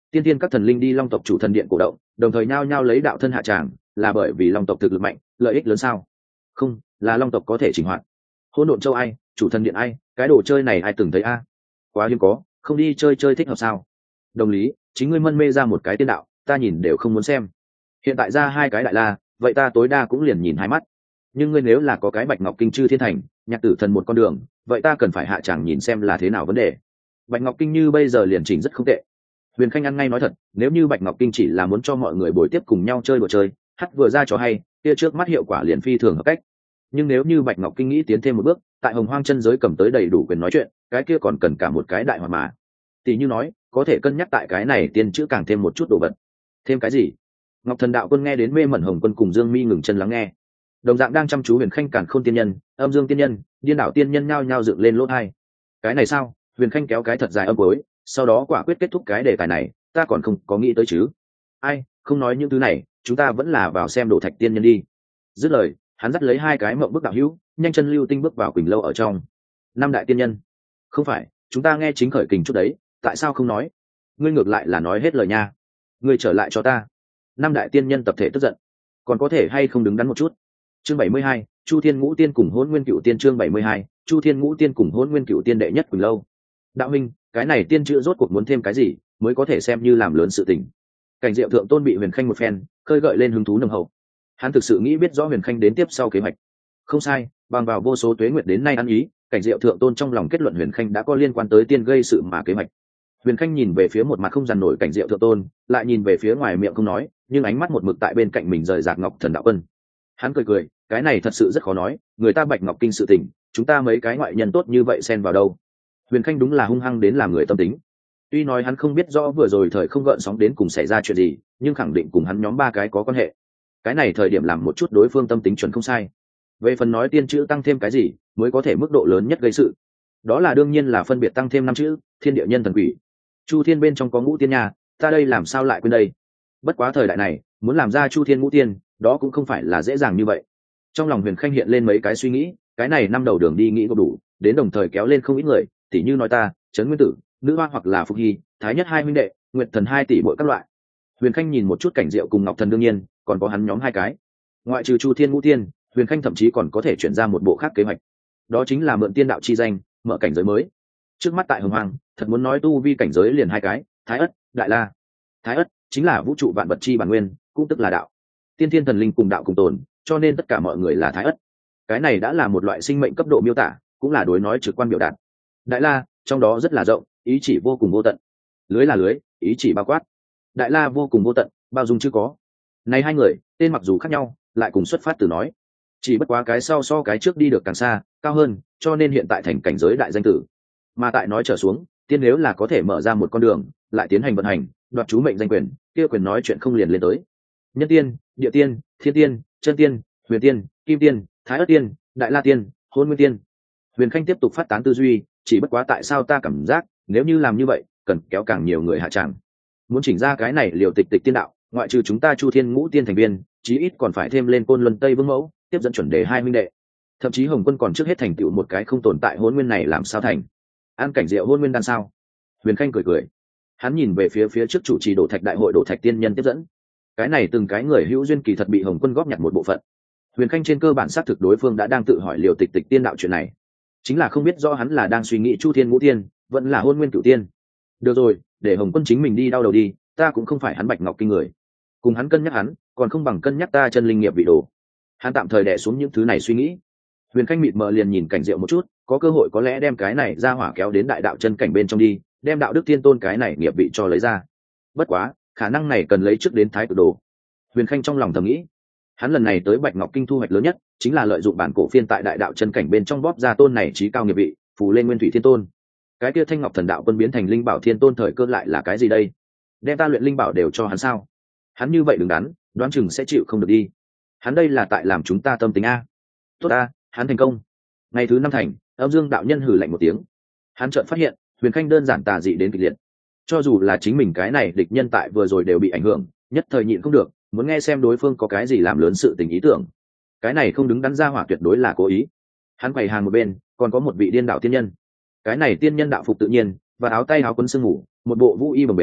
Speaker 1: Tiên tiên các thần linh đi long tộc chủ thần điện cổ động, đồng thời nhao nhao lấy đạo thân hạ tràng, là bởi vì long tộc thực lực mạnh, lợi ích lớn sao? Không, là long tộc có thể chỉnh hoạt. Hỗn độn châu ai, chủ thần điện ai, cái đồ chơi này ai từng thấy a? Quá hiếm có, không đi chơi chơi thích hợp sao? Đồng lý, chính ngươi mân mê ra một cái tiên đạo, ta nhìn đều không muốn xem. Hiện tại ra hai cái đại la, vậy ta tối đa cũng liền nhìn hai mắt. Nhưng ngươi nếu là có cái bạch ngọc kinh chư thiên thành, nhạc tử thần một con đường, vậy ta cần phải hạ tràng nhìn xem là thế nào vấn đề. Bạch ngọc kinh như bây giờ liền chỉnh rất không tệ. Huyền Khanh ăn ngay nói thật, nếu như Bạch Ngọc Kinh chỉ là muốn cho mọi người bồi tiếp cùng nhau chơi đùa chơi, hát vừa ra cho hay, kia trước mắt hiệu quả liền phi thường hợp cách. Nhưng nếu như Bạch Ngọc Kinh nghĩ tiến thêm một bước, tại Hồng Hoang chân giới cầm tới đầy đủ quyền nói chuyện, cái kia còn cần cả một cái đại hoạt mà. Tỷ như nói, có thể cân nhắc tại cái này tiên chữ càng thêm một chút đồ vật. Thêm cái gì? Ngọc Thần Đạo Quân nghe đến mê mẩn Hồng Quân cùng Dương Mi ngừng chân lắng nghe. Đồng dạng đang chăm chú Huyền Khanh Càn Khôn tiên nhân, Âm Dương tiên nhân, Điên Đảo tiên nhân nhao nhao dựng lên lỗ hai. Cái này sao? Huyền Khanh kéo cái thật dài âm cuối, sau đó quả quyết kết thúc cái đề tài này, ta còn không có nghĩ tới chứ. Ai, không nói những thứ này, chúng ta vẫn là vào xem Đồ Thạch tiên nhân đi. Dứt lời, hắn dắt lấy hai cái mộng bức đạo hữu, nhanh chân lưu tinh bước vào Quỳnh lâu ở trong. Năm đại tiên nhân. Không phải, chúng ta nghe chính khởi kình chút đấy, tại sao không nói? Ngươi ngược lại là nói hết lời nha. Ngươi trở lại cho ta. Năm đại tiên nhân tập thể tức giận. Còn có thể hay không đứng đắn một chút? Chương bảy mươi hai, Chu Thiên Ngũ Tiên cùng Hỗn Nguyên Cựu Tiên. Chương bảy mươi hai, Chu Thiên Ngũ Tiên cùng Hỗn Nguyên Cựu Tiên đệ nhất Quỳnh lâu. Đạo huynh, cái này tiên chữ rốt cuộc muốn thêm cái gì mới có thể xem như làm lớn sự tình? Cảnh Diệu thượng tôn bị Huyền Khanh một phen khơi gợi lên hứng thú nồng hậu. Hắn thực sự nghĩ biết rõ Huyền Khanh đến tiếp sau kế hoạch. Không sai, bằng vào vô số tuế nguyệt đến nay ăn ý, Cảnh Diệu thượng tôn trong lòng kết luận Huyền Khanh đã có liên quan tới tiên gây sự mà kế hoạch. Huyền Khanh nhìn về phía một mặt không dằn nổi Cảnh Diệu thượng tôn, lại nhìn về phía ngoài miệng không nói, nhưng ánh mắt một mực tại bên cạnh mình rời rạc Ngọc Thần Đạo Quân. Hắn cười cười, cái này thật sự rất khó nói, người ta Bạch Ngọc Kinh sự tình, chúng ta mấy cái ngoại nhân tốt như vậy xen vào đâu? Huyền Khanh đúng là hung hăng đến làm người tâm tính. Tuy nói hắn không biết rõ vừa rồi thời không gợn sóng đến cùng xảy ra chuyện gì, nhưng khẳng định cùng hắn nhóm ba cái có quan hệ. Cái này thời điểm làm một chút đối phương tâm tính chuẩn không sai. Về phần nói tiên chữ tăng thêm cái gì mới có thể mức độ lớn nhất gây sự, đó là đương nhiên là phân biệt tăng thêm năm chữ thiên địa nhân thần quỷ. Chu thiên bên trong có ngũ tiên nhà, ta đây làm sao lại quên đây? Bất quá thời đại này muốn làm ra chu thiên ngũ tiên, đó cũng không phải là dễ dàng như vậy. Trong lòng Huyền Khanh hiện lên mấy cái suy nghĩ, cái này năm đầu đường đi nghĩ có đủ, đến đồng thời kéo lên không ít người, tỉ như nói ta, Trấn Nguyên Tử, Nữ Hoa hoặc là Phục Hy, Thái Nhất hai huynh đệ, Nguyệt Thần hai tỷ bội các loại. Huyền Khanh nhìn một chút Cảnh Diệu cùng Ngọc Thần, đương nhiên còn có hắn nhóm hai cái. Ngoại trừ Chu Thiên Ngũ Tiên, Huyền Khanh thậm chí còn có thể chuyển ra một bộ khác kế hoạch, đó chính là mượn tiên đạo chi danh mở cảnh giới mới. Trước mắt tại Hồng Hoang, thật muốn nói tu vi cảnh giới liền hai cái, Thái Ất, Đại La. Thái Ất chính là vũ trụ vạn vật chi bản nguyên, cũng tức là đạo. Tiên thiên thần linh cùng đạo cùng tồn, cho nên tất cả mọi người là Thái Ất. Cái này đã là một loại sinh mệnh cấp độ miêu tả, cũng là đối nói trực quan biểu đạt. Đại La trong đó rất là rộng, ý chỉ vô cùng vô tận. Lưới là lưới, ý chỉ bao quát. Đại La vô cùng vô tận, bao dung chưa có. Này hai người tên mặc dù khác nhau, lại cùng xuất phát từ nói, chỉ bất quá cái sau so cái trước đi được càng xa cao hơn, cho nên hiện tại thành cảnh giới đại danh tử. Mà tại nói trở xuống, tiên nếu là có thể mở ra một con đường, lại tiến hành vận hành, đoạt chú mệnh danh quyền, kia quyền nói chuyện không liền lên tới nhân tiên, địa tiên, thiên tiên, chân tiên, huyền tiên, kim tiên, thái ất tiên, đại la tiên, hôn nguyên tiên. Huyền Khanh tiếp tục phát tán tư duy, chỉ bất quá tại sao ta cảm giác nếu như làm như vậy cần kéo càng nhiều người hạ tràng. Muốn chỉnh ra cái này liều tịch tịch tiên đạo, ngoại trừ chúng ta Chu Thiên Ngũ Tiên thành viên, chí ít còn phải thêm lên Côn Luân Tây Vương Mẫu, tiếp dẫn chuẩn đề hai huynh đệ. Thậm chí Hồng Quân còn trước hết thành tựu một cái không tồn tại hôn nguyên này làm sao thành? An cảnh diệu hôn nguyên đan sao? Huyền Khanh cười cười, hắn nhìn về phía phía trước chủ trì Đổ Thạch đại hội Đổ Thạch tiên nhân tiếp dẫn. Cái này từng cái người hữu duyên kỳ thật bị Hồng Quân góp nhặt một bộ phận. Huyền Khanh trên cơ bản xác thực đối phương đã đang tự hỏi liều tịch tịch tiên đạo chuyện này, chính là không biết rõ hắn là đang suy nghĩ Chu Thiên Ngũ Tiên vẫn là hôn nguyên cửu tiên. Được rồi, để Hồng Quân chính mình đi đau đầu đi, ta cũng không phải hắn Bạch Ngọc Kinh người, cùng hắn cân nhắc hắn còn không bằng cân nhắc ta chân linh nghiệp vị đồ. Hắn tạm thời đè xuống những thứ này suy nghĩ. Huyền Khanh mịt mờ liền nhìn cảnh diệu một chút, có cơ hội có lẽ đem cái này ra hỏa kéo đến đại đạo chân cảnh bên trong đi, đem đạo đức thiên tôn cái này nghiệp vị cho lấy ra. Bất quá khả năng này cần lấy trước đến thái cực đồ. Huyền Khanh trong lòng thầm nghĩ, hắn lần này tới Bạch Ngọc Kinh thu hoạch lớn nhất chính là lợi dụng bản cổ phiên tại đại đạo chân cảnh bên trong bóp ra tôn này trí cao nghiệp vị, phù lên nguyên thủy thiên tôn. Cái kia thanh ngọc thần đạo quân biến thành linh bảo thiên tôn thời cơ lại là cái gì đây? Đem ta luyện linh bảo đều cho hắn sao? Hắn như vậy đứng đắn, đoán chừng sẽ chịu không được đi. Hắn đây là tại làm chúng ta tâm tính a. Tốt a, hắn thành công. Ngày thứ năm thành, Âm Dương đạo nhân hừ lạnh một tiếng. Hắn chợt phát hiện, Huyền Khanh đơn giản tà dị đến kịch liệt. Cho dù là chính mình cái này địch nhân tại vừa rồi đều bị ảnh hưởng, nhất thời nhịn không được, muốn nghe xem đối phương có cái gì làm lớn sự tình ý tưởng. Cái này không đứng đắn ra hỏa tuyệt đối là cố ý. Hắn quầy hàng một bên, còn có một vị điên đạo tiên nhân. Cái này tiên nhân đạo phục tự nhiên, và áo tay áo quấn sương ngủ, một bộ vũ y bồng bềnh,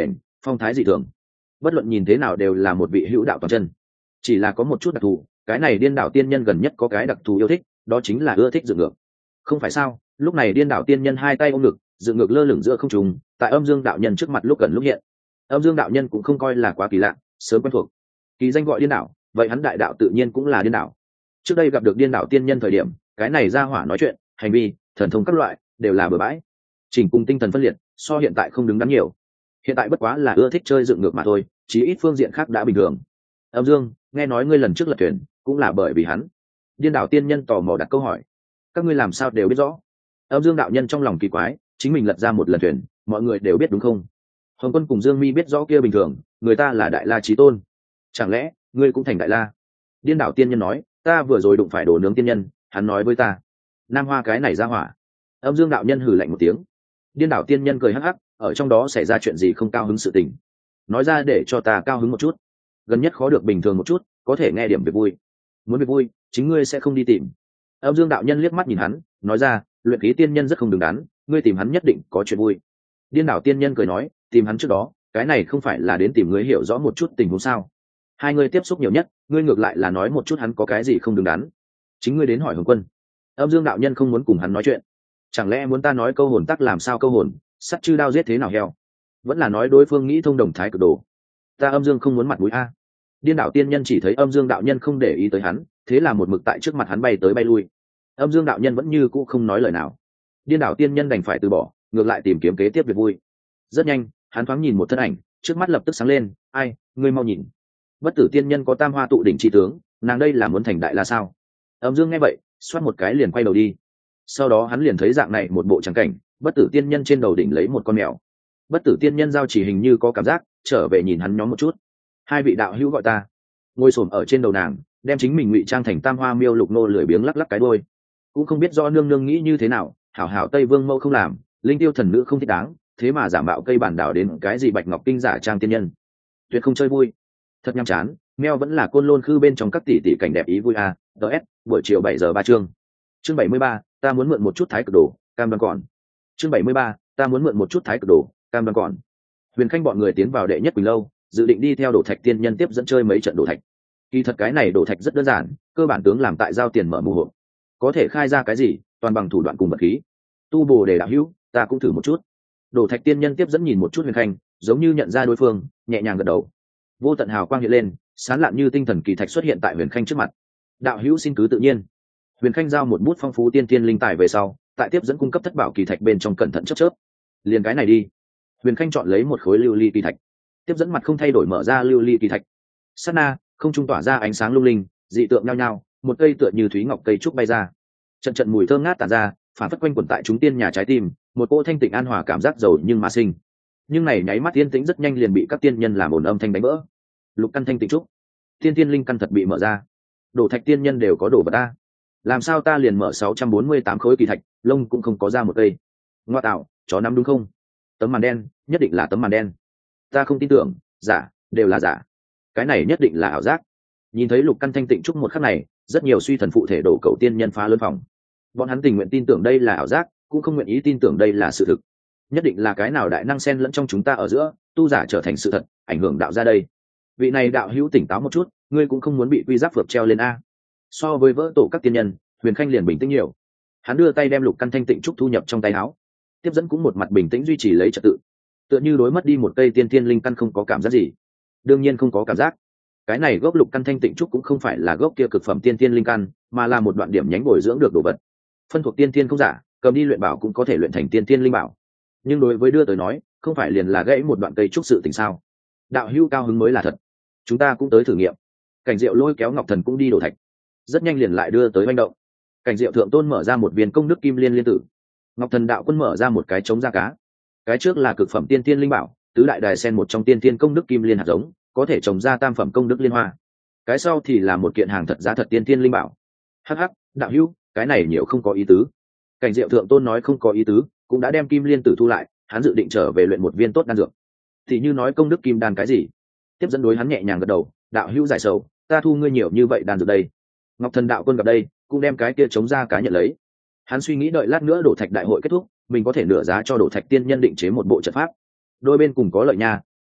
Speaker 1: phong thái dị thường, bất luận nhìn thế nào đều là một vị hữu đạo toàn chân. Chỉ là có một chút đặc thù, cái này điên đảo tiên nhân gần nhất có cái đặc thù yêu thích, đó chính là ưa thích dựng ngược. Không phải sao? Lúc này điên đảo tiên nhân hai tay ôm ngực, dựng ngược lơ lửng giữa không trung, tại âm dương đạo nhân trước mặt lúc gần lúc hiện. Âm dương đạo nhân cũng không coi là quá kỳ lạ, sớm quen thuộc. Kỳ danh gọi điên đảo, vậy hắn đại đạo tự nhiên cũng là điên đảo. Trước đây gặp được điên đảo tiên nhân thời điểm, cái này ra hỏa nói chuyện, hành vi, thần thông các loại đều là bừa bãi, chỉnh cùng tinh thần phân liệt, so hiện tại không đứng đắn nhiều. Hiện tại bất quá là ưa thích chơi dựng ngược mà thôi, chí ít phương diện khác đã bình thường. Âm Dương, nghe nói ngươi lần trước lật thuyền cũng là bởi vì hắn. Điên đảo tiên nhân tò mò đặt câu hỏi. Các ngươi làm sao đều biết rõ? Âm Dương đạo nhân trong lòng kỳ quái, chính mình lật ra một lần thuyền, mọi người đều biết đúng không? Hồng Quân cùng Dương Mi biết rõ kia bình thường, người ta là đại la chí tôn, chẳng lẽ ngươi cũng thành đại la? Điên đảo tiên nhân nói, ta vừa rồi đụng phải đồ nướng tiên nhân, hắn nói với ta, nam hoa cái này ra hỏa. Âm Dương đạo nhân hừ lạnh một tiếng. Điên đảo tiên nhân cười hắc hắc, ở trong đó xảy ra chuyện gì không cao hứng sự tình, nói ra để cho ta cao hứng một chút. Gần nhất khó được bình thường một chút, có thể nghe điểm về vui. Muốn về vui, chính ngươi sẽ không đi tìm. Âm Dương đạo nhân liếc mắt nhìn hắn, nói ra, luyện khí tiên nhân rất không đứng đắn, ngươi tìm hắn nhất định có chuyện vui. Điên đảo tiên nhân cười nói, tìm hắn trước đó, cái này không phải là đến tìm ngươi hiểu rõ một chút tình huống sao? Hai ngươi tiếp xúc nhiều nhất, ngươi ngược lại là nói một chút hắn có cái gì không đứng đắn. Chính ngươi đến hỏi Hồng Quân. Âm Dương đạo nhân không muốn cùng hắn nói chuyện. Chẳng lẽ muốn ta nói câu hồn tắc làm sao câu hồn, sắt chư đao giết thế nào heo? Vẫn là nói đối phương nghĩ thông đồng thái cực đồ. Ta Âm Dương không muốn mặt mũi a. Điên đảo tiên nhân chỉ thấy Âm Dương đạo nhân không để ý tới hắn, thế là một mực tại trước mặt hắn bay tới bay lui. Âm Dương đạo nhân vẫn như cũ không nói lời nào. Điên đảo tiên nhân đành phải từ bỏ, ngược lại tìm kiếm kế tiếp việc vui. Rất nhanh, hắn thoáng nhìn một thân ảnh, trước mắt lập tức sáng lên, ai, ngươi mau nhìn. Bất tử tiên nhân có tam hoa tụ đỉnh chi tướng, nàng đây là muốn thành đại la sao? Âm Dương nghe vậy, xoát một cái liền quay đầu đi. Sau đó hắn liền thấy dạng này một bộ trắng cảnh, bất tử tiên nhân trên đầu đỉnh lấy một con mèo. Bất tử tiên nhân giao chỉ hình như có cảm giác, trở về nhìn hắn nhóm một chút. Hai vị đạo hữu gọi ta. Ngồi xổm ở trên đầu nàng, đem chính mình ngụy trang thành tam hoa miêu lục nô lười biếng lắc lắc cái đôi. Cũng không biết do nương nương nghĩ như thế nào, hảo hảo tây vương mẫu không làm, linh tiêu thần nữ không thích đáng, thế mà giả mạo cây bản đảo đến cái gì bạch ngọc kinh giả trang tiên nhân, tuyệt không chơi vui. Thật nhăm chán, mèo vẫn là côn lôn khư bên trong các tỷ tỷ cảnh đẹp ý vui a. ds buổi chiều bảy giờ ba chương chương bảy mươi ba, ta muốn mượn một chút thái cực đồ, cam đoan còn. Chương bảy mươi ba, ta muốn mượn một chút thái cực đồ, cam đoan còn. Huyền Khanh bọn người tiến vào đệ nhất quỳnh lâu, dự định đi theo đổ thạch tiên nhân tiếp dẫn chơi mấy trận đổ thạch. Kỳ thật cái này đổ thạch rất đơn giản, cơ bản tướng làm tại giao tiền mở mù hộp, có thể khai ra cái gì toàn bằng thủ đoạn cùng vật khí. Tu bồ đề đạo hữu, ta cũng thử một chút. Đổ thạch tiên nhân tiếp dẫn nhìn một chút Huyền Khanh, giống như nhận ra đối phương, nhẹ nhàng gật đầu. Vô tận hào quang hiện lên, sáng lạn như tinh thần kỳ thạch xuất hiện tại Huyền Khanh trước mặt. Đạo hữu xin cứ tự nhiên. Huyền Khanh giao một bút phong phú tiên tiên linh tài về sau, tại tiếp dẫn cung cấp thất bảo kỳ thạch bên trong cẩn thận chớp chớp. Liền cái này đi. Huyền Khanh chọn lấy một khối lưu ly kỳ thạch, tiếp dẫn mặt không thay đổi mở ra lưu ly kỳ thạch. Sát na, không trung tỏa ra ánh sáng lung linh, dị tượng nhao nhao, một cây tựa như thúy ngọc cây trúc bay ra. Trận trận mùi thơm ngát tản ra, phản phất quanh quẩn tại chúng tiên nhà trái tim, một cỗ thanh tịnh an hòa cảm giác giàu nhưng mà sinh. Nhưng này nháy mắt tiên tĩnh rất nhanh liền bị các tiên nhân làm ồn âm thanh đánh vỡ. Lục căn thanh tịnh trúc, tiên tiên linh căn thật bị mở ra. Đổ thạch tiên nhân đều có đổ vật ta, làm sao ta liền mở sáu trăm bốn mươi tám khối kỳ thạch, lông cũng không có ra một cây. Ngoa tạo, chó nắm đúng không? Tấm màn đen, nhất định là tấm màn đen. Ta không tin tưởng, giả, đều là giả. Cái này nhất định là ảo giác. Nhìn thấy lục căn thanh tịnh trúc một khắc này, rất nhiều suy thần phụ thể đổ cầu tiên nhân phá lớn phòng. Bọn hắn tình nguyện tin tưởng đây là ảo giác, cũng không nguyện ý tin tưởng đây là sự thực. Nhất định là cái nào đại năng xen lẫn trong chúng ta ở giữa, tu giả trở thành sự thật, ảnh hưởng đạo ra đây. Vị này đạo hữu tỉnh táo một chút, ngươi cũng không muốn bị quy giáp phược treo lên a. So với vỡ tổ các tiên nhân, Huyền Khanh liền bình tĩnh nhiều. Hắn đưa tay đem lục căn thanh tịnh trúc thu nhập trong tay áo, tiếp dẫn cũng một mặt bình tĩnh duy trì lấy trật tự, tựa như đối mất đi một cây tiên tiên linh căn không có cảm giác gì. Đương nhiên không có cảm giác. Cái này gốc lục căn thanh tịnh trúc cũng không phải là gốc kia cực phẩm tiên tiên linh căn, mà là một đoạn điểm nhánh bồi dưỡng được đồ vật. Phân thuộc tiên tiên không giả, cầm đi luyện bảo cũng có thể luyện thành tiên tiên linh bảo. Nhưng đối với đưa tới nói, không phải liền là gãy một đoạn cây trúc sự tình sao? Đạo hữu cao hứng mới là thật. Chúng ta cũng tới thử nghiệm. Cảnh Diệu lôi kéo Ngọc Thần cũng đi đổ thạch, rất nhanh liền lại đưa tới manh động. Cảnh Diệu thượng tôn mở ra một viên công đức kim liên liên tử, Ngọc Thần đạo quân mở ra một cái trống da cá. Cái trước là cực phẩm tiên tiên linh bảo, tứ đại đài sen một trong tiên tiên công đức kim liên hạt giống, có thể trồng ra tam phẩm công đức liên hoa. Cái sau thì là một kiện hàng thật giá thật tiên tiên linh bảo. Hắc hắc, đạo hữu, cái này nhiều không có ý tứ. Cảnh Diệu thượng tôn nói không có ý tứ, cũng đã đem kim liên tử thu lại, hắn dự định trở về luyện một viên tốt đan dược. Thì như nói công đức kim đan cái gì? Tiếp dẫn đối hắn nhẹ nhàng gật đầu, đạo hữu giải sầu, ta thu ngươi nhiều như vậy đan dược đây. Ngọc Thần đạo quân gặp đây, cũng đem cái kia chống ra cá nhận lấy. Hắn suy nghĩ đợi lát nữa đổ thạch đại hội kết thúc, mình có thể nửa giá cho đổ thạch tiên nhân định chế một bộ trận pháp. Đôi bên cùng có lợi nha,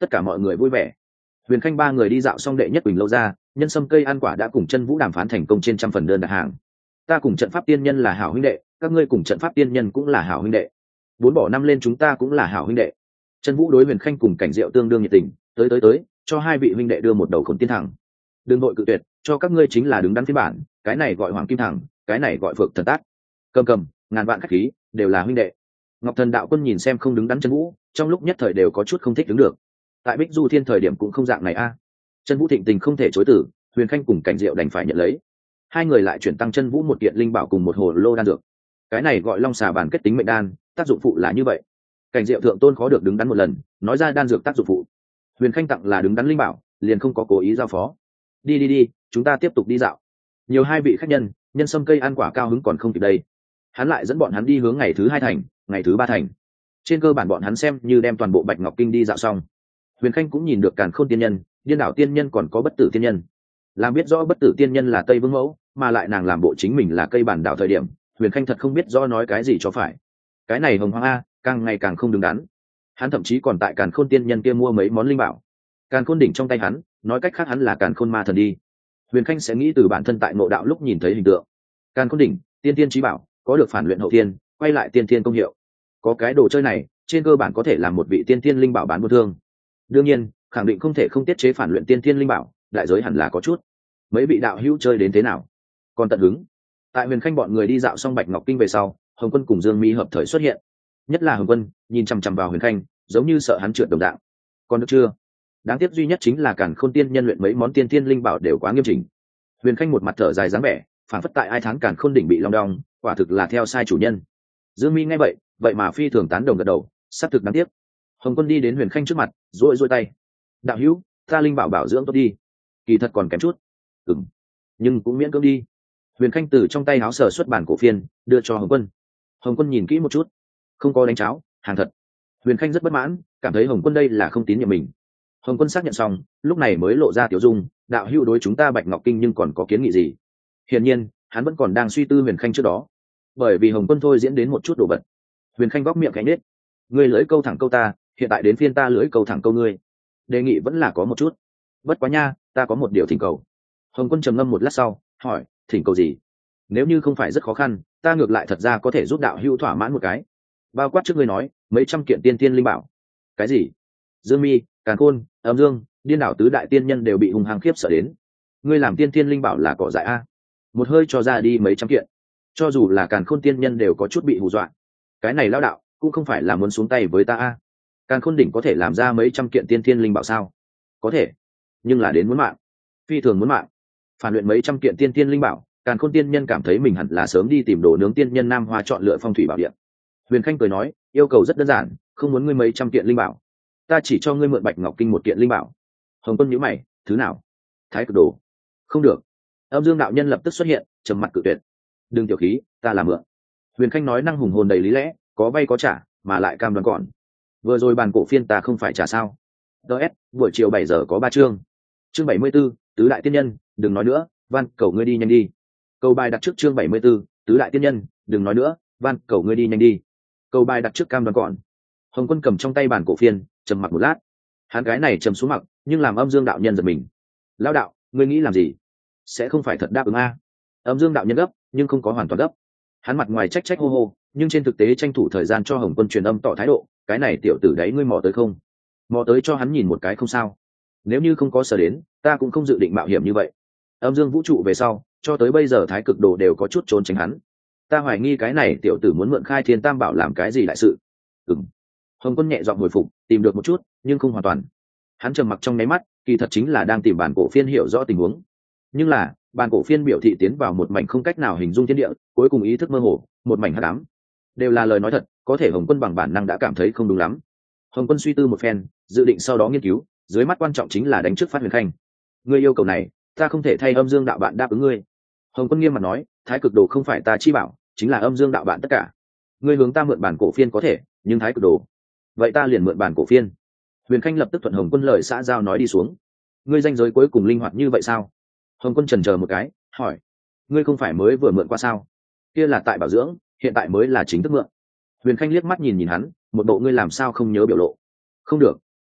Speaker 1: tất cả mọi người vui vẻ. Huyền Khanh ba người đi dạo xong đệ nhất Quỳnh lâu ra, nhân sâm cây ăn quả đã cùng chân vũ đàm phán thành công trên trăm phần đơn đặt hàng. Ta cùng trận pháp tiên nhân là hảo huynh đệ, các ngươi cùng trận pháp tiên nhân cũng là hảo huynh đệ, bốn bỏ năm lên chúng ta cũng là hảo huynh đệ. Chân vũ đối Huyền Khanh cùng Cảnh Diệu tương đương nhiệt tình, tới tới tới, cho hai vị huynh đệ đưa một đầu khổn tiên thẳng. Đừng vội cự tuyệt, cho các ngươi chính là đứng đắn phiên bản, cái này gọi hoàng kim thẳng, cái này gọi phượng thần tác. Cầm cầm, ngàn vạn khách khí, đều là huynh đệ. Ngọc Thần đạo quân nhìn xem không đứng đắn Chân vũ, trong lúc nhất thời đều có chút không thích đứng được. Tại Bích Du Thiên thời điểm cũng không dạng này a. Chân vũ thịnh tình không thể chối từ, Huyền Khanh cùng Cảnh Diệu đành phải nhận lấy. Hai người lại chuyển tăng Chân vũ một kiện linh bảo cùng một hồ lô đan dược. Cái này gọi long xà bản kết tính mệnh đan, tác dụng phụ là như vậy. Cảnh Diệu thượng tôn khó được đứng đắn một lần, nói ra đan dược tác dụng phụ. Huyền Khanh tặng là đứng đắn linh bảo, liền không có cố ý giao phó. Đi đi đi, chúng ta tiếp tục đi dạo. Nhiều hai vị khách nhân, nhân sâm cây ăn quả cao hứng còn không kịp đây. Hắn lại dẫn bọn hắn đi hướng ngày thứ hai thành, ngày thứ ba thành. Trên cơ bản bọn hắn xem như đem toàn bộ Bạch Ngọc Kinh đi dạo xong. Huyền Khanh cũng nhìn được Càn Khôn tiên nhân, Điên đảo tiên nhân còn có Bất tử tiên nhân. Làm biết rõ Bất tử tiên nhân là Tây Vương mẫu, mà lại nàng làm bộ chính mình là cây bản đảo thời điểm, Huyền Khanh thật không biết rõ nói cái gì cho phải. Cái này hồng hoang a, càng ngày càng không đứng đắn. Hắn thậm chí còn tại Càn Khôn tiên nhân kia mua mấy món linh bảo. Càn Khôn đỉnh trong tay hắn, nói cách khác hắn là Càn Khôn ma thần đi. Huyền Khanh sẽ nghĩ từ bản thân tại ngộ đạo lúc nhìn thấy hình tượng. Càn Khôn đỉnh, tiên tiên chí bảo, có được phản luyện hậu tiên, quay lại tiên tiên công hiệu. Có cái đồ chơi này, trên cơ bản có thể làm một vị tiên tiên linh bảo bán buôn thương. Đương nhiên, khẳng định không thể không tiết chế phản luyện tiên tiên linh bảo, đại giới hẳn là có chút. Mấy vị đạo hữu chơi đến thế nào? Còn tận hứng. Tại Huyền Khanh bọn người đi dạo xong Bạch Ngọc Kinh về sau, Hồng Quân cùng Dương Mi hợp thời xuất hiện. Nhất là Hồng Quân, nhìn chằm chằm vào Huyền Khanh, giống như sợ hắn trượt đồng dạng. Còn được chưa? Đáng tiếc duy nhất chính là Càn Khôn tiên nhân luyện mấy món tiên tiên linh bảo đều quá nghiêm chỉnh. Huyền Khanh một mặt thở dài dáng vẻ, phản phất tại ai tháng Càn Khôn đỉnh bị long đong, quả thực là theo sai chủ nhân. Dương Mi nghe vậy, vậy mà phi thường tán đồng gật đầu, sắp thực đáng tiếc. Hồng Quân đi đến Huyền Khanh trước mặt, duỗi duỗi tay. Đạo hữu, ta linh bảo bảo dưỡng tốt đi. Kỳ thật còn kém chút. Ừm, nhưng cũng miễn cưỡng đi. Huyền Khanh từ trong tay áo sở xuất bản cổ phiên, đưa cho Hồng Quân. Hồng Quân nhìn kỹ một chút, không có đánh cháo, hàng thật. Huyền Khanh rất bất mãn, cảm thấy Hồng Quân đây là không tín nhiệm mình. Hồng Quân xác nhận xong, lúc này mới lộ ra tiểu dung, đạo hữu đối chúng ta Bạch Ngọc Kinh nhưng còn có kiến nghị gì? Hiển nhiên, hắn vẫn còn đang suy tư Huyền Khanh trước đó. Bởi vì Hồng Quân thôi diễn đến một chút đồ vật. Huyền Khanh góc miệng cánh nết. Ngươi lưỡi câu thẳng câu ta, hiện tại đến phiên ta lưỡi câu thẳng câu ngươi. Đề nghị vẫn là có một chút. Bất quá nha, ta có một điều thỉnh cầu. Hồng Quân trầm ngâm một lát sau, hỏi, thỉnh cầu gì? Nếu như không phải rất khó khăn, ta ngược lại thật ra có thể giúp đạo hữu thỏa mãn một cái. Bao quát trước ngươi nói, mấy trăm kiện tiên tiên linh bảo. Cái gì? Dương Mi, Càn Khôn, Âm Dương, Điên đảo tứ đại tiên nhân đều bị hung hăng khiếp sợ đến. Ngươi làm tiên tiên linh bảo là cỏ dại a? Một hơi cho ra đi mấy trăm kiện. Cho dù là Càn Khôn tiên nhân đều có chút bị hù dọa. Cái này lão đạo, cũng không phải là muốn xuống tay với ta a. Càn Khôn đỉnh có thể làm ra mấy trăm kiện tiên tiên linh bảo sao? Có thể, nhưng là đến muốn mạng. Phi thường muốn mạng. Phản luyện mấy trăm kiện tiên tiên linh bảo, Càn Khôn tiên nhân cảm thấy mình hẳn là sớm đi tìm đồ nướng tiên nhân Nam Hoa chọn lựa phong thủy bảo địa. Huyền Khanh cười nói, yêu cầu rất đơn giản, không muốn ngươi mấy trăm kiện linh bảo, ta chỉ cho ngươi mượn Bạch Ngọc Kinh một kiện linh bảo. Hồng Quân nhíu mày, thứ nào? Thái cực đồ. Không được. Âm Dương đạo nhân lập tức xuất hiện, trầm mặt cự tuyệt. Đừng tiểu khí, ta làm mượn. Huyền Khanh nói năng hùng hồn đầy lý lẽ, có vay có trả, mà lại cam đoan còn. Vừa rồi bàn cổ phiên ta không phải trả sao? ds buổi chiều bảy giờ có ba chương. Chương bảy mươi 74, tứ đại tiên nhân, đừng nói nữa, van cầu ngươi đi nhanh đi. Câu bài đặt trước chương bảy mươi 74, tứ đại tiên nhân, đừng nói nữa, van cầu ngươi đi nhanh đi. Câu bài đặt trước cam đoan còn. Hồng Quân cầm trong tay bàn cổ phiên, trầm mặc một lát. Hắn cái này trầm xuống mặc, nhưng làm Âm Dương đạo nhân giật mình. Lão đạo, ngươi nghĩ làm gì? Sẽ không phải thật đáp ứng a? Âm Dương đạo nhân gấp, nhưng không có hoàn toàn gấp. Hắn mặt ngoài trách trách hô hô, nhưng trên thực tế tranh thủ thời gian cho Hồng Quân truyền âm tỏ thái độ, cái này tiểu tử đấy ngươi mò tới không? Mò tới cho hắn nhìn một cái không sao. Nếu như không có sở đến, ta cũng không dự định mạo hiểm như vậy. Âm Dương vũ trụ về sau, cho tới bây giờ Thái Cực Đồ đều có chút trốn tránh hắn. Ta hoài nghi cái này tiểu tử muốn mượn Khai Thiên Tam Bảo làm cái gì đại sự. Ừm. Hồng Quân nhẹ giọng hồi phục, tìm được một chút, nhưng không hoàn toàn. Hắn trầm mặc trong nháy mắt, kỳ thật chính là đang tìm bản cổ phiên hiểu rõ tình huống. Nhưng là, bản cổ phiên biểu thị tiến vào một mảnh không cách nào hình dung thiên địa, cuối cùng ý thức mơ hồ, một mảnh hắc ám. Đều là lời nói thật, có thể Hồng Quân bằng bản năng đã cảm thấy không đúng lắm. Hồng Quân suy tư một phen, dự định sau đó nghiên cứu, dưới mắt quan trọng chính là đánh trước phát Huyền Khanh. Ngươi yêu cầu này, ta không thể thay Âm Dương đạo bạn đáp ứng ngươi. Hồng Quân nghiêm mặt nói, Thái Cực Đồ không phải ta chi bảo, chính là Âm Dương đạo bạn tất cả. Ngươi hướng ta mượn bản cổ phiên có thể, nhưng Thái Cực Đồ, vậy ta liền mượn bản cổ phiên. Huyền Khanh lập tức thuận Hồng Quân lời xã giao nói đi xuống. Ngươi danh giới cuối cùng linh hoạt như vậy sao? Hồng Quân chần chờ một cái, hỏi, ngươi không phải mới vừa mượn qua sao? Kia là tại bảo dưỡng, hiện tại mới là chính thức mượn. Huyền Khanh liếc mắt nhìn nhìn hắn, một bộ ngươi làm sao không nhớ biểu lộ. Không được.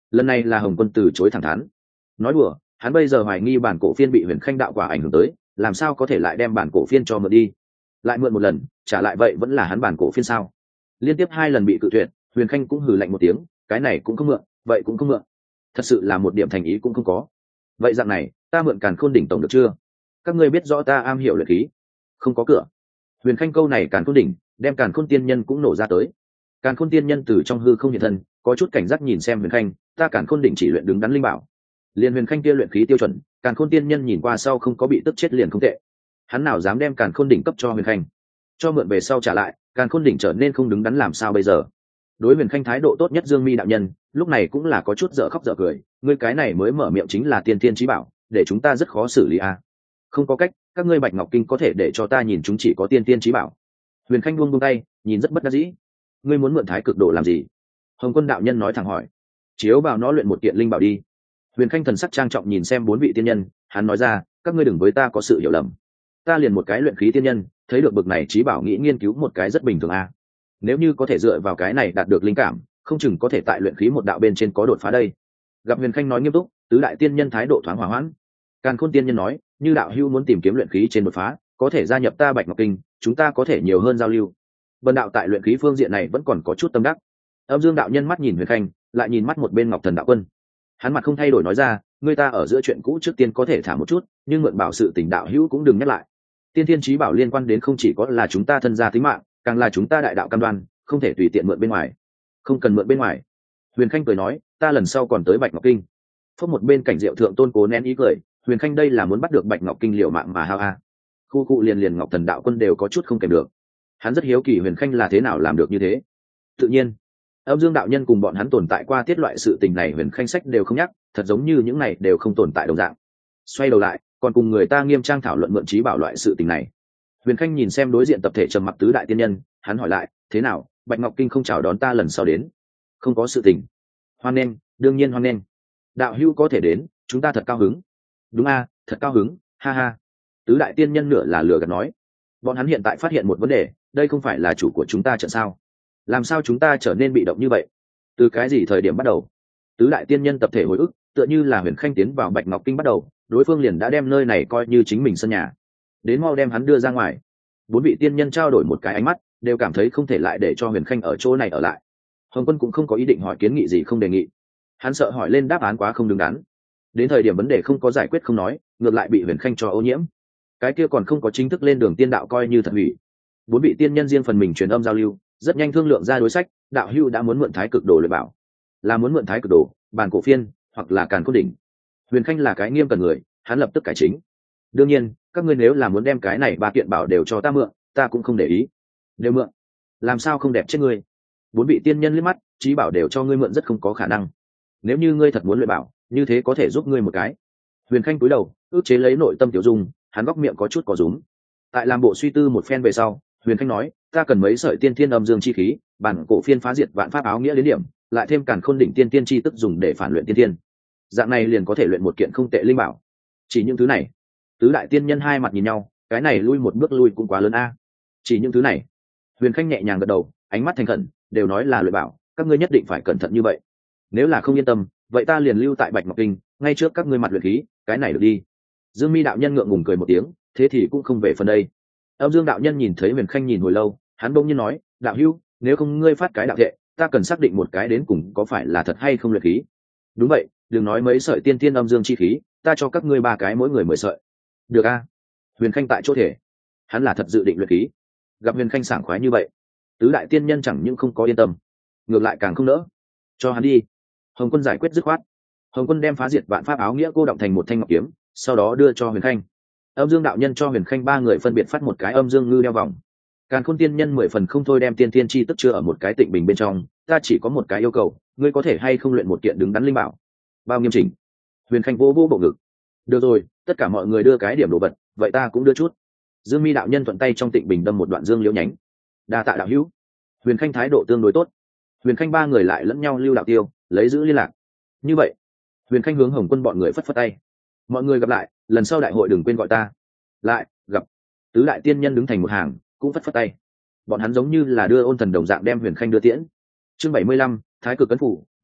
Speaker 1: lần này là Hồng Quân từ chối thẳng thắn. Nói đùa, hắn bây giờ hoài nghi bản cổ phiên bị Huyền Khanh đạo quả ảnh hưởng tới, làm sao có thể lại đem bản cổ phiên cho mượn đi? Lại mượn một lần, trả lại vậy vẫn là hắn bản cổ phiên sao? Liên tiếp hai lần bị cự tuyệt, Huyền Khanh cũng hừ lạnh một tiếng, cái này cũng không mượn, vậy cũng không mượn. Thật sự là một điểm thành ý cũng không có. Vậy dạng này, ta mượn Càn Khôn đỉnh tổng được chưa? Các ngươi biết rõ ta am hiểu luyện khí. Không có cửa. Huyền Khanh câu này Càn Khôn đỉnh, đem Càn Khôn tiên nhân cũng nổ ra tới. Càn Khôn tiên nhân từ trong hư không hiện thân, có chút cảnh giác nhìn xem Huyền Khanh, ta Càn Khôn đỉnh chỉ luyện đứng đắn linh bảo. Liên Huyền Khanh kia luyện khí tiêu chuẩn, Càn Khôn tiên nhân nhìn qua sau không có bị tức chết liền không tệ. Hắn nào dám đem Càn Khôn đỉnh cấp cho Huyền Khanh? Cho mượn về sau trả lại, Càn Khôn đỉnh trở nên không đứng đắn làm sao bây giờ? Đối Huyền Khanh thái độ tốt nhất Dương Mi đạo nhân, lúc này cũng là có chút dở khóc dở cười, ngươi cái này mới mở miệng chính là tiên tiên chí bảo, để chúng ta rất khó xử lý a. À. Không có cách, các ngươi Bạch Ngọc Kinh có thể để cho ta nhìn chúng chỉ có tiên tiên chí bảo. Huyền Khanh buông buông tay, nhìn rất bất đắc dĩ. Ngươi muốn mượn thái cực đồ làm gì? Hồng Quân đạo nhân nói thẳng hỏi. Chiếu vào nó luyện một kiện linh bảo đi. Huyền Khanh thần sắc trang trọng nhìn xem bốn vị tiên nhân, hắn nói ra, các ngươi đừng với ta có sự hiểu lầm. Ta liền một cái luyện khí tiên nhân, thấy được bực này chí bảo nghĩ nghiên cứu một cái rất bình thường a. À. Nếu như có thể dựa vào cái này đạt được linh cảm, không chừng có thể tại luyện khí một đạo bên trên có đột phá đây. Gặp Huyền Khanh nói nghiêm túc, tứ đại tiên nhân thái độ thoáng hòa hoãn. Càn Khôn tiên nhân nói, như đạo hữu muốn tìm kiếm luyện khí trên đột phá, có thể gia nhập ta Bạch Ngọc Kinh, chúng ta có thể nhiều hơn giao lưu. Bần đạo tại luyện khí phương diện này vẫn còn có chút tâm đắc. Âm Dương đạo nhân mắt nhìn Huyền Khanh, lại nhìn mắt một bên Ngọc Thần đạo quân. Hắn mặt không thay đổi nói ra, người ta ở giữa chuyện cũ trước tiên có thể thả một chút, nhưng mượn bảo sự tình đạo hữu cũng đừng nhắc lại. Tiên thiên chí bảo liên quan đến không chỉ có là chúng ta thân gia tính mạng, càng là chúng ta đại đạo cam đoan, không thể tùy tiện mượn bên ngoài. Không cần mượn bên ngoài. Huyền Khanh cười nói, ta lần sau còn tới Bạch Ngọc Kinh. Phốc một bên cảnh Diệu thượng tôn cố nén ý cười, Huyền Khanh đây là muốn bắt được Bạch Ngọc Kinh liều mạng mà hao a. Khu cụ liền liền Ngọc Thần đạo quân đều có chút không kèm được. Hắn rất hiếu kỳ Huyền Khanh là thế nào làm được như thế. Tự nhiên, Âm Dương đạo nhân cùng bọn hắn tồn tại qua tiết loại sự tình này Huyền Khanh sách đều không nhắc, thật giống như những này đều không tồn tại đồng dạng. Xoay đầu lại, còn cùng người ta nghiêm trang thảo luận mượn trí bảo loại sự tình này. Huyền Khanh nhìn xem đối diện tập thể trầm mặc tứ đại tiên nhân, hắn hỏi lại, thế nào, Bạch Ngọc Kinh không chào đón ta lần sau đến? Không có sự tình. Hoan nghênh, đương nhiên hoan nghênh. Đạo hữu có thể đến, chúng ta thật cao hứng. Đúng a, thật cao hứng, ha ha. Tứ đại tiên nhân nửa là lừa gạt nói. Bọn hắn hiện tại phát hiện một vấn đề, đây không phải là chủ của chúng ta trận sao? Làm sao chúng ta trở nên bị động như vậy? Từ cái gì thời điểm bắt đầu? Tứ đại tiên nhân tập thể hồi ức, tựa như là Huyền Khanh tiến vào Bạch Ngọc Kinh bắt đầu, đối phương liền đã đem nơi này coi như chính mình sân nhà. Đến mau đem hắn đưa ra ngoài. Bốn vị tiên nhân trao đổi một cái ánh mắt, đều cảm thấy không thể lại để cho Huyền Khanh ở chỗ này ở lại. Hồng Quân cũng không có ý định hỏi kiến nghị gì không đề nghị. Hắn sợ hỏi lên đáp án quá không đứng đắn. Đến thời điểm vấn đề không có giải quyết không nói, ngược lại bị Huyền Khanh cho ô nhiễm. Cái kia còn không có chính thức lên đường tiên đạo coi như thật hủy. Bốn vị tiên nhân riêng phần mình truyền âm giao lưu, rất nhanh thương lượng ra đối sách. Đạo hữu đã muốn mượn thái cực đồ luyện bảo, là muốn mượn thái cực đồ, bản cổ phiên, hoặc là Càn Khôn đỉnh. Huyền Khanh là cái nghiêm cần người, hắn lập tức cải chính. Đương nhiên, các ngươi nếu là muốn đem cái này ba kiện bảo đều cho ta mượn, ta cũng không để ý. Đều mượn, làm sao không đẹp chết ngươi? Bốn vị tiên nhân liếc mắt, trí bảo đều cho ngươi mượn rất không có khả năng. Nếu như ngươi thật muốn luyện bảo, như thế có thể giúp ngươi một cái. Huyền Khanh cúi đầu, ước chế lấy nội tâm tiểu dung, hắn góc miệng có chút có rúm. Tại làm bộ suy tư một phen về sau, Huyền Khanh nói, ta cần mấy sợi tiên thiên âm dương chi khí, bản cổ phiên phá diệt vạn pháp áo nghĩa đến điểm, lại thêm Càn Khôn đỉnh tiên tiên chi tức dùng để phản luyện tiên thiên. Dạng này liền có thể luyện một kiện không tệ linh bảo. Chỉ những thứ này. Tứ đại tiên nhân hai mặt nhìn nhau, cái này lui một bước lui cũng quá lớn a. Chỉ những thứ này. Huyền Khanh nhẹ nhàng gật đầu, ánh mắt thành khẩn, đều nói là luyện bảo, các ngươi nhất định phải cẩn thận như vậy. Nếu là không yên tâm, vậy ta liền lưu tại Bạch Ngọc Kinh, ngay trước các ngươi mặt luyện khí, cái này được đi. Dương Mi đạo nhân ngượng ngùng cười một tiếng, thế thì cũng không về phần đây. Âm Dương đạo nhân nhìn thấy Huyền Khanh nhìn hồi lâu, hắn bỗng nhiên nói, đạo hữu, nếu không ngươi phát cái đạo thệ, ta cần xác định một cái đến cùng có phải là thật hay không luyện khí. Đúng vậy, đừng nói mấy sợi tiên tiên âm dương chi khí, ta cho các ngươi ba cái mỗi người mười sợi. Được a? Huyền Khanh tại chỗ thể, hắn là thật dự định luyện khí. Gặp Huyền Khanh sảng khoái như vậy, tứ đại tiên nhân chẳng những không có yên tâm, ngược lại càng không nỡ. Cho hắn đi. Hồng Quân giải quyết dứt khoát. Hồng Quân đem phá diệt vạn pháp áo nghĩa cô động thành một thanh ngọc kiếm, sau đó đưa cho Huyền Khanh. Âm Dương đạo nhân cho Huyền Khanh ba người phân biệt phát một cái âm dương ngư đeo vòng. Càn Khôn tiên nhân mười phần không thôi đem tiên tiên chi tức chưa ở một cái tịnh bình bên trong, ta chỉ có một cái yêu cầu, ngươi có thể hay không luyện một kiện đứng đắn linh bảo. Bao nghiêm chỉnh. Huyền Khanh vô vô bộ ngực. Được rồi, tất cả mọi người đưa cái điểm đồ vật, vậy ta cũng đưa chút. Dương Mi đạo nhân thuận tay trong tịnh bình đâm một đoạn dương liễu nhánh. Đa tạ đạo hữu. Huyền Khanh thái độ tương đối tốt. Huyền Khanh ba người lại lẫn nhau lưu đạo tiêu, lấy giữ liên lạc. Như vậy, Huyền Khanh hướng Hồng Quân bọn người phất phất tay. Mọi người gặp lại, lần sau đại hội đừng quên gọi ta. Lại gặp. Tứ đại tiên nhân đứng thành một hàng, cũng phất phất tay. Bọn hắn giống như là đưa ôn thần đồng dạng đem Huyền Khanh đưa tiễn. Chương bảy mươi lăm, Thái Cực Cấn Phủ,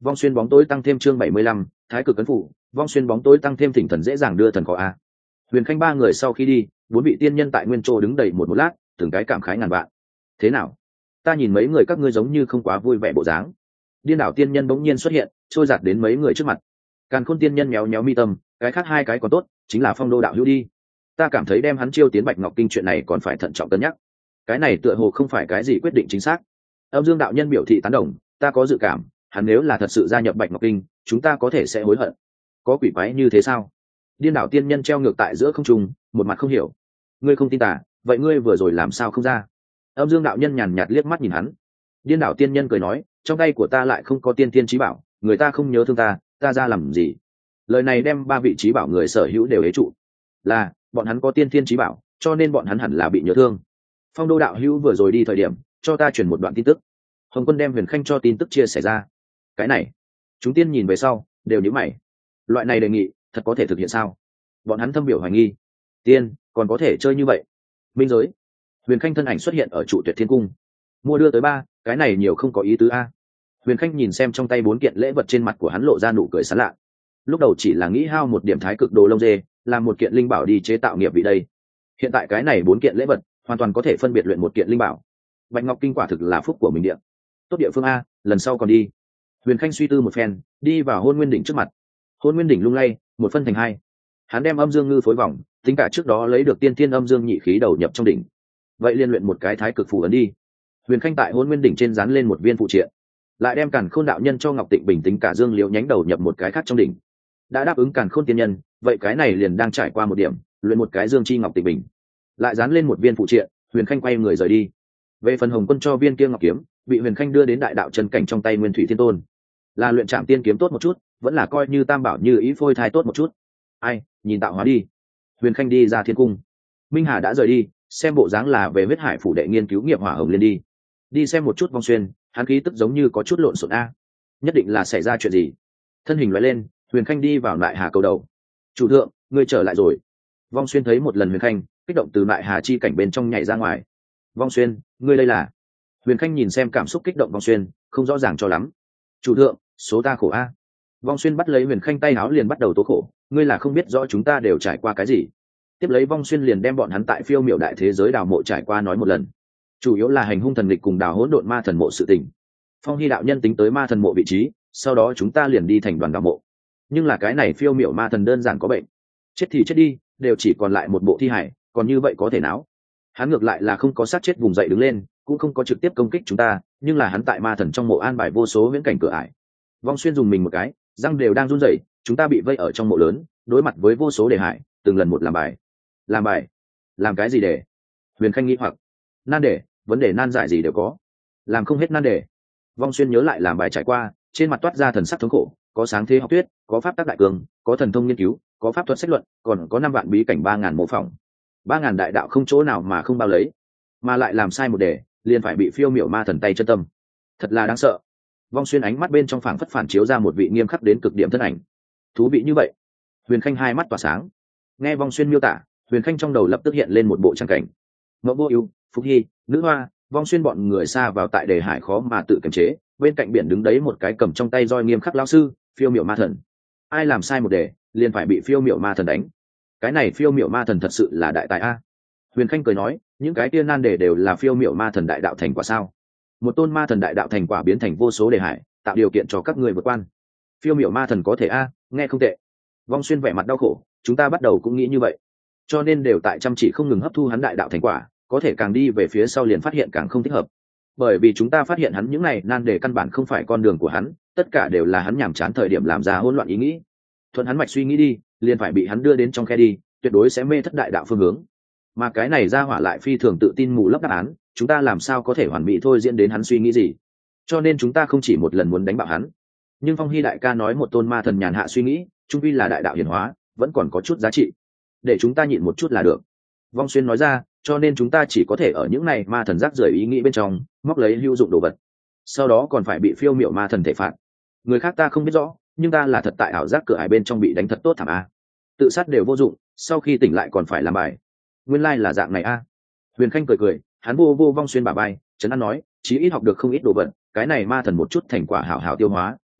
Speaker 1: Vong xuyên bóng tối tăng thêm chương bảy mươi lăm, thái cực cấn phủ, vong xuyên bóng tối tăng thêm thỉnh thần dễ dàng đưa thần có a. Huyền Khanh ba người sau khi đi, bốn vị tiên nhân tại nguyên chỗ đứng đầy một một lát, từng cái cảm khái ngàn vạn. Thế nào? Ta nhìn mấy người các ngươi giống như không quá vui vẻ bộ dáng. Điên đảo tiên nhân bỗng nhiên xuất hiện, trôi giạt đến mấy người trước mặt. Càn Khôn tiên nhân méo méo mi tâm, cái khác hai cái còn tốt, chính là Phong Đô đạo hữu đi. Ta cảm thấy đem hắn chiêu tiến Bạch Ngọc Kinh chuyện này còn phải thận trọng cân nhắc. Cái này tựa hồ không phải cái gì quyết định chính xác. Âm Dương đạo nhân biểu thị tán đồng, ta có dự cảm, hắn nếu là thật sự gia nhập Bạch Ngọc Kinh, chúng ta có thể sẽ hối hận. Có quỷ quái như thế sao? Điên đảo tiên nhân treo ngược tại giữa không trung, một mặt không hiểu. Ngươi không tin ta, vậy ngươi vừa rồi làm sao không ra? Âm Dương đạo nhân nhàn nhạt liếc mắt nhìn hắn. Điên đảo tiên nhân cười nói, trong tay của ta lại không có tiên tiên chí bảo, người ta không nhớ thương ta, ta ra làm gì? Lời này đem ba vị chí bảo người sở hữu đều hế trụ. Là, bọn hắn có tiên tiên chí bảo, cho nên bọn hắn hẳn là bị nhớ thương. Phong Đô đạo hữu vừa rồi đi thời điểm, cho ta truyền một đoạn tin tức. Hồng Quân đem Huyền Khanh cho tin tức chia sẻ ra. Cái này, chúng tiên nhìn về sau, đều nhíu mày. Loại này đề nghị, thật có thể thực hiện sao? Bọn hắn thâm biểu hoài nghi. Tiên, còn có thể chơi như vậy? Minh giới. Huyền Khanh thân ảnh xuất hiện ở trụ Tuyệt Thiên cung. Mua đưa tới ba, cái này nhiều không có ý tứ a. Huyền Khanh nhìn xem trong tay bốn kiện lễ vật trên mặt của hắn lộ ra nụ cười sảng lạ. Lúc đầu chỉ là nghĩ hao một điểm thái cực đồ lông dê, làm một kiện linh bảo đi chế tạo nghiệp vị đây. Hiện tại cái này bốn kiện lễ vật, hoàn toàn có thể phân biệt luyện một kiện linh bảo. Bạch Ngọc Kinh quả thực là phúc của mình địa. Tốt địa phương a, lần sau còn đi. Huyền Khanh suy tư một phen, đi vào Hôn Nguyên đỉnh trước mặt. Hôn Nguyên đỉnh lung lay, một phân thành hai. Hắn đem âm dương ngư phối vòng, tính cả trước đó lấy được tiên thiên âm dương nhị khí đầu nhập trong đỉnh. Vậy liên luyện một cái thái cực phù ấn đi. Huyền Khanh tại Hôn Nguyên đỉnh trên dán lên một viên phụ triện, lại đem Càn Khôn đạo nhân cho Ngọc Tịnh Bình tính cả Dương Liễu nhánh đầu nhập một cái khác trong đỉnh. Đã đáp ứng Càn Khôn tiên nhân, vậy cái này liền đang trải qua một điểm, luyện một cái Dương chi Ngọc Tịnh Bình, lại dán lên một viên phụ triện. Huyền Khanh quay người rời đi. Về phần Hồng Quân cho viên kia ngọc kiếm, bị Huyền Khanh đưa đến đại đạo chân cảnh trong tay Nguyên Thủy Thiên Tôn. Là luyện Trảm Tiên kiếm tốt một chút, vẫn là coi như Tam Bảo Như Ý phôi thai tốt một chút. Ai, nhìn tạo hóa đi. Huyền Khanh đi ra thiên cung. Minh Hà đã rời đi, xem bộ dáng là về huyết hải phủ đệ nghiên cứu nghiệp hỏa hồng liên đi. Đi xem một chút Vong Xuyên, hắn khí tức giống như có chút lộn xộn a. Nhất định là xảy ra chuyện gì. Thân hình lóe lên, Huyền Khanh đi vào Nại Hà cầu đầu. Chủ thượng, ngươi trở lại rồi. Vong Xuyên thấy một lần Huyền Khanh, kích động từ Nại Hà chi cảnh bên trong nhảy ra ngoài. Vong Xuyên, ngươi đây là? Huyền Khanh nhìn xem cảm xúc kích động Vong Xuyên, không rõ ràng cho lắm. Chủ thượng, số ta khổ a. Vong Xuyên bắt lấy Huyền Khanh tay áo liền bắt đầu tố khổ, ngươi là không biết rõ chúng ta đều trải qua cái gì. Tiếp lấy Vong Xuyên liền đem bọn hắn tại phiêu miểu đại thế giới đào mộ trải qua nói một lần. Chủ yếu là hành hung thần lịch cùng đào hỗn độn ma thần mộ sự tình. Phong Hy đạo nhân tính tới ma thần mộ vị trí, sau đó chúng ta liền đi thành đoàn đào mộ. Nhưng là cái này phiêu miểu ma thần đơn giản có bệnh, chết thì chết đi, đều chỉ còn lại một bộ thi hải, còn như vậy có thể nào? Hắn ngược lại là không có sát chết vùng dậy đứng lên, cũng không có trực tiếp công kích chúng ta, nhưng là hắn tại ma thần trong mộ an bài vô số viễn cảnh cửa ải. Vong Xuyên dùng mình một cái, răng đều đang run rẩy, chúng ta bị vây ở trong mộ lớn, đối mặt với vô số đề hải, từng lần một làm bài. Làm bài? Làm cái gì để? Huyền Khanh nghĩ hoặc. Nan đề, vấn đề nan giải gì đều có. Làm không hết nan đề. Vong Xuyên nhớ lại làm bài trải qua, trên mặt toát ra thần sắc thống khổ, có sáng thế học thuyết, có pháp tác đại cường, có thần thông nghiên cứu, có pháp thuật sách luận, còn có năm vạn bí cảnh ba ngàn mô phỏng. Ba ngàn đại đạo không chỗ nào mà không bao lấy, mà lại làm sai một đề, liền phải bị phiêu miểu ma thần tay chân tâm. Thật là đáng sợ. Vong Xuyên ánh mắt bên trong phảng phất phản chiếu ra một vị nghiêm khắc đến cực điểm thân ảnh. Thú vị như vậy. Huyền Khanh hai mắt tỏa sáng. Nghe Vong Xuyên miêu tả, Huyền Khanh trong đầu lập tức hiện lên một bộ trang cảnh. Ngộ Vô Ưu, Phúc Hy, Nữ Hoa, Vong Xuyên bọn người xa vào tại đề hải khó mà tự kiềm chế, bên cạnh biển đứng đấy một cái cầm trong tay roi nghiêm khắc lão sư, phiêu miểu ma thần. Ai làm sai một đề, liền phải bị phiêu miểu ma thần đánh. Cái này phiêu miểu ma thần thật sự là đại tài a. Huyền Khanh cười nói, những cái kia nan đề đều là phiêu miểu ma thần đại đạo thành quả sao? Một tôn ma thần đại đạo thành quả biến thành vô số đề hải, tạo điều kiện cho các người vượt quan. Phiêu miểu ma thần có thể a, nghe không tệ. Vong Xuyên vẻ mặt đau khổ, chúng ta bắt đầu cũng nghĩ như vậy, cho nên đều tại chăm chỉ không ngừng hấp thu hắn đại đạo thành quả, có thể càng đi về phía sau liền phát hiện càng không thích hợp. Bởi vì chúng ta phát hiện hắn những này nan đề căn bản không phải con đường của hắn, tất cả đều là hắn nhàm chán thời điểm làm ra hỗn loạn ý nghĩ. Thuận hắn mạch suy nghĩ đi, liền phải bị hắn đưa đến trong khe đi, tuyệt đối sẽ mê thất đại đạo phương hướng. Mà cái này ra hỏa lại phi thường tự tin mù lấp đáp án, chúng ta làm sao có thể hoàn mỹ thôi diễn đến hắn suy nghĩ gì. Cho nên chúng ta không chỉ một lần muốn đánh bạo hắn. Nhưng Phong Hy đại ca nói một tôn ma thần nhàn hạ suy nghĩ, trung quy là đại đạo hiển hóa, vẫn còn có chút giá trị. Để chúng ta nhịn một chút là được. Vong Xuyên nói ra, cho nên chúng ta chỉ có thể ở những này ma thần rác rưởi ý nghĩ bên trong, móc lấy hữu dụng đồ vật. Sau đó còn phải bị phiêu miểu ma thần thể phạt. Người khác ta không biết rõ, nhưng ta là thật tại ảo giác cửa ải bên trong bị đánh thật tốt thảm a. Tự sát đều vô dụng, sau khi tỉnh lại còn phải làm bài. Nguyên lai là dạng này a. Huyền Khanh cười cười, hắn vô vô Vong Xuyên bả vai, trấn an nói, chí ít học được không ít đồ vật, cái này ma thần một chút thành quả hảo hảo tiêu hóa,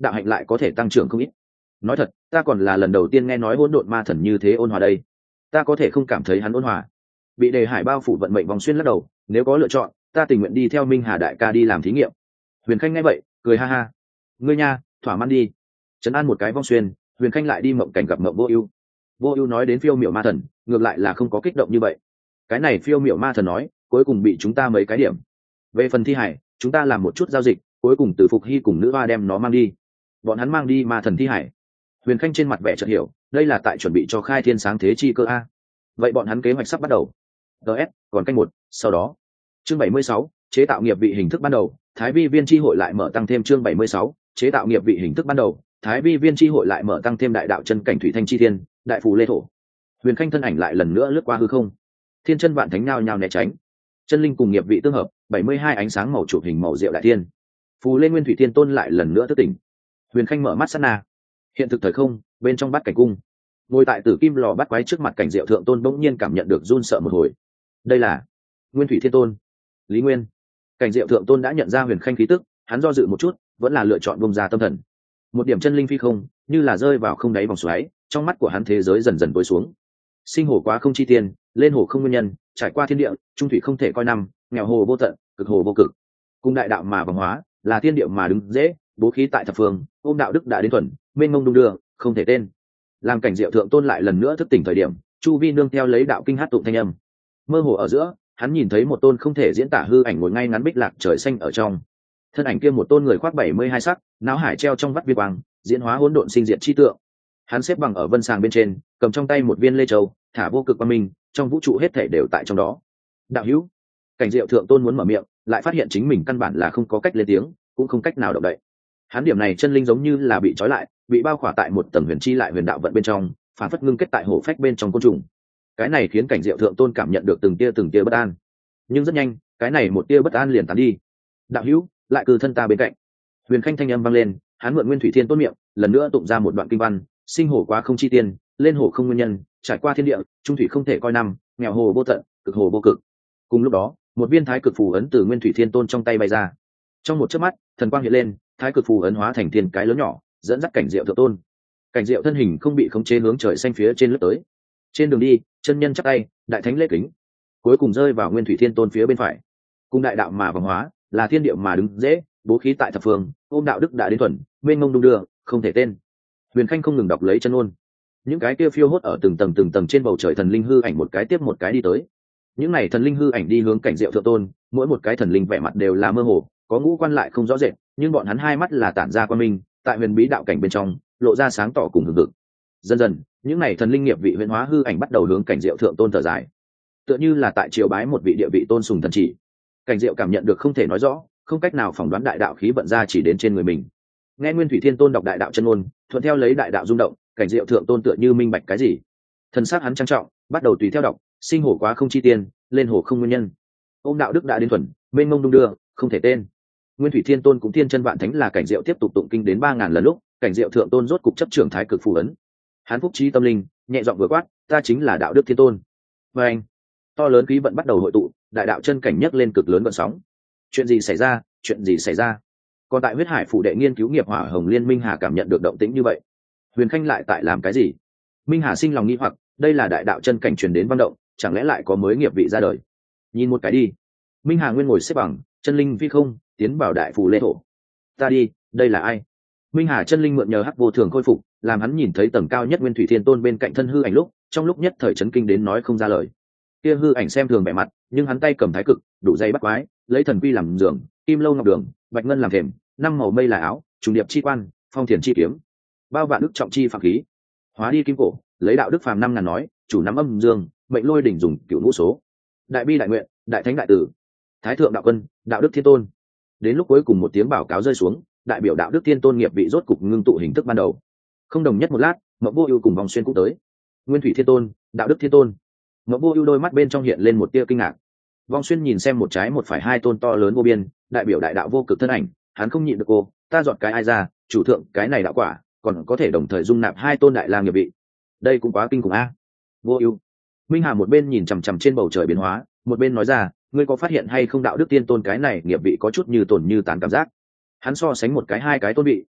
Speaker 1: đạo hạnh lại có thể tăng trưởng không ít. Nói thật, ta còn là lần đầu tiên nghe nói hỗn độn ma thần như thế ôn hòa đây. Ta có thể không cảm thấy hắn ôn hòa. Bị đề hải bao phủ vận mệnh vòng xuyên lắc đầu, nếu có lựa chọn, ta tình nguyện đi theo Minh Hà đại ca đi làm thí nghiệm. Huyền Khanh nghe vậy, cười ha ha. Ngươi nha, thỏa mãn đi. Trấn an một cái vong xuyên, Huyền Khanh lại đi mộng cảnh gặp mộng vô ưu. Vô ưu nói đến phiêu miểu ma thần, ngược lại là không có kích động như vậy. Cái này phiêu miểu ma thần nói, cuối cùng bị chúng ta mấy cái điểm. Về phần thi hải, chúng ta làm một chút giao dịch, cuối cùng từ Phục Hy cùng nữ hoa đem nó mang đi. Bọn hắn mang đi ma thần thi hải. Huyền Khanh trên mặt vẻ chợt hiểu, đây là tại chuẩn bị cho khai thiên sáng thế chi cơ a. Vậy bọn hắn kế hoạch sắp bắt đầu. ds còn canh một, sau đó chương bảy mươi sáu, chế tạo nghiệp vị hình thức ban đầu, Thái Vi Viên chi hội lại mở tăng thêm chương bảy mươi sáu, chế tạo nghiệp vị hình thức ban đầu, Thái Vi Viên chi hội lại mở tăng thêm đại đạo chân cảnh thủy thanh chi thiên, đại phù lê thổ. Huyền Khanh thân ảnh lại lần nữa lướt qua hư không. Thiên chân vạn thánh nhao nhao né tránh. Chân linh cùng nghiệp vị tương hợp, bảy mươi hai ánh sáng màu chụp hình màu diệu đại thiên. Phù Lê Nguyên Thủy Thiên Tôn lại lần nữa thức tỉnh. Huyền Khanh mở mắt sát na. Hiện thực thời không, bên trong bát cảnh cung. Ngồi tại Tử Kim lò bát quái trước mặt cảnh Diệu Thượng Tôn bỗng nhiên cảm nhận được run sợ một hồi. Đây là Nguyên Thủy Thiên Tôn. Lý Nguyên. Cảnh Diệu Thượng Tôn đã nhận ra Huyền Khanh khí tức, hắn do dự một chút, vẫn là lựa chọn bung ra tâm thần. Một điểm chân linh phi không, như là rơi vào không đáy vòng xoáy, trong mắt của hắn thế giới dần dần tối xuống. Sinh hồ quá không chi tiền, lên hồ không nguyên nhân, trải qua thiên địa, trung thủy không thể coi năm, nghèo hồ vô tận, cực hồ vô cực. Cùng đại đạo mà vòng hóa, là thiên địa mà đứng dễ, bố khí tại thập phương, ôm đạo đức đã đến thuần, mênh mông đung đưa, không thể tên. Làm cảnh Diệu Thượng Tôn lại lần nữa thức tỉnh thời điểm, chu vi nương theo lấy đạo kinh hát tụng thanh âm. Mơ hồ ở giữa, hắn nhìn thấy một tôn không thể diễn tả hư ảnh ngồi ngay ngắn bích lạc trời xanh ở trong. Thân ảnh kia một tôn người khoác bảy mươi hai sắc, não hải treo trong vắt vi quang, diễn hóa hỗn độn sinh diệt chi tượng. Hắn xếp bằng ở vân sàng bên trên, cầm trong tay một viên lê châu, thả vô cực quang minh, trong vũ trụ hết thể đều tại trong đó. Đạo hữu. Cảnh Diệu Thượng Tôn muốn mở miệng, lại phát hiện chính mình căn bản là không có cách lên tiếng, cũng không cách nào động đậy. Hắn điểm này chân linh giống như là bị trói lại, bị bao khỏa tại một tầng huyền chi lại huyền đạo vận bên trong, phản phất ngưng kết tại hổ phách bên trong côn trùng. Cái này khiến Cảnh Diệu Thượng Tôn cảm nhận được từng tia từng tia bất an. Nhưng rất nhanh, cái này một tia bất an liền tán đi. Đạo hữu, lại cư thân ta bên cạnh. Huyền Khanh thanh âm vang lên, hắn mượn Nguyên Thủy Thiên Tôn miệng, lần nữa tụng ra một đoạn kinh văn, sinh hồ quá không chi tiên, lên hồ không nguyên nhân, trải qua thiên địa, trung thủy không thể coi năm, nghèo hồ vô tận, cực hồ vô cực. Cùng lúc đó, một viên thái cực phù ấn từ Nguyên Thủy Thiên Tôn trong tay bay ra. Trong một chớp mắt, thần quang hiện lên, thái cực phù ấn hóa thành thiên cái lớn nhỏ, dẫn dắt Cảnh Diệu Thượng Tôn. Cảnh Diệu thân hình không bị khống chế hướng trời xanh phía trên lướt tới. Trên đường đi, chân nhân chắp tay, đại thánh lễ kính, cuối cùng rơi vào Nguyên Thủy Thiên Tôn phía bên phải. Cùng đại đạo mà vòng hóa, là thiên địa mà đứng dễ, bố khí tại thập phương, ôm đạo đức đã đến thuần, mênh mông đung đưa, không thể tên. Huyền Khanh không ngừng đọc lấy chân ngôn. Những cái kia phiêu hốt ở từng tầng từng tầng trên bầu trời thần linh hư ảnh một cái tiếp một cái đi tới. Những này thần linh hư ảnh đi hướng Cảnh Diệu Thượng Tôn, mỗi một cái thần linh vẻ mặt đều là mơ hồ, có ngũ quan lại không rõ rệt, nhưng bọn hắn hai mắt là tản ra quan minh, tại huyền bí đạo cảnh bên trong, lộ ra sáng tỏ cùng hừng hực. Dần dần, những này thần linh nghiệp vị huyền hóa hư ảnh bắt đầu hướng Cảnh Diệu Thượng Tôn thở dài, tựa như là tại triều bái một vị địa vị tôn sùng thần chỉ. Cảnh Diệu cảm nhận được không thể nói rõ, không cách nào phỏng đoán đại đạo khí vận ra chỉ đến trên người mình. Nghe Nguyên Thủy Thiên Tôn đọc đại đạo chân ngôn, thuận theo lấy đại đạo rung động, Cảnh Diệu Thượng Tôn tựa như minh bạch cái gì. Thần sắc hắn trang trọng, bắt đầu tùy theo đọc, sinh hồ quá không chi tiên, lên hồ không nguyên nhân. Ôm đạo đức đã đến thuần, mênh mông đung đưa, không thể tên. Nguyên Thủy Thiên Tôn cũng thiên chân vạn thánh là Cảnh Diệu tiếp tục tụng kinh đến ba ngàn lần lúc, Cảnh Diệu Thượng Tôn rốt cục chấp trưởng thái cực phù ấn. Hắn phúc trí tâm linh, nhẹ giọng vừa quát, ta chính là đạo đức thiên tôn. Và anh, to lớn khí vận bắt đầu hội tụ, đại đạo chân cảnh nhấc lên cực lớn vận sóng. Chuyện gì xảy ra? Chuyện gì xảy ra? Còn tại huyết hải phủ đệ nghiên cứu nghiệp hỏa hồng liên Minh Hà cảm nhận được động tĩnh như vậy, Huyền Khanh lại tại làm cái gì? Minh Hà sinh lòng nghi hoặc, đây là đại đạo chân cảnh truyền đến văn động, chẳng lẽ lại có mới nghiệp vị ra đời? Nhìn một cái đi. Minh Hà nguyên ngồi xếp bằng, chân linh phi không, tiến vào đại phù lê thổ. Ta đi, đây là ai? Minh Hà chân linh mượn nhờ hắc vô thường khôi phục, làm hắn nhìn thấy tầng cao nhất Nguyên Thủy Thiên Tôn bên cạnh thân hư ảnh lúc, trong lúc nhất thời chấn kinh đến nói không ra lời. Kia hư ảnh xem thường vẻ mặt, nhưng hắn tay cầm thái cực, đủ dây bắt quái, lấy thần quy làm giường, kim lâu ngọc đường, bạch ngân làm thềm, năm màu mây là áo, trùng điệp chi quan, phong thiền chi kiếm, bao vạn đức trọng chi phạm khí, hóa đi kim cổ, lấy đạo đức phàm năm ngàn nói, chủ nắm âm dương, mệnh lôi đỉnh dùng cửu ngũ số, đại bi đại nguyện, đại thánh đại tử, thái thượng đạo quân, đạo đức thiên tôn. Đến lúc cuối cùng một tiếng bảo cáo rơi xuống, đại biểu đạo đức thiên tôn nghiệp vị rốt cục ngưng tụ hình thức ban đầu. Không đồng nhất một lát, Mộng Vô Ưu cùng Vòng Xuyên cũng tới. Nguyên Thủy Thiên Tôn, đạo đức thiên tôn. Mộng Vô Ưu đôi mắt bên trong hiện lên một tia kinh ngạc. Vong Xuyên nhìn xem một trái một phải hai tôn to lớn vô biên, đại biểu đại đạo vô cực thân ảnh, hắn không nhịn được cô, ta dọn cái ai ra, chủ thượng, cái này đạo quả, còn có thể đồng thời dung nạp hai tôn đại la nghiệp vị. Đây cũng quá kinh khủng a. Vô Ưu. Minh Hà một bên nhìn chằm chằm trên bầu trời biến hóa, một bên nói ra, ngươi có phát hiện hay không đạo đức tiên tôn cái này nghiệp vị có chút như tổn như tán cảm giác. Hắn so sánh một cái hai cái tôn vị,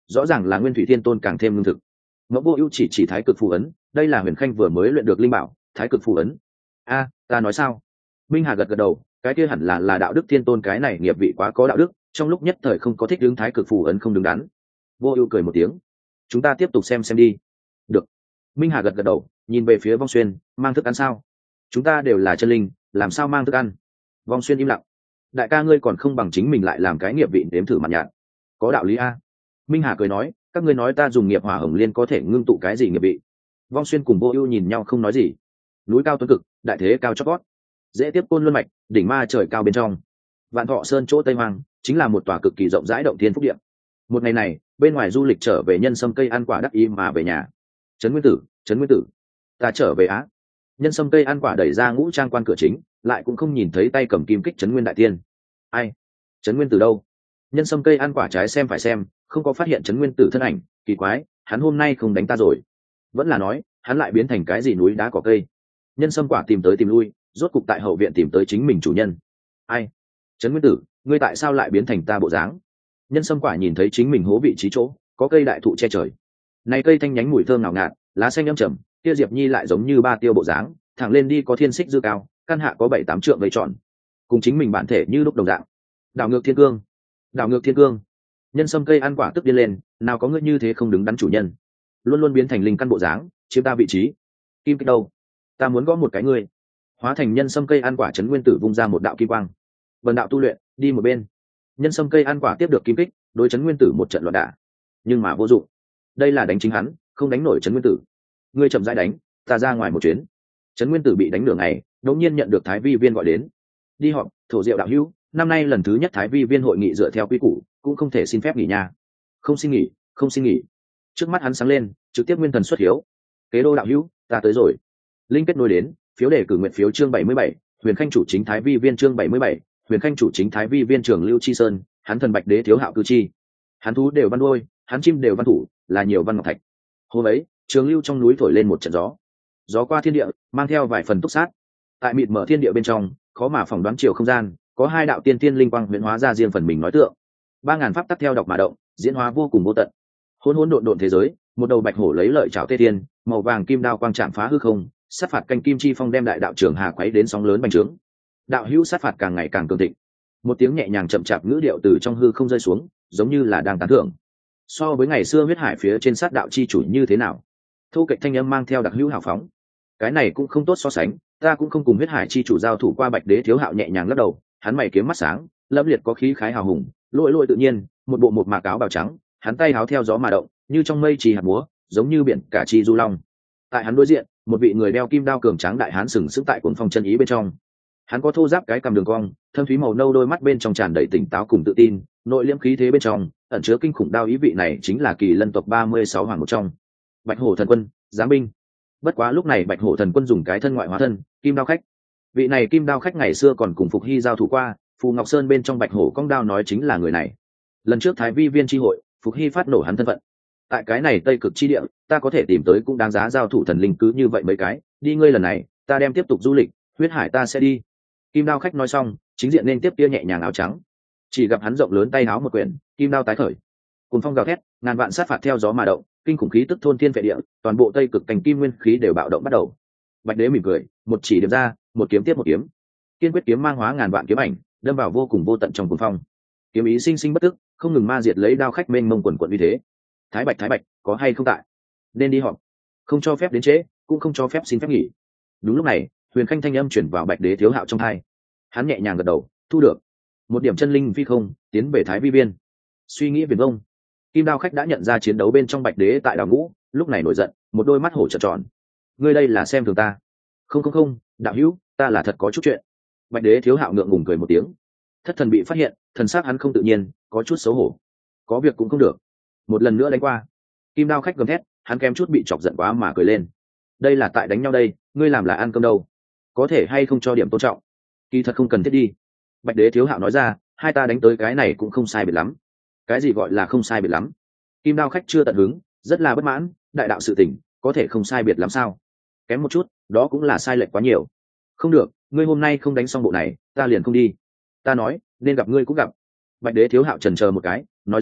Speaker 1: rõ ràng là nguyên thủy thiên tôn càng thêm lương thực. Ngẫu Vô Ưu chỉ chỉ thái cực phù ấn, đây là Huyền Khanh vừa mới luyện được linh bảo, thái cực phù ấn. A, ta nói sao? Minh Hà gật gật đầu, cái kia hẳn là là đạo đức thiên tôn, cái này nghiệp vị quá có đạo đức, trong lúc nhất thời không có thích ứng thái cực phù ấn không đứng đắn. Vô Ưu cười một tiếng, chúng ta tiếp tục xem xem đi. Được. Minh Hà gật gật đầu, nhìn về phía Vong Xuyên, mang thức ăn sao? Chúng ta đều là chân linh, làm sao mang thức ăn? Vong Xuyên im lặng. Đại ca ngươi còn không bằng chính mình lại làm cái nghiệp vị nếm thử mặt nhạt. Có đạo lý a. Minh Hà cười nói, các ngươi nói ta dùng nghiệp hỏa hồng liên có thể ngưng tụ cái gì nghiệp vị? Vong Xuyên cùng Vô Ưu nhìn nhau không nói gì. Núi cao tuấn cực, đại thế cao chót vót, dễ tiếp côn luân mạch, đỉnh ma trời cao bên trong. Vạn Thọ Sơn chỗ Tây Hoang, chính là một tòa cực kỳ rộng rãi động thiên phúc địa. Một ngày này, bên ngoài du lịch trở về nhân sâm cây ăn quả đắc ý mà về nhà. Trấn Nguyên Tử, Trấn Nguyên Tử, ta trở về á. Nhân sâm cây ăn quả đẩy ra ngũ trang quan cửa chính, lại cũng không nhìn thấy tay cầm kim kích Trấn Nguyên đại tiên. Ai? Trấn Nguyên Tử đâu? Nhân sâm cây ăn quả trái xem phải xem, không có phát hiện Trấn Nguyên Tử thân ảnh, kỳ quái, hắn hôm nay không đánh ta rồi. Vẫn là nói, hắn lại biến thành cái gì núi đá cỏ cây. Nhân sâm quả tìm tới tìm lui, rốt cục tại hậu viện tìm tới chính mình chủ nhân. Ai? Trấn Nguyên Tử, ngươi tại sao lại biến thành ta bộ dáng? Nhân sâm quả nhìn thấy chính mình hố vị trí chỗ, có cây đại thụ che trời. Này cây thanh nhánh mùi thơm ngào ngạt, lá xanh âm trầm, kia Diệp Nhi lại giống như ba tiêu bộ dáng, thẳng lên đi có thiên xích dư cao, căn hạ có bảy tám trượng vây tròn, cùng chính mình bản thể như lúc đồng dạng. Đảo ngược thiên cương, đảo ngược thiên cương. Nhân sâm cây ăn quả tức điên lên, nào có ngươi như thế không đứng đắn chủ nhân, luôn luôn biến thành linh căn bộ dáng, chiếm ta vị trí. Kim kích đâu? Ta muốn gõ một cái ngươi. Hóa thành nhân sâm cây ăn quả Trấn Nguyên Tử vung ra một đạo kim quang. Vân đạo tu luyện, đi một bên. Nhân sâm cây ăn quả tiếp được kim kích, đối Trấn Nguyên Tử một trận loạn đả, nhưng mà vô dụng. Đây là đánh chính hắn, không đánh nổi Trấn Nguyên Tử. Ngươi chậm rãi đánh, ta ra ngoài một chuyến. Trấn Nguyên Tử bị đánh nửa ngày, đột nhiên nhận được Thái Vi Viên gọi đến. Đi họp, thổ diệu đạo hữu, năm nay lần thứ nhất Thái Vi Viên hội nghị dựa theo quy củ, cũng không thể xin phép nghỉ nha. Không xin nghỉ, không xin nghỉ. Trước mắt hắn sáng lên, trực tiếp nguyên thần xuất hiếu. Kế đô đạo hữu, ta tới rồi. Linh kết nối đến, phiếu đề cử nguyện phiếu chương bảy mươi bảy, Huyền Khanh chủ chính Thái Vi Viên chương bảy mươi bảy, Huyền Khanh chủ chính Thái Vi Viên trưởng Lưu Chi Sơn, hắn thần Bạch Đế thiếu hạo cư chi. Hắn thú đều văn đuôi, hắn chim đều văn thủ, là nhiều văn ngọc thạch. Hôm ấy, Trường Lưu trong núi thổi lên một trận gió. Gió qua thiên địa, mang theo vài phần túc sát. Tại mịt mở thiên địa bên trong, khó mà phỏng đoán chiều không gian, có hai đạo tiên tiên linh quang huyễn hóa ra riêng phần mình nói tượng. Ba ngàn pháp tắc theo đọc mà động, diễn hóa vô cùng vô tận. Hỗn hỗn độn độn thế giới, một đầu bạch hổ lấy lợi chảo tê thiên, màu vàng kim đao quang chạm phá hư không, sát phạt canh kim chi phong đem đại đạo trưởng hà quấy đến sóng lớn bành trướng. Đạo hữu sát phạt càng ngày càng cường thịnh. Một tiếng nhẹ nhàng chậm chạp ngữ điệu từ trong hư không rơi xuống, giống như là đang tán thưởng. So với ngày xưa huyết hải phía trên sát đạo chi chủ như thế nào? Thu kịch thanh âm mang theo đặc hữu hào phóng. Cái này cũng không tốt so sánh, ta cũng không cùng huyết hải chi chủ giao thủ qua. Bạch Đế thiếu hạo nhẹ nhàng lắc đầu, hắn mày kiếm mắt sáng, lâm liệt có khí khái hào hùng, lội lội tự nhiên, một bộ một mạc áo bào trắng, hắn tay háo theo gió mà động, như trong mây trì hạt múa, giống như biển cả chi du long. Tại hắn đối diện, một vị người đeo kim đao cường tráng đại hán sừng sững tại cuồng phong chân ý bên trong. Hắn có thô giáp cái cằm đường cong, thâm thúy màu nâu, đôi mắt bên trong tràn đầy tỉnh táo cùng tự tin, nội liễm khí thế bên trong ẩn chứa kinh khủng đao ý. Vị này chính là Kỳ Lân tộc ba mươi sáu hoàng một trong, Bạch Hổ thần quân, giáng binh. Bất quá lúc này Bạch Hổ thần quân dùng cái thân ngoại hóa thân, Kim Đao khách. Vị này Kim Đao khách ngày xưa còn cùng Phục Hy giao thủ qua, Phù Ngọc Sơn bên trong Bạch Hổ cong đao nói chính là người này. Lần trước Thái Vi Viên chi hội, Phục Hy phát nổ hắn thân phận. Tại cái này Tây Cực chi địa, ta có thể tìm tới cũng đáng giá giao thủ thần linh cứ như vậy mấy cái, đi ngươi lần này, ta đem tiếp tục du lịch, huyết hải ta sẽ đi. Kim Đao khách nói xong, chính diện nên tiếp kia nhẹ nhàng áo trắng. Chỉ gặp hắn rộng lớn tay áo một quyển, kim đao tái khởi. Cuồng phong gào thét, ngàn vạn sát phạt theo gió mà động, kinh khủng khí tức thôn thiên vệ địa, toàn bộ Tây Cực cảnh kim nguyên khí đều bạo động bắt đầu. Bạch Đế mỉm cười, một chỉ điểm ra, một kiếm tiếp một kiếm. Kiên quyết kiếm mang hóa ngàn vạn kiếm ảnh, đâm vào vô cùng vô tận trong cuồng phong. Kiếm ý sinh sinh bất tức, không ngừng ma diệt lấy đao khách mênh mông quần quần uy thế. Thái Bạch, Thái Bạch, có hay không tại? Nên đi họp. Không cho phép đến trễ, cũng không cho phép xin phép nghỉ. Đúng lúc này, Huyền Khanh thanh âm chuyển vào Bạch Đế thiếu hạo trong tai. Hắn nhẹ nhàng gật đầu, thu được. Một điểm chân linh phi không, tiến về Thái Vi Viên. Suy nghĩ viển vông. Kim Đao khách đã nhận ra chiến đấu bên trong Bạch Đế tại đào ngũ, lúc này nổi giận, một đôi mắt hổ trợn tròn. Ngươi đây là xem thường ta? Không không không, đạo hữu, ta là thật có chút chuyện. Bạch Đế thiếu hạo ngượng ngùng cười một tiếng. Thất thần bị phát hiện, thần sắc hắn không tự nhiên, có chút xấu hổ. Có việc cũng không được. Một lần nữa đánh qua. Kim Đao khách gầm thét, hắn kém chút bị chọc giận quá mà cười lên. Đây là tại đánh nhau đây, ngươi làm là ăn cơm đâu? Có thể hay không cho điểm tôn trọng? Kỳ thật không cần thiết đi. Bạch Đế thiếu hạo nói ra, hai ta đánh tới cái này cũng không sai biệt lắm. Cái gì gọi là không sai biệt lắm? Kim Đao khách chưa tận hứng, rất là bất mãn, đại đạo sự tình có thể không sai biệt lắm sao? Kém một chút, đó cũng là sai lệch quá nhiều. Không được, ngươi hôm nay không đánh xong bộ này, ta liền không đi. Ta nói, nên gặp ngươi cũng gặp. Bạch Đế thiếu hạo chần chờ một cái, nói ra,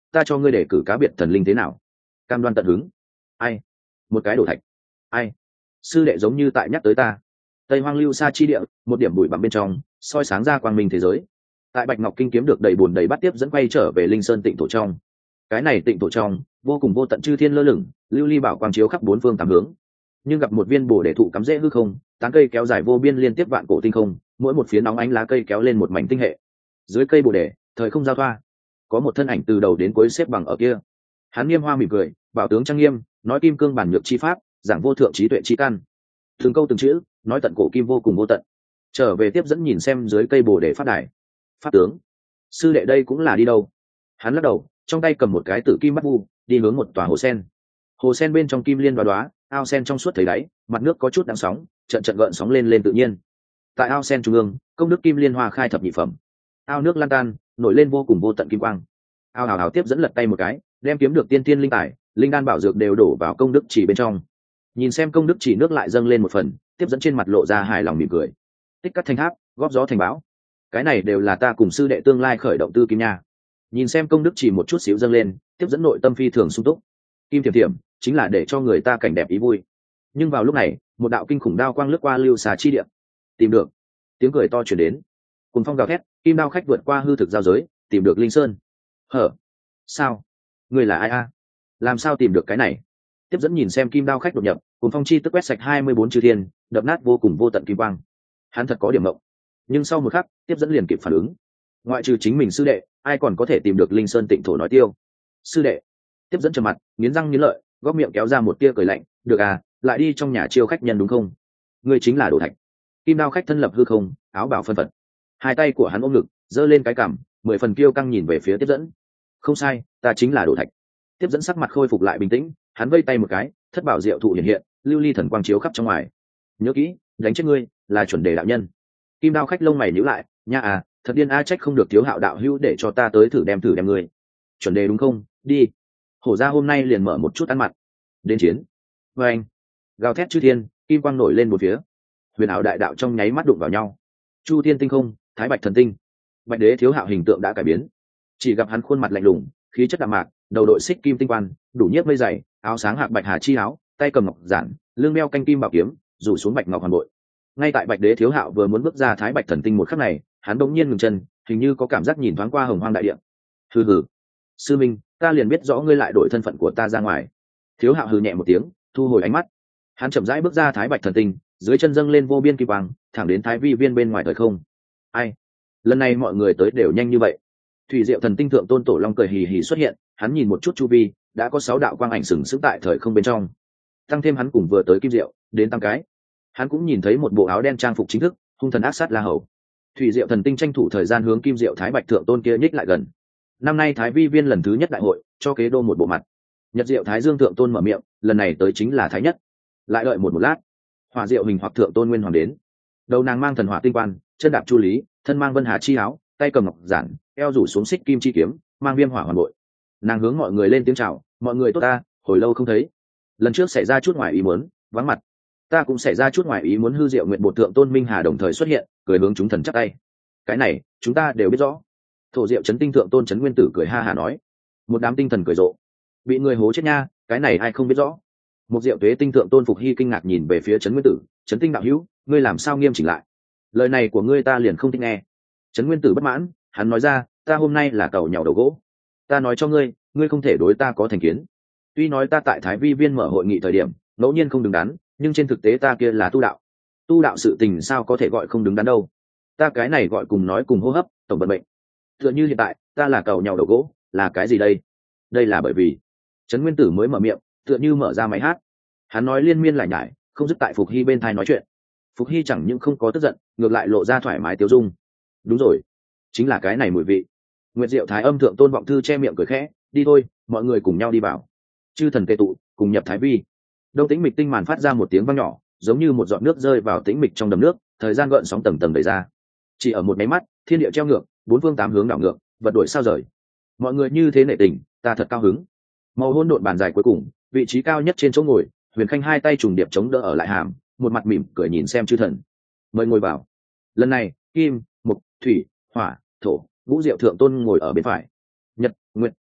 Speaker 1: ta cho ngươi để cử cá biệt thần linh thế nào? Cam đoan tận hứng. Ai? Một cái đổ thạch. Ai? Sư đệ giống như tại nhắc tới ta. Tây hoang lưu xa chi địa, một điểm bụi bặm bên trong soi sáng ra quang minh thế giới. Tại Bạch Ngọc Kinh kiếm được đầy buồn đầy bắt tiếp dẫn quay trở về linh sơn tịnh thổ trong. Cái này tịnh thổ trong vô cùng vô tận chư thiên lơ lửng, lưu ly bảo quang chiếu khắp bốn phương tám hướng. Nhưng gặp một viên bồ đề thụ cắm rễ hư không, tán cây kéo dài vô biên liên tiếp vạn cổ tinh không, mỗi một phía nóng ánh lá cây kéo lên một mảnh tinh hệ. Dưới cây bồ đề, thời không giao thoa, có một thân ảnh từ đầu đến cuối xếp bằng ở kia. Hắn nghiêm hoa mỉm cười, bảo tướng trang nghiêm, nói kim cương bản nhược chi pháp, giảng vô thượng trí tuệ chi căn. Từng câu từng chữ, nói tận cổ kim vô cùng vô tận. Trở về tiếp dẫn nhìn xem dưới cây bồ đề phát đài. Pháp tướng, sư đệ đây cũng là đi đâu? Hắn lắc đầu, trong tay cầm một cái tử kim bắt vu, đi hướng một tòa hồ sen. Hồ sen bên trong kim liên đoá đoá, ao sen trong suốt thấy đáy, mặt nước có chút đáng sóng, trận trận gợn sóng lên lên tự nhiên. Tại ao sen trung ương, công đức kim liên hoa khai thập nhị phẩm. Ao nước lan tan, nổi lên vô cùng vô tận kim quang. Ao hào hào tiếp dẫn lật tay một cái, đem kiếm được tiên tiên linh tài, linh đan bảo dược đều đổ vào công đức chỉ bên trong. Nhìn xem công đức chỉ nước lại dâng lên một phần, tiếp dẫn trên mặt lộ ra hài lòng mỉm cười. Tích cắt thành tháp, góp gió thành bão. Cái này đều là ta cùng sư đệ tương lai khởi động tư kim nha. Nhìn xem công đức chỉ một chút xíu dâng lên, tiếp dẫn nội tâm phi thường sung túc. Kim thiểm thiểm chính là để cho người ta cảnh đẹp ý vui. Nhưng vào lúc này, một đạo kinh khủng đao quang lướt qua lưu xà chi địa. Tìm được. Tiếng cười to truyền đến. Cùng phong gào thét, kim đao khách vượt qua hư thực giao giới, tìm được linh sơn. Hở? Sao? Người là ai a? Làm sao tìm được cái này? Tiếp dẫn nhìn xem kim đao khách đột nhập, cùng phong chi tức quét sạch hai mươi bốn chư thiên, đập nát vô cùng vô tận kim quang. Hắn thật có điểm mộng. Nhưng sau một khắc, tiếp dẫn liền kịp phản ứng. Ngoại trừ chính mình sư đệ, ai còn có thể tìm được linh sơn tịnh thổ nói tiêu? Sư đệ. Tiếp dẫn trầm mặt, nghiến răng nghiến lợi, góc miệng kéo ra một tia cười lạnh. Được à, lại đi trong nhà chiêu khách nhân đúng không? Ngươi chính là Đồ Thạch. Kim đao khách thân lập hư không, áo bào phân phật, hai tay của hắn ôm ngực, giơ lên cái cằm, mười phần kiêu căng nhìn về phía tiếp dẫn. Không sai, ta chính là Đồ Thạch. Tiếp dẫn sắc mặt khôi phục lại bình tĩnh, hắn vây tay một cái, thất bảo diệu thụ hiện hiện, lưu ly thần quang chiếu khắp trong ngoài. Nhớ kỹ, đánh chết ngươi là chuẩn đề đạo nhân. Kim đao khách lông mày nhíu lại, nha à, thật điên a, trách không được thiếu hạo đạo hữu để cho ta tới thử đem thử đem ngươi. Chuẩn đề đúng không? Đi. Hổ ra hôm nay liền mở một chút ăn mặt. Đến chiến. Và anh. Gào thét chư thiên, kim quang nổi lên một phía. Huyền ảo đại đạo trong nháy mắt đụng vào nhau. Chu thiên tinh không, thái bạch thần tinh. Bạch đế thiếu hạo hình tượng đã cải biến. Chỉ gặp hắn khuôn mặt lạnh lùng, khí chất đạm mạc, đầu đội xích kim tinh quan, đủ nhiếp mây dày, áo sáng hạc bạch hà chi áo, tay cầm ngọc giản, lưng đeo canh kim bảo kiếm, rủ xuống bạch ngọc hoàn bội. Ngay tại bạch đế thiếu hạo vừa muốn bước ra thái bạch thần tinh một khắc này, hắn đột nhiên ngừng chân, hình như có cảm giác nhìn thoáng qua hồng hoang đại địa. Hừ hừ, sư minh, ta liền biết rõ ngươi lại đổi thân phận của ta ra ngoài. Thiếu hạo hừ nhẹ một tiếng, thu hồi ánh mắt. Hắn chậm rãi bước ra thái bạch thần tinh, dưới chân dâng lên vô biên kim quang, thẳng đến thái vi viên bên ngoài thời không. Ai? Lần này mọi người tới đều nhanh như vậy. Thủy diệu thần tinh thượng tôn tổ long cười hì hì xuất hiện, hắn nhìn một chút chu vi, đã có sáu đạo quang ảnh sừng sững tại thời không bên trong. Tăng thêm hắn cùng vừa tới kim diệu, đến tăng cái. Hắn cũng nhìn thấy một bộ áo đen trang phục chính thức, hung thần ác sát la hầu. Thủy diệu thần tinh tranh thủ thời gian hướng kim diệu thái bạch thượng tôn kia nhích lại gần. Năm nay thái vi viên lần thứ nhất đại hội, cho kế đô một bộ mặt. Nhật diệu thái dương thượng tôn mở miệng, lần này tới chính là thái nhất. Lại đợi một một lát, hỏa diệu hình hoặc thượng tôn nguyên hoàng đến. Đầu nàng mang thần hỏa tinh quan, chân đạp chu lý, thân mang vân hà chi áo, tay cầm ngọc giản, eo rủ xuống xích kim chi kiếm, mang viêm hỏa hoàn bội. Nàng hướng mọi người lên tiếng chào, mọi người tốt ta, hồi lâu không thấy. Lần trước xảy ra chút ngoài ý muốn, vắng mặt. Ta cũng xảy ra chút ngoài ý muốn, hư diệu nguyện bột thượng tôn minh hà đồng thời xuất hiện, cười hướng chúng thần chắp tay. Cái này chúng ta đều biết rõ. Thổ diệu chấn tinh thượng tôn chấn nguyên tử cười ha hà nói. Một đám tinh thần cười rộ. Bị người hố chết nha, cái này ai không biết rõ. Một diệu tuế tinh thượng tôn phục hy kinh ngạc nhìn về phía chấn nguyên tử, chấn tinh đạo hữu, ngươi làm sao nghiêm chỉnh lại? Lời này của ngươi ta liền không thích nghe. Chấn nguyên tử bất mãn, hắn nói ra, ta hôm nay là cầu nhàu đầu gỗ. Ta nói cho ngươi, ngươi không thể đối ta có thành kiến. Tuy nói ta tại thái vi viên mở hội nghị thời điểm ngẫu nhiên không đứng đắn, nhưng trên thực tế ta kia là tu đạo. Tu đạo sự tình sao có thể gọi không đứng đắn đâu? Ta cái này gọi cùng nói cùng hô hấp, tổng vận mệnh. Tựa như hiện tại, ta là cầu nhàu đầu gỗ, là cái gì đây? Đây là bởi vì Trấn Nguyên Tử mới mở miệng, tựa như mở ra máy hát. Hắn nói liên miên lại nhải, không dứt tại Phục Hy bên thai nói chuyện. Phục Hy chẳng những không có tức giận, ngược lại lộ ra thoải mái tiêu dung. Đúng rồi, chính là cái này mùi vị. Nguyệt Diệu Thái Âm thượng tôn vọng thư che miệng cười khẽ, đi thôi, mọi người cùng nhau đi vào. Chư thần tề tụ, cùng nhập thái vi. Đông Tĩnh Mịch tinh màn phát ra một tiếng vang nhỏ, giống như một giọt nước rơi vào tĩnh mịch trong đầm nước, thời gian gợn sóng tầng tầng đẩy ra. Chỉ ở một máy mắt, thiên địa treo ngược, bốn phương tám hướng đảo ngược, vật đổi sao rời. Mọi người như thế nể tình, ta thật cao hứng. Màu hôn độn bàn dài cuối cùng, vị trí cao nhất trên chỗ ngồi, Huyền Khanh hai tay trùng điệp chống đỡ ở lại hàm, một mặt mỉm cười nhìn xem chư thần. Mời ngồi vào. Lần này, kim, mộc, thủy, hỏa, thổ, ngũ diệu thượng tôn ngồi ở bên phải. Nhật, nguyệt, ẩn,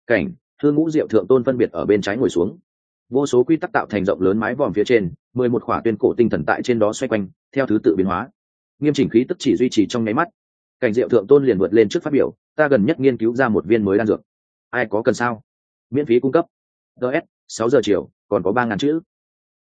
Speaker 1: cảnh hương ngũ diệu thượng tôn phân biệt ở bên trái ngồi xuống. Vô số quy tắc tạo thành rộng lớn mái vòm phía trên, mười một khỏa tuyên cổ tinh thần tại trên đó xoay quanh theo thứ tự biến hóa, nghiêm chỉnh khí tức chỉ duy trì trong nháy mắt. Cảnh diệu thượng tôn liền vượt lên trước phát biểu, ta gần nhất nghiên cứu ra một viên mới đan dược, ai có cần sao, miễn phí cung cấp. ds sáu giờ chiều còn có ba ngàn chữ.